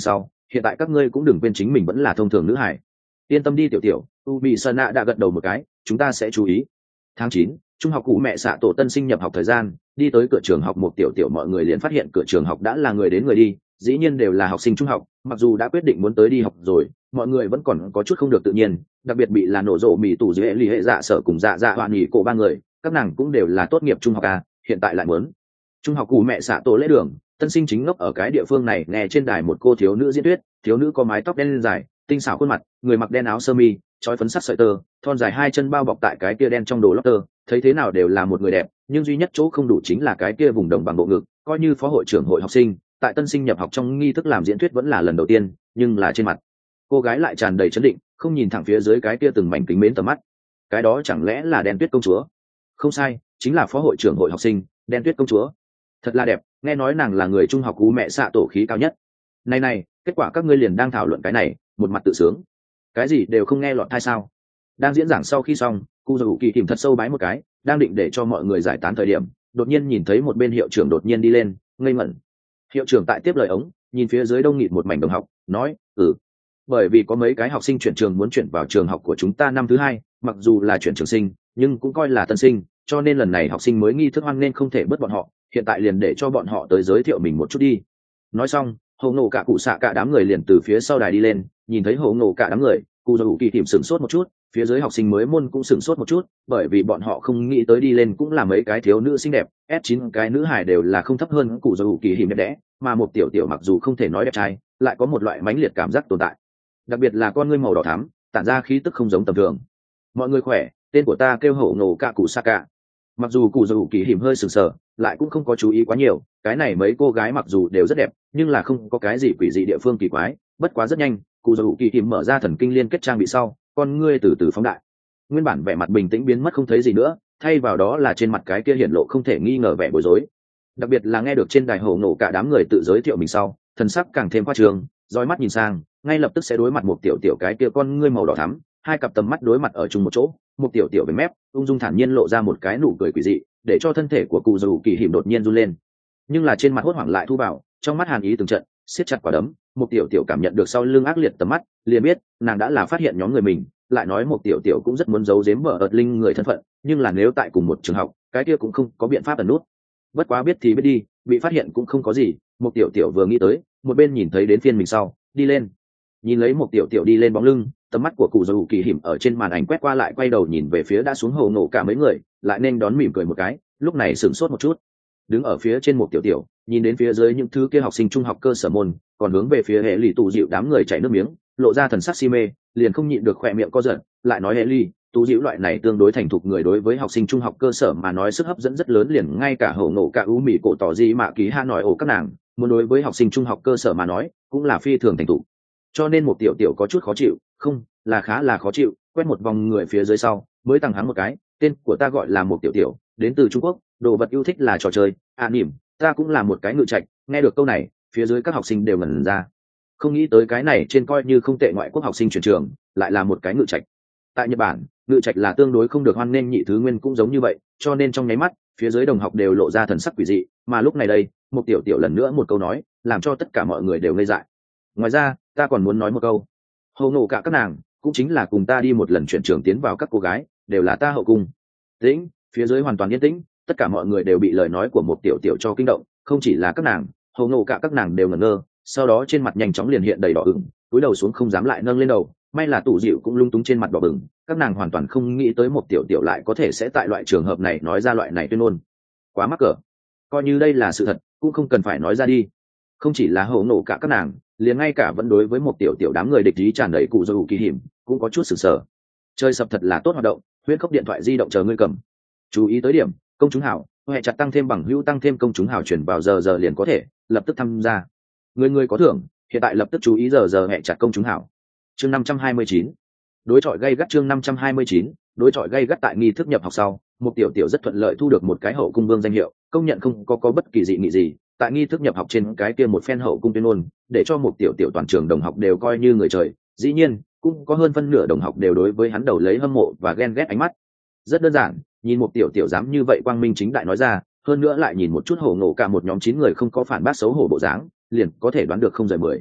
hiện tại các ngươi cũng đừng quên chính mình vẫn là thông thường nữ hải. Yên tâm đi tiểu tiểu, u bị sơn nạ đã gật đầu một cái, chúng ta sẽ chú ý. Tháng chín, trung học cụ mẹ xạ tổ tân sinh nhập học thời gian, đi tới cửa trường học một tiểu tiểu mọi người liền phát hiện cửa trường học đã là người đến người đi, dĩ nhiên đều là học sinh trung học, mặc dù đã quyết định muốn tới đi học rồi, mọi người vẫn còn có chút không được tự nhiên, đặc biệt bị là nổ rộ mì tủ dưới hệ lì hệ dạ sở cùng dạ dạ hoàn nghỉ cổ ba người, các nàng cũng đều là tốt nghiệp trung học à, hiện tại lại muốn trung học cụ mẹ xạ tổ lễ đường. Tân sinh chính ngốc ở cái địa phương này nghe trên đài một cô thiếu nữ diễn thuyết, thiếu nữ có mái tóc đen dài, tinh xảo khuôn mặt, người mặc đen áo sơ mi, trói phấn sắt sợi tơ, thon dài hai chân bao bọc tại cái kia đen trong đồ lót tơ, thấy thế nào đều là một người đẹp, nhưng duy nhất chỗ không đủ chính là cái kia vùng đồng bằng bộ ngực, coi như phó hội trưởng hội học sinh, tại tân sinh nhập học trong nghi thức làm diễn thuyết vẫn là lần đầu tiên, nhưng là trên mặt cô gái lại tràn đầy chấn định, không nhìn thẳng phía dưới cái kia từng mảnh kính mến tầm mắt. Cái đó chẳng lẽ là Đen Tuyết công chúa? Không sai, chính là phó hội trưởng hội học sinh, Đen Tuyết công chúa. Thật là đẹp, nghe nói nàng là người trung học cú mẹ xạ tổ khí cao nhất. Này này, kết quả các ngươi liền đang thảo luận cái này, một mặt tự sướng. Cái gì đều không nghe lọt tai sao? Đang diễn giảng sau khi xong, cụ dầu kỳ kìm thật sâu bái một cái, đang định để cho mọi người giải tán thời điểm, đột nhiên nhìn thấy một bên hiệu trưởng đột nhiên đi lên, ngây ngẩn. Hiệu trưởng tại tiếp lời ống, nhìn phía dưới đông nghịt một mảnh đồng học, nói, ừ, bởi vì có mấy cái học sinh chuyển trường muốn chuyển vào trường học của chúng ta năm thứ hai, mặc dù là chuyển trường sinh, nhưng cũng coi là tân sinh, cho nên lần này học sinh mới nghi thức hoan nên không thể bớt bọn họ, hiện tại liền để cho bọn họ tới giới thiệu mình một chút đi. Nói xong, hầu nổ cả cụ xạ cả đám người liền từ phía sau đài đi lên, nhìn thấy hầu nổ cả đám người, cụ dầu kỳ tìm sửng sốt một chút, phía dưới học sinh mới môn cũng sửng sốt một chút, bởi vì bọn họ không nghĩ tới đi lên cũng là mấy cái thiếu nữ xinh đẹp, S chín cái nữ hài đều là không thấp hơn cụ dầu kỳ hiểm đẹp đẽ, mà một tiểu tiểu mặc dù không thể nói đẹp trai, lại có một loại mãnh liệt cảm giác tồn tại. Đặc biệt là con ngươi màu đỏ thắm, tản ra khí tức không giống tầm thường. Mọi người khỏe, tên của ta kêu hổ nổ cả cụ Saka. Mặc dù cụ dầu kỳ hiểm hơi sừng sờ, lại cũng không có chú ý quá nhiều, cái này mấy cô gái mặc dù đều rất đẹp, nhưng là không có cái gì quỷ dị địa phương kỳ quái, bất quá rất nhanh, cụ dầu kỳ hiểm mở ra thần kinh liên kết trang bị sau, con ngươi từ từ phóng đại. Nguyên bản vẻ mặt bình tĩnh biến mất không thấy gì nữa, thay vào đó là trên mặt cái kia hiển lộ không thể nghi ngờ vẻ bối rối. Đặc biệt là nghe được trên đài hổ nổ cả đám người tự giới thiệu mình sau, thần sắc càng thêm khoa trương, dõi mắt nhìn sang, ngay lập tức sẽ đối mặt một tiểu tiểu cái kia con ngươi màu đỏ thắm, hai cặp tầm mắt đối mặt ở chung một chỗ, một tiểu tiểu với mép, ung dung thản nhiên lộ ra một cái nụ cười quỷ dị, để cho thân thể của cụ dầu kỳ hiểm đột nhiên run lên. Nhưng là trên mặt hốt hoảng lại thu vào, trong mắt hàn ý từng trận, siết chặt quả đấm, một tiểu tiểu cảm nhận được sau lưng ác liệt tầm mắt, liền biết nàng đã là phát hiện nhóm người mình, lại nói một tiểu tiểu cũng rất muốn giấu giếm vợ ợt linh người thân phận, nhưng là nếu tại cùng một trường học, cái kia cũng không có biện pháp ẩn nút. Bất quá biết thì biết đi, bị phát hiện cũng không có gì, một tiểu tiểu vừa nghĩ tới, một bên nhìn thấy đến phiên mình sau, đi lên. Nhìn lấy một tiểu tiểu đi lên bóng lưng, tầm mắt của cụ dầu kỳ hiểm ở trên màn ảnh quét qua lại quay đầu nhìn về phía đã xuống hồ nổ cả mấy người, lại nên đón mỉm cười một cái, lúc này sửng sốt một chút. Đứng ở phía trên một tiểu tiểu, nhìn đến phía dưới những thứ kia học sinh trung học cơ sở môn, còn hướng về phía hệ lì tù dịu đám người chảy nước miếng, lộ ra thần sắc si mê, liền không nhịn được khỏe miệng co giật, lại nói hệ lì tù dịu loại này tương đối thành thục người đối với học sinh trung học cơ sở mà nói sức hấp dẫn rất lớn, liền ngay cả hồ nổ cả u mì cổ tỏ gì mà ký ha nói ổ các nàng, muốn đối với học sinh trung học cơ sở mà nói cũng là phi thường thành thục, cho nên một tiểu tiểu có chút khó chịu, không là khá là khó chịu, quét một vòng người phía dưới sau mới tăng hắn một cái, tên của ta gọi là một tiểu tiểu, đến từ Trung Quốc, đồ vật yêu thích là trò chơi, à nỉm, ta cũng là một cái ngự trạch. Nghe được câu này, phía dưới các học sinh đều ngẩn ra, không nghĩ tới cái này trên coi như không tệ ngoại quốc học sinh chuyển trường lại là một cái ngự trạch. Tại Nhật Bản, ngự trạch là tương đối không được hoan nghênh, nhị thứ nguyên cũng giống như vậy, cho nên trong nháy mắt phía dưới đồng học đều lộ ra thần sắc quỷ dị, mà lúc này đây một tiểu tiểu lần nữa một câu nói làm cho tất cả mọi người đều ngây dại. Ngoài ra ta còn muốn nói một câu, hầu nổ cả các nàng cũng chính là cùng ta đi một lần chuyển trường tiến vào các cô gái, đều là ta hậu cung. Tĩnh, phía dưới hoàn toàn yên tĩnh, tất cả mọi người đều bị lời nói của một tiểu tiểu cho kinh động, không chỉ là các nàng, hầu nổ cả các nàng đều ngẩn ngơ, sau đó trên mặt nhanh chóng liền hiện đầy đỏ ửng, cúi đầu xuống không dám lại nâng lên đầu, may là tủ dịu cũng lung túng trên mặt đỏ bừng, các nàng hoàn toàn không nghĩ tới một tiểu tiểu lại có thể sẽ tại loại trường hợp này nói ra loại này tuyên ngôn, quá mắc cỡ. Coi như đây là sự thật cũng không cần phải nói ra đi. Không chỉ là hầu nổ cả các nàng, liền ngay cả vẫn đối với một tiểu tiểu đám người địch ý tràn đầy cụ dầu kỳ hiểm cũng có chút sửng sờ. Chơi sập thật là tốt hoạt động, huyễn khốc điện thoại di động chờ ngươi cầm. Chú ý tới điểm, công chúng hảo, hệ chặt tăng thêm bằng hữu tăng thêm công chúng hảo chuyển vào giờ giờ liền có thể lập tức tham gia. Người người có thưởng, hiện tại lập tức chú ý giờ giờ hệ chặt công chúng hảo. Chương năm trăm hai mươi chín, đối chọi gay gắt. Chương năm trăm hai mươi chín, đối chọi gay gắt. Tại nghi thức nhập học sau, một tiểu tiểu rất thuận lợi thu được một cái hậu cung vương danh hiệu, công nhận không có có bất kỳ dị nghị gì. Tại nghi thức nhập học trên cái kia một phen hậu cung tuyên ngôn, để cho một tiểu tiểu toàn trường đồng học đều coi như người trời, dĩ nhiên cũng có hơn phân nửa đồng học đều đối với hắn đầu lấy hâm mộ và ghen ghét ánh mắt. Rất đơn giản, nhìn một tiểu tiểu dám như vậy quang minh chính đại nói ra, hơn nữa lại nhìn một chút hổ ngộ cả một nhóm chín người không có phản bác xấu hổ bộ dáng, liền có thể đoán được không rời mười.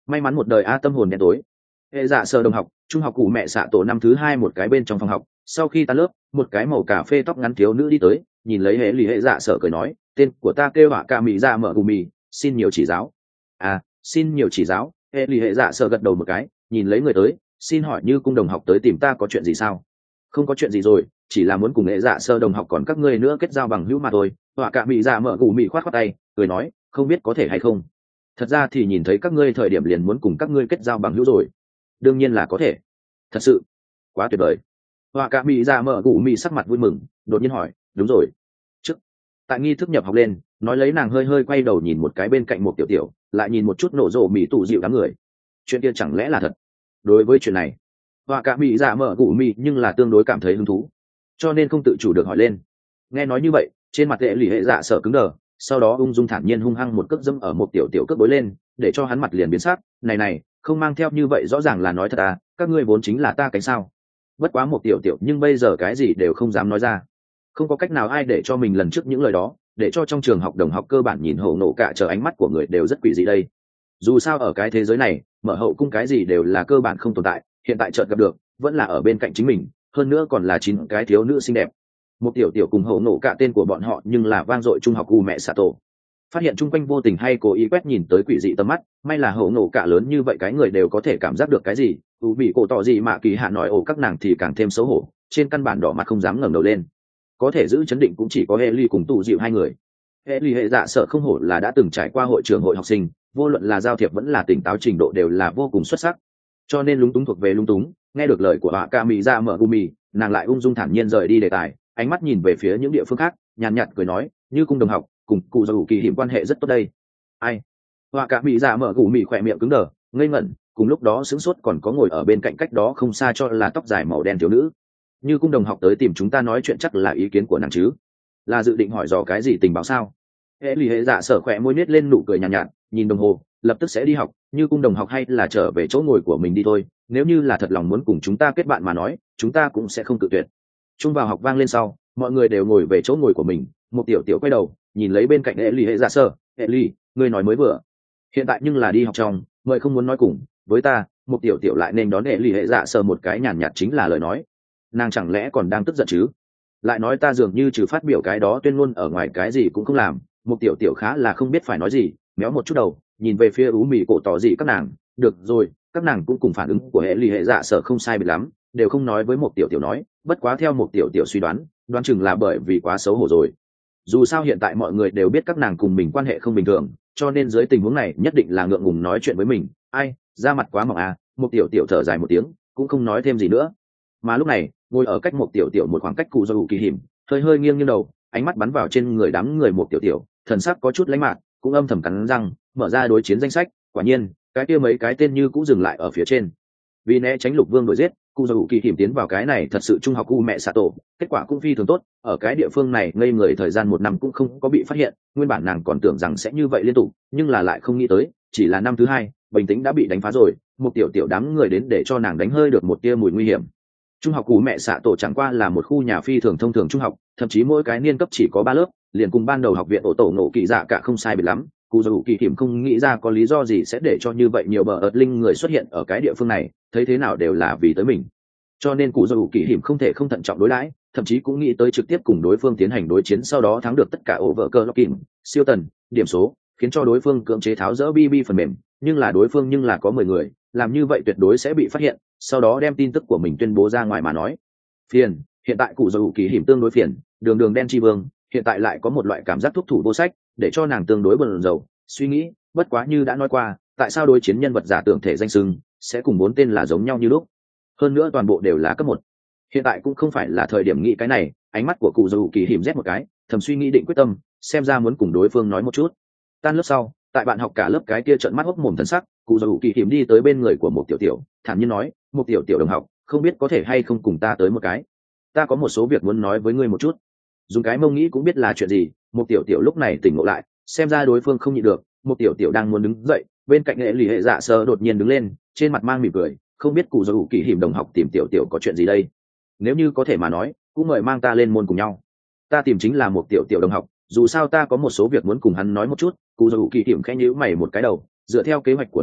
may mắn một đời a tâm hồn đen tối. Hệ dạ sở đồng học, trung học cụ mẹ xạ tổ năm thứ hai một cái bên trong phòng học, sau khi tan lớp, một cái màu cà phê tóc ngắn thiếu nữ đi tới, nhìn lấy hệ lì hệ dạ sở cười nói, tên của ta kêu họa ca mỹ dạ mở gù mì, xin nhiều chỉ giáo. À, xin nhiều chỉ giáo. Hệ lì hệ dạ sở gật đầu một cái, nhìn lấy người tới, xin hỏi như cung đồng học tới tìm ta có chuyện gì sao? Không có chuyện gì rồi, chỉ là muốn cùng hệ dạ sơ đồng học còn các ngươi nữa kết giao bằng hữu mà thôi. Họa ca mỹ dạ mở gù mì khoát khoát tay, cười nói, không biết có thể hay không. Thật ra thì nhìn thấy các ngươi thời điểm liền muốn cùng các ngươi kết giao bằng hữu rồi. Đương nhiên là có thể. Thật sự quá tuyệt vời. Họa cả mỹ dạ mở gù mì sắc mặt vui mừng, đột nhiên hỏi, đúng rồi, trước tại nghi thức nhập học lên, nói lấy nàng hơi hơi quay đầu nhìn một cái bên cạnh một tiểu tiểu, lại nhìn một chút nổ rộ mỹ tụ dịu đám người. Chuyện kia chẳng lẽ là thật? Đối với chuyện này, họa cả mỹ dạ mở gù mì nhưng là tương đối cảm thấy hứng thú, cho nên không tự chủ được hỏi lên. Nghe nói như vậy, trên mặt hệ lì hệ dạ sở cứng đờ, sau đó ung dung thản nhiên hung hăng một cước dâm ở một tiểu tiểu cước bối lên, để cho hắn mặt liền biến sắc. Này này, không mang theo như vậy rõ ràng là nói thật à, các ngươi vốn chính là ta cánh sao? Bất quá một tiểu tiểu nhưng bây giờ cái gì đều không dám nói ra. Không có cách nào ai để cho mình lần trước những lời đó, để cho trong trường học đồng học cơ bản nhìn hổ nổ cả chờ ánh mắt của người đều rất quỷ dị đây. Dù sao ở cái thế giới này, mở hậu cung cái gì đều là cơ bản không tồn tại, hiện tại chợt gặp được, vẫn là ở bên cạnh chính mình, hơn nữa còn là chín cái thiếu nữ xinh đẹp. Một tiểu tiểu cùng hổ nổ cả tên của bọn họ nhưng là vang dội trung học u mẹ xạ tổ. Phát hiện chung quanh vô tình hay cố ý quét nhìn tới quỷ dị tầm mắt, may là hổ nổ cả lớn như vậy cái người đều có thể cảm giác được cái gì. U bị cổ tỏ gì mà kỳ hạ nói ồ các nàng thì càng thêm xấu hổ, trên căn bản đỏ mặt không dám ngẩng đầu lên. Có thể giữ chấn định cũng chỉ có hệ ly cùng tụ dịu hai người. Hệ ly hệ dạ sợ không hổ là đã từng trải qua hội trưởng hội học sinh, vô luận là giao thiệp vẫn là tỉnh táo trình độ đều là vô cùng xuất sắc, cho nên lúng túng thuộc về lúng túng. Nghe được lời của họa ca mỹ ra mở gumi, nàng lại ung dung thản nhiên rời đi đề tài, ánh mắt nhìn về phía những địa phương khác, nhàn nhạt cười nói, như cung đồng học cùng cụ dù kỳ hiểm quan hệ rất tốt đây. Ai? Họa cả mỹ dạ mở gù mì khỏe miệng cứng đờ, ngây ngẩn, cùng lúc đó sững sốt còn có ngồi ở bên cạnh cách đó không xa cho là tóc dài màu đen thiếu nữ. Như cung đồng học tới tìm chúng ta nói chuyện chắc là ý kiến của nàng chứ? Là dự định hỏi dò cái gì tình báo sao? Hệ lì hệ dạ sở khỏe môi nết lên nụ cười nhàn nhạt, nhạt, nhìn đồng hồ, lập tức sẽ đi học, như cung đồng học hay là trở về chỗ ngồi của mình đi thôi. Nếu như là thật lòng muốn cùng chúng ta kết bạn mà nói, chúng ta cũng sẽ không cự tuyệt. Trung vào học vang lên sau, mọi người đều ngồi về chỗ ngồi của mình. Một tiểu tiểu quay đầu, nhìn lấy bên cạnh hệ lì hệ dạ sở, hệ lì, ngươi nói mới vừa. Hiện tại nhưng là đi học trong, mời không muốn nói cùng với ta. Một tiểu tiểu lại nên đón hệ lì hệ dạ sở một cái nhàn nhạt chính là lời nói. Nàng chẳng lẽ còn đang tức giận chứ? Lại nói ta dường như trừ phát biểu cái đó tuyên ngôn ở ngoài cái gì cũng không làm. Một tiểu tiểu khá là không biết phải nói gì, méo một chút đầu, nhìn về phía ú mì cổ tỏ gì các nàng. Được rồi, các nàng cũng cùng phản ứng của hệ lì hệ dạ sở không sai biệt lắm, đều không nói với một tiểu tiểu nói. Bất quá theo một tiểu tiểu suy đoán, đoán chừng là bởi vì quá xấu hổ rồi. Dù sao hiện tại mọi người đều biết các nàng cùng mình quan hệ không bình thường, cho nên dưới tình huống này nhất định là ngượng ngùng nói chuyện với mình. Ai, da mặt quá mỏng à? Một tiểu tiểu thở dài một tiếng, cũng không nói thêm gì nữa. Mà lúc này, ngồi ở cách một tiểu tiểu một khoảng cách cụ do kỳ hiểm, hơi hơi nghiêng nghiêng đầu, ánh mắt bắn vào trên người đám người một tiểu tiểu, thần sắc có chút lãnh mạc, cũng âm thầm cắn răng, mở ra đối chiến danh sách. Quả nhiên, cái kia mấy cái tên như cũng dừng lại ở phía trên. Vì né tránh lục vương đuổi giết, cụ do kỳ hiểm tiến vào cái này thật sự trung học u mẹ xạ tổ, kết quả cũng phi thường tốt. Ở cái địa phương này ngây người thời gian một năm cũng không có bị phát hiện, nguyên bản nàng còn tưởng rằng sẽ như vậy liên tục, nhưng là lại không nghĩ tới, chỉ là năm thứ hai, bình tĩnh đã bị đánh phá rồi. Một tiểu tiểu đám người đến để cho nàng đánh hơi được một tia mùi nguy hiểm. Trung học u mẹ xạ tổ chẳng qua là một khu nhà phi thường thông thường trung học, thậm chí mỗi cái niên cấp chỉ có ba lớp, liền cùng ban đầu học viện ổ tổ ngộ kỳ dạ cả không sai biệt lắm. Cụ dù kỳ hiểm không nghĩ ra có lý do gì sẽ để cho như vậy nhiều bờ ợt linh người xuất hiện ở cái địa phương này, thấy thế nào đều là vì tới mình, cho nên cụ dù kỳ hiểm không thể không thận trọng đối đãi, thậm chí cũng nghĩ tới trực tiếp cùng đối phương tiến hành đối chiến, sau đó thắng được tất cả ổ vợ cơ locking siêu tần điểm số, khiến cho đối phương cưỡng chế tháo dỡ bb phần mềm. Nhưng là đối phương nhưng là có mười người, làm như vậy tuyệt đối sẽ bị phát hiện, sau đó đem tin tức của mình tuyên bố ra ngoài mà nói. Phiền, hiện tại cụ dù kỳ hiểm tương đối phiền, đường đường đen chi vương hiện tại lại có một loại cảm giác thúc thủ vô sách, để cho nàng tương đối bận rầu suy nghĩ. Bất quá như đã nói qua, tại sao đối chiến nhân vật giả tưởng thể danh sưng sẽ cùng bốn tên là giống nhau như lúc, hơn nữa toàn bộ đều là cấp một. Hiện tại cũng không phải là thời điểm nghĩ cái này. Ánh mắt của cụ dù kỳ hiểm rét một cái, thầm suy nghĩ định quyết tâm, xem ra muốn cùng đối phương nói một chút. Tan lớp sau, tại bạn học cả lớp cái kia trợn mắt hốc mồm thần sắc, cụ dù kỳ hiểm đi tới bên người của một tiểu tiểu, thản nhiên nói, một tiểu tiểu đồng học, không biết có thể hay không cùng ta tới một cái, ta có một số việc muốn nói với ngươi một chút. Dùng cái mông nghĩ cũng biết là chuyện gì. Một tiểu tiểu lúc này tỉnh ngộ lại, xem ra đối phương không nhịn được. Một tiểu tiểu đang muốn đứng dậy, bên cạnh hệ lì hệ dạ sơ đột nhiên đứng lên, trên mặt mang mỉm cười, không biết cụ dù kỳ hiểm đồng học tìm tiểu tiểu có chuyện gì đây? Nếu như có thể mà nói, cũng mời mang ta lên môn cùng nhau. Ta tìm chính là một tiểu tiểu đồng học, dù sao ta có một số việc muốn cùng hắn nói một chút. Cụ dù kỳ hiểm khẽ nhíu mày một cái đầu, dựa theo kế hoạch của nàng,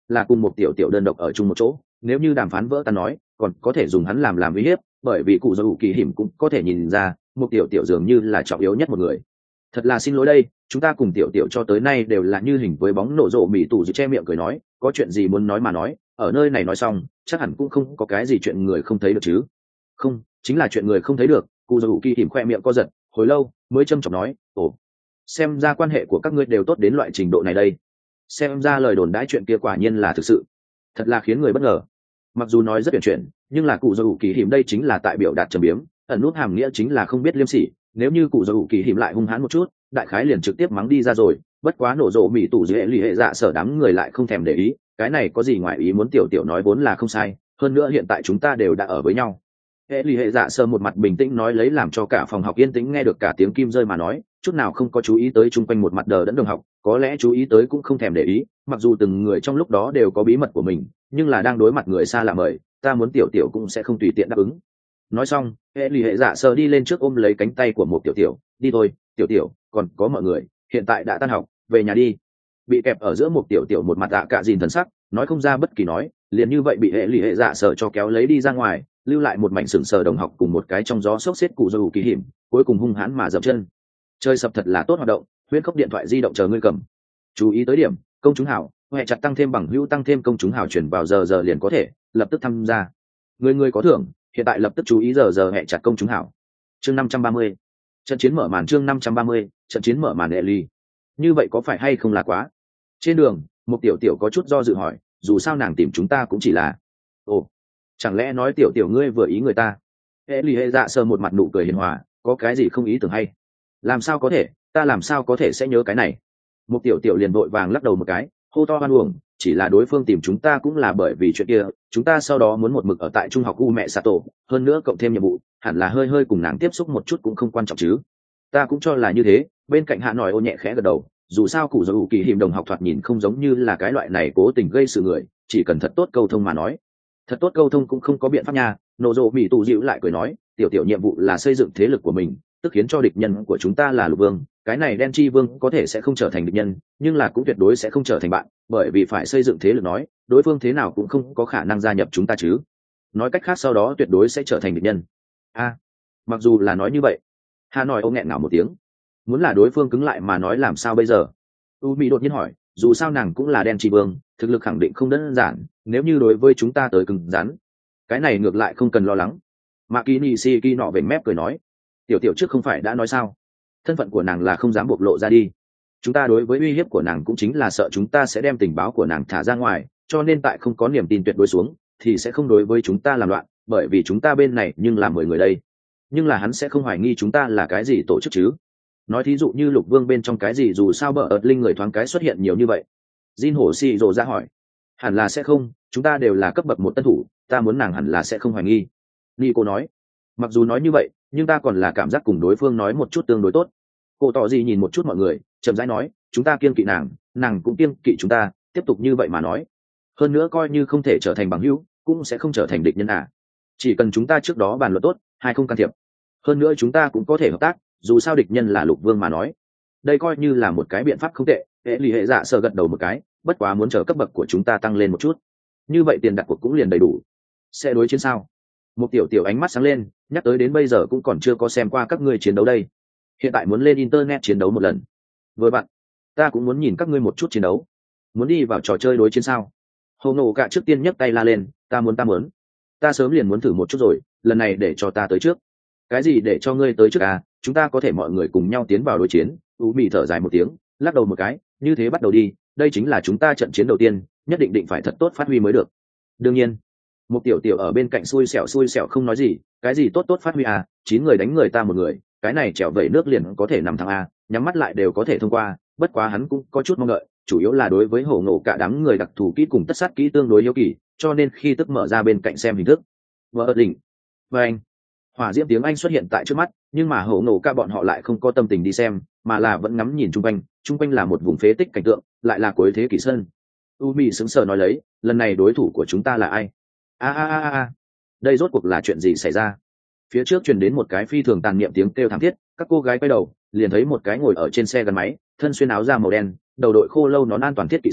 là cùng một tiểu tiểu đơn độc ở chung một chỗ, nếu như đàm phán vỡ tan nói còn có thể dùng hắn làm làm uy hiếp, bởi vì cụ dầu kỳ hiểm cũng có thể nhìn ra một tiểu tiểu dường như là trọng yếu nhất một người. Thật là xin lỗi đây, chúng ta cùng tiểu tiểu cho tới nay đều là như hình với bóng, nổ rộ mỹ tù giữ che miệng cười nói, có chuyện gì muốn nói mà nói, ở nơi này nói xong chắc hẳn cũng không có cái gì chuyện người không thấy được chứ. Không, chính là chuyện người không thấy được. Cụ dầu kỳ hiểm khoe miệng co giật hồi lâu mới châm chọc nói, ồ, xem ra quan hệ của các ngươi đều tốt đến loại trình độ này đây. Xem ra lời đồn đãi chuyện kia quả nhiên là thực sự, thật là khiến người bất ngờ. Mặc dù nói rất tuyển chuyển, nhưng là cụ dầu kỳ hiểm đây chính là tại biểu đạt trầm biếm, ẩn nút hàm nghĩa chính là không biết liêm sỉ. Nếu như cụ dầu kỳ hiểm lại hung hãn một chút, đại khái liền trực tiếp mắng đi ra rồi. Bất quá nổ rộ mỹ tủ dưới lì hệ dạ sở đám người lại không thèm để ý, cái này có gì ngoài ý muốn, tiểu tiểu nói vốn là không sai, hơn nữa hiện tại chúng ta đều đã ở với nhau. Hệ lì hệ dạ sở một mặt bình tĩnh nói lấy, làm cho cả phòng học yên tĩnh nghe được cả tiếng kim rơi mà nói, chút nào không có chú ý tới chung quanh một mặt đờ đẫn đồng học, có lẽ chú ý tới cũng không thèm để ý, mặc dù từng người trong lúc đó đều có bí mật của mình, nhưng là đang đối mặt người xa lạ mời, ta muốn tiểu tiểu cũng sẽ không tùy tiện đáp ứng. Nói xong, hệ lì hệ dạ sở đi lên trước ôm lấy cánh tay của một tiểu tiểu, đi thôi tiểu tiểu, còn có mọi người, hiện tại đã tan học, về nhà đi. Bị kẹp ở giữa một tiểu tiểu một mặt ạ cạ dìn thần sắc, nói không ra bất kỳ nói, liền như vậy bị hệ lì hệ dạ sở cho kéo lấy đi ra ngoài, lưu lại một mảnh sừng sờ đồng học cùng một cái trong gió sốc xếp cụ dầu kỳ hiểm, cuối cùng hung hãn mà dậm chân. Chơi sập thật là tốt hoạt động, huyễn khốc điện thoại di động chờ ngươi cầm. Chú ý tới điểm, công chúng hảo, hệ chặt tăng thêm bằng hữu tăng thêm công chúng hảo chuyển vào giờ giờ liền có thể lập tức tham gia. Người người có thưởng, hiện tại lập tức chú ý giờ giờ hệ chặt công chúng hảo. Chương năm trăm ba mươi, trận chiến mở màn. Chương năm trăm ba mươi, trận chiến mở màn. Hệ ly, như vậy có phải hay không là quá? Trên đường, một tiểu tiểu có chút do dự hỏi, dù sao nàng tìm chúng ta cũng chỉ là, ồ, chẳng lẽ nói tiểu tiểu ngươi vừa ý người ta? Hệ ly hệ dạ sờ một mặt nụ cười hiền hòa, có cái gì không ý tưởng hay? Làm sao có thể, ta làm sao có thể sẽ nhớ cái này? Một tiểu tiểu liền vội vàng lắc đầu một cái, hô to hoan uổng, chỉ là đối phương tìm chúng ta cũng là bởi vì chuyện kia, chúng ta sau đó muốn một mực ở tại trung học u mẹ Sato, hơn nữa cộng thêm nhiệm vụ, hẳn là hơi hơi cùng nàng tiếp xúc một chút cũng không quan trọng chứ. Ta cũng cho là như thế. Bên cạnh Hạ Nòi ô nhẹ khẽ gật đầu, dù sao cụ dầu kỳ hiểm đồng học thoạt nhìn không giống như là cái loại này cố tình gây sự người, chỉ cần thật tốt câu thông mà nói. Thật tốt câu thông cũng không có biện pháp nha. Nổ rộ mỹ tù dịu lại cười nói, tiểu tiểu nhiệm vụ là xây dựng thế lực của mình, tức khiến cho địch nhân của chúng ta là lục vương, cái này đen chi vương có thể sẽ không trở thành địch nhân, nhưng là cũng tuyệt đối sẽ không trở thành bạn, bởi vì phải xây dựng thế lực nói, đối phương thế nào cũng không có khả năng gia nhập chúng ta chứ. Nói cách khác sau đó tuyệt đối sẽ trở thành địch nhân. A, mặc dù là nói như vậy, Hà Nội ông nghẹn ngào một tiếng, muốn là đối phương cứng lại mà nói làm sao bây giờ? U Mỹ đột nhiên hỏi, dù sao nàng cũng là đen chi vương, thực lực khẳng định không đơn giản, nếu như đối với chúng ta tới cứng rắn, cái này ngược lại không cần lo lắng. Makini Shiki nọ về mép cười nói, tiểu tiểu trước không phải đã nói sao, thân phận của nàng là không dám bộc lộ ra đi, chúng ta đối với uy hiếp của nàng cũng chính là sợ chúng ta sẽ đem tình báo của nàng thả ra ngoài, cho nên tại không có niềm tin tuyệt đối xuống thì sẽ không đối với chúng ta làm loạn, bởi vì chúng ta bên này nhưng là mười người đây, nhưng là hắn sẽ không hoài nghi chúng ta là cái gì tổ chức chứ. Nói thí dụ như lục vương bên trong cái gì, dù sao bờ ợt linh người thoáng cái xuất hiện nhiều như vậy. Jin hổ xì rồ ra hỏi, hẳn là sẽ không, chúng ta đều là cấp bậc một tân thủ, ta muốn nàng hẳn là sẽ không hoài nghi. Nico nói, mặc dù nói như vậy nhưng ta còn là cảm giác cùng đối phương nói một chút tương đối tốt. Cô tỏ gì nhìn một chút mọi người, chậm rãi nói, chúng ta kiêng kỵ nàng, nàng cũng kiêng kỵ chúng ta, tiếp tục như vậy mà nói, hơn nữa coi như không thể trở thành bằng hữu cũng sẽ không trở thành địch nhân à. Chỉ cần chúng ta trước đó bàn luận tốt, hay không can thiệp, hơn nữa chúng ta cũng có thể hợp tác, dù sao địch nhân là lục vương mà nói, đây coi như là một cái biện pháp không tệ. Hệ lì hệ dạ sợ gật đầu một cái, bất quá muốn chờ cấp bậc của chúng ta tăng lên một chút, như vậy tiền đặt cuộc cũng liền đầy đủ. Sẽ đối chiến sao? Một tiểu tiểu ánh mắt sáng lên, nhắc tới đến bây giờ cũng còn chưa có xem qua các ngươi chiến đấu đây, hiện tại muốn lên internet chiến đấu một lần. Vừa bạn, ta cũng muốn nhìn các ngươi một chút chiến đấu. Muốn đi vào trò chơi đối chiến sao? Hồ nổ cả trước tiên nhấc tay la lên, ta muốn ta muốn, ta sớm liền muốn thử một chút rồi, lần này để cho ta tới trước. Cái gì để cho ngươi tới trước à? Chúng ta có thể mọi người cùng nhau tiến vào đối chiến. U Mị thở dài một tiếng, lắc đầu một cái, như thế bắt đầu đi, đây chính là chúng ta trận chiến đầu tiên, nhất định định phải thật tốt phát huy mới được. Đương nhiên. Một tiểu tiểu ở bên cạnh xui xẻo xui xẻo không nói gì, cái gì tốt tốt phát huy à, chín người đánh người ta một người, cái này trèo vẩy nước liền có thể nằm thắng a, nhắm mắt lại đều có thể thông qua, bất quá hắn cũng có chút mong đợi, chủ yếu là đối với hổ nổ cả đám người đặc thù kỹ cùng tất sát kỹ tương đối yếu kỳ, cho nên khi tức mở ra bên cạnh xem hình thức. Vợ đỉnh. Và anh. Hỏa diễm tiếng Anh xuất hiện tại trước mắt, nhưng mà hổ nổ cả bọn họ lại không có tâm tình đi xem, mà là vẫn ngắm nhìn chung quanh, chung quanh là một vùng phế tích cảnh tượng, lại là cuối thế kỷ sơn. Umi sững sờ nói lấy, lần này đối thủ của chúng ta là ai? A a a a, đây rốt cuộc là chuyện gì xảy ra? Phía trước truyền đến một cái phi thường tàn niệm tiếng kêu thảm thiết, các cô gái quay đầu, liền thấy một cái ngồi ở trên xe gắn máy, thân xuyên áo da màu đen, đầu đội khô lâu nón an toàn thiết kỵ sĩ,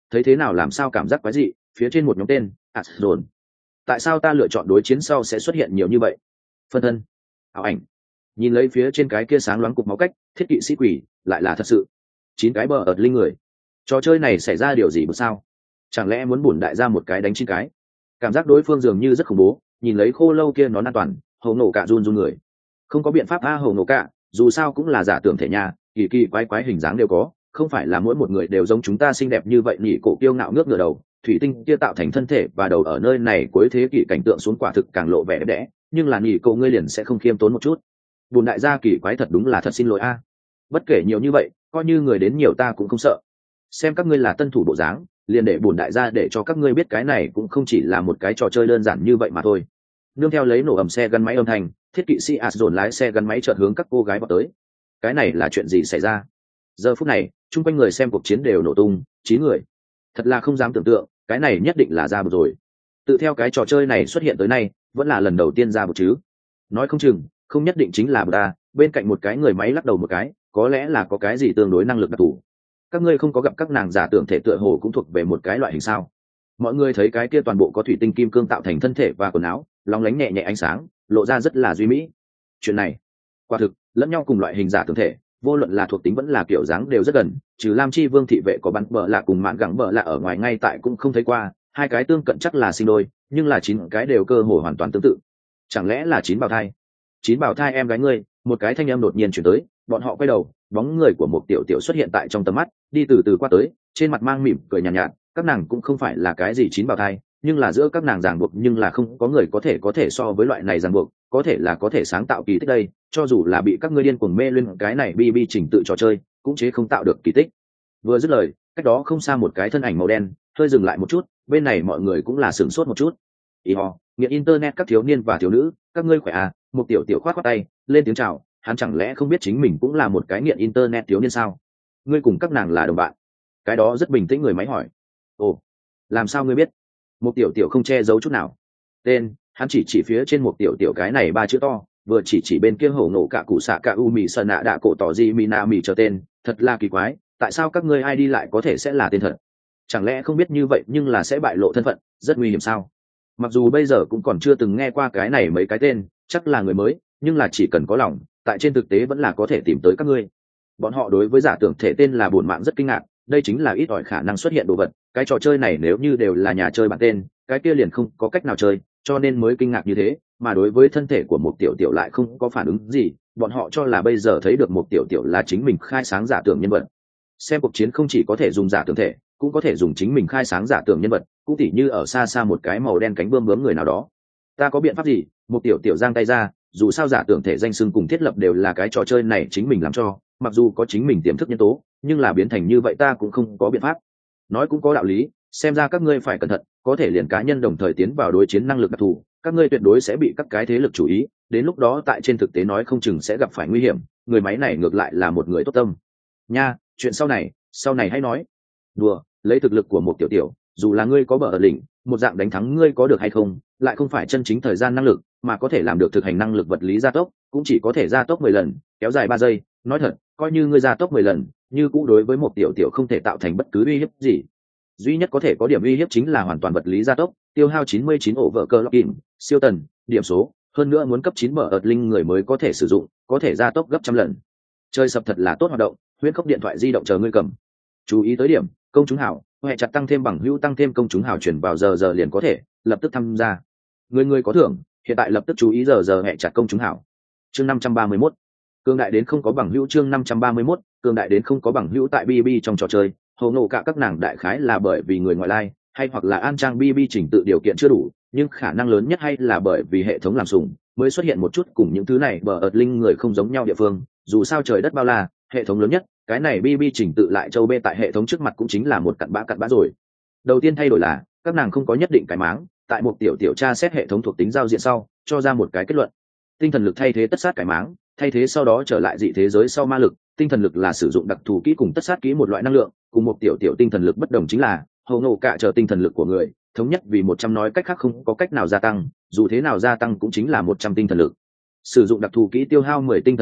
thấy thế nào làm sao cảm giác quái dị, phía trên một nhóm tên Asdồn. Tại sao ta lựa chọn đối chiến sau sẽ xuất hiện nhiều như vậy? Phân thân, ảo ảnh. Nhìn lấy phía trên cái kia sáng loáng cục máu cách, thiết kỵ sĩ quỷ, lại là thật sự. Chín cái bờ ợt linh người. Trò chơi này xảy ra điều gì bữa sao? Chẳng lẽ muốn bổn đại ra một cái đánh chín cái? Cảm giác đối phương dường như rất khủng bố, nhìn lấy khô lâu kia nó an toàn, hầu nổ cả run run người. Không có biện pháp a hầu nổ cả, dù sao cũng là giả tưởng thể nhà, kỳ kỳ quái quái hình dáng đều có, không phải là mỗi một người đều giống chúng ta xinh đẹp như vậy nhỉ, cổ kiêu ngạo ngước ngửa đầu, thủy tinh kia tạo thành thân thể và đầu ở nơi này cuối thế kỷ cảnh tượng xuống quả thực càng lộ vẻ đẹp đẽ, nhưng là nhỉ cậu ngươi liền sẽ không khiêm tốn một chút. Bùn đại gia kỳ quái thật đúng là thật xin lỗi a. Bất kể nhiều như vậy, coi như người đến nhiều ta cũng không sợ. Xem các ngươi là tân thủ bộ dáng, liền để bùn đại gia để cho các ngươi biết cái này cũng không chỉ là một cái trò chơi đơn giản như vậy mà thôi. Nương theo lấy nổ ầm xe gắn máy âm thanh, thiết kỵ sĩ Asdồn lái xe gắn máy chợt hướng các cô gái vào tới. Cái này là chuyện gì xảy ra? Giờ phút này, chung quanh người xem cuộc chiến đều nổ tung, chín người. Thật là không dám tưởng tượng, cái này nhất định là ra bột rồi. Tự theo cái trò chơi này xuất hiện tới nay, vẫn là lần đầu tiên ra bột chứ. Nói không chừng, không nhất định chính là bột ta, bên cạnh một cái người máy lắc đầu một cái, có lẽ là có cái gì tương đối năng lực đặc thù. Các ngươi không có gặp các nàng giả tưởng thể tựa hồ cũng thuộc về một cái loại hình sao? Mọi người thấy cái kia toàn bộ có thủy tinh kim cương tạo thành thân thể và quần áo, lóng lánh nhẹ nhẹ ánh sáng, lộ ra rất là duy mỹ. Chuyện này, quả thực, lẫn nhau cùng loại hình giả tưởng thể, vô luận là thuộc tính vẫn là kiểu dáng đều rất gần, trừ Lam Chi Vương thị vệ có bắn bờ lạ cùng mạn gẳng bờ lạ ở ngoài ngay tại cũng không thấy qua, hai cái tương cận chắc là sinh đôi, nhưng là chín cái đều cơ hồ hoàn toàn tương tự. Chẳng lẽ là chín bào thai? Chín bào thai em gái ngươi, một cái thanh âm đột nhiên chuyển tới, bọn họ quay đầu, bóng người của một tiểu tiểu xuất hiện tại trong tầm mắt, đi từ từ qua tới, trên mặt mang mỉm cười nhàn nhạt, nhạt, các nàng cũng không phải là cái gì chín bào thai, nhưng là giữa các nàng ràng buộc nhưng là không có người có thể có thể so với loại này ràng buộc, có thể là có thể sáng tạo kỳ tích đây, cho dù là bị các ngươi điên cuồng mê lên cái này bi bi trình tự trò chơi, cũng chế không tạo được kỳ tích. Vừa dứt lời, cách đó không xa một cái thân ảnh màu đen, hơi dừng lại một chút, bên này mọi người cũng là sửng sốt một chút. Ý ho, nghiện internet các thiếu niên và thiếu nữ, các ngươi khỏe à? Một tiểu tiểu khoát khoát tay, lên tiếng chào, hắn chẳng lẽ không biết chính mình cũng là một cái nghiện internet thiếu niên sao? Ngươi cùng các nàng là đồng bạn? Cái đó rất bình tĩnh người máy hỏi. Ồ, làm sao ngươi biết? Một tiểu tiểu không che giấu chút nào. Tên, hắn chỉ chỉ phía trên một tiểu tiểu cái này ba chữ to, vừa chỉ chỉ bên kia hổ nổ cả cụ xạ cả u mì sơn nạ đạ cổ tỏ gì mì nạ mì chờ tên, thật là kỳ quái, tại sao các ngươi ai đi lại có thể sẽ là tên thật? Chẳng lẽ không biết như vậy nhưng là sẽ bại lộ thân phận, rất nguy hiểm sao? Mặc dù bây giờ cũng còn chưa từng nghe qua cái này mấy cái tên, chắc là người mới, nhưng là chỉ cần có lòng, tại trên thực tế vẫn là có thể tìm tới các ngươi. Bọn họ đối với giả tưởng thể tên là buồn mạng rất kinh ngạc, đây chính là ít ỏi khả năng xuất hiện đồ vật, cái trò chơi này nếu như đều là nhà chơi bản tên, cái kia liền không có cách nào chơi, cho nên mới kinh ngạc như thế, mà đối với thân thể của một tiểu tiểu lại không có phản ứng gì, bọn họ cho là bây giờ thấy được một tiểu tiểu là chính mình khai sáng giả tưởng nhân vật. Xem cuộc chiến không chỉ có thể dùng giả tưởng thể, cũng có thể dùng chính mình khai sáng giả tưởng nhân vật, cũng tỉ như ở xa xa một cái màu đen cánh bươm bướm người nào đó. Ta có biện pháp gì? Một tiểu tiểu giang tay ra, dù sao giả tưởng thể danh xưng cùng thiết lập đều là cái trò chơi này chính mình làm cho, mặc dù có chính mình tiềm thức nhân tố, nhưng là biến thành như vậy ta cũng không có biện pháp. Nói cũng có đạo lý, xem ra các ngươi phải cẩn thận, có thể liền cá nhân đồng thời tiến vào đối chiến năng lực đặc thù, các ngươi tuyệt đối sẽ bị các cái thế lực chú ý, đến lúc đó tại trên thực tế nói không chừng sẽ gặp phải nguy hiểm. Người máy này ngược lại là một người tốt tâm nha, chuyện sau này sau này hãy nói. Đùa, lấy thực lực của một tiểu tiểu, dù là ngươi có bờ ở đỉnh, một dạng đánh thắng ngươi có được hay không, lại không phải chân chính thời gian năng lực, mà có thể làm được thực hành năng lực vật lý gia tốc, cũng chỉ có thể gia tốc mười lần, kéo dài ba giây, nói thật, coi như ngươi gia tốc mười lần, như cũ đối với một tiểu tiểu không thể tạo thành bất cứ uy hiếp gì. Duy nhất có thể có điểm uy hiếp chính là hoàn toàn vật lý gia tốc, tiêu hao chín mươi chín ổ vợ cơ login, siêu tần, điểm số, hơn nữa muốn cấp chín bờ ợt linh người mới có thể sử dụng, có thể gia tốc gấp trăm lần. Chơi sập thật là tốt hoạt động, huyễn khốc điện thoại di động chờ ngươi cầm. Chú ý tới điểm, công chúng hảo, hệ chặt tăng thêm bằng hữu tăng thêm công chúng hảo chuyển vào giờ giờ liền có thể, lập tức tham gia. Người người có thưởng, hiện tại lập tức chú ý giờ giờ hệ chặt công chúng hảo. Chương năm trăm ba mươi mốt. Cương đại đến không có bằng hữu chương năm trăm ba mươi mốt, cương đại đến không có bằng hữu tại bê bê trong trò chơi, hầu nổ cả các nàng đại khái là bởi vì người ngoại lai, hay hoặc là an trang bê bê chỉnh tự điều kiện chưa đủ, nhưng khả năng lớn nhất hay là bởi vì hệ thống làm sủng, mới xuất hiện một chút cùng những thứ này bờ ợt linh người không giống nhau địa phương, dù sao trời đất bao la, hệ thống lớn nhất, cái này bê bê chỉnh tự lại châu bê tại hệ thống trước mặt cũng chính là một cặn bã cặn bã rồi. Đầu tiên thay đổi là, các nàng không có nhất định cái máng, tại một tiểu tiểu tra xét hệ thống thuộc tính giao diện sau, cho ra một cái kết luận. Tinh thần lực thay thế tất sát cái máng, thay thế sau đó trở lại dị thế giới sau ma lực, tinh thần lực là sử dụng đặc thù kỹ cùng tất sát kỹ một loại năng lượng, cùng một tiểu tiểu tinh thần lực bất đồng chính là, hầu nổ cả chờ tinh thần lực của người, thống nhất vì một trăm nói cách khác không có cách nào gia tăng, dù thế nào gia tăng cũng chính là một trăm tinh thần lực. Sử dụng đặc thù kỹ tiêu hao mười tinh thần lực,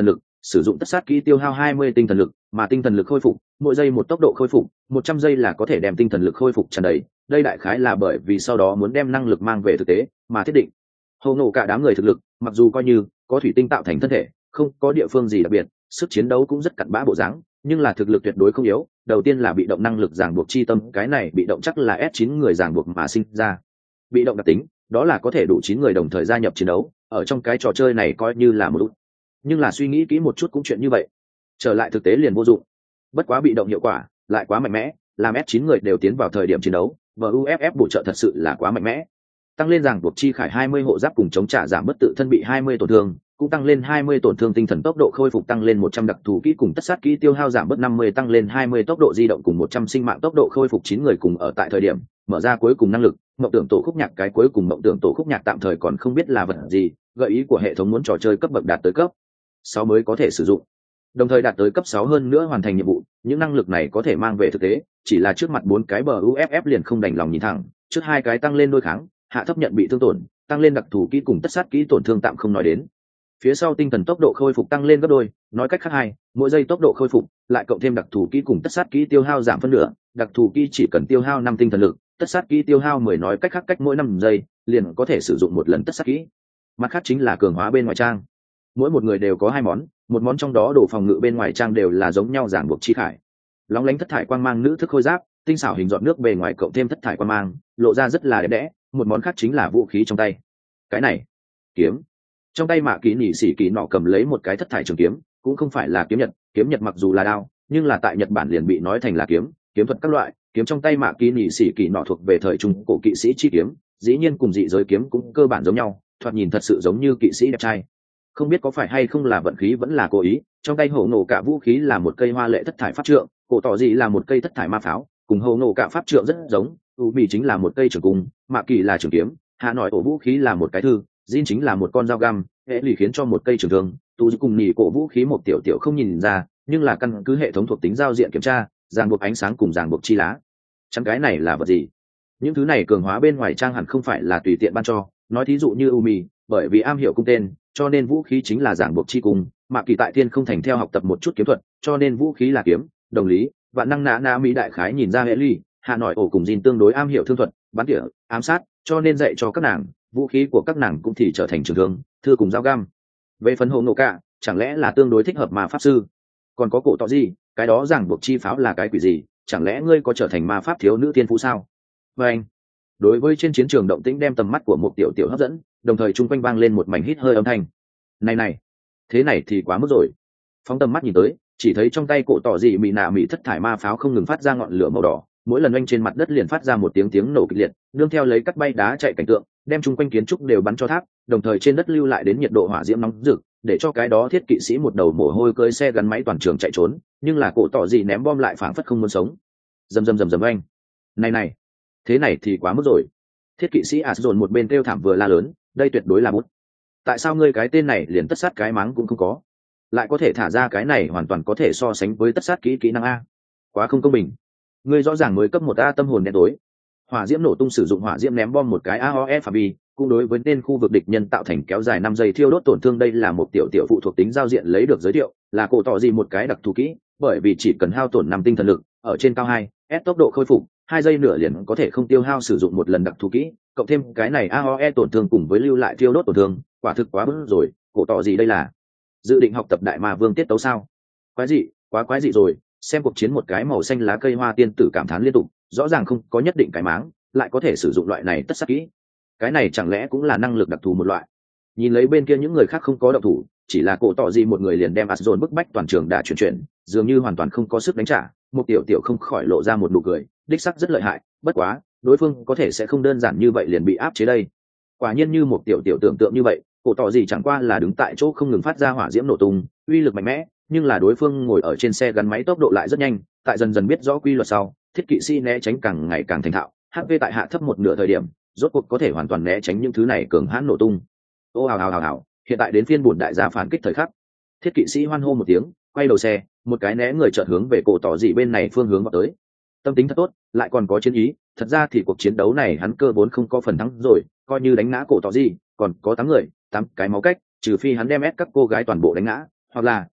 sử dụng tất sát kỹ tiêu hao hai mươi tinh thần lực, mà tinh thần lực khôi phục mỗi giây một tốc độ khôi phục một trăm giây là có thể đem tinh thần lực khôi phục tràn đầy. Đây đại khái là bởi vì sau đó muốn đem năng lực mang về thực tế mà thiết định. Hầu nổ cả đám người thực lực mặc dù coi như có thủy tinh tạo thành thân thể, không có địa phương gì đặc biệt, sức chiến đấu cũng rất cặn bã bộ dáng, nhưng là thực lực tuyệt đối không yếu. Đầu tiên là bị động năng lực ràng buộc chi tâm, cái này bị động chắc là S chín người ràng buộc mà sinh ra. Bị động đặc tính đó là có thể đủ chín người đồng thời gia nhập chiến đấu, ở trong cái trò chơi này coi như là một út. Nhưng là suy nghĩ kỹ một chút cũng chuyện như vậy, trở lại thực tế liền vô dụng. Bất quá bị động hiệu quả lại quá mạnh mẽ, làm S chín người đều tiến vào thời điểm chiến đấu, và u ép ép bổ trợ thật sự là quá mạnh mẽ. Tăng lên ràng buộc chi khải hai mươi hộ giáp cùng chống trả giảm bất tự thân bị hai mươi tổn thương, cũng tăng lên hai mươi tổn thương tinh thần tốc độ khôi phục tăng lên một trăm đặc thù kỹ cùng tất sát kỹ tiêu hao giảm bớt năm mươi tăng lên hai mươi tốc độ di động cùng một trăm sinh mạng tốc độ khôi phục chín người cùng ở tại thời điểm mở ra cuối cùng năng lực mộng tưởng tổ khúc nhạc. Cái cuối cùng mộng tưởng tổ khúc nhạc tạm thời còn không biết là vật gì, gợi ý của hệ thống muốn trò chơi cấp bậc đạt tới cấp sáu mới có thể sử dụng, đồng thời đạt tới cấp sáu hơn nữa hoàn thành nhiệm vụ. Những năng lực này có thể mang về thực tế, chỉ là trước mặt bốn cái bờ u ép ép liền không đành lòng nhìn thẳng, trước hai cái tăng lên đôi kháng, hạ thấp nhận bị thương tổn, tăng lên đặc thù kỹ cùng tất sát kỹ tổn thương tạm không nói đến. Phía sau tinh thần tốc độ khôi phục tăng lên gấp đôi, nói cách khác hai, mỗi giây tốc độ khôi phục lại cộng thêm đặc thù kỹ cùng tất sát kỹ tiêu hao giảm phân nửa, đặc thù kỹ chỉ cần tiêu hao năm tinh thần lực, tất sát kỹ tiêu hao mười, nói cách khác cách mỗi năm giây liền có thể sử dụng một lần tất sát kỹ. Mặt khác chính là cường hóa bên ngoài trang, mỗi một người đều có hai món, một món trong đó đồ phòng ngự bên ngoài trang đều là giống nhau giảng buộc chi khải, lóng lánh thất thải quang mang nữ thức khôi giáp, tinh xảo hình giọt nước bề ngoài cộng thêm thất thải quang mang, lộ ra rất là đẹp đẽ. Một món khác chính là vũ khí trong tay, cái này kiếm trong tay mạ kỳ nỉ xỉ kỳ nọ cầm lấy một cái thất thải trường kiếm, cũng không phải là kiếm nhật, kiếm nhật mặc dù là đao nhưng là tại Nhật Bản liền bị nói thành là kiếm, kiếm thuật các loại. Kiếm trong tay mạ kỳ nỉ xỉ kỳ nọ thuộc về thời trung cổ kỵ sĩ chi kiếm, dĩ nhiên cùng dị giới kiếm cũng cơ bản giống nhau, thoạt nhìn thật sự giống như kỵ sĩ đẹp trai. Không biết có phải hay không là vận khí vẫn là cố ý, trong tay hổ nổ cả vũ khí là một cây hoa lệ thất thải pháp trượng, cổ tỏ dị là một cây thất thải ma pháo, cùng hổ nổ cả pháp trượng rất giống. U bì chính là một cây trường cung, mạ kỳ là trường kiếm, hạ nói ổ vũ khí là một cái thư, Jin chính là một con dao găm, hệ lì khiến cho một cây trường thương, tu cùng nhì cổ vũ khí một tiểu tiểu không nhìn ra, nhưng là căn cứ hệ thống thuộc tính giao diện kiểm tra, ràng buộc ánh sáng cùng ràng buộc chi lá. Chẳng cái này là vật gì? Những thứ này cường hóa bên ngoài trang hẳn không phải là tùy tiện ban cho, nói thí dụ như Umi, bởi vì am hiểu cung tên, cho nên vũ khí chính là ràng buộc chi cung, mà kỳ tại thiên không thành theo học tập một chút kiếm thuật, cho nên vũ khí là kiếm, đồng lý, vạn năng nã na mỹ đại khái nhìn ra hệ lì, hạ nói ổ cùng Jin tương đối am hiểu thương thuật, bắn tỉa, ám sát, cho nên dạy cho các nàng, vũ khí của các nàng cũng thì trở thành trường thương, thư cùng dao găm. Về phần hồ nổ cả, chẳng lẽ là tương đối thích hợp ma pháp sư? Còn có cổ tọ gì, cái đó ràng buộc chi pháo là cái quỷ gì? Chẳng lẽ ngươi có trở thành ma pháp thiếu nữ tiên phú sao? Và anh, đối với trên chiến trường động tĩnh đem tầm mắt của một tiểu tiểu hấp dẫn, đồng thời chung quanh vang lên một mảnh hít hơi âm thanh. Này này, thế này thì quá mức rồi. Phóng tầm mắt nhìn tới, chỉ thấy trong tay cổ tọ gì mị nạ mị thất thải ma pháo không ngừng phát ra ngọn lửa màu đỏ, mỗi lần oanh trên mặt đất liền phát ra một tiếng tiếng nổ kịch liệt, nương theo lấy cắt bay đá chạy cảnh tượng, đem chung quanh kiến trúc đều bắn cho tháp, đồng thời trên đất lưu lại đến nhiệt độ hỏa diễm nóng rực, để cho cái đó thiết kỵ sĩ một đầu mồ hôi cưỡi xe gắn máy toàn trường chạy trốn, nhưng là cổ tỏ gì ném bom lại phảng phất không muốn sống. Rầm rầm rầm rầm oanh. Này này, thế này thì quá mức rồi. Thiết kỵ sĩ Asdon một bên kêu thảm vừa la lớn, đây tuyệt đối là bút. Tại sao ngươi cái tên này liền tất sát cái mắng cũng không có, lại có thể thả ra cái này hoàn toàn có thể so sánh với tất sát kỹ kỹ năng a? Quá không công bình. Ngươi rõ ràng mới cấp một a tâm hồn đen tối. Hỏa diễm nổ tung sử dụng hỏa diễm ném bom một cái a o e phạm vi, cũng đối với tên khu vực địch nhân tạo thành kéo dài năm giây thiêu đốt tổn thương. Đây là một tiểu tiểu phụ thuộc tính giao diện lấy được giới thiệu, là cổ tỏ gì một cái đặc thù kỹ, bởi vì chỉ cần hao tổn năm tinh thần lực, ở trên cao hai, S tốc độ khôi phục, hai giây nửa liền có thể không tiêu hao sử dụng một lần đặc thù kỹ, cộng thêm cái này a o e tổn thương cùng với lưu lại thiêu đốt tổn thương, quả thực quá bức rồi. Cổ tỏ gì đây là dự định học tập đại ma vương tiết tấu sao? Quái dị, quá quái dị rồi. Xem cuộc chiến một cái màu xanh lá cây hoa tiên tử cảm thán liên tục, rõ ràng không có nhất định cái máng, lại có thể sử dụng loại này tất sát kỹ, cái này chẳng lẽ cũng là năng lực đặc thù một loại? Nhìn lấy bên kia những người khác không có động thủ, chỉ là cổ tỏ gì một người liền đem Asdon bức bách toàn trường đã chuyển chuyển, dường như hoàn toàn không có sức đánh trả. Một tiểu tiểu không khỏi lộ ra một nụ cười, đích sắc rất lợi hại, bất quá đối phương có thể sẽ không đơn giản như vậy liền bị áp chế đây. Quả nhiên như một tiểu tiểu tưởng tượng như vậy, cổ tỏ gì chẳng qua là đứng tại chỗ không ngừng phát ra hỏa diễm nổ tung, uy lực mạnh mẽ, nhưng là đối phương ngồi ở trên xe gắn máy tốc độ lại rất nhanh. Tại dần dần biết rõ quy luật sau, thiết kỵ sĩ né tránh càng ngày càng thành thạo, hát pê tại hạ thấp một nửa thời điểm, rốt cuộc có thể hoàn toàn né tránh những thứ này cường hãn nổ tung. Ô hào hào hào hào, hiện tại đến phiên bùn đại gia phản kích thời khắc. Thiết kỵ sĩ hoan hô một tiếng, quay đầu xe, một cái né người chợt hướng về cổ tỏ dị bên này phương hướng vào tới. Tâm tính thật tốt, lại còn có chiến ý. Thật ra thì cuộc chiến đấu này hắn cơ vốn không có phần thắng rồi, coi như đánh ngã cổ tỏ dị, còn có tám người, tám cái máu cách, trừ phi hắn đem ép các cô gái toàn bộ đánh ngã, hoặc là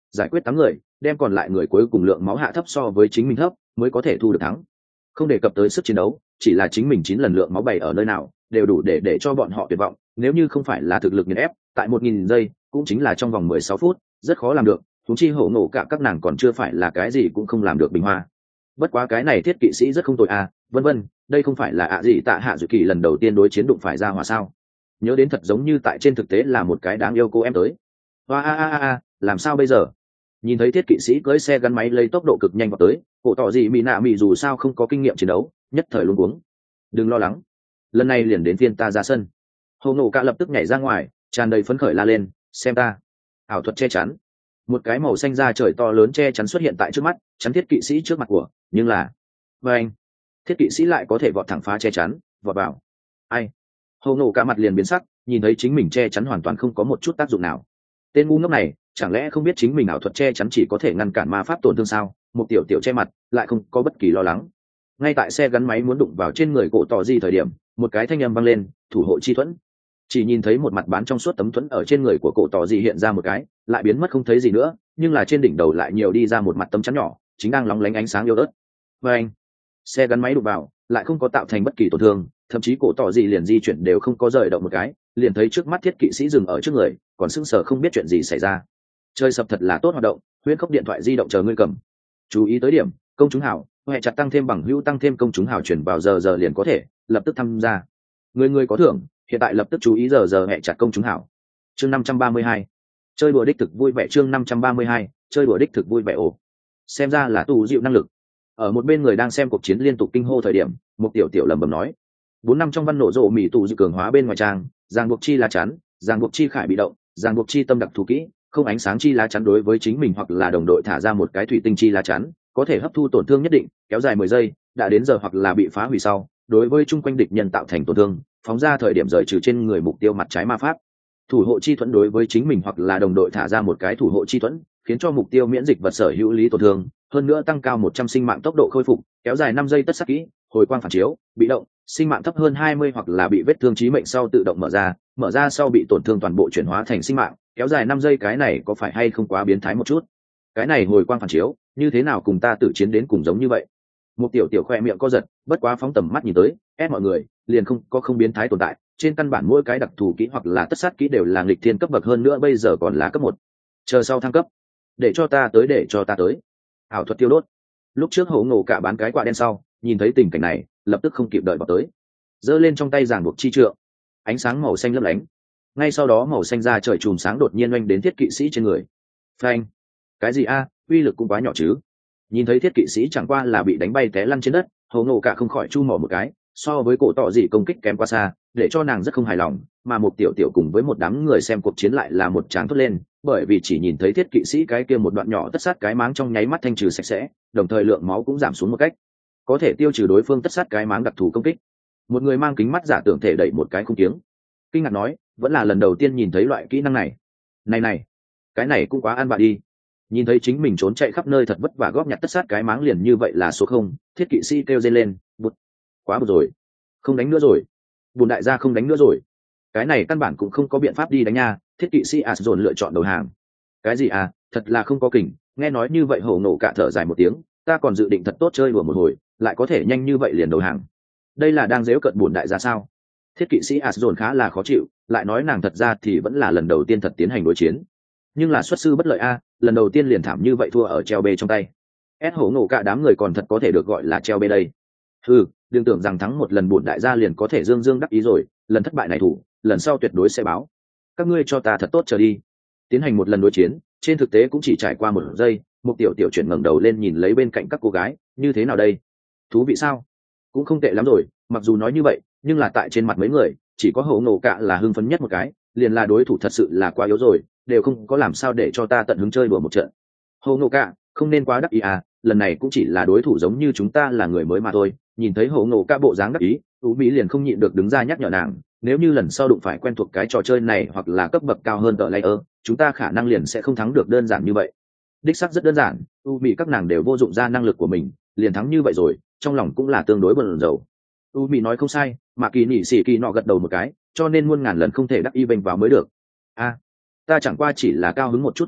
giải quyết tám người đem còn lại người cuối cùng lượng máu hạ thấp so với chính mình thấp mới có thể thu được thắng. Không đề cập tới sức chiến đấu, chỉ là chính mình chín lần lượng máu bày ở nơi nào đều đủ để để cho bọn họ tuyệt vọng. Nếu như không phải là thực lực nghiền ép tại một nghìn giây cũng chính là trong vòng mười sáu phút rất khó làm được, chúng chi hổ nổ cả các nàng còn chưa phải là cái gì cũng không làm được bình hoa. Bất quá cái này thiết kỵ sĩ rất không tồi à, vân vân, đây không phải là ạ gì tạ hạ dự kỳ lần đầu tiên đối chiến đụng phải ra hỏa sao? Nhớ đến thật giống như tại trên thực tế là một cái đáng yêu cô em tới. Hoa a a a, làm sao bây giờ? Nhìn thấy thiết kỵ sĩ cưỡi xe gắn máy lấy tốc độ cực nhanh vào tới, cổ tỏ gì mỹ nạ mỹ dù sao không có kinh nghiệm chiến đấu, nhất thời luống cuống. Đừng lo lắng, lần này liền đến phiên ta ra sân. Hồ nổ cả lập tức nhảy ra ngoài, tràn đầy phấn khởi la lên, xem ta. Ảo thuật che chắn. Một cái màu xanh da trời to lớn che chắn xuất hiện tại trước mắt, chắn thiết kỵ sĩ trước mặt của, nhưng là, và anh, thiết kỵ sĩ lại có thể vọt thẳng phá che chắn, vọt vào. Ai? Hồ nổ cả mặt liền biến sắc, nhìn thấy chính mình che chắn hoàn toàn không có một chút tác dụng nào. Tên ngu ngốc này, chẳng lẽ không biết chính mình ảo thuật che chắn chỉ có thể ngăn cản ma pháp tổn thương sao? Một tiểu tiểu che mặt, lại không có bất kỳ lo lắng. Ngay tại xe gắn máy muốn đụng vào trên người cổ tỏ gì thời điểm, một cái thanh âm vang lên, thủ hộ chi thuẫn. Chỉ nhìn thấy một mặt bán trong suốt tấm thuẫn ở trên người của cổ tỏ gì hiện ra một cái, lại biến mất không thấy gì nữa, nhưng là trên đỉnh đầu lại nhiều đi ra một mặt tấm chắn nhỏ, chính đang lóng lánh ánh sáng yếu ớt. Và anh, xe gắn máy đụng vào, lại không có tạo thành bất kỳ tổn thương, thậm chí cổ tỏ gì liền di chuyển đều không có rời động một cái, liền thấy trước mắt thiết kỵ sĩ dừng ở trước người, còn sững sờ không biết chuyện gì xảy ra. Chơi sập thật là tốt hoạt động, huyễn khốc điện thoại di động chờ ngươi cầm. Chú ý tới điểm, công chúng hảo, hệ chặt tăng thêm bằng hữu tăng thêm công chúng hảo chuyển vào giờ giờ liền có thể, lập tức tham gia. Người người có thưởng, hiện tại lập tức chú ý giờ giờ hệ chặt công chúng hảo. Chương năm trăm ba mươi hai, chơi đùa đích thực vui vẻ. Chương năm trăm ba mươi hai, chơi đùa đích thực vui vẻ. Ồ, xem ra là tu dịu năng lực. Ở một bên người đang xem cuộc chiến liên tục kinh hô thời điểm, một tiểu tiểu lẩm bẩm nói: bốn năm trong văn nổ rộ mỹ tù dịu cường hóa bên ngoài trang, giang buộc chi lá chắn, giang buộc chi khải bị động, giang buộc chi tâm đặc thù kỹ, không ánh sáng chi lá chắn đối với chính mình hoặc là đồng đội thả ra một cái thủy tinh chi lá chắn, có thể hấp thu tổn thương nhất định, kéo dài mười giây, đã đến giờ hoặc là bị phá hủy sau, đối với chung quanh địch nhân tạo thành tổn thương, phóng ra thời điểm rời trừ trên người mục tiêu mặt trái ma pháp. Thủ hộ chi thuẫn đối với chính mình hoặc là đồng đội thả ra một cái thủ hộ chi thuẫn, khiến cho mục tiêu miễn dịch vật sở hữu lý tổn thương, hơn nữa tăng cao một trăm sinh mạng tốc độ khôi phục, kéo dài năm giây tất sát kỹ, hồi quang phản chiếu, bị động, sinh mạng thấp hơn hai mươi hoặc là bị vết thương chí mệnh sau tự động mở ra, mở ra sau bị tổn thương toàn bộ chuyển hóa thành sinh mạng, kéo dài năm giây. Cái này có phải hay không quá biến thái một chút? Cái này hồi quang phản chiếu, như thế nào cùng ta tự chiến đến cùng giống như vậy? Một tiểu tiểu khoe miệng co giật, bất quá phóng tầm mắt nhìn tới, ép mọi người, liền không có không biến thái tồn tại, trên căn bản mỗi cái đặc thù kỹ hoặc là tất sát kỹ đều là nghịch thiên cấp bậc, hơn nữa bây giờ còn là cấp một. Chờ sau thăng cấp, để cho ta tới để cho ta tới. Ảo thuật tiêu đốt. Lúc trước Hổ Ngộ cả bán cái quạ đen sau, nhìn thấy tình cảnh này, lập tức không kịp đợi vào tới, giơ lên trong tay giảng buộc chi trượng, ánh sáng màu xanh lấp lánh. Ngay sau đó màu xanh ra trời chùm sáng đột nhiên oanh đến thiết kỵ sĩ trên người. Phanh! Cái gì a, uy lực cũng quá nhỏ chứ. Nhìn thấy thiết kỵ sĩ chẳng qua là bị đánh bay té lăn trên đất, Hổ Ngộ cả không khỏi chu mỏ một cái, so với cổ tỏ gì công kích kém quá xa, để cho nàng rất không hài lòng, mà một tiểu tiểu cùng với một đám người xem cuộc chiến lại là một tràng thốt lên, bởi vì chỉ nhìn thấy thiết kỵ sĩ cái kia một đoạn nhỏ tất sát cái máng trong nháy mắt thanh trừ sạch sẽ, đồng thời lượng máu cũng giảm xuống một cách có thể tiêu trừ đối phương tất sát cái máng đặc thù công kích. Một người mang kính mắt giả tưởng thể đẩy một cái khung kiếng, kinh ngạc nói, vẫn là lần đầu tiên nhìn thấy loại kỹ năng này. Này này, cái này cũng quá ăn bạ đi. Nhìn thấy chính mình trốn chạy khắp nơi thật vất vả góp nhặt tất sát cái máng liền như vậy là số không, thiết kỵ sĩ kêu dây lên, bụt, quá bụt rồi, không đánh nữa rồi, bùn đại gia không đánh nữa rồi. Cái này căn bản cũng không có biện pháp đi đánh nha. Thiết kỵ sĩ Asdồn lựa chọn đầu hàng. Cái gì à, thật là không có kỉnh. Nghe nói như vậy Hổ Ngộ cả thở dài một tiếng, ta còn dự định thật tốt chơi đùa một hồi, lại có thể nhanh như vậy liền đầu hàng. Đây là đang giễu cợt bùn đại gia sao? Thiết kỵ sĩ Asdồn khá là khó chịu, lại nói nàng thật ra thì vẫn là lần đầu tiên thật tiến hành đối chiến, nhưng là xuất sư bất lợi a, lần đầu tiên liền thảm như vậy thua ở treo bê trong tay. S Hổ Ngộ cả đám người còn thật có thể được gọi là treo bê đây. Ừ, đừng tưởng rằng thắng một lần bùn đại gia liền có thể dương dương đắc ý rồi, lần thất bại này thủ, lần sau tuyệt đối sẽ báo. Các ngươi cho ta thật tốt chờ đi. Tiến hành một lần đối chiến, trên thực tế cũng chỉ trải qua một giây, một tiểu tiểu chuyển ngẩng đầu lên nhìn lấy bên cạnh các cô gái, như thế nào đây? Thú vị sao? Cũng không tệ lắm rồi, mặc dù nói như vậy, nhưng là tại trên mặt mấy người, chỉ có Hổ Ngộ cả là hưng phấn nhất một cái, liền là đối thủ thật sự là quá yếu rồi, đều không có làm sao để cho ta tận hứng chơi đùa một trận. Hổ Ngộ cả, không nên quá đắc ý à, lần này cũng chỉ là đối thủ giống như chúng ta là người mới mà thôi. Nhìn thấy Hổ Ngộ cả bộ dáng đắc ý, Tú Mỹ liền không nhịn được đứng ra nhắc nhở nàng, nếu như lần sau đụng phải quen thuộc cái trò chơi này hoặc là cấp bậc cao hơn tờ layer, chúng ta khả năng liền sẽ không thắng được đơn giản như vậy. Đích xác rất đơn giản, Tú Mỹ các nàng đều vô dụng ra năng lực của mình, liền thắng như vậy rồi, trong lòng cũng là tương đối bần dầu. Tú Mỹ nói không sai, mà Kỳ Nhị Sĩ Kỳ nọ gật đầu một cái, cho nên muôn ngàn lần không thể đắc y bênh vào mới được. A, ta chẳng qua chỉ là cao hứng một chút mà thôi,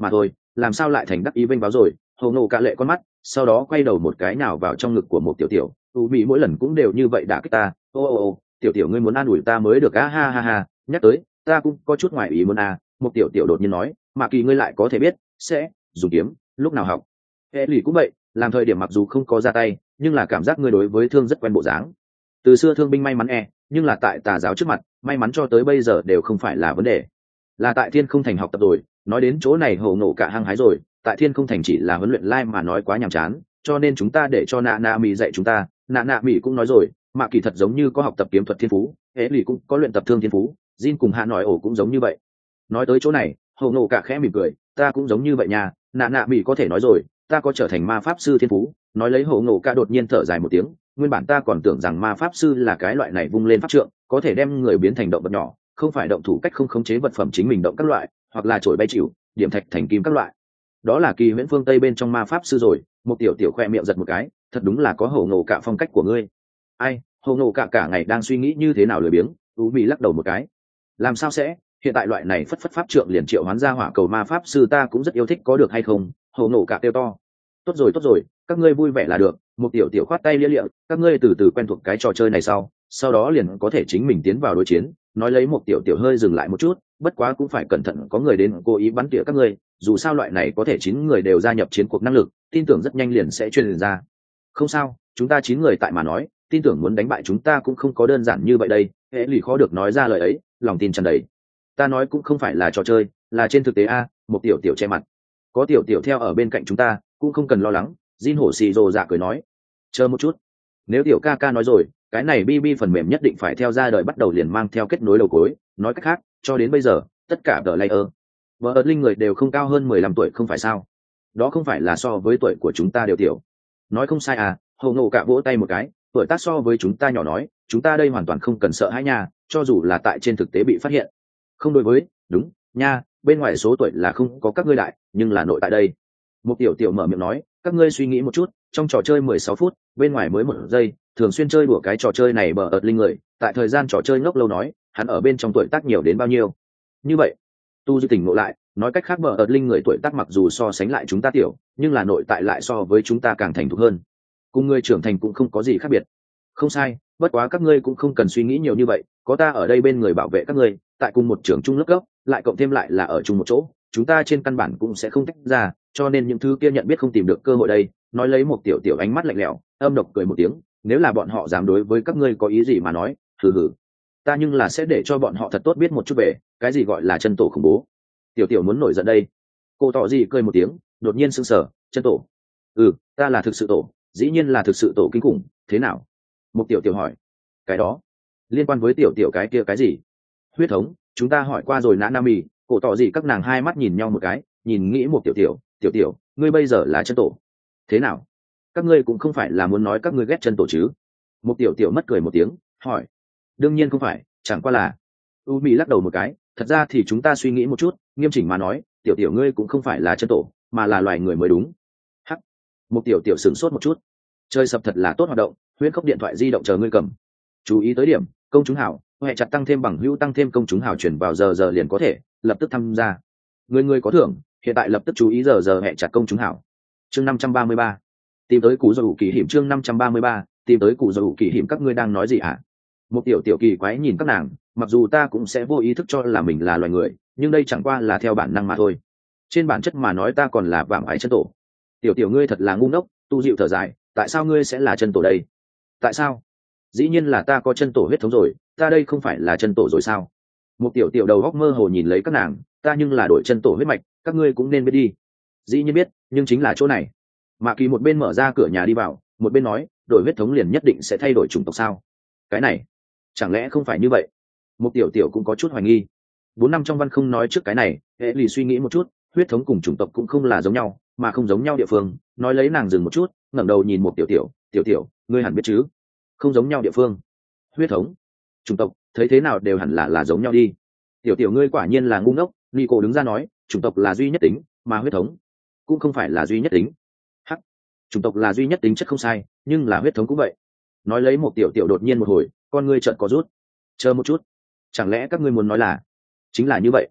làm sao lại thành đắc ý vênh báo rồi. Hồ nổ cả lệ con mắt, sau đó quay đầu một cái nào vào trong ngực của một tiểu tiểu. U bị mỗi lần cũng đều như vậy đả kích ta. Ô ô ô, tiểu tiểu ngươi muốn an ủi ta mới được á, ha ha ha. Nhắc tới ta cũng có chút ngoài ý muốn à. Một tiểu tiểu đột nhiên nói, mà kỳ ngươi lại có thể biết sẽ dùng kiếm, lúc nào học. Hệ lì cũng vậy, làm thời điểm mặc dù không có ra tay, nhưng là cảm giác ngươi đối với thương rất quen bộ dáng. Từ xưa thương binh may mắn e, nhưng là tại tà giáo trước mặt, may mắn cho tới bây giờ đều không phải là vấn đề. Là tại Thiên Không Thành học tập rồi, nói đến chỗ này hổ nổ cả hăng hái rồi, tại Thiên Không Thành chỉ là huấn luyện lai mà nói quá nhàm chán, cho nên chúng ta để cho nạ nạ mỹ dạy chúng ta. Nạ nạ mỹ cũng nói rồi, mà kỳ thật giống như có học tập kiếm thuật thiên phú, hệ lì cũng có luyện tập thương thiên phú, Jin cùng hạ nói ổ cũng giống như vậy. Nói tới chỗ này, hổ nổ cả khẽ mỉm cười, ta cũng giống như vậy nha. Nạ nạ mỹ có thể nói rồi, ta có trở thành ma pháp sư thiên phú. Nói lấy hổ nổ cả đột nhiên thở dài một tiếng, nguyên bản ta còn tưởng rằng ma pháp sư là cái loại này vung lên pháp trượng, có thể đem người biến thành động vật nhỏ, không phải động thủ cách không khống chế vật phẩm chính mình động các loại, hoặc là trổi bay chịu, điểm thạch thành kim các loại. Đó là kỳ huyễn phương tây bên trong ma pháp sư rồi. Một tiểu tiểu khoe miệng giật một cái, thật đúng là có hổ nổ cả phong cách của ngươi. Ai, hổ nổ cả cả ngày đang suy nghĩ như thế nào lười biếng. Tú bị lắc đầu một cái, làm sao sẽ, hiện tại loại này phất phất pháp trượng liền triệu hoán ra hỏa cầu ma pháp sư ta cũng rất yêu thích, có được hay không? Hổ nổ cả kêu to. Tốt rồi tốt rồi, các ngươi vui vẻ là được. Một tiểu tiểu khoát tay lia lịa, các ngươi từ từ quen thuộc cái trò chơi này sau sau đó liền có thể chính mình tiến vào đối chiến. Nói lấy một tiểu tiểu hơi dừng lại một chút, bất quá cũng phải cẩn thận, có người đến cố ý bắn tỉa các ngươi, dù sao loại này có thể chín người đều gia nhập chiến cuộc năng lực, tin tưởng rất nhanh liền sẽ truyền ra. Không sao, chúng ta chín người tại mà nói, tin tưởng muốn đánh bại chúng ta cũng không có đơn giản như vậy đây. Hệ lì khó được nói ra lời ấy, lòng tin tràn đầy. Ta nói cũng không phải là trò chơi, là trên thực tế a. Một tiểu tiểu che mặt, có tiểu tiểu theo ở bên cạnh chúng ta cũng không cần lo lắng. Jin hổ xì rồ dạ cười nói, chờ một chút, nếu tiểu ca ca nói rồi, cái này bb phần mềm nhất định phải theo ra đời bắt đầu liền mang theo kết nối đầu cối. Nói cách khác, cho đến bây giờ tất cả tờ layer vợ ớt linh người đều không cao hơn mười lăm tuổi, không phải sao? Đó không phải là so với tuổi của chúng ta đều tiểu. Nói không sai à. Hầu nổ cả vỗ tay một cái, tuổi tác so với chúng ta nhỏ, nói chúng ta đây hoàn toàn không cần sợ hãi nha, cho dù là tại trên thực tế bị phát hiện. Không, đối với đúng nha, bên ngoài số tuổi là không có các ngươi đại, nhưng là nội tại đây. Một tiểu tiểu mở miệng nói, các ngươi suy nghĩ một chút, trong trò chơi mười sáu phút, bên ngoài mới một giây, thường xuyên chơi đùa cái trò chơi này bờ ợt linh người, tại thời gian trò chơi ngốc lâu, nói hắn ở bên trong tuổi tác nhiều đến bao nhiêu. Như vậy tu dư tỉnh ngộ lại, nói cách khác bờ ợt linh người tuổi tác mặc dù so sánh lại chúng ta tiểu, nhưng là nội tại lại so với chúng ta càng thành thục hơn, cùng người trưởng thành cũng không có gì khác biệt. Không sai, bất quá các ngươi cũng không cần suy nghĩ nhiều như vậy, có ta ở đây bên người bảo vệ các ngươi, tại cùng một trường trung lớp gốc, lại cộng thêm lại là ở chung một chỗ, chúng ta trên căn bản cũng sẽ không tách ra, cho nên những thứ kia nhận biết không tìm được cơ hội đây. Nói lấy một tiểu tiểu ánh mắt lạnh lẽo, âm độc cười một tiếng, nếu là bọn họ dám đối với các ngươi có ý gì mà nói, hừ hừ, ta nhưng là sẽ để cho bọn họ thật tốt biết một chút về cái gì gọi là chân tổ khủng bố. Tiểu tiểu muốn nổi giận đây. Cô tỏ gì cười một tiếng, đột nhiên sững sờ, chân tổ? Ừ, ta là thực sự tổ, dĩ nhiên là thực sự tổ kinh khủng. Thế nào? Một tiểu tiểu hỏi. Cái đó liên quan với tiểu tiểu cái kia cái gì? Huyết thống, chúng ta hỏi qua rồi nã nam mì. Cổ tỏ gì các nàng hai mắt nhìn nhau một cái, nhìn nghĩ một tiểu tiểu, tiểu tiểu, ngươi bây giờ là chân tổ. Thế nào? Các ngươi cũng không phải là muốn nói các ngươi ghét chân tổ chứ? Một tiểu tiểu mất cười một tiếng, hỏi. Đương nhiên không phải, chẳng qua là. U Mỹ lắc đầu một cái, thật ra thì chúng ta suy nghĩ một chút, nghiêm chỉnh mà nói, tiểu tiểu ngươi cũng không phải là chân tổ, mà là loài người mới đúng. Hắc. Một tiểu tiểu sửng sốt một chút. Chơi sập thật là tốt hoạt động, huyễn khốc điện thoại di động chờ ngươi cầm. Chú ý tới điểm, công chúng hảo, hệ chặt tăng thêm bằng hữu tăng thêm công chúng hảo chuyển vào giờ giờ liền có thể lập tức tham gia. Người người có thưởng, hiện tại lập tức chú ý giờ giờ hệ chặt công chúng hảo. Chương năm trăm ba mươi ba, tìm tới cụ dầu kỳ hiểm. Chương năm trăm ba mươi ba, tìm tới cụ dầu kỳ hiểm. Các ngươi đang nói gì hả? Một tiểu tiểu kỳ quái nhìn các nàng, mặc dù ta cũng sẽ vô ý thức cho là mình là loài người, nhưng đây chẳng qua là theo bản năng mà thôi. Trên bản chất mà nói ta còn là vạm ái chân tổ. Tiểu tiểu ngươi thật là ngu ngốc. Tu dịu thở dài, tại sao ngươi sẽ là chân tổ đây? Tại sao? Dĩ nhiên là ta có chân tổ huyết thống rồi, ta đây không phải là chân tổ rồi sao? Một tiểu tiểu đầu góc mơ hồ nhìn lấy các nàng, ta nhưng là đổi chân tổ huyết mạch, các ngươi cũng nên biết đi. Dĩ nhiên biết, nhưng chính là chỗ này. Mạ Kỳ một bên mở ra cửa nhà đi vào, một bên nói, đổi huyết thống liền nhất định sẽ thay đổi chủng tộc sao? Cái này, chẳng lẽ không phải như vậy? Một tiểu tiểu cũng có chút hoài nghi. Bốn năm trong văn không nói trước cái này, hệ lì suy nghĩ một chút, huyết thống cùng chủng tộc cũng không là giống nhau, mà không giống nhau địa phương. Nói lấy nàng dừng một chút, ngẩng đầu nhìn một tiểu tiểu, tiểu tiểu, ngươi hẳn biết chứ? Không giống nhau địa phương, huyết thống, chủng tộc, thấy thế nào đều hẳn là là giống nhau đi. Tiểu tiểu ngươi quả nhiên là ngu ngốc. Nico đứng ra nói, chủng tộc là duy nhất tính, mà huyết thống cũng không phải là duy nhất tính. Hắc, chủng tộc là duy nhất tính chất không sai, nhưng là huyết thống cũng vậy. Nói lấy một tiểu tiểu đột nhiên một hồi, con ngươi trợn có rút. Chờ một chút, chẳng lẽ các ngươi muốn nói là chính là như vậy?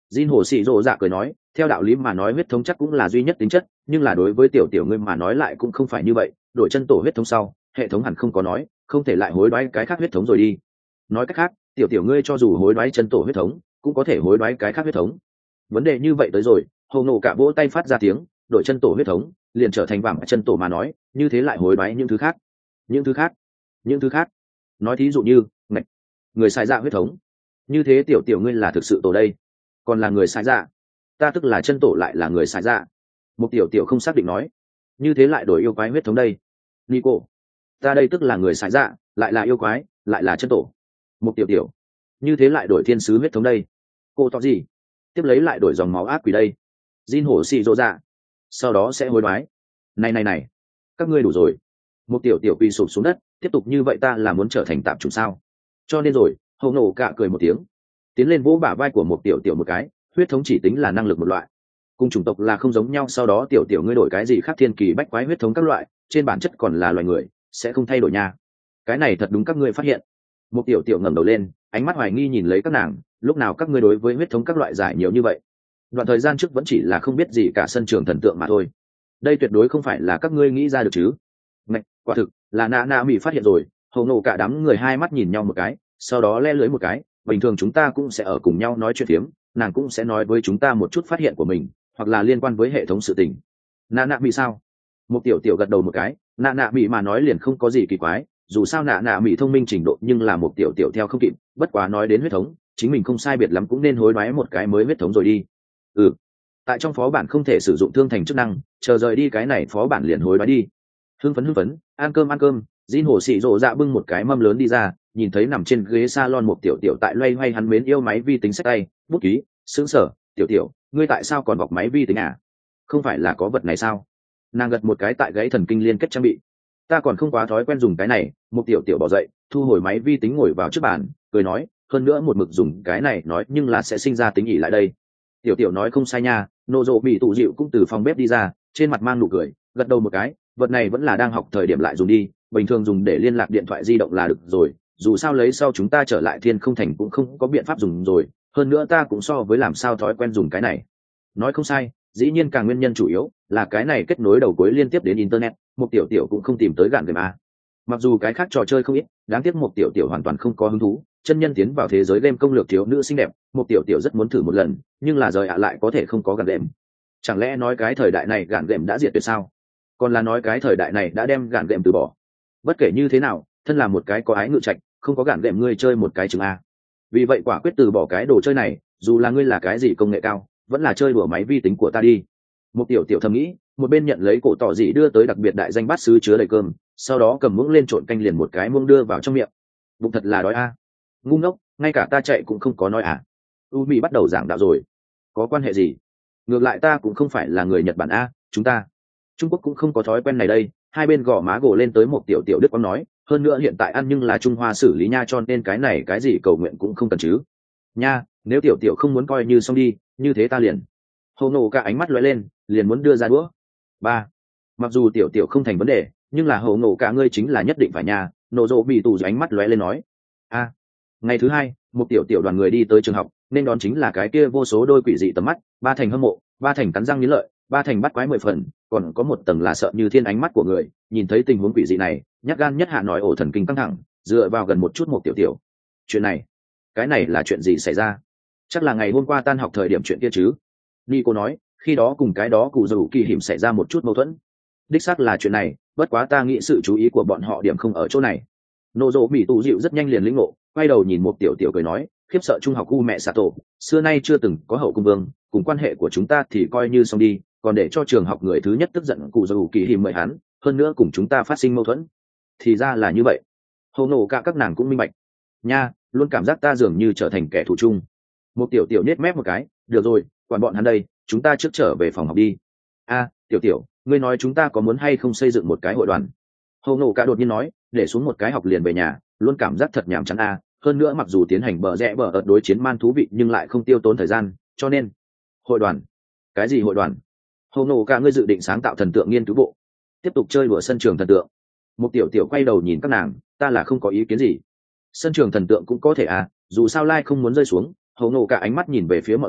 Jin hồ xì rộ dạ cười nói, theo đạo lý mà nói huyết thống chắc cũng là duy nhất tính chất, nhưng là đối với tiểu tiểu ngươi mà nói lại cũng không phải như vậy, đổi chân tổ huyết thống sau hệ thống hẳn không có nói không thể lại hối đoái cái khác huyết thống rồi đi. Nói cách khác tiểu tiểu ngươi cho dù hối đoái chân tổ huyết thống cũng có thể hối đoái cái khác huyết thống. Vấn đề như vậy tới rồi, hầu nổ cả vỗ tay phát ra tiếng, đổi chân tổ huyết thống liền trở thành vàng chân tổ mà nói, như thế lại hối đoái những thứ khác, những thứ khác, những thứ khác. Nói thí dụ như ngạch, người sai dạ huyết thống, như thế tiểu tiểu ngươi là thực sự tổ đây, còn là người sai dạ, ta tức là chân tổ lại là người sai dạ. Một tiểu tiểu không xác định nói, như thế lại đổi yêu quái huyết thống đây. Nico, ta đây tức là người sai dạ lại là yêu quái lại là chân tổ. Một tiểu tiểu, như thế lại đổi thiên sứ huyết thống đây. Cô to gì, tiếp lấy lại đổi dòng máu ác quỷ đây. Jin hổ xì rô dạ, sau đó sẽ hối đoái. Này này này, các ngươi đủ rồi. Một tiểu tiểu quỳ sụp xuống đất, tiếp tục như vậy ta là muốn trở thành tạp chủng sao? Cho nên rồi, hầu nổ cả cười một tiếng, tiến lên vỗ bả vai của một tiểu tiểu một cái, huyết thống chỉ tính là năng lực một loại, cùng chủng tộc là không giống nhau. Sau đó tiểu tiểu ngươi đổi cái gì khác thiên kỳ bách quái huyết thống các loại, trên bản chất còn là loài người, sẽ không thay đổi nha. Cái này thật đúng các ngươi phát hiện. Một tiểu tiểu ngẩng đầu lên, ánh mắt hoài nghi nhìn lấy các nàng, lúc nào các ngươi đối với huyết thống các loại giải nhiều như vậy? Đoạn thời gian trước vẫn chỉ là không biết gì cả sân trường thần tượng mà thôi, đây tuyệt đối không phải là các ngươi nghĩ ra được chứ? Ngạch, quả thực là nạ nạ mỹ phát hiện rồi. Hầu nổ cả đám người hai mắt nhìn nhau một cái, sau đó le lưới một cái, bình thường chúng ta cũng sẽ ở cùng nhau nói chuyện phiếm, nàng cũng sẽ nói với chúng ta một chút phát hiện của mình hoặc là liên quan với hệ thống sự tình. Nạ nạ mỹ sao? Một tiểu tiểu gật đầu một cái, nạ nạ mỹ mà nói liền không có gì kỳ quái, dù sao nạ nạ mỹ thông minh trình độ nhưng là một tiểu tiểu theo không kịp. Bất quá nói đến huyết thống, chính mình không sai biệt lắm cũng nên hối đoái một cái mới huyết thống rồi đi. Ừ, tại trong phó bản không thể sử dụng thương thành chức năng, chờ rời đi cái này phó bản liền hối đoái đi. Hưng phấn hưng phấn, ăn cơm ăn cơm. Jin hồ xì rộ dạ bưng một cái mâm lớn đi ra, nhìn thấy nằm trên ghế salon một tiểu tiểu tại loay hoay hắn mến yêu máy vi tính sách tay bút ký, sững sờ. Tiểu tiểu, ngươi tại sao còn bọc máy vi tính à? Không phải là có vật này sao? Nàng gật một cái tại gãy thần kinh liên kết trang bị. Ta còn không quá thói quen dùng cái này. Một tiểu tiểu bỏ dậy, thu hồi máy vi tính ngồi vào trước bàn, cười nói, hơn nữa một mực dùng cái này nói nhưng là sẽ sinh ra tính ỉ lại đây. Tiểu tiểu nói không sai nha. Nô rộ bị tụ dịu cũng từ phòng bếp đi ra, trên mặt mang nụ cười, gật đầu một cái, vật này vẫn là đang học thời điểm lại dùng đi, bình thường dùng để liên lạc điện thoại di động là được rồi, dù sao lấy sau chúng ta trở lại thiên không thành cũng không có biện pháp dùng rồi, hơn nữa ta cũng so với làm sao thói quen dùng cái này. Nói không sai, dĩ nhiên càng nguyên nhân chủ yếu là cái này kết nối đầu cuối liên tiếp đến internet, một tiểu tiểu cũng không tìm tới gạn game a. Mặc dù cái khác trò chơi không ít, đáng tiếc một tiểu tiểu hoàn toàn không có hứng thú, chân nhân tiến vào thế giới game công lược thiếu nữ xinh đẹp, một tiểu tiểu rất muốn thử một lần, nhưng là rời ạ lại có thể không có gạn game. Chẳng lẽ nói cái thời đại này gạn game đã diệt tuyệt sao? Còn là nói cái thời đại này đã đem gạn game từ bỏ? Bất kể như thế nào, thân là một cái có ái ngự trạch, không có gạn game ngươi chơi một cái chừng a. Vì vậy quả quyết từ bỏ cái đồ chơi này, dù là ngươi là cái gì công nghệ cao, vẫn là chơi đùa máy vi tính của ta đi. Một tiểu tiểu thầm nghĩ, một bên nhận lấy cổ tỏ dị đưa tới đặc biệt đại danh bát sứ chứa đầy cơm, sau đó cầm muỗng lên trộn canh liền một cái muỗng đưa vào trong miệng. Bụng thật là đói a. Ngu ngốc, ngay cả ta chạy cũng không có nói à? U Mỹ bắt đầu giảng đạo rồi. Có quan hệ gì? Ngược lại ta cũng không phải là người Nhật Bản a, chúng ta Trung Quốc cũng không có thói quen này đây. Hai bên gò má gồ lên tới một tiểu tiểu Đức Quang nói, hơn nữa hiện tại ăn nhưng là Trung Hoa xử lý nha, cho nên cái này cái gì cầu nguyện cũng không cần chứ. Nha, nếu tiểu tiểu không muốn coi như xong đi, như thế ta liền. Hồ nổ cả ánh mắt lóe lên, liền muốn đưa ra đũa. Ba. Mặc dù tiểu tiểu không thành vấn đề, nhưng là hồ nổ cả ngươi chính là nhất định phải nha. Nổ rộ bị tù ánh mắt lóe lên nói. A. Ngày thứ hai, một tiểu tiểu đoàn người đi tới trường học, nên đón chính là cái kia vô số đôi quỷ dị tầm mắt, ba thành hâm mộ, ba thành cắn răng nghiến lợi, ba thành bắt quái mười phần, còn có một tầng là sợ như thiên ánh mắt của người, nhìn thấy tình huống quỷ dị này, nhát gan nhất hạ nói ổ thần kinh căng thẳng, dựa vào gần một chút một tiểu tiểu. Chuyện này, cái này là chuyện gì xảy ra? Chắc là ngày hôm qua tan học thời điểm chuyện kia chứ? Nico nói, khi đó cùng cái đó cụ dù kỳ hiểm xảy ra một chút mâu thuẫn. Đích xác là chuyện này, bất quá ta nghĩ sự chú ý của bọn họ điểm không ở chỗ này. Nô dỗ bị tù dịu rất nhanh liền lĩnh ngộ, quay đầu nhìn một tiểu tiểu cười nói, khiếp sợ trung học u mẹ xạ tổ, xưa nay chưa từng có hậu cung vương, cùng quan hệ của chúng ta thì coi như xong đi, còn để cho trường học người thứ nhất tức giận cụ dù kỳ hiểm mời hắn, hơn nữa cùng chúng ta phát sinh mâu thuẫn. Thì ra là như vậy. Hồ nổ cả các nàng cũng minh bạch. Nha, luôn cảm giác ta dường như trở thành kẻ thù chung. Một tiểu tiểu nết mép một cái, được rồi, quản bọn hắn đây, chúng ta trước trở về phòng học đi. A, tiểu tiểu, ngươi nói chúng ta có muốn hay không xây dựng một cái hội đoàn? Hồ nổ cả đột nhiên nói, để xuống một cái học liền về nhà, luôn cảm giác thật nhàm chán a. Hơn nữa mặc dù tiến hành bờ rẽ bờ ợt đối chiến man thú vị nhưng lại không tiêu tốn thời gian, cho nên hội đoàn. Cái gì hội đoàn? Hồ nổ cả ngươi dự định sáng tạo thần tượng nghiên cứu bộ, tiếp tục chơi đùa sân trường thần tượng. Một tiểu tiểu quay đầu nhìn các nàng, ta là không có ý kiến gì. Sân trường thần tượng cũng có thể à, dù sao lai không muốn rơi xuống. Hồ nổ cả ánh mắt nhìn về phía mọi người,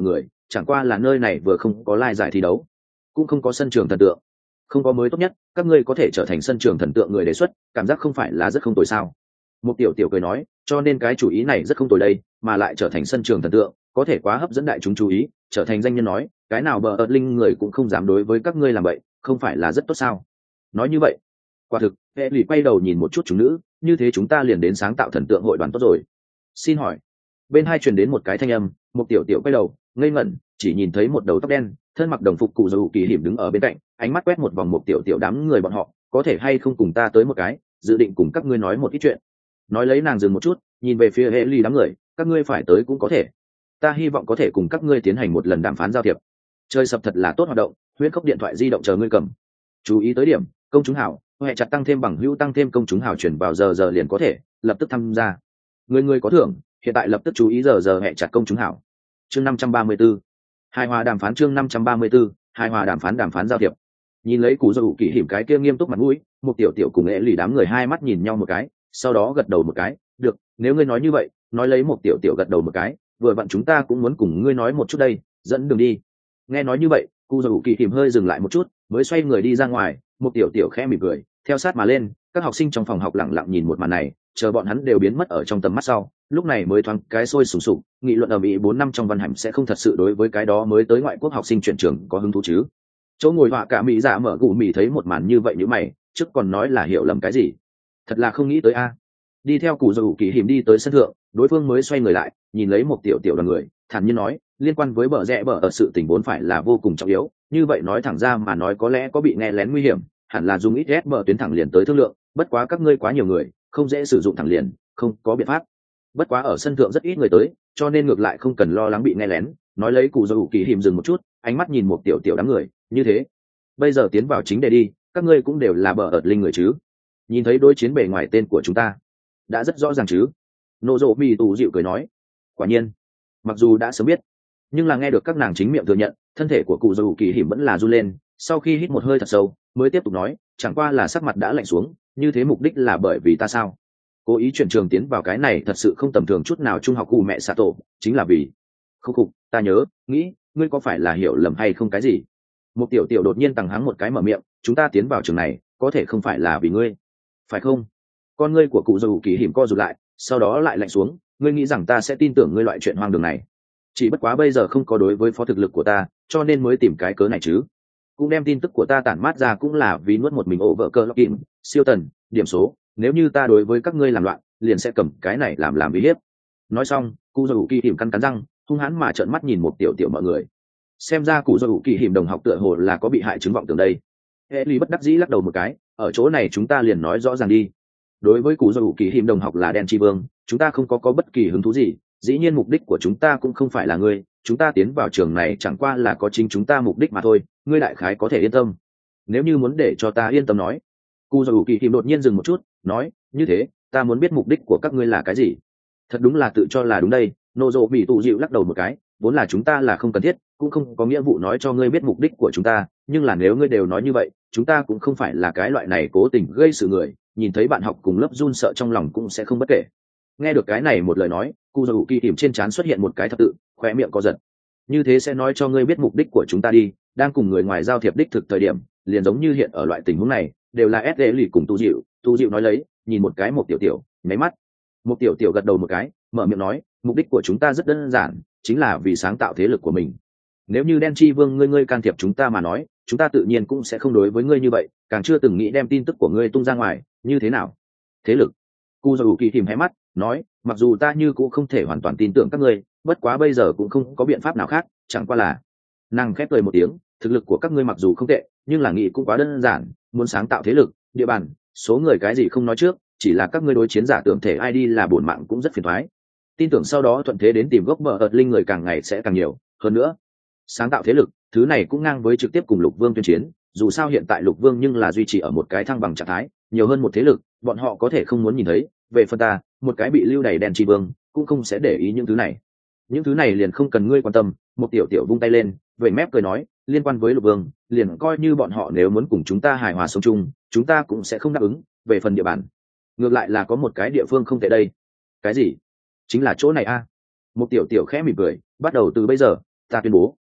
chẳng qua là nơi này vừa không có lai giải thi đấu, cũng không có sân trường thần tượng, không có mới tốt nhất, các ngươi có thể trở thành sân trường thần tượng người đề xuất, cảm giác không phải là rất không tồi sao? Một tiểu tiểu cười nói, cho nên cái chủ ý này rất không tồi đây, mà lại trở thành sân trường thần tượng, có thể quá hấp dẫn đại chúng chú ý, trở thành danh nhân nói, cái nào bờ ợt linh người cũng không dám đối với các ngươi làm vậy, không phải là rất tốt sao? Nói như vậy, quả thực, hệ lụy quay đầu nhìn một chút chúng nữ, như thế chúng ta liền đến sáng tạo thần tượng hội đoàn tốt rồi. Xin hỏi, bên hai truyền đến một cái thanh âm, một tiểu tiểu quay đầu, ngây ngẩn, chỉ nhìn thấy một đầu tóc đen, thân mặc đồng phục cụ dù kỳ hiểm đứng ở bên cạnh, ánh mắt quét một vòng một tiểu tiểu đám người bọn họ, có thể hay không cùng ta tới một cái, dự định cùng các ngươi nói một ít chuyện. Nói lấy nàng dừng một chút, nhìn về phía hệ lụy đám người, các ngươi phải tới cũng có thể, ta hy vọng có thể cùng các ngươi tiến hành một lần đàm phán giao thiệp. Chơi sập thật là tốt hoạt động, huyễn khốc điện thoại di động chờ ngươi cầm. Chú ý tới điểm, công chúng hảo, hệ chặt tăng thêm bằng hữu tăng thêm công chúng hảo chuyển vào giờ giờ liền có thể lập tức tham gia. Người người có thưởng, hiện tại lập tức chú ý giờ giờ hệ chặt công chúng hảo. Chương năm trăm ba mươi 534. Hài hòa đàm phán chương năm trăm ba mươi 534, hài hòa đàm phán đàm phán giao thiệp. Nhìn lấy cú dầu kỳ hiểm cái kia nghiêm túc mặt mũi, một tiểu tiểu cùng nghệ lì đám người hai mắt nhìn nhau một cái, sau đó gật đầu một cái, được, nếu ngươi nói như vậy, nói lấy một tiểu tiểu gật đầu một cái, vừa vặn chúng ta cũng muốn cùng ngươi nói một chút đây, dẫn đường đi. Nghe nói như vậy, cú dầu kỳ hiểm hơi dừng lại một chút, mới xoay người đi ra ngoài, một tiểu tiểu khẽ mỉm cười, theo sát mà lên, các học sinh trong phòng học lặng lặng nhìn một màn này, chờ bọn hắn đều biến mất ở trong tầm mắt sau, lúc này mới thoáng cái sôi sùng sục, nghị luận ở mỹ bốn năm trong văn hạnh sẽ không thật sự đối với cái đó mới tới ngoại quốc học sinh chuyển trường có hứng thú chứ. Chỗ ngồi họa cả mỹ dạ mở gù mỹ thấy một màn như vậy như mày, trước còn nói là hiểu lầm cái gì, thật là không nghĩ tới a. Đi theo cụ dầu kỳ hiểm đi tới sân thượng, đối phương mới xoay người lại, nhìn lấy một tiểu tiểu đoàn người, thản nhiên nói, liên quan với bờ rẽ bờ ở sự tình vốn phải là vô cùng trọng yếu, như vậy nói thẳng ra mà nói có lẽ có bị nghe lén nguy hiểm, hẳn là dùng ít ghét bờ tuyến thẳng liền tới thương lượng, bất quá các ngươi quá nhiều người, không dễ sử dụng thẳng liền, không có biện pháp. Bất quá ở sân thượng rất ít người tới, cho nên ngược lại không cần lo lắng bị nghe lén. Nói lấy cụ dầu kỳ hiểm dừng một chút, ánh mắt nhìn một tiểu tiểu đám người, như thế. Bây giờ tiến vào chính đề đi, các ngươi cũng đều là bờ ợt linh người chứ? Nhìn thấy đối chiến bề ngoài tên của chúng ta, đã rất rõ ràng chứ? Nô rộ mì tù dịu cười nói, quả nhiên, mặc dù đã sớm biết, nhưng là nghe được các nàng chính miệng thừa nhận, thân thể của cụ dầu kỳ hiểm vẫn là run lên. Sau khi hít một hơi thật sâu, mới tiếp tục nói, chẳng qua là sắc mặt đã lạnh xuống, như thế mục đích là bởi vì ta sao? Cố ý chuyển trường tiến vào cái này thật sự không tầm thường chút nào. Trung học cụ mẹ xạ tổ chính là vì khúc khục, ta nhớ nghĩ ngươi có phải là hiểu lầm hay không cái gì? Một tiểu tiểu đột nhiên tằng hắng một cái mở miệng, chúng ta tiến vào trường này có thể không phải là vì ngươi, phải không? Con ngươi của cụ dầu kỳ hiểm co rụt lại, sau đó lại lạnh xuống, ngươi nghĩ rằng ta sẽ tin tưởng ngươi loại chuyện hoang đường này? Chỉ bất quá bây giờ không có đối với phó thực lực của ta, cho nên mới tìm cái cớ này chứ. Cũng đem tin tức của ta tản mát ra cũng là vì nuốt một mình ổ vợ cơ lọc kìm siêu tần điểm số, nếu như ta đối với các ngươi làm loạn liền sẽ cầm cái này làm làm uy hiếp. Nói xong, cụ dầu kỳ hiểm căn cắn răng, hung hãn mà trợn mắt nhìn một tiểu tiểu mọi người. Xem ra cụ dầu kỳ hiểm đồng học tựa hồ là có bị hại chứng vọng tưởng đây. Hệ lý bất đắc dĩ lắc đầu một cái, ở chỗ này chúng ta liền nói rõ ràng đi. Đối với cụ dầu kỳ hiểm đồng học là đen chi vương, chúng ta không có có bất kỳ hứng thú gì, dĩ nhiên mục đích của chúng ta cũng không phải là ngươi, chúng ta tiến vào trường này chẳng qua là có chính chúng ta mục đích mà thôi, ngươi đại khái có thể yên tâm. Nếu như muốn để cho ta yên tâm nói. Cụ dầu kỳ hiểm đột nhiên dừng một chút, nói, như thế ta muốn biết mục đích của các ngươi là cái gì. Thật đúng là tự cho là đúng đây. Nô dỗ bị tụ dịu lắc đầu một cái, vốn là chúng ta là không cần thiết, cũng không có nghĩa vụ nói cho ngươi biết mục đích của chúng ta, nhưng là nếu ngươi đều nói như vậy, chúng ta cũng không phải là cái loại này cố tình gây sự người, nhìn thấy bạn học cùng lớp run sợ trong lòng cũng sẽ không bất kể. Nghe được cái này một lời nói, cụ dầu kỳ hiểm trên trán xuất hiện một cái thập tự, khóe miệng co giật. Như thế sẽ nói cho ngươi biết mục đích của chúng ta đi, đang cùng người ngoài giao thiệp đích thực thời điểm, liền giống như hiện ở loại tình huống này, đều là ét đê lì cùng tu dịu, tu dịu nói lấy, nhìn một cái một tiểu tiểu, nháy mắt. Một tiểu tiểu gật đầu một cái, mở miệng nói, mục đích của chúng ta rất đơn giản, chính là vì sáng tạo thế lực của mình. Nếu như đen chi vương ngươi ngươi can thiệp chúng ta mà nói, chúng ta tự nhiên cũng sẽ không đối với ngươi như vậy, càng chưa từng nghĩ đem tin tức của ngươi tung ra ngoài, như thế nào? Thế lực? Cu dầu kỳ tìm hé mắt, nói, mặc dù ta như cũng không thể hoàn toàn tin tưởng các ngươi, bất quá bây giờ cũng không có biện pháp nào khác, chẳng qua là. Nàng khép cười một tiếng, thực lực của các ngươi mặc dù không tệ, nhưng là nghĩ cũng quá đơn giản, muốn sáng tạo thế lực, địa bàn, số người cái gì không nói trước, chỉ là các ngươi đối chiến giả tưởng thể i đê là bổn mạng cũng rất phiền toái. Tin tưởng sau đó thuận thế đến tìm gốc bờ ợt linh người càng ngày sẽ càng nhiều, hơn nữa, sáng tạo thế lực, thứ này cũng ngang với trực tiếp cùng Lục Vương tuyên chiến, dù sao hiện tại Lục Vương nhưng là duy trì ở một cái thăng bằng trạng thái, nhiều hơn một thế lực, bọn họ có thể không muốn nhìn thấy, về phần ta, một cái bị lưu đày đèn chi vương, cũng không sẽ để ý những thứ này. Những thứ này liền không cần ngươi quan tâm. Một tiểu tiểu vung tay lên, vẩy mép cười nói, liên quan với Lục Vương, liền coi như bọn họ nếu muốn cùng chúng ta hài hòa sống chung, chúng ta cũng sẽ không đáp ứng. Về phần địa bàn, ngược lại là có một cái địa phương không tệ đây. Cái gì? Chính là chỗ này a. Một tiểu tiểu khẽ mỉm cười, bắt đầu từ bây giờ, ta tuyên bố,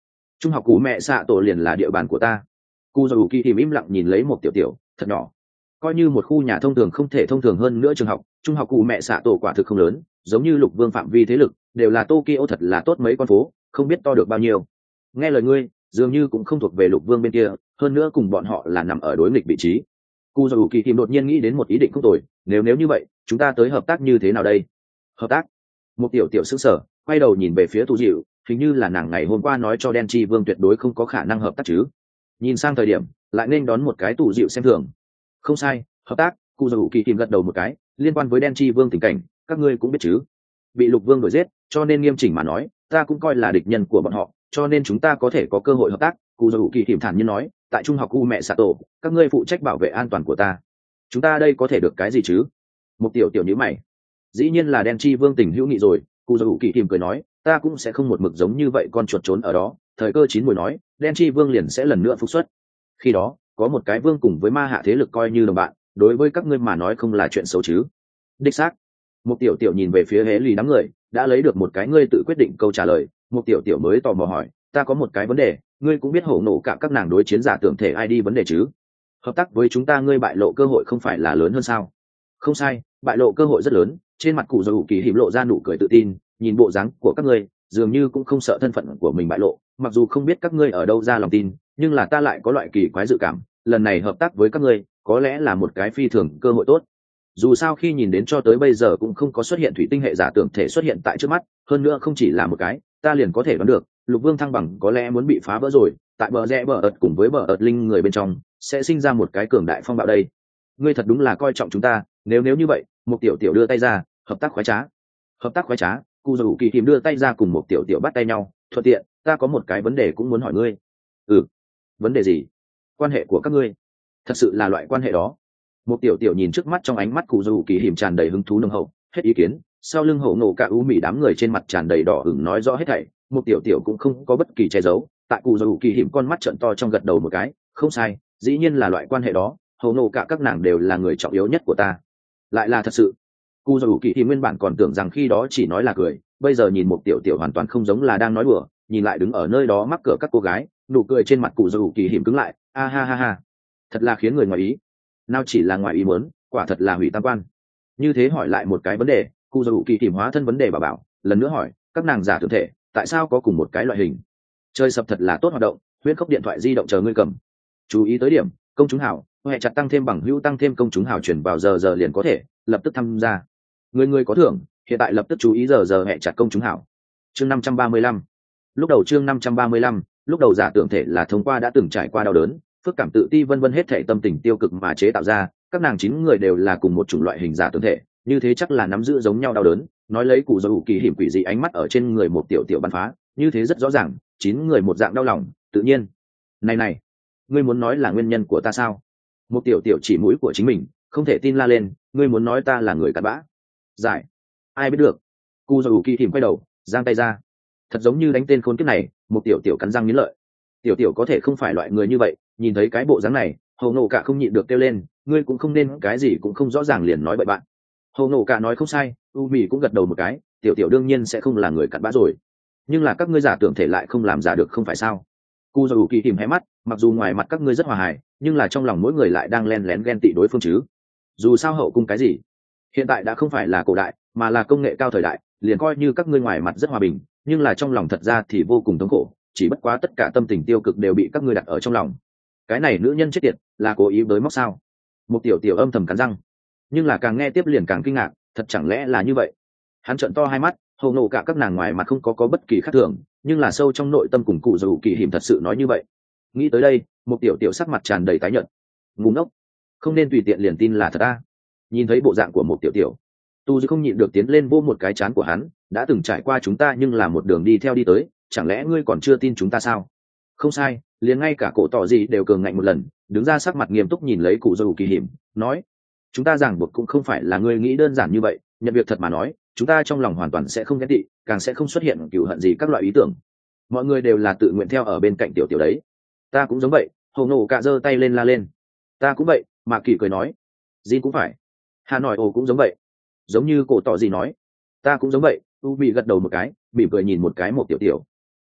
trung học cụ mẹ xạ tổ liền là địa bàn của ta. Cụ dù kỳ im im lặng nhìn lấy một tiểu tiểu thật nhỏ, coi như một khu nhà thông thường không thể thông thường hơn nữa. Trường học trung học cụ mẹ xạ tổ quả thực không lớn, giống như lục vương phạm vi thế lực đều là Tokyo thật là tốt mấy con phố, không biết to được bao nhiêu. Nghe lời ngươi dường như cũng không thuộc về lục vương bên kia, hơn nữa cùng bọn họ là nằm ở đối nghịch vị trí. Cụ dù kỳ đột nhiên nghĩ đến một ý định không tồi, nếu nếu như vậy chúng ta tới hợp tác như thế nào đây? Hợp tác? Một tiểu tiểu sững sờ, quay đầu nhìn về phía Tu Diệu, hình như là nàng ngày hôm qua nói cho đen chi vương tuyệt đối không có khả năng hợp tác chứ. Nhìn sang thời điểm lại nên đón một cái Tu Diệu xem thường. Không sai, hợp tác. Cụ dù kỳ tìm gật đầu một cái, liên quan với đen chi vương tình cảnh các ngươi cũng biết chứ, bị lục vương đuổi giết cho nên nghiêm chỉnh mà nói ta cũng coi là địch nhân của bọn họ, cho nên chúng ta có thể có cơ hội hợp tác. Cụ dù kỳ tìm thản nhiên nói, tại trung học u mẹ xạ tổ các ngươi phụ trách bảo vệ an toàn của ta, chúng ta đây có thể được cái gì chứ? Một tiểu tiểu nhíu mày, dĩ nhiên là đen chi vương tình hữu nghị rồi. Cụ dù kỳ tìm cười nói, ta cũng sẽ không một mực giống như vậy con chuột trốn ở đó, thời cơ chín mùi nói đen chi vương liền sẽ lần nữa phục xuất, khi đó có một cái vương cùng với ma hạ thế lực coi như đồng bạn, đối với các ngươi mà nói không là chuyện xấu chứ? Đích xác. Một tiểu tiểu nhìn về phía hế lì đám người, đã lấy được một cái ngươi tự quyết định câu trả lời. Một tiểu tiểu mới tò mò hỏi, ta có một cái vấn đề, ngươi cũng biết hổ nổ cả các nàng đối chiến giả tưởng thể ai đi vấn đề chứ? Hợp tác với chúng ta ngươi bại lộ cơ hội không phải là lớn hơn sao? Không sai, bại lộ cơ hội rất lớn. Trên mặt cụ dù kỳ hiểm lộ ra nụ cười tự tin, nhìn bộ dáng của các ngươi dường như cũng không sợ thân phận của mình bại lộ, mặc dù không biết các ngươi ở đâu ra lòng tin, nhưng là ta lại có loại kỳ quái dự cảm, lần này hợp tác với các ngươi có lẽ là một cái phi thường cơ hội tốt. Dù sao khi nhìn đến cho tới bây giờ cũng không có xuất hiện thủy tinh hệ giả tưởng thể xuất hiện tại trước mắt, hơn nữa không chỉ là một cái, ta liền có thể đoán được lục vương thăng bằng có lẽ muốn bị phá vỡ rồi, tại bờ rẽ bờ ợt cùng với bờ ợt linh người bên trong sẽ sinh ra một cái cường đại phong bạo đây. Ngươi thật đúng là coi trọng chúng ta, nếu nếu như vậy. Một tiểu tiểu đưa tay ra, hợp tác khoái trá. Hợp tác khoái trá. Cụ dù kỳ tìm đưa tay ra cùng một tiểu tiểu bắt tay nhau, thuận tiện ta có một cái vấn đề cũng muốn hỏi ngươi. Ừ, vấn đề gì? Quan hệ của các ngươi thật sự là loại quan hệ đó? Một tiểu tiểu nhìn trước mắt, trong ánh mắt cụ dù kỳ hiểm tràn đầy hứng thú nồng hậu, hết ý kiến. Sau lưng hổ nổ cả u mì đám người trên mặt tràn đầy đỏ ửng nói rõ hết thảy. Một tiểu tiểu cũng không có bất kỳ che giấu, tại cụ dù kỳ hiểm con mắt trợn to trong gật đầu một cái, không sai, dĩ nhiên là loại quan hệ đó. Hổ nổ cả các nàng đều là người trọng yếu nhất của ta. Lại là thật sự? Cụ dù kỳ hiểm nguyên bản còn tưởng rằng khi đó chỉ nói là cười, bây giờ nhìn một tiểu tiểu hoàn toàn không giống là đang nói đùa, nhìn lại đứng ở nơi đó mắc cỡ các cô gái, nụ cười trên mặt cụ dù kỳ hiểm cứng lại, a ha ha ha, thật là khiến người ngoài ý. Nào chỉ là ngoài ý muốn, quả thật là hủy tam quan. Như thế hỏi lại một cái vấn đề, cụ dù kỳ hiểm hóa thân vấn đề bảo bảo, lần nữa hỏi, các nàng giả tưởng thể tại sao có cùng một cái loại hình? Chơi sập thật là tốt hoạt động, huyễn khốc điện thoại di động chờ ngươi cầm. Chú ý tới điểm, công chúng hảo, hệ chặt tăng thêm bằng hữu tăng thêm công chúng hảo chuyển vào giờ giờ liền có thể lập tức tham gia. Người người có thưởng, hiện tại lập tức chú ý giờ giờ hệ chặt công chúng hảo. Chương năm trăm ba mươi lăm. Lúc đầu chương năm trăm ba mươi lăm, lúc đầu giả tưởng thể là thông qua đã từng trải qua đau đớn, phức cảm tự ti vân vân hết thể tâm tình tiêu cực mà chế tạo ra, các nàng chín người đều là cùng một chủng loại hình giả tưởng thể, như thế chắc là nắm giữ giống nhau đau đớn. Nói lấy cụ dầu kỳ hiểm quỷ dị ánh mắt ở trên người một tiểu tiểu bắn phá, như thế rất rõ ràng, chín người một dạng đau lòng, tự nhiên. Này này, ngươi muốn nói là nguyên nhân của ta sao? Một tiểu tiểu chỉ mũi của chính mình, không thể tin la lên, ngươi muốn nói ta là người cặn bã? Giải, ai biết được. Cụ dầu kỳ hiểm quay đầu, giang tay ra, thật giống như đánh tên khốn kiếp này. Một tiểu tiểu cắn răng nghiến lợi, tiểu tiểu có thể không phải loại người như vậy, nhìn thấy cái bộ dáng này hầu nổ cả không nhịn được kêu lên, ngươi cũng không nên cái gì cũng không rõ ràng liền nói bậy bạn. Hầu nổ cả nói không sai, u mì cũng gật đầu một cái, tiểu tiểu đương nhiên sẽ không là người cặn bã rồi, nhưng là các ngươi giả tưởng thể lại không làm giả được không phải sao? Cu dù kỳ tìm hé mắt, mặc dù ngoài mặt các ngươi rất hòa hài, nhưng là trong lòng mỗi người lại đang len lén ghen tị đối phương chứ. Dù sao hậu cung cái gì hiện tại đã không phải là cổ đại mà là công nghệ cao thời đại, liền coi như các ngươi ngoài mặt rất hòa bình, nhưng là trong lòng thật ra thì vô cùng thống khổ, chỉ bất quá tất cả tâm tình tiêu cực đều bị các ngươi đặt ở trong lòng. Cái này nữ nhân chết tiệt là cố ý với móc sao? Một tiểu tiểu âm thầm cắn răng, nhưng là càng nghe tiếp liền càng kinh ngạc, thật chẳng lẽ là như vậy? Hắn trợn to hai mắt, hầu nổ cả các nàng ngoài mặt không có có bất kỳ khác thường, nhưng là sâu trong nội tâm cùng cụ dù kỳ hiểm thật sự nói như vậy. Nghĩ tới đây, một tiểu tiểu sắc mặt tràn đầy tái nhợt. Ngu ngốc, không nên tùy tiện liền tin là thật a. Nhìn thấy bộ dạng của một tiểu tiểu, tu dư không nhịn được tiến lên vô một cái chán của hắn, đã từng trải qua chúng ta nhưng là một đường đi theo đi tới, chẳng lẽ ngươi còn chưa tin chúng ta sao? Không sai, liền ngay cả cổ tỏ gì đều cường ngạnh một lần, đứng ra sắc mặt nghiêm túc nhìn lấy cụ dù kỳ hiểm, nói, chúng ta ràng buộc cũng không phải là ngươi nghĩ đơn giản như vậy, nhận việc thật mà nói, chúng ta trong lòng hoàn toàn sẽ không ghét tị, càng sẽ không xuất hiện cừu hận gì các loại ý tưởng. Mọi người đều là tự nguyện theo ở bên cạnh tiểu tiểu đấy. Ta cũng giống vậy. Hầu nổ cả giơ tay lên la lên. Ta cũng vậy. Mạc Kỳ cười nói. Jin cũng phải. Hà nói ồ cũng giống vậy. Giống như cổ tỏ gì nói. Ta cũng giống vậy. U bị gật đầu một cái, mỉm cười nhìn một cái một tiểu tiểu.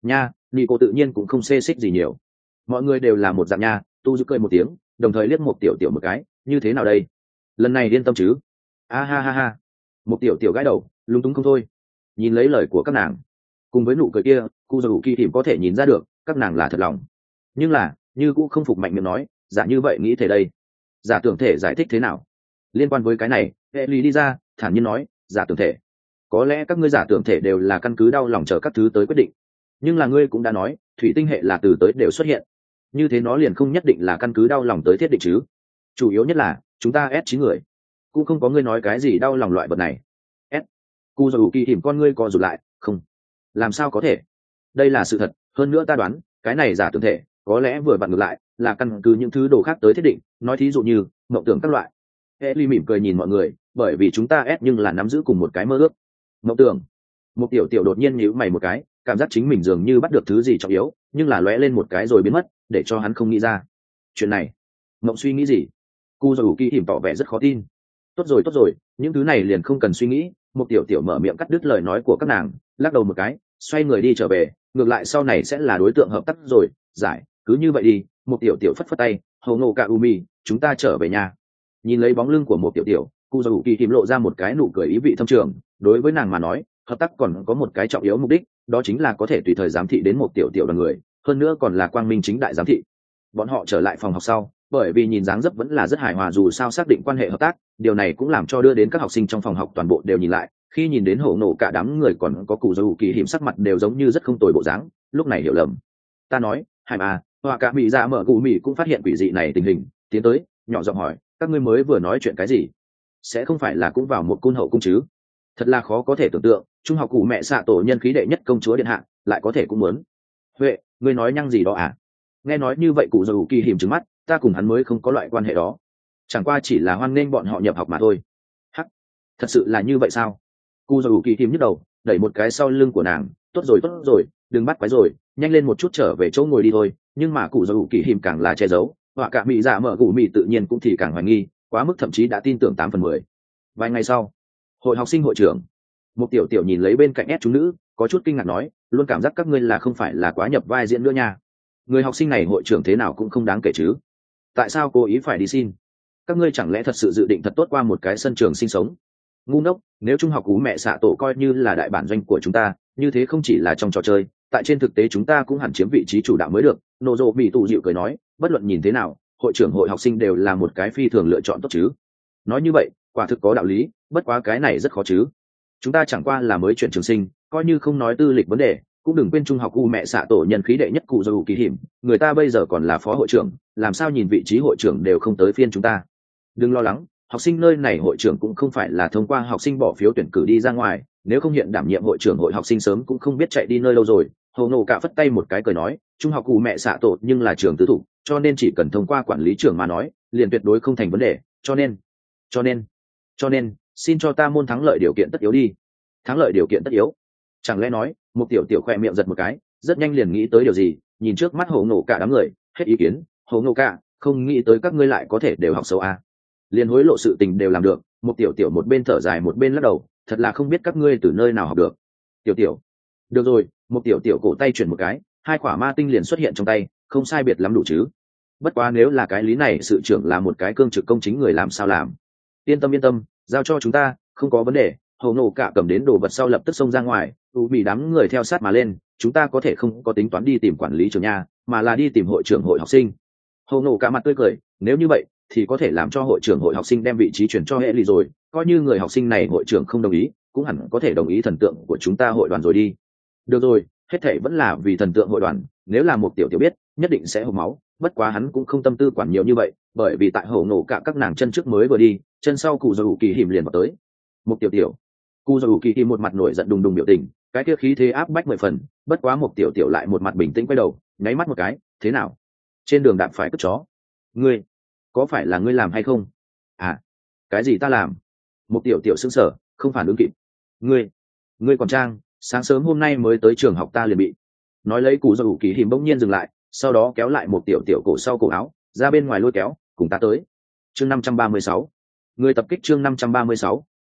nha. Nị cô tự nhiên cũng không xê xích gì nhiều, mọi người đều là một dạng nha. Tu dư cười một tiếng, đồng thời liếc một tiểu tiểu một cái, như thế nào đây, lần này yên tâm chứ? A ha ha ha. Một tiểu tiểu gãi đầu, lúng túng không thôi. Nhìn lấy lời của các nàng cùng với nụ cười kia, cụ dù kỳ thìm có thể nhìn ra được các nàng là thật lòng, nhưng là như cũng không phục mạnh miệng nói giả như vậy nghĩ thế đây. Giả tưởng thể giải thích thế nào liên quan với cái này? Hệ lý đi ra thản nhiên nói, giả tưởng thể có lẽ các ngươi giả tưởng thể đều là căn cứ đau lòng chờ các thứ tới quyết định, nhưng là ngươi cũng đã nói thủy tinh hệ là từ tới đều xuất hiện, như thế nó liền không nhất định là căn cứ đau lòng tới thiết định chứ. Chủ yếu nhất là chúng ta s chín người cũng không có ngươi nói cái gì đau lòng loại vật này. S cu dù kỳ thìm con ngươi co rụt lại, không, làm sao có thể, đây là sự thật. Hơn nữa ta đoán cái này giả tưởng thể có lẽ vừa vặn ngược lại là căn cứ những thứ đồ khác tới thiết định, nói thí dụ như mộng tưởng các loại. Ellie mỉm cười nhìn mọi người, bởi vì chúng ta ép nhưng là nắm giữ cùng một cái mơ ước. Mộng tưởng. Một tiểu tiểu đột nhiên nhíu mày một cái, cảm giác chính mình dường như bắt được thứ gì trọng yếu, nhưng là lóe lên một cái rồi biến mất, để cho hắn không nghĩ ra. Chuyện này, mộng suy nghĩ gì? Cu dù kỳ hiểm tỏ vẻ rất khó tin. Tốt rồi tốt rồi, những thứ này liền không cần suy nghĩ. Một tiểu tiểu mở miệng cắt đứt lời nói của các nàng, lắc đầu một cái, xoay người đi trở về, ngược lại sau này sẽ là đối tượng hợp tác rồi. Giải, cứ như vậy đi. Một tiểu tiểu phất phất tay, hầu nổ cả umi, chúng ta trở về nhà. Nhìn lấy bóng lưng của một tiểu tiểu, cụ dù kỳ tìm lộ ra một cái nụ cười ý vị thâm trường. Đối với nàng mà nói, hợp tác còn có một cái trọng yếu mục đích, đó chính là có thể tùy thời giám thị đến một tiểu tiểu đoàn người, hơn nữa còn là quang minh chính đại giám thị. Bọn họ trở lại phòng học sau, bởi vì nhìn dáng dấp vẫn là rất hài hòa, dù sao xác định quan hệ hợp tác, điều này cũng làm cho đưa đến các học sinh trong phòng học toàn bộ đều nhìn lại. Khi nhìn đến hổ nổ cả đám người còn có cụ dù kỳ hiểm sắc mặt đều giống như rất không tồi bộ dáng, lúc này hiểu lầm. Ta nói, hải à, hòa cả mỹ ra mở cụ mỹ cũng phát hiện quỷ dị này tình hình, tiến tới nhỏ giọng hỏi, các ngươi mới vừa nói chuyện cái gì? Sẽ không phải là cũng vào một cung hậu cung chứ? Thật là khó có thể tưởng tượng, trung học cụ mẹ xạ tổ nhân khí đệ nhất công chúa điện hạ lại có thể cũng muốn. Huệ, ngươi nói nhăng gì đó à? Nghe nói như vậy cụ dù kỳ hiểm trừng mắt, ta cùng hắn mới không có loại quan hệ đó, chẳng qua chỉ là hoan nghênh bọn họ nhập học mà thôi. Hắc, thật sự là như vậy sao? Cụ dù kỳ hiểm nhức đầu, đẩy một cái sau lưng của nàng, tốt rồi tốt rồi, đừng bắt quái rồi, nhanh lên một chút trở về chỗ ngồi đi thôi. Nhưng mà cụ dù kỳ hiểm càng là che giấu, họa cả mỹ dạ mở cụ mỹ tự nhiên cũng thì càng hoài nghi, quá mức thậm chí đã tin tưởng tám phần mười. Vài ngày sau, hội học sinh hội trưởng một tiểu tiểu nhìn lấy bên cạnh ép chúng nữ, có chút kinh ngạc nói, luôn cảm giác các ngươi là không phải là quá nhập vai diễn nữa nha. Người học sinh này hội trưởng thế nào cũng không đáng kể chứ, tại sao cố ý phải đi xin? Các ngươi chẳng lẽ thật sự dự định thật tốt qua một cái sân trường sinh sống? Ngu ngốc, nếu trung học cú mẹ xạ tổ coi như là đại bản doanh của chúng ta, như thế không chỉ là trong trò chơi, tại trên thực tế chúng ta cũng hẳn chiếm vị trí chủ đạo mới được. Nô dô bị tù dịu cười nói, bất luận nhìn thế nào, hội trưởng hội học sinh đều là một cái phi thường lựa chọn tốt chứ. Nói như vậy quả thực có đạo lý, bất quá cái này rất khó chứ. Chúng ta chẳng qua là mới chuyển trường sinh, coi như không nói tư lịch vấn đề, cũng đừng quên trung học u mẹ xạ tổ nhân khí đệ nhất cụ dù kỳ hiểm, người ta bây giờ còn là phó hội trưởng, làm sao nhìn vị trí hội trưởng đều không tới phiên chúng ta. Đừng lo lắng, học sinh nơi này hội trưởng cũng không phải là thông qua học sinh bỏ phiếu tuyển cử đi ra ngoài, nếu không hiện đảm nhiệm hội trưởng hội học sinh sớm cũng không biết chạy đi nơi đâu rồi. Hầu nổ cả phất tay một cái cười nói, trung học cụ mẹ xạ tổ nhưng là trường tư thục, cho nên chỉ cần thông qua quản lý trưởng mà nói, liền tuyệt đối không thành vấn đề, cho nên cho nên cho nên xin cho ta môn thắng lợi điều kiện tất yếu đi. Thắng lợi điều kiện tất yếu? Chẳng lẽ nói? Một tiểu tiểu khoe miệng giật một cái, rất nhanh liền nghĩ tới điều gì, nhìn trước mắt hầu nổ cả đám người, hết ý kiến. Hầu nổ cả, không nghĩ tới các ngươi lại có thể đều học xấu à? Liên hối lộ sự tình đều làm được. Một tiểu tiểu một bên thở dài một bên lắc đầu, thật là không biết các ngươi từ nơi nào học được. Tiểu tiểu, được rồi. Một tiểu tiểu cổ tay chuyển một cái, hai quả ma tinh liền xuất hiện trong tay, không sai biệt lắm đủ chứ. Bất quá nếu là cái lý này sự trưởng là một cái cương trực công chính người làm sao làm? Yên tâm yên tâm, giao cho chúng ta, không có vấn đề. Hầu nổ cả cầm đến đồ vật sau lập tức xông ra ngoài, u bị đám người theo sát mà lên. Chúng ta có thể không có tính toán đi tìm quản lý trường nhà, mà là đi tìm hội trưởng hội học sinh. Hầu nổ cả mặt tươi cười, nếu như vậy thì có thể làm cho hội trưởng hội học sinh đem vị trí chuyển cho hệ lì rồi, coi như người học sinh này hội trưởng không đồng ý, cũng hẳn có thể đồng ý thần tượng của chúng ta hội đoàn rồi đi. Được rồi, hết thảy vẫn là vì thần tượng hội đoàn, nếu là một tiểu tiểu biết nhất định sẽ hộc máu, bất quá hắn cũng không tâm tư quản nhiều như vậy, bởi vì tại hầu nổ cả các nàng chân trước mới vừa đi, chân sau cụ dù kỳ hiểm liền vào tới. Một tiểu tiểu, cụ dù kỳ hiểm một mặt nổi giận đùng đùng biểu tình, cái kia khí thế áp bách mười phần, bất quá một tiểu tiểu lại một mặt bình tĩnh quay đầu, nháy mắt một cái, thế nào? Trên đường đạp phải cất chó, ngươi, có phải là ngươi làm hay không? À, cái gì ta làm? Một tiểu tiểu sững sờ, không phản ứng kịp. Ngươi, ngươi còn trang, sáng sớm hôm nay mới tới trường học ta liền bị. Nói lấy cụ dù kỳ hiểm bỗng nhiên dừng lại, sau đó kéo lại một tiểu tiểu cổ sau cổ áo, ra bên ngoài lôi kéo, cùng ta tới. Chương năm trăm ba mươi sáu, người tập kích chương năm trăm ba mươi sáu,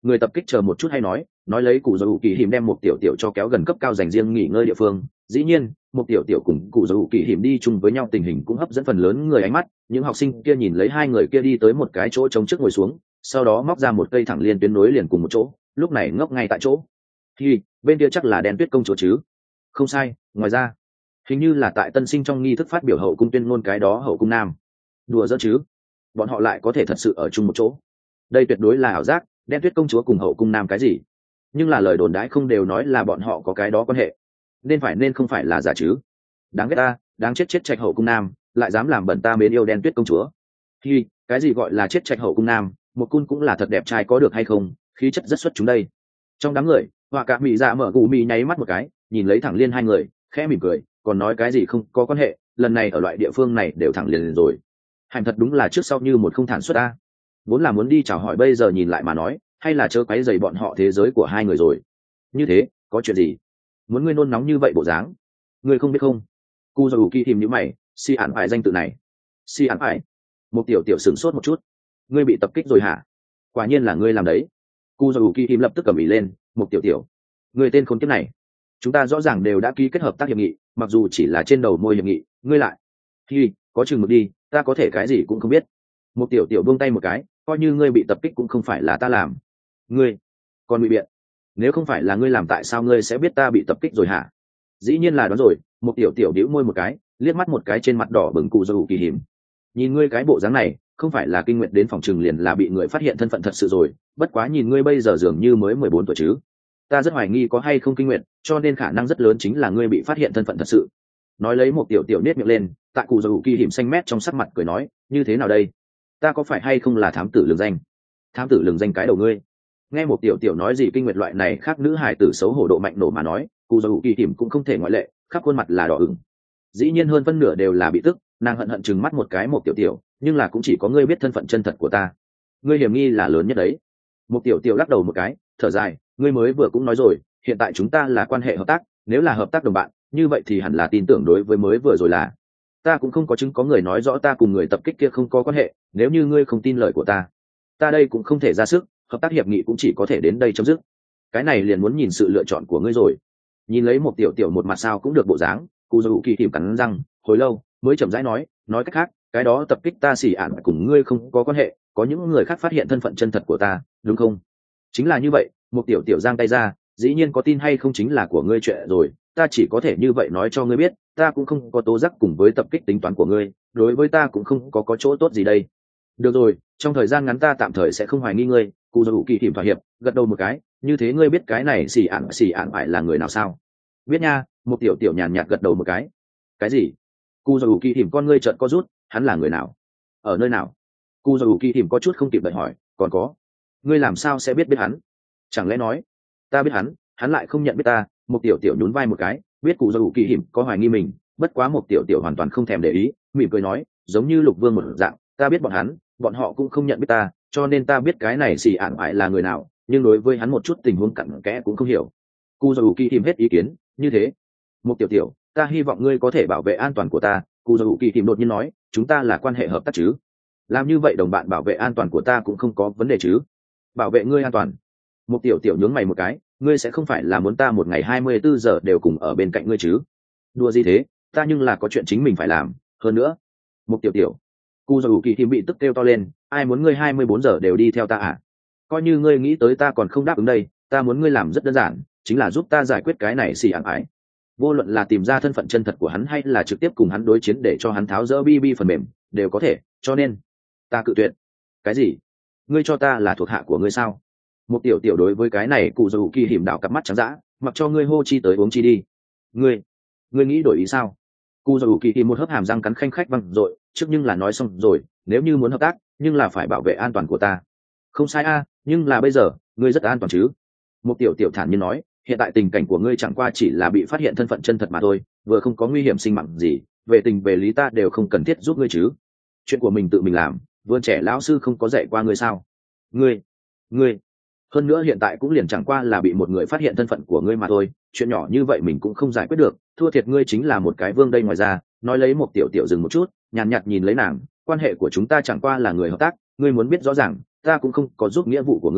Người tập kích chờ một chút hay nói nói lấy cụ dầu kỳ hiểm đem một tiểu tiểu cho kéo gần cấp cao dành riêng nghỉ ngơi địa phương. Dĩ nhiên một tiểu tiểu cùng cụ dầu kỳ hiểm đi chung với nhau tình hình cũng hấp dẫn phần lớn người ánh mắt. Những học sinh kia nhìn lấy hai người kia đi tới một cái chỗ trống trước ngồi xuống, sau đó móc ra một cây thẳng liên tuyến nối liền cùng một chỗ, lúc này ngốc ngay tại chỗ. Thì bên kia chắc là đen tuyết công chúa chứ? Không sai, ngoài ra hình như là tại tân sinh trong nghi thức phát biểu hậu cung tuyên ngôn cái đó hậu cung nam. Đùa giỡn chứ? Bọn họ lại có thể thật sự ở chung một chỗ? Đây tuyệt đối là ảo giác, đen tuyết công chúa cùng hậu cung nam cái gì? Nhưng là lời đồn đãi không đều nói là bọn họ có cái đó quan hệ, nên phải nên không phải là giả chứ? Đáng ghét ta, đáng chết chết trạch hậu cung nam, lại dám làm bẩn ta mến yêu đen tuyết công chúa. Thì cái gì gọi là chết trạch hậu cung nam, một cung cũng là thật đẹp trai có được hay không, khí chất rất xuất chúng đây. Trong đám người họa cả mỹ dạ mở gù mỹ nháy mắt một cái, nhìn lấy thẳng liên hai người khẽ mỉm cười, còn nói cái gì không có quan hệ, lần này ở loại địa phương này đều thẳng liền rồi. Hành thật đúng là trước sau như một không thản xuất ta. Vốn là muốn đi chào hỏi, bây giờ nhìn lại mà nói hay là chớ quấy rầy bọn họ thế giới của hai người rồi. Như thế có chuyện gì muốn ngươi nôn nóng như vậy bộ dáng? Ngươi không biết không? Cu dù kỳ tìm nhíu mày, si ản phải danh tự này. Si ản phải? Một tiểu tiểu sửng sốt một chút. Ngươi bị tập kích rồi hả? Quả nhiên là ngươi làm đấy. Cu dù kỳ tìm lập tức cầm ý lên. Một tiểu tiểu, ngươi tên khốn kiếp này, chúng ta rõ ràng đều đã ký kết hợp tác hiệp nghị, mặc dù chỉ là trên đầu môi hiệp nghị, ngươi lại thì có chừng mực đi, ta có thể cái gì cũng không biết. Một tiểu tiểu buông tay một cái, coi như ngươi bị tập kích cũng không phải là ta làm. Ngươi còn bị biện, nếu không phải là ngươi làm tại sao ngươi sẽ biết ta bị tập kích rồi hả? Dĩ nhiên là đoán rồi. Một tiểu tiểu đĩu môi một cái, liếc mắt một cái trên mặt đỏ bừng cụ dù kỳ hiểm. Nhìn ngươi cái bộ dáng này, không phải là kinh nguyện đến phòng trừng liền là bị người phát hiện thân phận thật sự rồi. Bất quá nhìn ngươi bây giờ dường như mới mười bốn tuổi chứ. Ta rất hoài nghi có hay không kinh nguyện, cho nên khả năng rất lớn chính là ngươi bị phát hiện thân phận thật sự. Nói lấy một tiểu tiểu nết miệng lên, tại cụ dù kỳ hiểm xanh mét trong sắc mặt cười nói, như thế nào đây? Ta có phải hay không là thám tử lường danh? Thám tử lường danh cái đầu ngươi. Nghe một tiểu tiểu nói gì kinh nguyệt loại này khác nữ hài tử xấu hổ độ mạnh nổ mà nói, cụ dù kỳ hiểm cũng không thể ngoại lệ, khắp khuôn mặt là đỏ ửng. Dĩ nhiên hơn phân nửa đều là bị tức, nàng hận hận chừng mắt một cái một tiểu tiểu, nhưng là cũng chỉ có ngươi biết thân phận chân thật của ta, ngươi hiểm nghi là lớn nhất đấy. Một tiểu tiểu lắc đầu một cái, thở dài, ngươi mới vừa cũng nói rồi, hiện tại chúng ta là quan hệ hợp tác, nếu là hợp tác đồng bạn, như vậy thì hẳn là tin tưởng đối với mới vừa rồi là. Ta cũng không có chứng có người nói rõ ta cùng người tập kích kia không có quan hệ, nếu như ngươi không tin lời của ta, ta đây cũng không thể ra sức, hợp tác hiệp nghị cũng chỉ có thể đến đây chấm dứt. Cái này liền muốn nhìn sự lựa chọn của ngươi rồi. Nhìn lấy một tiểu tiểu một mặt sao cũng được bộ dáng, cụ dù kỳ tìm cắn răng hồi lâu mới chậm rãi nói, nói cách khác cái đó tập kích ta xỉ ản cùng ngươi không có quan hệ, có những người khác phát hiện thân phận chân thật của ta, đúng không? Chính là như vậy. Một tiểu tiểu giang tay ra, dĩ nhiên có tin hay không chính là của ngươi chuyện rồi, ta chỉ có thể như vậy nói cho ngươi biết, ta cũng không có tố giác cùng với tập kích tính toán của ngươi, đối với ta cũng không có có chỗ tốt gì đây. Được rồi, trong thời gian ngắn ta tạm thời sẽ không hoài nghi ngươi. Cụ dù kỳ tìm thỏa hiệp, gật đầu một cái, như thế ngươi biết cái này xỉ ản xỉ ản phải là người nào sao? Biết nha. Một tiểu tiểu nhàn nhạt gật đầu một cái. Cái gì? Cụ dù kỳ tìm con ngươi trợn co rút, hắn là người nào, ở nơi nào? Cụ dù kỳ tìm có chút không kịp đợi hỏi, còn có, ngươi làm sao sẽ biết biết hắn? Chẳng lẽ nói ta biết hắn, hắn lại không nhận biết ta? Một tiểu tiểu nhún vai một cái, biết cụ dù kỳ hiểm có hoài nghi mình, bất quá một tiểu tiểu hoàn toàn không thèm để ý, mỉm cười nói, giống như Lục Vương một dạng, ta biết bọn hắn, bọn họ cũng không nhận biết ta, cho nên ta biết cái này xì ạn phải là người nào, nhưng đối với hắn một chút tình huống cặn kẽ cũng không hiểu. Cụ dù kỳ hiểm hết ý kiến, như thế. Một tiểu tiểu, ta hy vọng ngươi có thể bảo vệ an toàn của ta. Cụ dù kỳ hiểm đột nhiên nói, chúng ta là quan hệ hợp tác chứ? Làm như vậy đồng bạn bảo vệ an toàn của ta cũng không có vấn đề chứ? Bảo vệ ngươi an toàn? Một tiểu tiểu nhướng mày một cái, ngươi sẽ không phải là muốn ta một ngày hai mươi bốn giờ đều cùng ở bên cạnh ngươi chứ? Đùa gì thế, ta nhưng là có chuyện chính mình phải làm, hơn nữa. Một tiểu tiểu, cụ dù kỳ hiểm bị tức kêu to lên, ai muốn ngươi hai mươi bốn giờ đều đi theo ta à? Coi như ngươi nghĩ tới ta còn không đáp ứng đây, ta muốn ngươi làm rất đơn giản, chính là giúp ta giải quyết cái này xì ảng ái. Vô luận là tìm ra thân phận chân thật của hắn hay là trực tiếp cùng hắn đối chiến để cho hắn tháo rỡ bi bi phần mềm, đều có thể, cho nên ta cự tuyệt. Cái gì? Ngươi cho ta là thuộc hạ của ngươi sao? Một tiểu tiểu đối với cái này cụ dù kỳ hiểm đảo cặp mắt trắng dã, mặc cho ngươi hô chi tới uống chi đi. Ngươi, ngươi nghĩ đổi ý sao? Cụ dù kỳ hiểm một hớp hàm răng cắn khanh khách văng rồi, trước nhưng là nói xong rồi, nếu như muốn hợp tác, nhưng là phải bảo vệ an toàn của ta. Không sai a, nhưng là bây giờ, ngươi rất an toàn chứ? Một tiểu tiểu thản nhiên nói, hiện tại tình cảnh của ngươi chẳng qua chỉ là bị phát hiện thân phận chân thật mà thôi, vừa không có nguy hiểm sinh mạng gì, về tình về lý ta đều không cần thiết giúp ngươi chứ. Chuyện của mình tự mình làm, vươn trẻ lão sư không có dạy qua ngươi sao? Ngươi, ngươi, hơn nữa hiện tại cũng liền chẳng qua là bị một người phát hiện thân phận của ngươi mà thôi, chuyện nhỏ như vậy mình cũng không giải quyết được, thua thiệt ngươi chính là một cái vương đây. Ngoài ra, nói lấy một tiểu tiểu dừng một chút, nhàn nhạt nhìn lấy nàng, quan hệ của chúng ta chẳng qua là người hợp tác, ngươi muốn biết rõ ràng, ta cũng không có giúp nghĩa vụ của ngươi,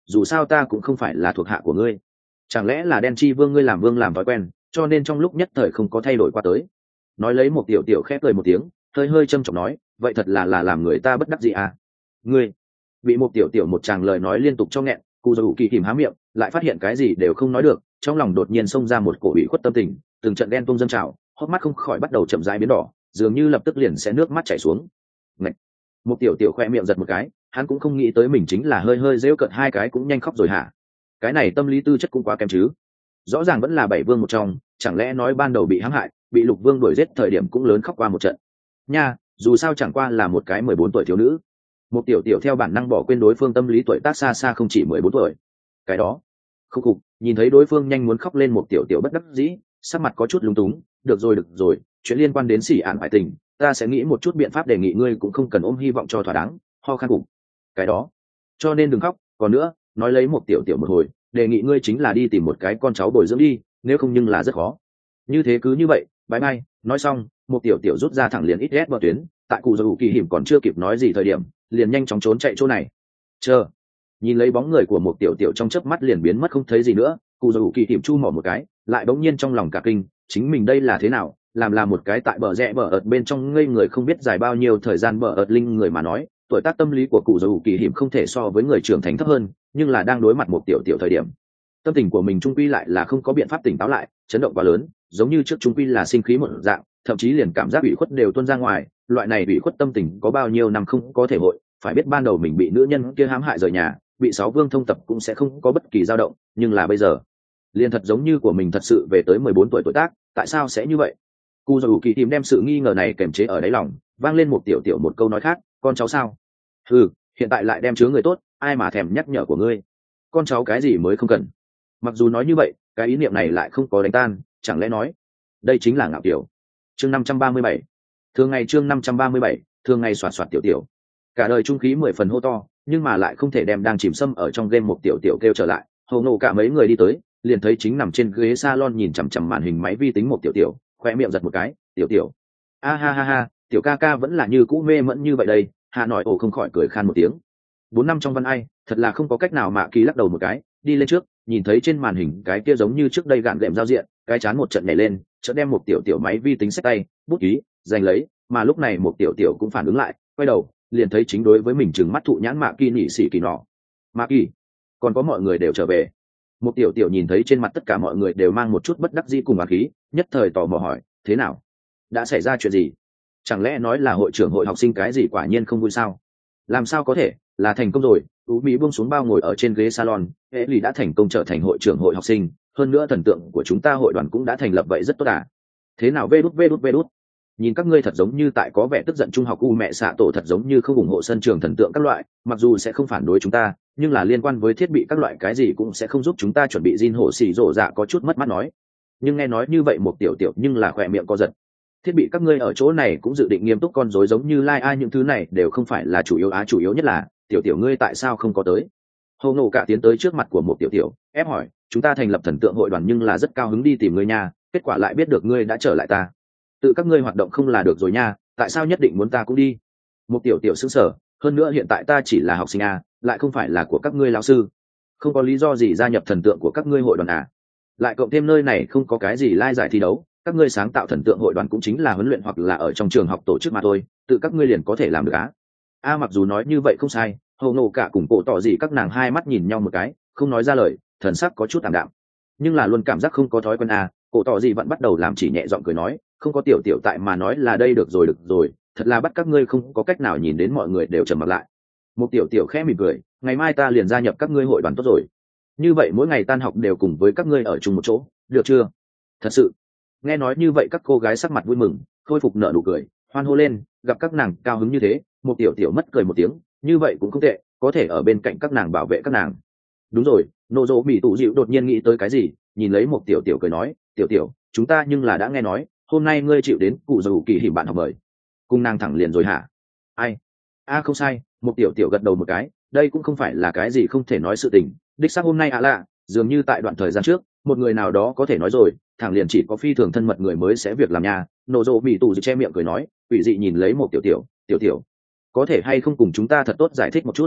dù sao ta cũng không phải là thuộc hạ của ngươi. Chẳng lẽ là đen chi vương ngươi làm vương làm thói quen, cho nên trong lúc nhất thời không có thay đổi qua tới. Nói lấy một tiểu tiểu khép cười một tiếng, hơi hơi châm trọng nói, vậy thật là là làm người ta bất đắc dĩ à. Ngươi bị một tiểu tiểu một tràng lời nói liên tục cho nghẹn, cụ dù kỳ kìm há miệng, lại phát hiện cái gì đều không nói được, trong lòng đột nhiên xông ra một cổ ủy khuất tâm tình, từng trận đen tung dâng trào, hốc mắt không khỏi bắt đầu chậm rãi biến đỏ, dường như lập tức liền sẽ nước mắt chảy xuống. Ngậy. Một tiểu tiểu khoe miệng giật một cái, hắn cũng không nghĩ tới mình chính là hơi hơi giễu cợt hai cái cũng nhanh khóc rồi hả? Cái này tâm lý tư chất cũng quá kém chứ. Rõ ràng vẫn là bảy vương một trong, chẳng lẽ nói ban đầu bị hãm hại, bị lục vương đuổi giết thời điểm cũng lớn khóc qua một trận. Nha, dù sao chẳng qua là một cái mười bốn tuổi thiếu nữ. Một tiểu tiểu theo bản năng bỏ quên đối phương tâm lý tuổi tác xa xa không chỉ mười bốn tuổi. Cái đó, khúc khục, nhìn thấy đối phương nhanh muốn khóc lên, một tiểu tiểu bất đắc dĩ, sắc mặt có chút lúng túng, được rồi được rồi, chuyện liên quan đến xỉ ạn ngoại tình, ta sẽ nghĩ một chút biện pháp, đề nghị ngươi cũng không cần ôm hy vọng cho thỏa đáng, ho khan cục. Cái đó, cho nên đừng khóc, còn nữa, nói lấy một tiểu tiểu một hồi, đề nghị ngươi chính là đi tìm một cái con cháu bồi dưỡng đi, nếu không nhưng là rất khó. Như thế cứ như vậy, bye bye. Nói xong, một tiểu tiểu rút ra thẳng liền ít ghét vào tuyến, tại cụ dù kỳ hiểm còn chưa kịp nói gì thời điểm, liền nhanh chóng trốn chạy chỗ này. Chờ, nhìn lấy bóng người của một tiểu tiểu trong chớp mắt liền biến mất không thấy gì nữa, cụ dù kỳ hiểm chu mỏ một cái, lại bỗng nhiên trong lòng cả kinh, chính mình đây là thế nào, làm là một cái tại bờ rẽ bờ ợt bên trong ngây người không biết dài bao nhiêu thời gian bờ ợt linh người mà nói, tuổi tác tâm lý của cụ dù kỳ hiểm không thể so với người trưởng thành thấp hơn, nhưng là đang đối mặt một tiểu tiểu thời điểm, tâm tình của mình trung quy lại là không có biện pháp tỉnh táo lại, chấn động quá lớn, giống như trước trung quy là sinh khí một dạng, thậm chí liền cảm giác ủy khuất đều tuôn ra ngoài. Loại này ủy khuất tâm tình có bao nhiêu năm không có thể hội, phải biết ban đầu mình bị nữ nhân kia hãm hại rời nhà, bị sáu vương thông tập cũng sẽ không có bất kỳ dao động, nhưng là bây giờ liền thật giống như của mình thật sự về tới mười bốn tuổi tuổi tác, tại sao sẽ như vậy? Cụ dù kỳ tìm đem sự nghi ngờ này kềm chế ở đáy lòng, vang lên một tiểu tiểu một câu nói khác, con cháu sao? Ừ, hiện tại lại đem chứa người tốt, ai mà thèm nhắc nhở của ngươi? Con cháu cái gì mới không cần? Mặc dù nói như vậy, cái ý niệm này lại không có đánh tan, chẳng lẽ nói đây chính là ngạo kiểu. Chương năm trăm ba mươi bảy, thường ngày chương năm trăm ba mươi bảy, thường ngày soạt soạt tiểu tiểu. Cả đời trung khí mười phần hô to, nhưng mà lại không thể đem đang chìm sâm ở trong game một tiểu tiểu kêu trở lại. Hầu nổ cả mấy người đi tới, liền thấy chính nằm trên ghế salon nhìn chằm chằm màn hình máy vi tính một tiểu tiểu, khoe miệng giật một cái, tiểu tiểu. A ha ha ha, tiểu ca ca vẫn là như cũ mê mẫn như vậy đây. Hà nội ổ không khỏi cười khan một tiếng. Bốn năm trong văn ai, thật là không có cách nào mà kỳ lắc đầu một cái, đi lên trước, nhìn thấy trên màn hình cái kia giống như trước đây gạn gệm giao diện, cái chán một trận nhảy lên, chợt đem một tiểu tiểu máy vi tính xách tay, bút ký, giành lấy, mà lúc này một tiểu tiểu cũng phản ứng lại, quay đầu, liền thấy chính đối với mình trừng mắt thụ nhãn Mạ Kỳ nhị xỉ kỳ nọ. Mạ Kỳ, còn có mọi người đều trở về. Một tiểu tiểu nhìn thấy trên mặt tất cả mọi người đều mang một chút bất đắc dĩ cùng oán khí, nhất thời tò mò hỏi, thế nào? Đã xảy ra chuyện gì? Chẳng lẽ nói là hội trưởng hội học sinh cái gì quả nhiên không vui sao? Làm sao có thể, là thành công rồi. Tú Mỹ buông xuống bao ngồi ở trên ghế salon, hệ lì đã thành công trở thành hội trưởng hội học sinh, hơn nữa thần tượng của chúng ta hội đoàn cũng đã thành lập, vậy rất tốt à. Thế nào vê đút vê đút vê đút, nhìn các ngươi thật giống như tại có vẻ tức giận. Trung học u mẹ xạ tổ thật giống như không ủng hộ sân trường thần tượng các loại, mặc dù sẽ không phản đối chúng ta, nhưng là liên quan với thiết bị các loại cái gì cũng sẽ không giúp chúng ta chuẩn bị. Jin hổ xì rộ dạ có chút mất mát nói. Nhưng nghe nói như vậy một tiểu tiểu nhưng là khỏe miệng co giật. Thiết bị các ngươi ở chỗ này cũng dự định nghiêm túc con rối giống như like ai, những thứ này đều không phải là chủ yếu, á chủ yếu nhất là tiểu tiểu ngươi tại sao không có tới? Hầu nổ cả tiến tới trước mặt của một tiểu tiểu, ép hỏi, chúng ta thành lập thần tượng hội đoàn nhưng là rất cao hứng đi tìm ngươi nha, kết quả lại biết được ngươi đã trở lại ta. Tự các ngươi hoạt động không là được rồi nha, tại sao nhất định muốn ta cũng đi? Một tiểu tiểu sững sờ, hơn nữa hiện tại ta chỉ là học sinh à, lại không phải là của các ngươi lão sư, không có lý do gì gia nhập thần tượng của các ngươi hội đoàn à? Lại cộng thêm nơi này không có cái gì lai giải thi đấu, các ngươi sáng tạo thần tượng hội đoàn cũng chính là huấn luyện hoặc là ở trong trường học tổ chức mà thôi, tự các ngươi liền có thể làm được á? A mặc dù nói như vậy không sai, hầu nổ cả cùng cổ tỏ gì các nàng hai mắt nhìn nhau một cái, không nói ra lời, thần sắc có chút tạm đạm, nhưng là luôn cảm giác không có thói quen à. Cổ tỏ gì vẫn bắt đầu làm chỉ nhẹ giọng cười nói, không có tiểu tiểu tại mà nói là đây được rồi được rồi, thật là bắt các ngươi không có cách nào. Nhìn đến mọi người đều trầm mặt lại, một tiểu tiểu khẽ mỉm cười, ngày mai ta liền gia nhập các ngươi hội đoàn tốt rồi, như vậy mỗi ngày tan học đều cùng với các ngươi ở chung một chỗ, được chưa? Thật sự. Nghe nói như vậy các cô gái sắc mặt vui mừng, khôi phục nở nụ cười, hoan hô lên, gặp các nàng cao hứng như thế, một tiểu tiểu mất cười một tiếng, như vậy cũng không tệ, có thể ở bên cạnh các nàng bảo vệ các nàng. Đúng rồi, nô dỗ mỹ tụ dịu đột nhiên nghĩ tới cái gì, nhìn lấy một tiểu tiểu cười nói, tiểu tiểu, chúng ta nhưng là đã nghe nói hôm nay ngươi chịu đến cụ dù kỳ hiểm bạn học mời, cùng nàng thẳng liền rồi hả? Ai? A không sai, một tiểu tiểu gật đầu một cái, đây cũng không phải là cái gì không thể nói sự tình, đích xác hôm nay ạ lạ, dường như tại đoạn thời gian trước một người nào đó có thể nói rồi, thẳng liền chỉ có phi thường thân mật người mới sẽ việc làm nhà. Nô dỗ mỹ tụ dịu che miệng cười nói, quỷ dị nhìn lấy một tiểu tiểu, tiểu tiểu có thể hay không cùng chúng ta thật tốt giải thích một chút?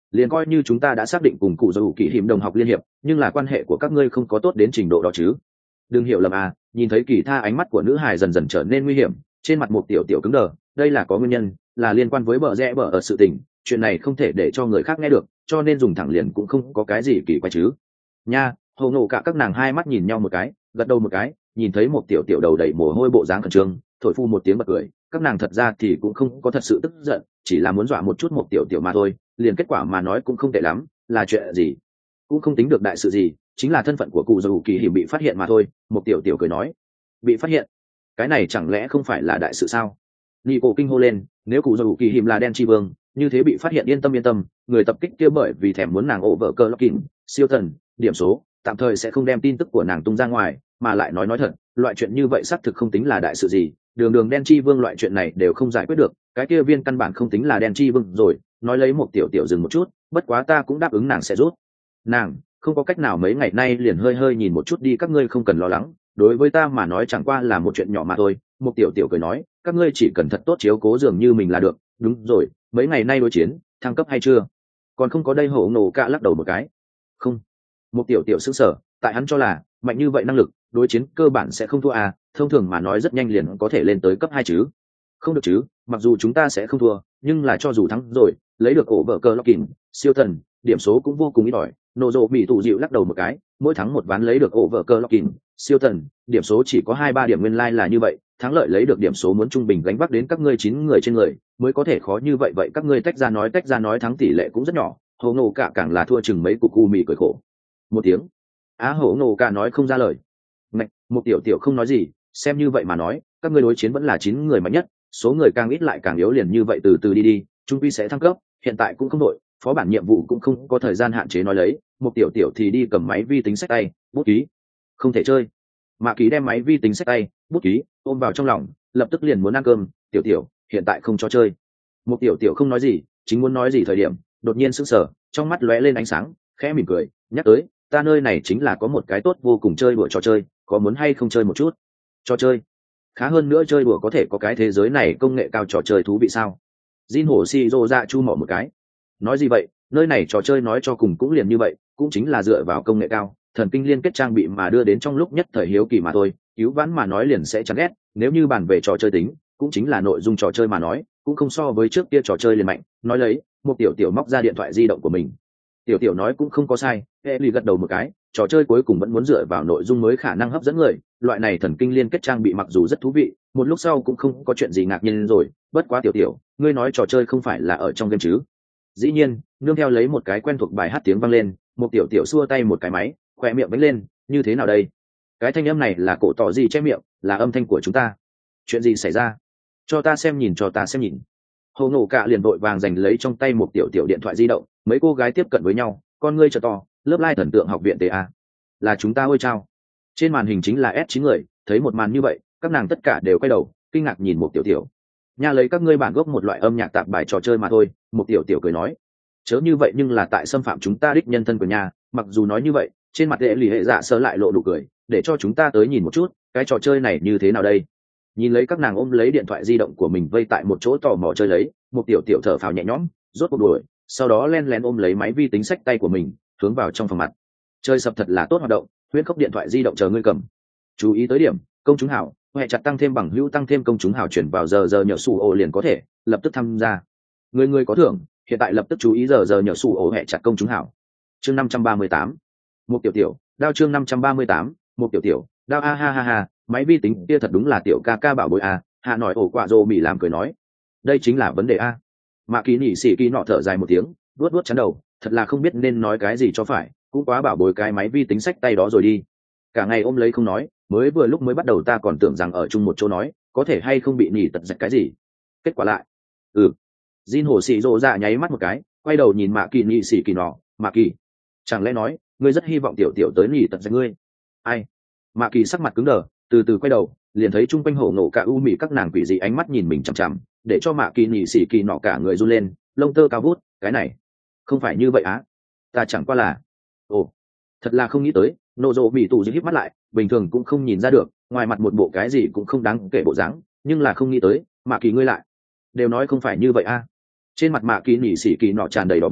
liền coi như chúng ta đã xác định cùng cụ dầu kỳ hiểm đồng học liên hiệp, nhưng là quan hệ của các ngươi không có tốt đến trình độ đó chứ. Đừng hiểu lầm à. Nhìn thấy Kỳ Tha ánh mắt của nữ hài dần dần trở nên nguy hiểm, trên mặt một tiểu tiểu cứng đờ. Đây là có nguyên nhân, là liên quan với bờ rẽ bờ ở sự tình, chuyện này không thể để cho người khác nghe được, cho nên dùng thẳng liền cũng không có cái gì kỳ quái chứ. Nha, hầu nổ cả các nàng hai mắt nhìn nhau một cái, gật đầu một cái, nhìn thấy một tiểu tiểu đầu đầy mồ hôi bộ dáng khẩn trương, thổi phu một tiếng bật cười. Các nàng thật ra thì cũng không có thật sự tức giận, chỉ là muốn dọa một chút một tiểu tiểu mà thôi, liền kết quả mà nói cũng không tệ lắm. Là chuyện gì cũng không tính được đại sự gì, chính là thân phận của cụ dầu kỳ hiểm bị phát hiện mà thôi. Một tiểu tiểu cười nói. Bị phát hiện? Cái này chẳng lẽ không phải là đại sự sao? Nị cổ kinh hô lên, nếu cụ dầu kỳ hiểm là đen chi vương, như thế bị phát hiện yên tâm yên tâm, người tập kích kia bởi vì thèm muốn nàng ổ vợ cơ lóc kìm siêu thần điểm số, tạm thời sẽ không đem tin tức của nàng tung ra ngoài, mà lại nói nói thật, loại chuyện như vậy xác thực không tính là đại sự gì. Đường đường đen chi vương loại chuyện này đều không giải quyết được, cái kia viên căn bản không tính là đen chi vương rồi. Nói lấy một tiểu tiểu dừng một chút, bất quá ta cũng đáp ứng nàng sẽ rút. Nàng không có cách nào, mấy ngày nay liền hơi hơi nhìn một chút đi, các ngươi không cần lo lắng, đối với ta mà nói chẳng qua là một chuyện nhỏ mà thôi. Một tiểu tiểu cười nói, các ngươi chỉ cần thật tốt chiếu cố dường như mình là được. Đúng rồi, mấy ngày nay đối chiến thăng cấp hay chưa? Còn không có đây. Hổ nổ cả lắc đầu một cái. Không. Một tiểu tiểu sững sờ, tại hắn cho là mạnh như vậy năng lực đối chiến cơ bản sẽ không thua à, thông thường mà nói rất nhanh liền có thể lên tới cấp hai chứ. Không được chứ, mặc dù chúng ta sẽ không thua, nhưng là cho dù thắng rồi, lấy được ổ vợ cờ lóc kìm siêu thần điểm số cũng vô cùng ít ỏi. Nổ rộ bị tụ dịu lắc đầu một cái, mỗi thắng một ván lấy được ổ vợ cờ lóc kìm siêu thần điểm số chỉ có hai ba điểm, nguyên lai là như vậy. Thắng lợi lấy được điểm số muốn trung bình gánh vác đến các ngươi chín người trên người mới có thể khó như vậy. Vậy các ngươi tách ra nói, tách ra nói thắng tỷ lệ cũng rất nhỏ. Hổ nổ cả càng là thua chừng mấy cục u mì cười khổ một tiếng. Á, hổ nổ cả nói không ra lời. Ngạch, một tiểu tiểu không nói gì, xem như vậy mà nói, các ngươi đối chiến vẫn là chín người mạnh nhất, số người càng ít lại càng yếu, liền như vậy từ từ đi đi, trung quy sẽ thăng cấp, hiện tại cũng không đội, phó bản nhiệm vụ cũng không có thời gian hạn chế. Nói lấy, một tiểu tiểu thì đi cầm máy vi tính sách tay, bút ký. Không thể chơi. Mạ Ký đem máy vi tính sách tay, bút ký ôm vào trong lòng, lập tức liền muốn ăn cơm. Tiểu tiểu, hiện tại không cho chơi. Một tiểu tiểu không nói gì, chính muốn nói gì thời điểm, đột nhiên sững sờ, trong mắt lóe lên ánh sáng, khẽ mỉm cười, nhắc tới, ta nơi này chính là có một cái tốt vô cùng chơi đùa trò chơi, có muốn hay không chơi một chút? Trò chơi? Khá hơn nữa chơi đùa có thể có cái thế giới này công nghệ cao trò chơi thú vị sao? Jin Hổ Si Dô ra chu mỏ một cái. Nói gì vậy, nơi này trò chơi nói cho cùng cũng liền như vậy, cũng chính là dựa vào công nghệ cao, thần kinh liên kết trang bị mà đưa đến trong lúc nhất thời hiếu kỳ mà thôi. Cứu vãn mà nói liền sẽ chán ghét, nếu như bàn về trò chơi tính, cũng chính là nội dung trò chơi mà nói, cũng không so với trước kia trò chơi liền mạnh. Nói lấy, một tiểu tiểu móc ra điện thoại di động của mình. Tiểu tiểu nói cũng không có sai, Ellie gật đầu một cái, trò chơi cuối cùng vẫn muốn dựa vào nội dung mới khả năng hấp dẫn người, loại này thần kinh liên kết trang bị mặc dù rất thú vị, một lúc sau cũng không có chuyện gì ngạc nhiên rồi. Bất quá tiểu tiểu, ngươi nói trò chơi không phải là ở trong game chứ? Dĩ nhiên, nương theo lấy một cái quen thuộc bài hát tiếng vang lên, một tiểu tiểu xua tay một cái máy, khỏe miệng vẫy lên, như thế nào đây? Cái thanh âm này là cổ tỏ gì che miệng, là âm thanh của chúng ta. Chuyện gì xảy ra? Cho ta xem nhìn, cho ta xem nhìn. Hồ Nổ Cả liền vội vàng giành lấy trong tay một tiểu tiểu điện thoại di động, mấy cô gái tiếp cận với nhau, con ngươi trợ to, lớp lai thần tượng học viện tê a. Là chúng ta ôi chao. Trên màn hình chính là S chín người, thấy một màn như vậy, các nàng tất cả đều quay đầu, kinh ngạc nhìn một tiểu tiểu. Nha, lấy các ngươi bản gốc một loại âm nhạc tạp bài trò chơi mà thôi, một tiểu tiểu cười nói. Chớ như vậy nhưng là tại xâm phạm chúng ta đích nhân thân của nhà, mặc dù nói như vậy, trên mặt đệ lì hệ dạ sơ lại lộ đủ cười, để cho chúng ta tới nhìn một chút, cái trò chơi này như thế nào đây. Nhìn lấy các nàng ôm lấy điện thoại di động của mình vây tại một chỗ tò mò chơi lấy, một tiểu tiểu thở phào nhẹ nhõm, rốt cuộc đuổi, sau đó len lén ôm lấy máy vi tính sách tay của mình, hướng vào trong phòng mặt. Chơi sập thật là tốt hoạt động, huyễn khốc điện thoại di động chờ ngươi cầm. Chú ý tới điểm, công chúng hảo, hệ chặt tăng thêm bằng hữu tăng thêm công chúng hảo chuyển vào giờ giờ nhờ sủ ổ liền có thể lập tức tham gia. Người người có thưởng, hiện tại lập tức chú ý giờ giờ nhờ sủ ổ hệ chặt công chúng hảo. Chương năm trăm ba mươi tám, một tiểu tiểu, đao chương năm trăm ba mươi tám, một tiểu tiểu, đao a ha ha ha, máy vi tính kia thật đúng là tiểu ca ca bảo bối a, hạ nói ổ quả rồ mỉ làm cười nói. Đây chính là vấn đề a. Mạ Kỳ nhỉ xỉ kỳ nọ thở dài một tiếng, vuốt vuốt chán đầu, thật là không biết nên nói cái gì cho phải, cũng quá bảo bối cái máy vi tính sách tay đó rồi đi. Cả ngày ôm lấy không nói, mới vừa lúc mới bắt đầu ta còn tưởng rằng ở chung một chỗ nói, có thể hay không bị nhỉ tật giật cái gì. Kết quả lại, ừ. Jin Hổ xì rộ dạ nháy mắt một cái, quay đầu nhìn Mạ Kỳ nhỉ xỉ kỳ nọ, Mạ Kỳ, chẳng lẽ nói, ngươi rất hy vọng tiểu tiểu tới nhỉ tật giật ngươi? Ai? Mạ Kỳ sắc mặt cứng đờ, từ từ quay đầu, liền thấy chung quanh Hổ Nổ Cả u mị các nàng quỷ dị ánh mắt nhìn mình chằm chằm, để cho Mạ Kỳ nhỉ xỉ kỳ nọ cả người run lên, lông tơ cao vút, cái này không phải như vậy á, ta chẳng qua là, ồ, thật là không nghĩ tới. Nô rộ bị tù híp mắt lại, bình thường cũng không nhìn ra được, ngoài mặt một bộ cái gì cũng không đáng kể bộ dáng, nhưng là không nghĩ tới, Mạ Kỳ ngươi lại đều nói không phải như vậy a. Trên mặt Mạ Kỳ nhỉ xỉ kỳ nọ tràn đầy đỏ bừng,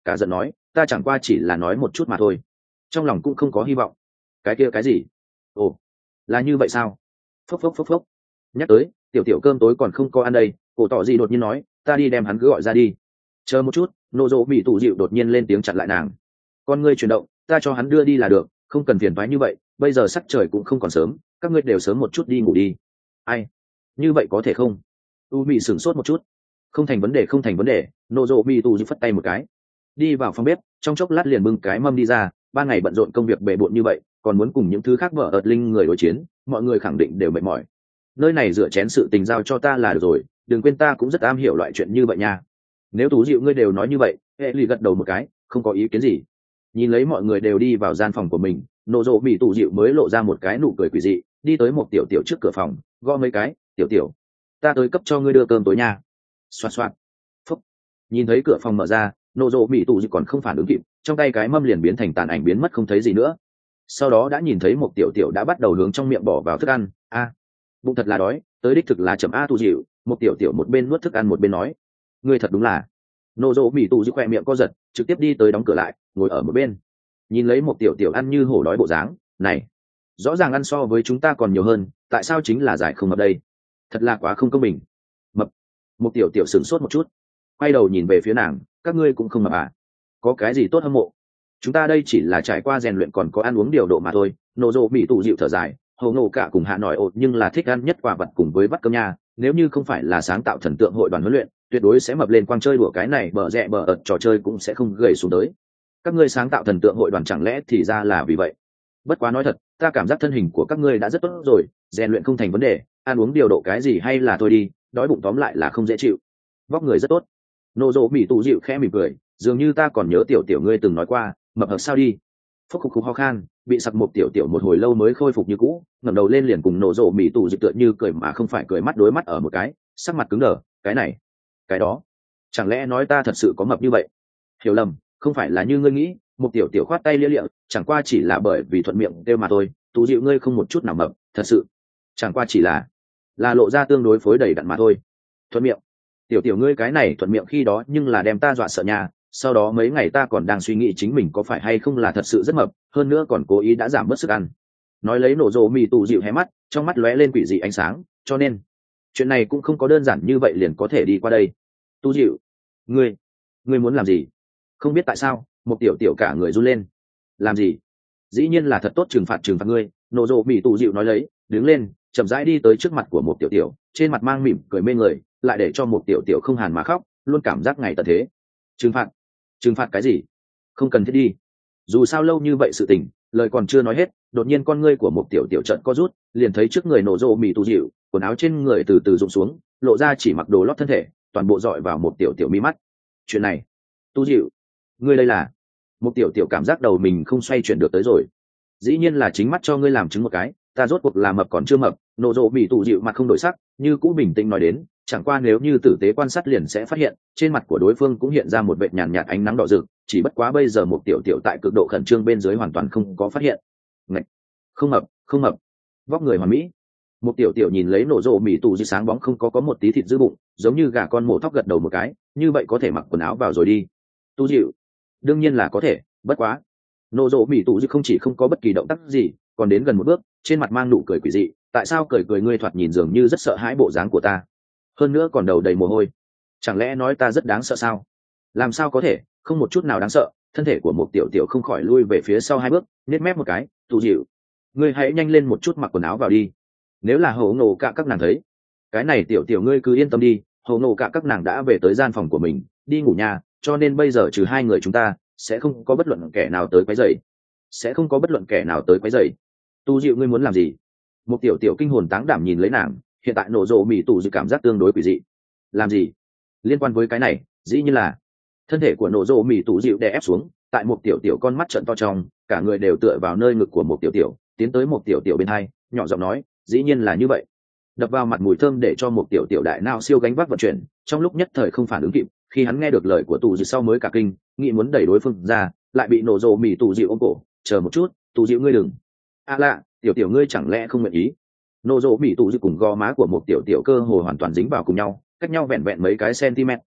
cả giận nói ta chẳng qua chỉ là nói một chút mà thôi, trong lòng cũng không có hy vọng. Cái kia cái gì? Ồ, là như vậy sao? Phốc phốc phốc phốc. Nhắc tới tiểu tiểu cơm tối còn không có ăn đây, cổ tỏ gì đột nhiên nói ta đi đem hắn cứ gọi ra đi. Chờ một chút, nô dỗ bị tù dịu đột nhiên lên tiếng chặn lại nàng. Con ngươi chuyển động, ta cho hắn đưa đi là được, không cần phiền toái như vậy, bây giờ sắc trời cũng không còn sớm, các ngươi đều sớm một chút đi ngủ đi. Ai? Như vậy có thể không? U bị sửng sốt một chút. Không thành vấn đề, không thành vấn đề. Nô dỗ bị tù dịu phất tay một cái, đi vào phòng bếp, trong chốc lát liền bưng cái mâm đi ra. Ba ngày bận rộn công việc bề bộn như vậy, còn muốn cùng những thứ khác vợ ợt linh người đối chiến, mọi người khẳng định đều mệt mỏi. Nơi này rửa chén sự tình giao cho ta là được rồi, đừng quên ta cũng rất am hiểu loại chuyện như vậy nha. Nếu tú dịu ngươi đều nói như vậy, hệ lì gật đầu một cái, không có ý kiến gì. Nhìn lấy mọi người đều đi vào gian phòng của mình, nộ rộ bị tù dịu mới lộ ra một cái nụ cười quỷ dị, đi tới một tiểu tiểu trước cửa phòng, gõ mấy cái, tiểu tiểu, ta tới cấp cho ngươi đưa cơm tối nha. Xoạt xoạt. Phúc. Nhìn thấy cửa phòng mở ra, nộ rộ bị tù dịu còn không phản ứng kịp, trong tay cái mâm liền biến thành tàn ảnh biến mất không thấy gì nữa. Sau đó đã nhìn thấy một tiểu tiểu đã bắt đầu hướng trong miệng bỏ vào thức ăn. A, bụng thật là đói, tới đích thực là chấm a tù dịu. Một tiểu tiểu một bên nuốt thức ăn một bên nói, ngươi thật đúng là. Nô dỗ bị tù dịu khoe miệng co giật, trực tiếp đi tới đóng cửa lại, ngồi ở một bên, nhìn lấy một tiểu tiểu ăn như hổ đói bộ dáng này, rõ ràng ăn so với chúng ta còn nhiều hơn, tại sao chính là giải không mập đây? Thật là quá không công bình. Mập? Một tiểu tiểu sửng sốt một chút, quay đầu nhìn về phía nàng, các ngươi cũng không mập à? Có cái gì tốt hâm mộ? Chúng ta đây chỉ là trải qua rèn luyện còn có ăn uống điều độ mà thôi. Nô dỗ bị tù dịu thở dài, hầu nổ cả cùng hạ nói ột nhưng là thích ăn nhất quả vật cùng với vắt cơm nha, nếu như không phải là sáng tạo thần tượng hội đoàn huấn luyện, tuyệt đối sẽ mập lên. Quang chơi đùa cái này bờ rẽ bờ ợt trò chơi cũng sẽ không gầy xuống tới. Các ngươi sáng tạo thần tượng hội đoàn chẳng lẽ thì ra là vì vậy? Bất quá nói thật, ta cảm giác thân hình của các ngươi đã rất tốt rồi, rèn luyện không thành vấn đề, ăn uống điều độ cái gì hay là thôi đi, đói bụng tóm lại là không dễ chịu. Vóc người rất tốt. Nô dỗ bị tù dịu khẽ mỉm cười, dường như ta còn nhớ tiểu tiểu ngươi từng nói qua, mập hợp sao đi. Phúc khúc khúc ho khan, bị sặc một tiểu tiểu một hồi lâu mới khôi phục như cũ, ngẩng đầu lên liền cùng nổ rộ mỹ tù dịu tựa như cười mà không phải cười, mắt đối mắt ở một cái, sắc mặt cứng đờ, cái này cái đó, chẳng lẽ nói ta thật sự có mập như vậy? Hiểu lầm, không phải là như ngươi nghĩ. Một tiểu tiểu khoát tay lia lịa, chẳng qua chỉ là bởi vì thuận miệng kêu mà thôi, tú dịu ngươi không một chút nào mập, thật sự chẳng qua chỉ là là lộ ra tương đối phối đầy đặn mà thôi. Thuận miệng? Tiểu tiểu ngươi cái này thuận miệng khi đó nhưng là đem ta dọa sợ nhà. Sau đó mấy ngày ta còn đang suy nghĩ chính mình có phải hay không là thật sự rất mập, hơn nữa còn cố ý đã giảm bớt sức ăn. Nói lấy nổ rộ mì tù dịu hé mắt, trong mắt lóe lên quỷ dị ánh sáng, cho nên chuyện này cũng không có đơn giản như vậy liền có thể đi qua đây. Tu dịu, ngươi ngươi muốn làm gì? Không biết tại sao một tiểu tiểu cả người run lên. Làm gì? Dĩ nhiên là thật tốt trừng phạt trừng phạt ngươi. Nổ rộ mì tù dịu nói lấy, đứng lên, chậm rãi đi tới trước mặt của một tiểu tiểu, trên mặt mang mỉm cười mê người, lại để cho một tiểu tiểu không hàn mà khóc, luôn cảm giác ngày tận thế. Trừng phạt? Trừng phạt cái gì? Không cần thiết đi, dù sao lâu như vậy sự tình, lời còn chưa nói hết, đột nhiên con ngươi của một tiểu tiểu trận co rút, liền thấy trước người nổ rộ mì tù dịu, quần áo trên người từ từ rụng xuống, lộ ra chỉ mặc đồ lót thân thể, toàn bộ dọi vào một tiểu tiểu mi mắt. Chuyện này, tu dịu, ngươi đây là? Một tiểu tiểu cảm giác đầu mình không xoay chuyển được tới rồi. Dĩ nhiên là chính mắt cho ngươi làm chứng một cái, ta rốt cuộc là mập còn chưa mập. Nổ rộ mì tù dịu mặt không đổi sắc, như cũ bình tĩnh nói đến, chẳng qua nếu như tử tế quan sát liền sẽ phát hiện, trên mặt của đối phương cũng hiện ra một vệt nhàn nhạt ánh nắng đỏ rực, chỉ bất quá bây giờ một tiểu tiểu tại cực độ khẩn trương bên dưới hoàn toàn không có phát hiện. Ngạch, không mập, không mập, vóc người hoàn mỹ. Một tiểu tiểu nhìn lấy nổ rộ mì tù dịu sáng bóng không có có một tí thịt dư bụng, giống như gà con mổ thóc gật đầu một cái, như vậy có thể mặc quần áo vào rồi đi. Tu dịu, đương nhiên là có thể, bất quá nổ rộ mì tù dịu không chỉ không có bất kỳ động tác gì, còn đến gần một bước, trên mặt mang nụ cười quỷ dị. Tại sao cười cười ngươi thoạt nhìn dường như rất sợ hãi bộ dáng của ta, hơn nữa còn đầu đầy mồ hôi, chẳng lẽ nói ta rất đáng sợ sao? Làm sao có thể, không một chút nào đáng sợ. Thân thể của một tiểu tiểu không khỏi lui về phía sau hai bước, nết mép một cái, tù dịu, ngươi hãy nhanh lên một chút mặc quần áo vào đi. Nếu là hổ ngộ cả các nàng thấy cái này, tiểu tiểu ngươi cứ yên tâm đi, hổ ngộ cả các nàng đã về tới gian phòng của mình đi ngủ nhà, cho nên bây giờ trừ hai người chúng ta sẽ không có bất luận kẻ nào tới quấy rầy, sẽ không có bất luận kẻ nào tới quấy rầy. Tu dịu ngươi muốn làm gì? Một tiểu tiểu kinh hồn táng đảm nhìn lấy nàng, hiện tại nổ rộ mì tù dịu cảm giác tương đối quỷ dị. Làm gì? Liên quan với cái này, dĩ như là thân thể của nổ rộ mì tù dịu đè ép xuống, tại một tiểu tiểu con mắt trợn to trong, cả người đều tựa vào nơi ngực của một tiểu tiểu, tiến tới một tiểu tiểu bên hai, nhỏ giọng nói, dĩ nhiên là như vậy. Đập vào mặt mùi thơm để cho một tiểu tiểu đại não siêu gánh vác vận chuyển, trong lúc nhất thời không phản ứng kịp, khi hắn nghe được lời của tù dịu sau mới cả kinh, nghĩ muốn đẩy đối phương ra, lại bị nổ rộ mì tù dịu ôm cổ, chờ một chút, tù dịu ngươi đừng. À lạ, tiểu tiểu ngươi chẳng lẽ không nguyện ý? Nô rộ bị tù dịu cùng gò má của một tiểu tiểu cơ hồ hoàn toàn dính vào cùng nhau, cách nhau vẹn vẹn mấy cái centimet,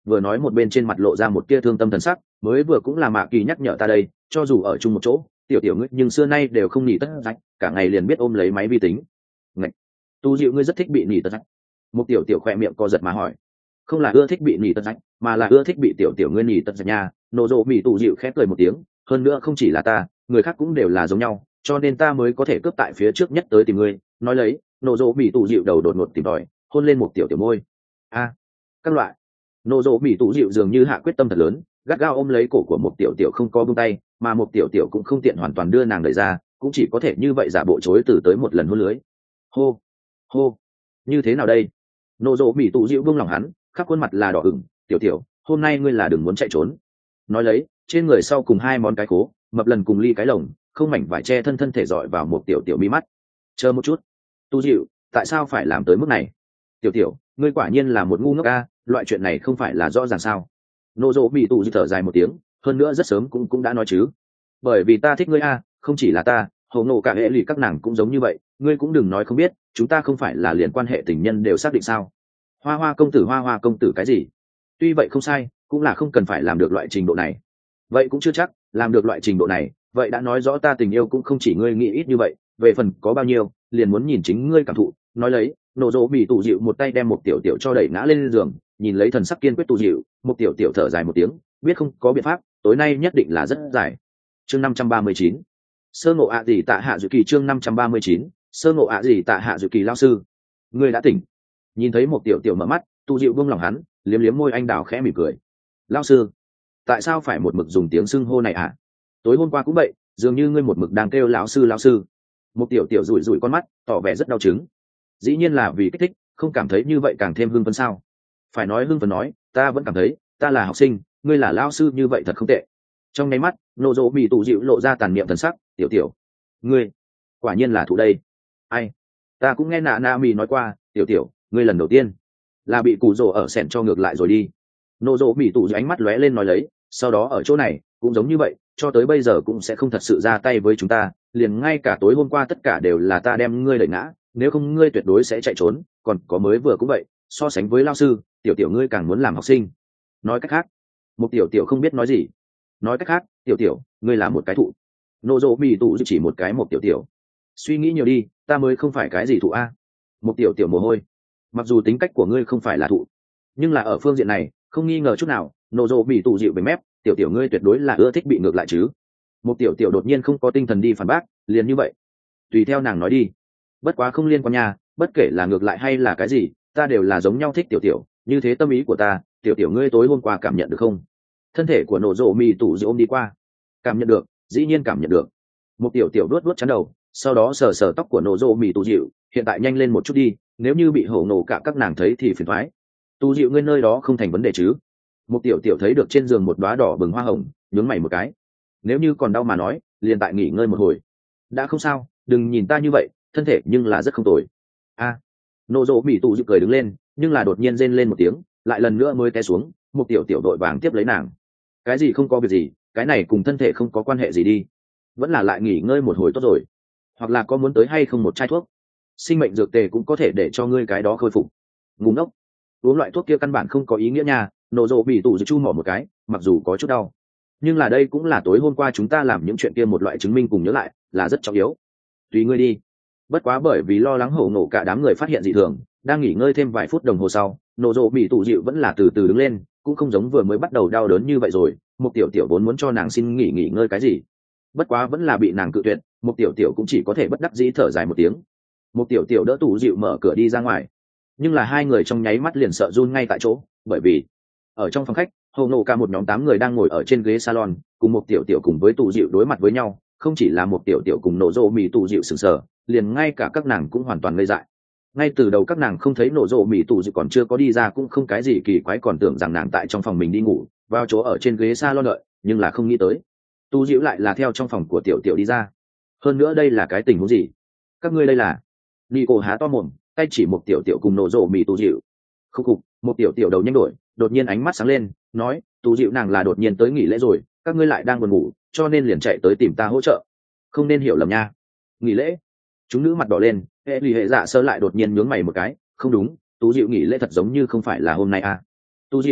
vừa nói một bên trên mặt lộ ra một tia thương tâm thần sắc, mới vừa cũng là mạ kỳ nhắc nhở ta đây, cho dù ở chung một chỗ tiểu tiểu ngươi nhưng xưa nay đều không nỉ tất rách, cả ngày liền biết ôm lấy máy vi tính. Ngạch, tu dịu ngươi rất thích bị nỉ tất rách. Một tiểu tiểu khoe miệng co giật mà hỏi. Không là ưa thích bị nỉ tất rách, mà là ưa thích bị tiểu tiểu ngươi nỉ tất rách nha. Nổ rộ bị tu dịu khép cười một tiếng, hơn nữa không chỉ là ta, người khác cũng đều là giống nhau, cho nên ta mới có thể cướp tại phía trước nhất tới tìm ngươi. Nói lấy, nổ rộ bị tu dịu đầu đột ngột tìm tòi, hôn lên một tiểu tiểu môi. A, các loại. Nổ rộ bị tu dịu dường như hạ quyết tâm thật lớn, gắt gao ôm lấy cổ của một tiểu tiểu không có buông tay, mà một tiểu tiểu cũng không tiện hoàn toàn đưa nàng đẩy ra, cũng chỉ có thể như vậy giả bộ chối từ tới một lần hôn lưới. Hô, hô, như thế nào đây? Nô dỗ bị tụ dịu buông lòng hắn, khắp khuôn mặt là đỏ ửng. Tiểu tiểu, hôm nay ngươi là đừng muốn chạy trốn. Nói lấy, trên người sau cùng hai món cái cố, mập lần cùng ly cái lồng, không mảnh vải che thân thân thể dọi vào một tiểu tiểu mi mắt. Chờ một chút, tu dịu, tại sao phải làm tới mức này? Tiểu tiểu, ngươi quả nhiên là một ngu ngốc a, loại chuyện này không phải là rõ ràng sao? Nô dỗ bị tụ dịu thở dài một tiếng, hơn nữa rất sớm cũng cũng đã nói chứ. Bởi vì ta thích ngươi a, không chỉ là ta, hầu nộ cả hệ lụy các nàng cũng giống như vậy, ngươi cũng đừng nói không biết, chúng ta không phải là liền quan hệ tình nhân đều xác định sao? Hoa hoa công tử, hoa hoa công tử cái gì? Tuy vậy không sai, cũng là không cần phải làm được loại trình độ này. Vậy cũng chưa chắc, làm được loại trình độ này, vậy đã nói rõ ta tình yêu cũng không chỉ ngươi nghĩ ít như vậy, về phần có bao nhiêu, liền muốn nhìn chính ngươi cảm thụ. Nói lấy, nổ rỗ bị tụ dịu một tay đem một tiểu tiểu cho đẩy ngã lên giường, nhìn lấy thần sắc kiên quyết tụ dịu, một tiểu tiểu thở dài một tiếng, biết không có biện pháp, tối nay nhất định là rất dài. Chương năm trăm ba mươi chín, sơ ngộ ạ gì tạ hạ dự kỳ. Chương năm trăm ba mươi chín, sơ ngộ ạ gì tạ hạ dự kỳ. Lao sư, ngươi đã tỉnh. Nhìn thấy một tiểu tiểu mở mắt, tu dịu buông lòng hắn, liếm liếm môi anh đào khẽ mỉm cười. Lao sư, tại sao phải một mực dùng tiếng xưng hô này ạ? Tối hôm qua cũng vậy, dường như ngươi một mực đang kêu lão sư lão sư. Một tiểu tiểu rủi rủi con mắt, tỏ vẻ rất đau chứng. Dĩ nhiên là vì kích thích, không cảm thấy như vậy càng thêm hưng phấn sao? Phải nói hưng phấn nói, ta vẫn cảm thấy ta là học sinh, ngươi là lão sư như vậy thật không tệ. Trong nháy mắt, nô dỗ bị tụ dịu lộ ra tàn niệm thần sắc. Tiểu tiểu, ngươi quả nhiên là thủ đây. Ai, ta cũng nghe nạ na mì nói qua, tiểu tiểu, ngươi lần đầu tiên là bị cụ rồ ở sẹn cho ngược lại rồi đi. Nô dỗ bị tụ dịu ánh mắt lóe lên nói lấy, sau đó ở chỗ này cũng giống như vậy, cho tới bây giờ cũng sẽ không thật sự ra tay với chúng ta, liền ngay cả tối hôm qua tất cả đều là ta đem ngươi đẩy ngã, nếu không ngươi tuyệt đối sẽ chạy trốn, còn có mới vừa cũng vậy, so sánh với lao sư, tiểu tiểu ngươi càng muốn làm học sinh. Nói cách khác, một tiểu tiểu không biết nói gì. Nói cách khác, tiểu tiểu, ngươi là một cái thụ. Nô dỗ bị tụ chỉ một cái một tiểu tiểu. Suy nghĩ nhiều đi, ta mới không phải cái gì thụ a. Một tiểu tiểu mồ hôi. Mặc dù tính cách của ngươi không phải là thụ, nhưng là ở phương diện này không nghi ngờ chút nào, nô dỗ bị tụ dịu bề mép, tiểu tiểu ngươi tuyệt đối là ưa thích bị ngược lại chứ. Một tiểu tiểu đột nhiên không có tinh thần đi phản bác, liền như vậy, tùy theo nàng nói đi. Bất quá không liên quan nhà, bất kể là ngược lại hay là cái gì, ta đều là giống nhau thích tiểu tiểu, như thế tâm ý của ta, tiểu tiểu ngươi tối hôm qua cảm nhận được không? Thân thể của nổ rộ mì tủ dịu ôm đi qua. Cảm nhận được, dĩ nhiên cảm nhận được. Một tiểu tiểu đuốt đuốt chắn đầu, sau đó sờ sờ tóc của nổ rộ mì tủ dịu, hiện tại nhanh lên một chút đi, nếu như bị hổ nổ cả các nàng thấy thì phiền thoái. Tu dịu ngươi nơi đó không thành vấn đề chứ? Một tiểu tiểu thấy được trên giường một đóa đỏ bừng hoa hồng, nhướng mày một cái. Nếu như còn đau mà nói, liền tại nghỉ ngơi một hồi. Đã không sao, đừng nhìn ta như vậy, thân thể nhưng là rất không tồi. A, à, nổ rộ mì tủ dịu cười đứng lên, nhưng là đột nhiên rên lên một tiếng, lại lần nữa mới té xuống. Một tiểu tiểu đội vàng tiếp lấy nàng. Cái gì không có việc gì, cái này cùng thân thể không có quan hệ gì đi, vẫn là lại nghỉ ngơi một hồi tốt rồi. Hoặc là có muốn tới hay không một chai thuốc sinh mệnh dược tề cũng có thể để cho ngươi cái đó khôi phục. Ngủ ngốc, uống loại thuốc kia căn bản không có ý nghĩa nha. Nổ rộ bị tủ chu mỏ một cái, mặc dù có chút đau, nhưng là đây cũng là tối hôm qua chúng ta làm những chuyện kia một loại chứng minh cùng nhớ lại, là rất trọng yếu. Tùy ngươi đi. Bất quá bởi vì lo lắng hổ nổ cả đám người phát hiện dị thường, đang nghỉ ngơi thêm vài phút đồng hồ sau, nổ rộ bị tủ dịu vẫn là từ từ đứng lên, cũng không giống vừa mới bắt đầu đau đớn như vậy rồi. Một tiểu tiểu vốn muốn cho nàng xin nghỉ nghỉ ngơi cái gì, bất quá vẫn là bị nàng cự tuyệt. Một tiểu tiểu cũng chỉ có thể bất đắc dĩ thở dài một tiếng. Một tiểu tiểu đỡ tủ dịu mở cửa đi ra ngoài, nhưng là hai người trong nháy mắt liền sợ run ngay tại chỗ, bởi vì ở trong phòng khách, hầu nổ cả một nhóm tám người đang ngồi ở trên ghế salon, cùng một tiểu tiểu cùng với tủ dịu đối mặt với nhau. Không chỉ là một tiểu tiểu cùng nổ rộ mì tủ dịu sừng sờ, liền ngay cả các nàng cũng hoàn toàn ngây dại. Ngay từ đầu các nàng không thấy nổ rộ mì tủ dịu còn chưa có đi ra cũng không cái gì kỳ quái, còn tưởng rằng nàng tại trong phòng mình đi ngủ, vào chỗ ở trên ghế salon đợi, nhưng là không nghĩ tới tu dịu lại là theo trong phòng của tiểu tiểu đi ra. Hơn nữa đây là cái tình huống gì? Các ngươi đây là? Nico há to mồm, tay chỉ một tiểu tiểu cùng nổ rộ mì tu dịu. Khúc khục, một tiểu tiểu đầu nhanh đổi, đột nhiên ánh mắt sáng lên, nói, tu dịu nàng là đột nhiên tới nghỉ lễ rồi, các ngươi lại đang buồn ngủ, cho nên liền chạy tới tìm ta hỗ trợ. Không nên hiểu lầm nha. Nghỉ lễ? Chúng nữ mặt đỏ lên, hệ lì hệ dạ sơ lại đột nhiên nhướng mày một cái, không đúng, tu dịu nghỉ lễ thật giống như không phải là hôm nay à? Tu dịu,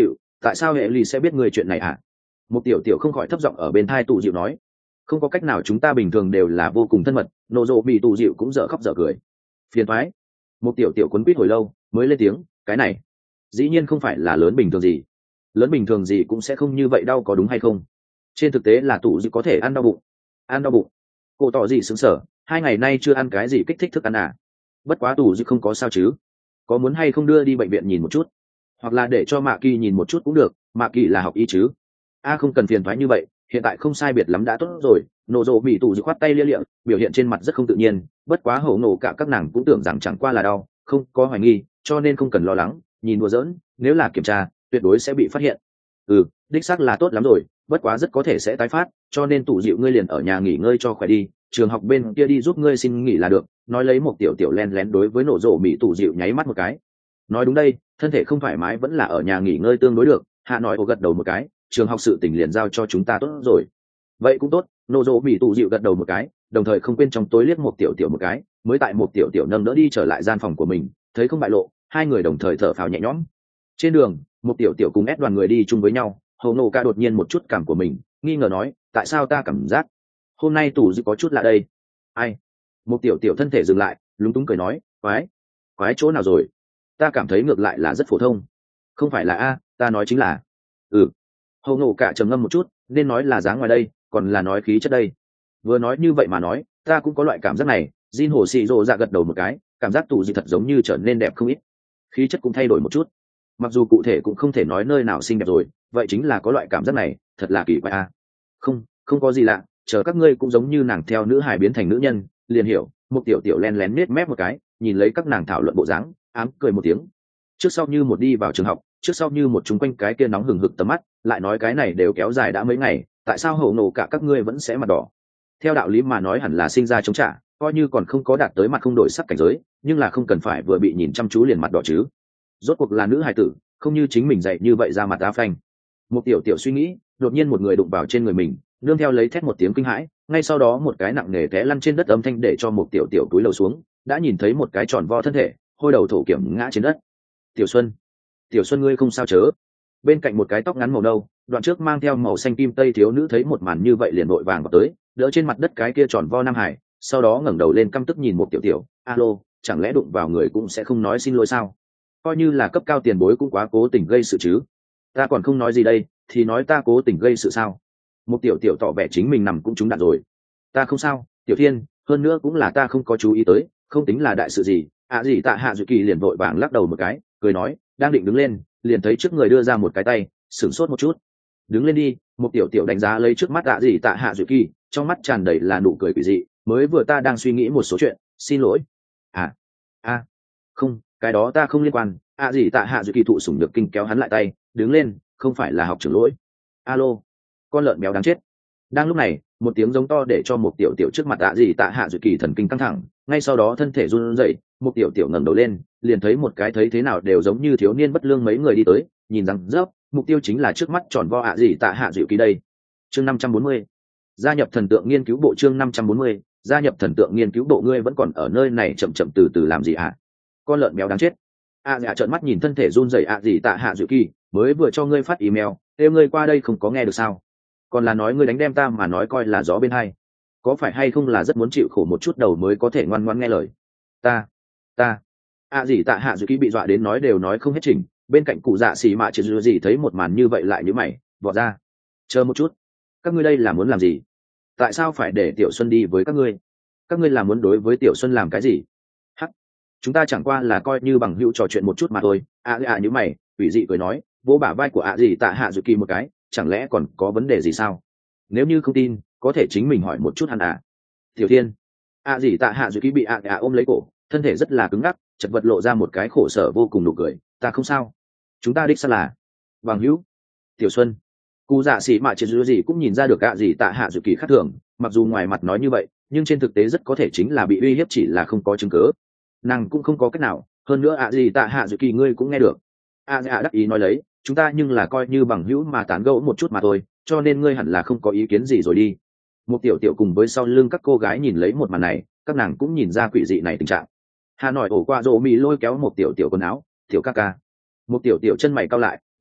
tại sao hệ ly sẽ biết người chuyện này à? Một tiểu tiểu không khỏi thấp giọng ở bên thai tù dịu nói. Không có cách nào, chúng ta bình thường đều là vô cùng thân mật. Nô rộ bị tù dịu cũng dở khóc dở cười. Phiền thoái. Một tiểu tiểu quấn quýt hồi lâu mới lên tiếng, cái này dĩ nhiên không phải là lớn bình thường gì. Lớn bình thường gì cũng sẽ không như vậy đau, có đúng hay không? Trên thực tế là tù dịu có thể ăn đau bụng. Ăn đau bụng? Cô tỏ gì sững sờ, hai ngày nay chưa ăn cái gì kích thích thức ăn à? Bất quá tù dịu không có sao chứ? Có muốn hay không đưa đi bệnh viện nhìn một chút, hoặc là để cho mạ kỳ nhìn một chút cũng được. Mạ kỳ là học y chứ? A không cần phiền thoái như vậy, hiện tại không sai biệt lắm đã tốt rồi. Nổ rộ bị tù dịu khoát tay lia lịa, biểu hiện trên mặt rất không tự nhiên. Bất quá hổ nổ cả các nàng cũng tưởng rằng chẳng qua là đau, không có hoài nghi, cho nên không cần lo lắng. Nhìn đùa giỡn, nếu là kiểm tra tuyệt đối sẽ bị phát hiện. Ừ, đích xác là tốt lắm rồi, bất quá rất có thể sẽ tái phát, cho nên tù dịu ngươi liền ở nhà nghỉ ngơi cho khỏe đi, trường học bên kia đi giúp ngươi xin nghỉ là được. Nói lấy một tiểu tiểu len lén đối với nổ rộ bị tù dịu nháy mắt một cái. Nói đúng đây, thân thể không thoải mái vẫn là ở nhà nghỉ ngơi tương đối được. Hạ nói ồ gật đầu một cái, trường học sự tình liền giao cho chúng ta tốt rồi. Vậy cũng tốt. Nô dỗ bị tù dịu gật đầu một cái, đồng thời không quên trong tối liếc một tiểu tiểu một cái, mới tại một tiểu tiểu nâng đỡ đi trở lại gian phòng của mình. Thấy không bại lộ, hai người đồng thời thở phào nhẹ nhõm. Trên đường, một tiểu tiểu cùng ép đoàn người đi chung với nhau. Hầu nổ ca đột nhiên một chút cảm của mình, nghi ngờ nói, tại sao ta cảm giác hôm nay tù dịu có chút lạ đây? Ai? Một tiểu tiểu thân thể dừng lại, lúng túng cười nói, quái quái chỗ nào rồi? Ta cảm thấy ngược lại là rất phổ thông. Không phải là a, ta nói chính là ừ. Hầu nổ cả trầm ngâm một chút, nên nói là dáng ngoài đây, còn là nói khí chất đây? Vừa nói như vậy mà nói, ta cũng có loại cảm giác này. Jin hồ xì rồ dạ gật đầu một cái, cảm giác tù dịu thật giống như trở nên đẹp không ít, khí chất cũng thay đổi một chút. Mặc dù cụ thể cũng không thể nói nơi nào xinh đẹp rồi, vậy chính là có loại cảm giác này, thật là kỳ quái a. Không, không có gì lạ, chờ các ngươi cũng giống như nàng theo nữ hài biến thành nữ nhân, liền hiểu. Một tiểu tiểu len lén nết mép một cái, nhìn lấy các nàng thảo luận bộ dáng, ám cười một tiếng. Trước sau như một đi vào trường học, trước sau như một chung quanh cái kia nóng hừng hực tầm mắt, lại nói cái này đều kéo dài đã mấy ngày, tại sao hậu nổ cả các ngươi vẫn sẽ mặt đỏ? Theo đạo lý mà nói hẳn là sinh ra chống trả, coi như còn không có đạt tới mặt không đổi sắc cảnh giới, nhưng là không cần phải vừa bị nhìn chăm chú liền mặt đỏ chứ. Rốt cuộc là nữ hài tử, không như chính mình dạy như vậy ra mặt á phanh. Một tiểu tiểu suy nghĩ, đột nhiên một người đụng vào trên người mình, nương theo lấy thét một tiếng kinh hãi, ngay sau đó một cái nặng nề té lăn trên đất, âm thanh để cho một tiểu tiểu túi lầu xuống, đã nhìn thấy một cái tròn vo thân thể, hôi đầu thổ kiểm ngã trên đất. Tiểu Xuân, Tiểu Xuân ngươi không sao chớ? Bên cạnh một cái tóc ngắn màu nâu, đoạn trước mang theo màu xanh kim tây thiếu nữ thấy một màn như vậy liền vội vàng vào tới, đỡ trên mặt đất cái kia tròn vo nam hải, sau đó ngẩng đầu lên căm tức nhìn một tiểu tiểu, alo, chẳng lẽ đụng vào người cũng sẽ không nói xin lỗi sao? Coi như là cấp cao tiền bối cũng quá cố tình gây sự chứ. Ta còn không nói gì đây, thì nói ta cố tình gây sự sao? Một tiểu tiểu tỏ vẻ chính mình nằm cũng trúng đạn rồi. Ta không sao, Tiểu Thiên, hơn nữa cũng là ta không có chú ý tới, không tính là đại sự gì. À gì tạ hạ dự kỳ liền vội vàng lắc đầu một cái, cười nói, đang định đứng lên, liền thấy trước người đưa ra một cái tay, sửng sốt một chút. Đứng lên đi. Một tiểu tiểu đánh giá lấy trước mắt ạ gì tạ hạ dự kỳ, trong mắt tràn đầy là nụ cười quỷ dị. Mới vừa ta đang suy nghĩ một số chuyện, xin lỗi. À, à, không, cái đó ta không liên quan. ạ gì tạ hạ dự kỳ thụ sủng được kinh kéo hắn lại tay, đứng lên, không phải là học trưởng lỗi. Alo, con lợn béo đáng chết. Đang lúc này, một tiếng giống to để cho một tiểu tiểu trước mặt ạ gì tạ hạ dự kỳ thần kinh căng thẳng, ngay sau đó thân thể run rẩy, một tiểu tiểu ngẩng đầu lên, liền thấy một cái thấy thế nào đều giống như thiếu niên bất lương mấy người đi tới, nhìn rằng rớp, mục tiêu chính là trước mắt tròn vo ạ gì tạ hạ dự kỳ đây. Chương năm trăm bốn mươi, gia nhập thần tượng nghiên cứu bộ. Chương năm trăm bốn mươi, gia nhập thần tượng nghiên cứu bộ. Ngươi vẫn còn ở nơi này chậm chậm từ từ làm gì hả? Con lợn béo đáng chết. ạ dạ trợn mắt nhìn thân thể run rẩy ạ gì tạ hạ dự kỳ, mới vừa cho ngươi phát email, kêu ngươi qua đây không có nghe được sao? Còn là nói ngươi đánh đem ta mà nói coi là gió bên hai, có phải hay không là rất muốn chịu khổ một chút đầu mới có thể ngoan ngoãn nghe lời? Ta, ta, ạ gì tạ hạ dự kỳ bị dọa đến nói đều nói không hết trình. Bên cạnh cụ dạ xì mạ chỉ dù gì thấy một màn như vậy lại như mày, vọt ra. Chờ một chút, các ngươi đây là muốn làm gì? Tại sao phải để Tiểu Xuân đi với các ngươi? Các ngươi là muốn đối với Tiểu Xuân làm cái gì? Hắc, chúng ta chẳng qua là coi như bằng hữu trò chuyện một chút mà thôi. À à như mày, ủy dị cười nói, vỗ bả vai của ạ gì tạ hạ dự kỳ một cái, chẳng lẽ còn có vấn đề gì sao? Nếu như không tin, có thể chính mình hỏi một chút hắn à. Tiểu Thiên, ạ gì tạ hạ dự kỳ bị ạ à ôm lấy cổ, thân thể rất là cứng ngắc, chật vật lộ ra một cái khổ sở vô cùng nụ cười. Ta không sao, chúng ta đích xác là bằng hữu. Tiểu Xuân, cụ dạ sĩ mạ triệt dù gì cũng nhìn ra được ạ gì tạ hạ dự kỳ khác thường, mặc dù ngoài mặt nói như vậy, nhưng trên thực tế rất có thể chính là bị uy hiếp, chỉ là không có chứng cứ. Nàng cũng không có cách nào, hơn nữa ạ gì tạ hạ dự kỳ ngươi cũng nghe được. ạ dạ đắc ý nói lấy, chúng ta nhưng là coi như bằng hữu mà tán gẫu một chút mà thôi, cho nên ngươi hẳn là không có ý kiến gì rồi đi. Một tiểu tiểu cùng với sau lưng các cô gái nhìn lấy một màn này, các nàng cũng nhìn ra quỷ dị này tình trạng. Hà nội ổ qua rộ mì lôi kéo một tiểu tiểu quần áo, tiểu ca ca. Một tiểu tiểu chân mày cau lại,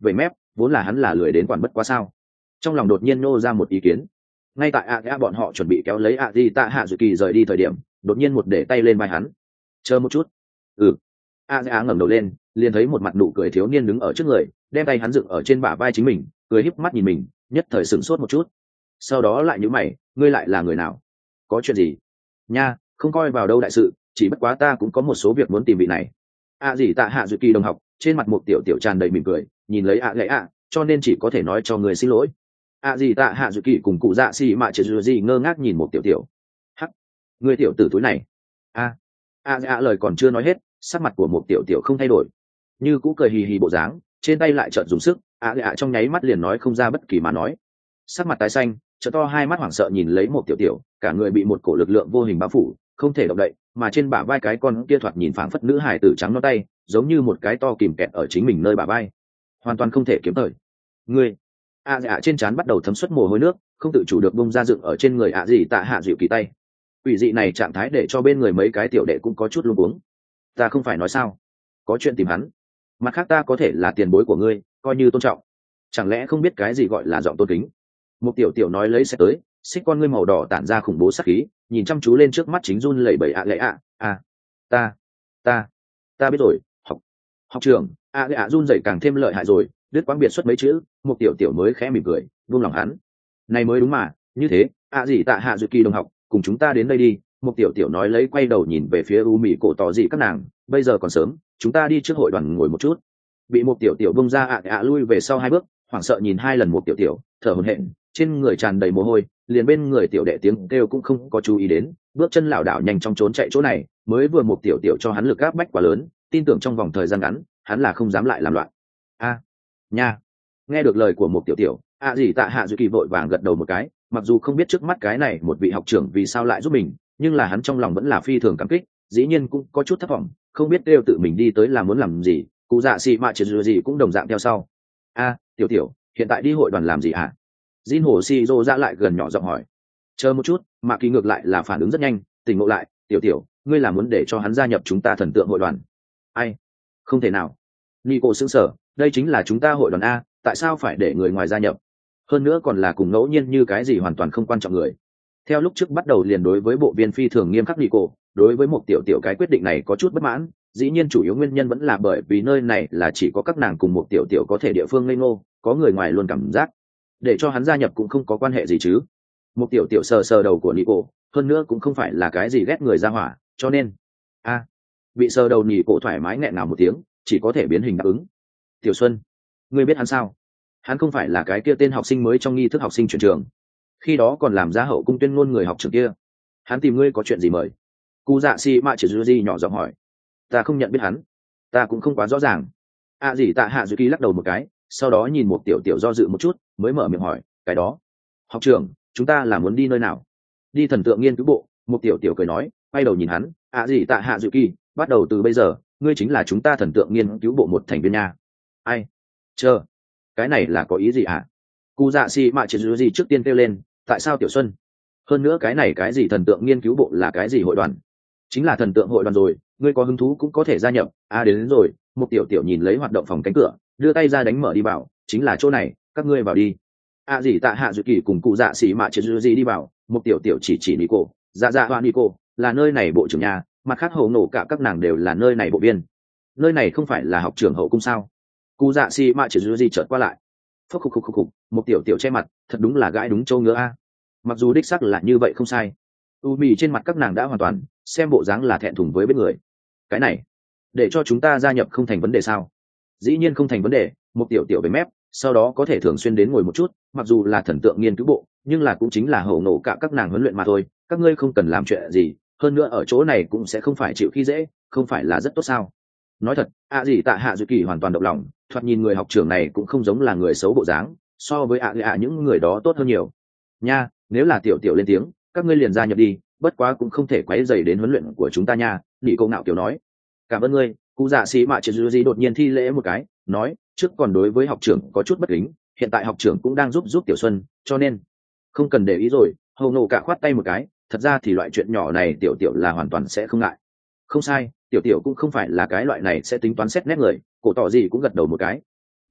vậy mép vốn là hắn là lười đến quản bất quá sao. Trong lòng đột nhiên nô ra một ý kiến. Ngay tại a a bọn họ chuẩn bị kéo lấy a di tạ hạ dự kỳ rời đi thời điểm, đột nhiên một để tay lên vai hắn. Chờ một chút. Ừ. a a ngẩng đầu lên, liền thấy một mặt nụ cười thiếu niên đứng ở trước người, đem tay hắn dựng ở trên bả vai chính mình, cười híp mắt nhìn mình, nhất thời sửng sốt một chút. Sau đó lại nhíu mày, ngươi lại là người nào? Có chuyện gì? Nha, không coi vào đâu đại sự, chỉ bất quá ta cũng có một số việc muốn tìm vị này. A gì tạ hạ dự kỳ đồng học, trên mặt một tiểu tiểu tràn đầy mỉm cười, nhìn lấy a lệ a, cho nên chỉ có thể nói cho người xin lỗi. A gì tạ hạ dự kỳ cùng cụ dạ xì mạ chỉ gì ngơ ngác nhìn một tiểu tiểu. Hắc, người tiểu tử túi này. A, a a lời còn chưa nói hết, sắc mặt của một tiểu tiểu không thay đổi, như cũ cười hì hì bộ dáng, trên tay lại trợn dùng sức, a lệ a trong nháy mắt liền nói không ra bất kỳ mà nói. Sắc mặt tái xanh, trợ to hai mắt hoảng sợ nhìn lấy một tiểu tiểu, cả người bị một cổ lực lượng vô hình bao phủ, không thể động đậy, mà trên bả vai cái con kia thoạt nhìn phảng phất nữ hài tử trắng nó tay, giống như một cái to kìm kẹt ở chính mình nơi bả vai, hoàn toàn không thể kiếm thời. Người a dạ trên trán bắt đầu thấm xuất mồ hôi nước, không tự chủ được bung ra dựng ở trên người ạ gì tạ hạ dịu kỳ tay. Quỷ dị này trạng thái để cho bên người mấy cái tiểu đệ cũng có chút luống cuống. Ta không phải nói sao, có chuyện tìm hắn. Mặt khác ta có thể là tiền bối của ngươi, coi như tôn trọng. Chẳng lẽ không biết cái gì gọi là giọng tôn kính? Một tiểu tiểu nói lấy sẽ tới, xích con ngươi màu đỏ tản ra khủng bố sát khí, nhìn chăm chú lên trước mắt chính run lẩy bẩy ạ lệ ạ. À, ta, ta, ta biết rồi. Học, học trưởng. ạ lệ ạ run rẩy càng thêm lợi hại rồi, đứt quãng biệt xuất mấy chữ, một tiểu tiểu mới khẽ mỉm cười, buông lòng hắn. Này mới đúng mà, như thế, ạ gì tạ hạ dự kỳ đồng học, cùng chúng ta đến đây đi. Một tiểu tiểu nói lấy quay đầu nhìn về phía u mì cổ tỏ gì các nàng, bây giờ còn sớm, chúng ta đi trước hội đoàn ngồi một chút. Bị một tiểu tiểu bông ra ạ ạ lui về sau hai bước, hoảng sợ nhìn hai lần một tiểu tiểu, thở hổn hển, trên người tràn đầy mồ hôi, liền bên người tiểu đệ tiếng kêu cũng không có chú ý đến, bước chân lảo đảo nhanh trong trốn chạy chỗ này, mới vừa một tiểu tiểu cho hắn lực áp bách quá lớn, tin tưởng trong vòng thời gian ngắn, hắn là không dám lại làm loạn. A, nha. Nghe được lời của một tiểu tiểu, a gì tạ hạ dự kỳ vội vàng gật đầu một cái, mặc dù không biết trước mắt cái này một vị học trưởng vì sao lại giúp mình, nhưng là hắn trong lòng vẫn là phi thường cảm kích, dĩ nhiên cũng có chút thất vọng, không biết đều tự mình đi tới là muốn làm gì, cụ dạ xì mạ chỉ gì cũng đồng dạng theo sau. A, tiểu tiểu, hiện tại đi hội đoàn làm gì hả? Jin Hồ Si Dô ra lại gần nhỏ giọng hỏi. Chờ một chút, Mạ Kỳ ngược lại là phản ứng rất nhanh, tỉnh ngộ lại, tiểu tiểu, ngươi là muốn để cho hắn gia nhập chúng ta thần tượng hội đoàn? Ai? Không thể nào. Nico sững sờ, đây chính là chúng ta hội đoàn a, tại sao phải để người ngoài gia nhập? Hơn nữa còn là cùng ngẫu nhiên như cái gì hoàn toàn không quan trọng người. Theo lúc trước bắt đầu liền đối với bộ viên phi thường nghiêm khắc Nico, đối với một tiểu tiểu cái quyết định này có chút bất mãn, dĩ nhiên chủ yếu nguyên nhân vẫn là bởi vì nơi này là chỉ có các nàng cùng một tiểu tiểu có thể địa phương ngây ngô, có người ngoài luôn cảm giác để cho hắn gia nhập cũng không có quan hệ gì chứ. Một tiểu tiểu sờ sờ đầu của Nico, hơn nữa cũng không phải là cái gì ghét người ra hỏa, cho nên a à, bị sờ đầu Nico thoải mái nghẹn ngào một tiếng, chỉ có thể biến hình đáp ứng. Tiểu Xuân, ngươi biết hắn sao? Hắn không phải là cái kia tên học sinh mới trong nghi thức học sinh chuyển trường, khi đó còn làm giá hậu cung tuyên ngôn người học trường kia. Hắn tìm ngươi có chuyện gì mời? Cụ dạ si mạ chỉ gì nhỏ giọng hỏi. Ta không nhận biết hắn, ta cũng không quá rõ ràng. A gì tạ hạ dự kỳ lắc đầu một cái, sau đó nhìn một tiểu tiểu do dự một chút, mới mở miệng hỏi, cái đó. Học trưởng, chúng ta là muốn đi nơi nào? Đi thần tượng nghiên cứu bộ. Một tiểu tiểu cười nói, quay đầu nhìn hắn, A gì tạ hạ dự kỳ, bắt đầu từ bây giờ, ngươi chính là chúng ta thần tượng nghiên cứu bộ một thành viên nha. Ai? Chờ, cái này là có ý gì hả? Cụ dạ si mạ chỉ gì trước tiên kêu lên, tại sao Tiểu Xuân? Hơn nữa cái này cái gì thần tượng nghiên cứu bộ là cái gì hội đoàn? Chính là thần tượng hội đoàn rồi, ngươi có hứng thú cũng có thể gia nhập. À đến, đến rồi. Một tiểu tiểu nhìn lấy hoạt động phòng cánh cửa, đưa tay ra đánh mở đi vào, chính là chỗ này, các ngươi vào đi. À gì tạ hạ dự kỳ cùng cụ dạ xỉ mạ chết gì đi vào, một tiểu tiểu chỉ chỉ Nico, dạ dạ hoa Nico, là nơi này bộ trưởng nhà, mặt khác hầu nổ cả các nàng đều là nơi này bộ viên. Nơi này không phải là học trường hậu cung sao? Cụ dạ xỉ mạ chết gì chợt qua lại. Phốc khục khục khục khục, một tiểu tiểu che mặt, thật đúng là gãi đúng châu ngứa a. Mặc dù đích xác là như vậy không sai. U mì trên mặt các nàng đã hoàn toàn, xem bộ dáng là thẹn thùng với bên người. Cái này, để cho chúng ta gia nhập không thành vấn đề sao? Dĩ nhiên không thành vấn đề, một tiểu tiểu về mép, sau đó có thể thường xuyên đến ngồi một chút, mặc dù là thần tượng nghiên cứu bộ, nhưng là cũng chính là hậu nổ cả các nàng huấn luyện mà thôi, các ngươi không cần làm chuyện gì, hơn nữa ở chỗ này cũng sẽ không phải chịu khi dễ, không phải là rất tốt sao? Nói thật, ạ gì tạ hạ dự kỳ hoàn toàn động lòng, thoạt nhìn người học trưởng này cũng không giống là người xấu bộ dáng, so với ạ ạ những người đó tốt hơn nhiều. Nha, nếu là tiểu tiểu lên tiếng, các ngươi liền gia nhập đi, bất quá cũng không thể quấy rầy đến huấn luyện của chúng ta nha. Nị cô ngạo kiểu nói. Cảm ơn ngươi. Cụ dạ sĩ mạ triệt gì đột nhiên thi lễ một cái, nói, trước còn đối với học trưởng có chút bất kính, hiện tại học trưởng cũng đang giúp giúp Tiểu Xuân, cho nên không cần để ý rồi. Hầu nổ cả khoát tay một cái, thật ra thì loại chuyện nhỏ này tiểu tiểu là hoàn toàn sẽ không ngại. Không sai, tiểu tiểu cũng không phải là cái loại này sẽ tính toán xét nét người. Cổ tỏ gì cũng gật đầu một cái.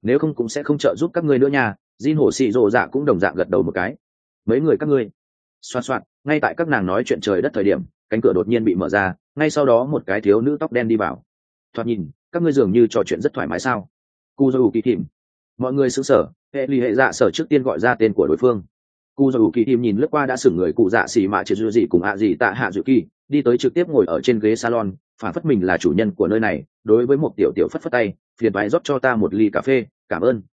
nếu không cũng sẽ không trợ giúp các ngươi nữa nha. Jin Hổ Sĩ Dỗ Dạ cũng đồng dạng gật đầu một cái. Mấy người các ngươi. Xoạt xoạt, ngay tại các nàng nói chuyện trời đất thời điểm, cánh cửa đột nhiên bị mở ra, ngay sau đó một cái thiếu nữ tóc đen đi vào. Thoạt nhìn, các ngươi dường như trò chuyện rất thoải mái sao? Cu Dầu Kỳ Thìm. Mọi người sững sờ, hệ ly hệ dạ sở trước tiên gọi ra tên của đối phương. Cu Dầu Kỳ Thìm nhìn lướt qua đã sửng người cụ dạ xì mạ triệt dư gì cùng ạ gì tạ hạ dự kỳ, đi tới trực tiếp ngồi ở trên ghế salon, phản phất mình là chủ nhân của nơi này. Đối với một tiểu tiểu phất phất tay, phiền toái rót cho ta một ly cà phê, cảm ơn.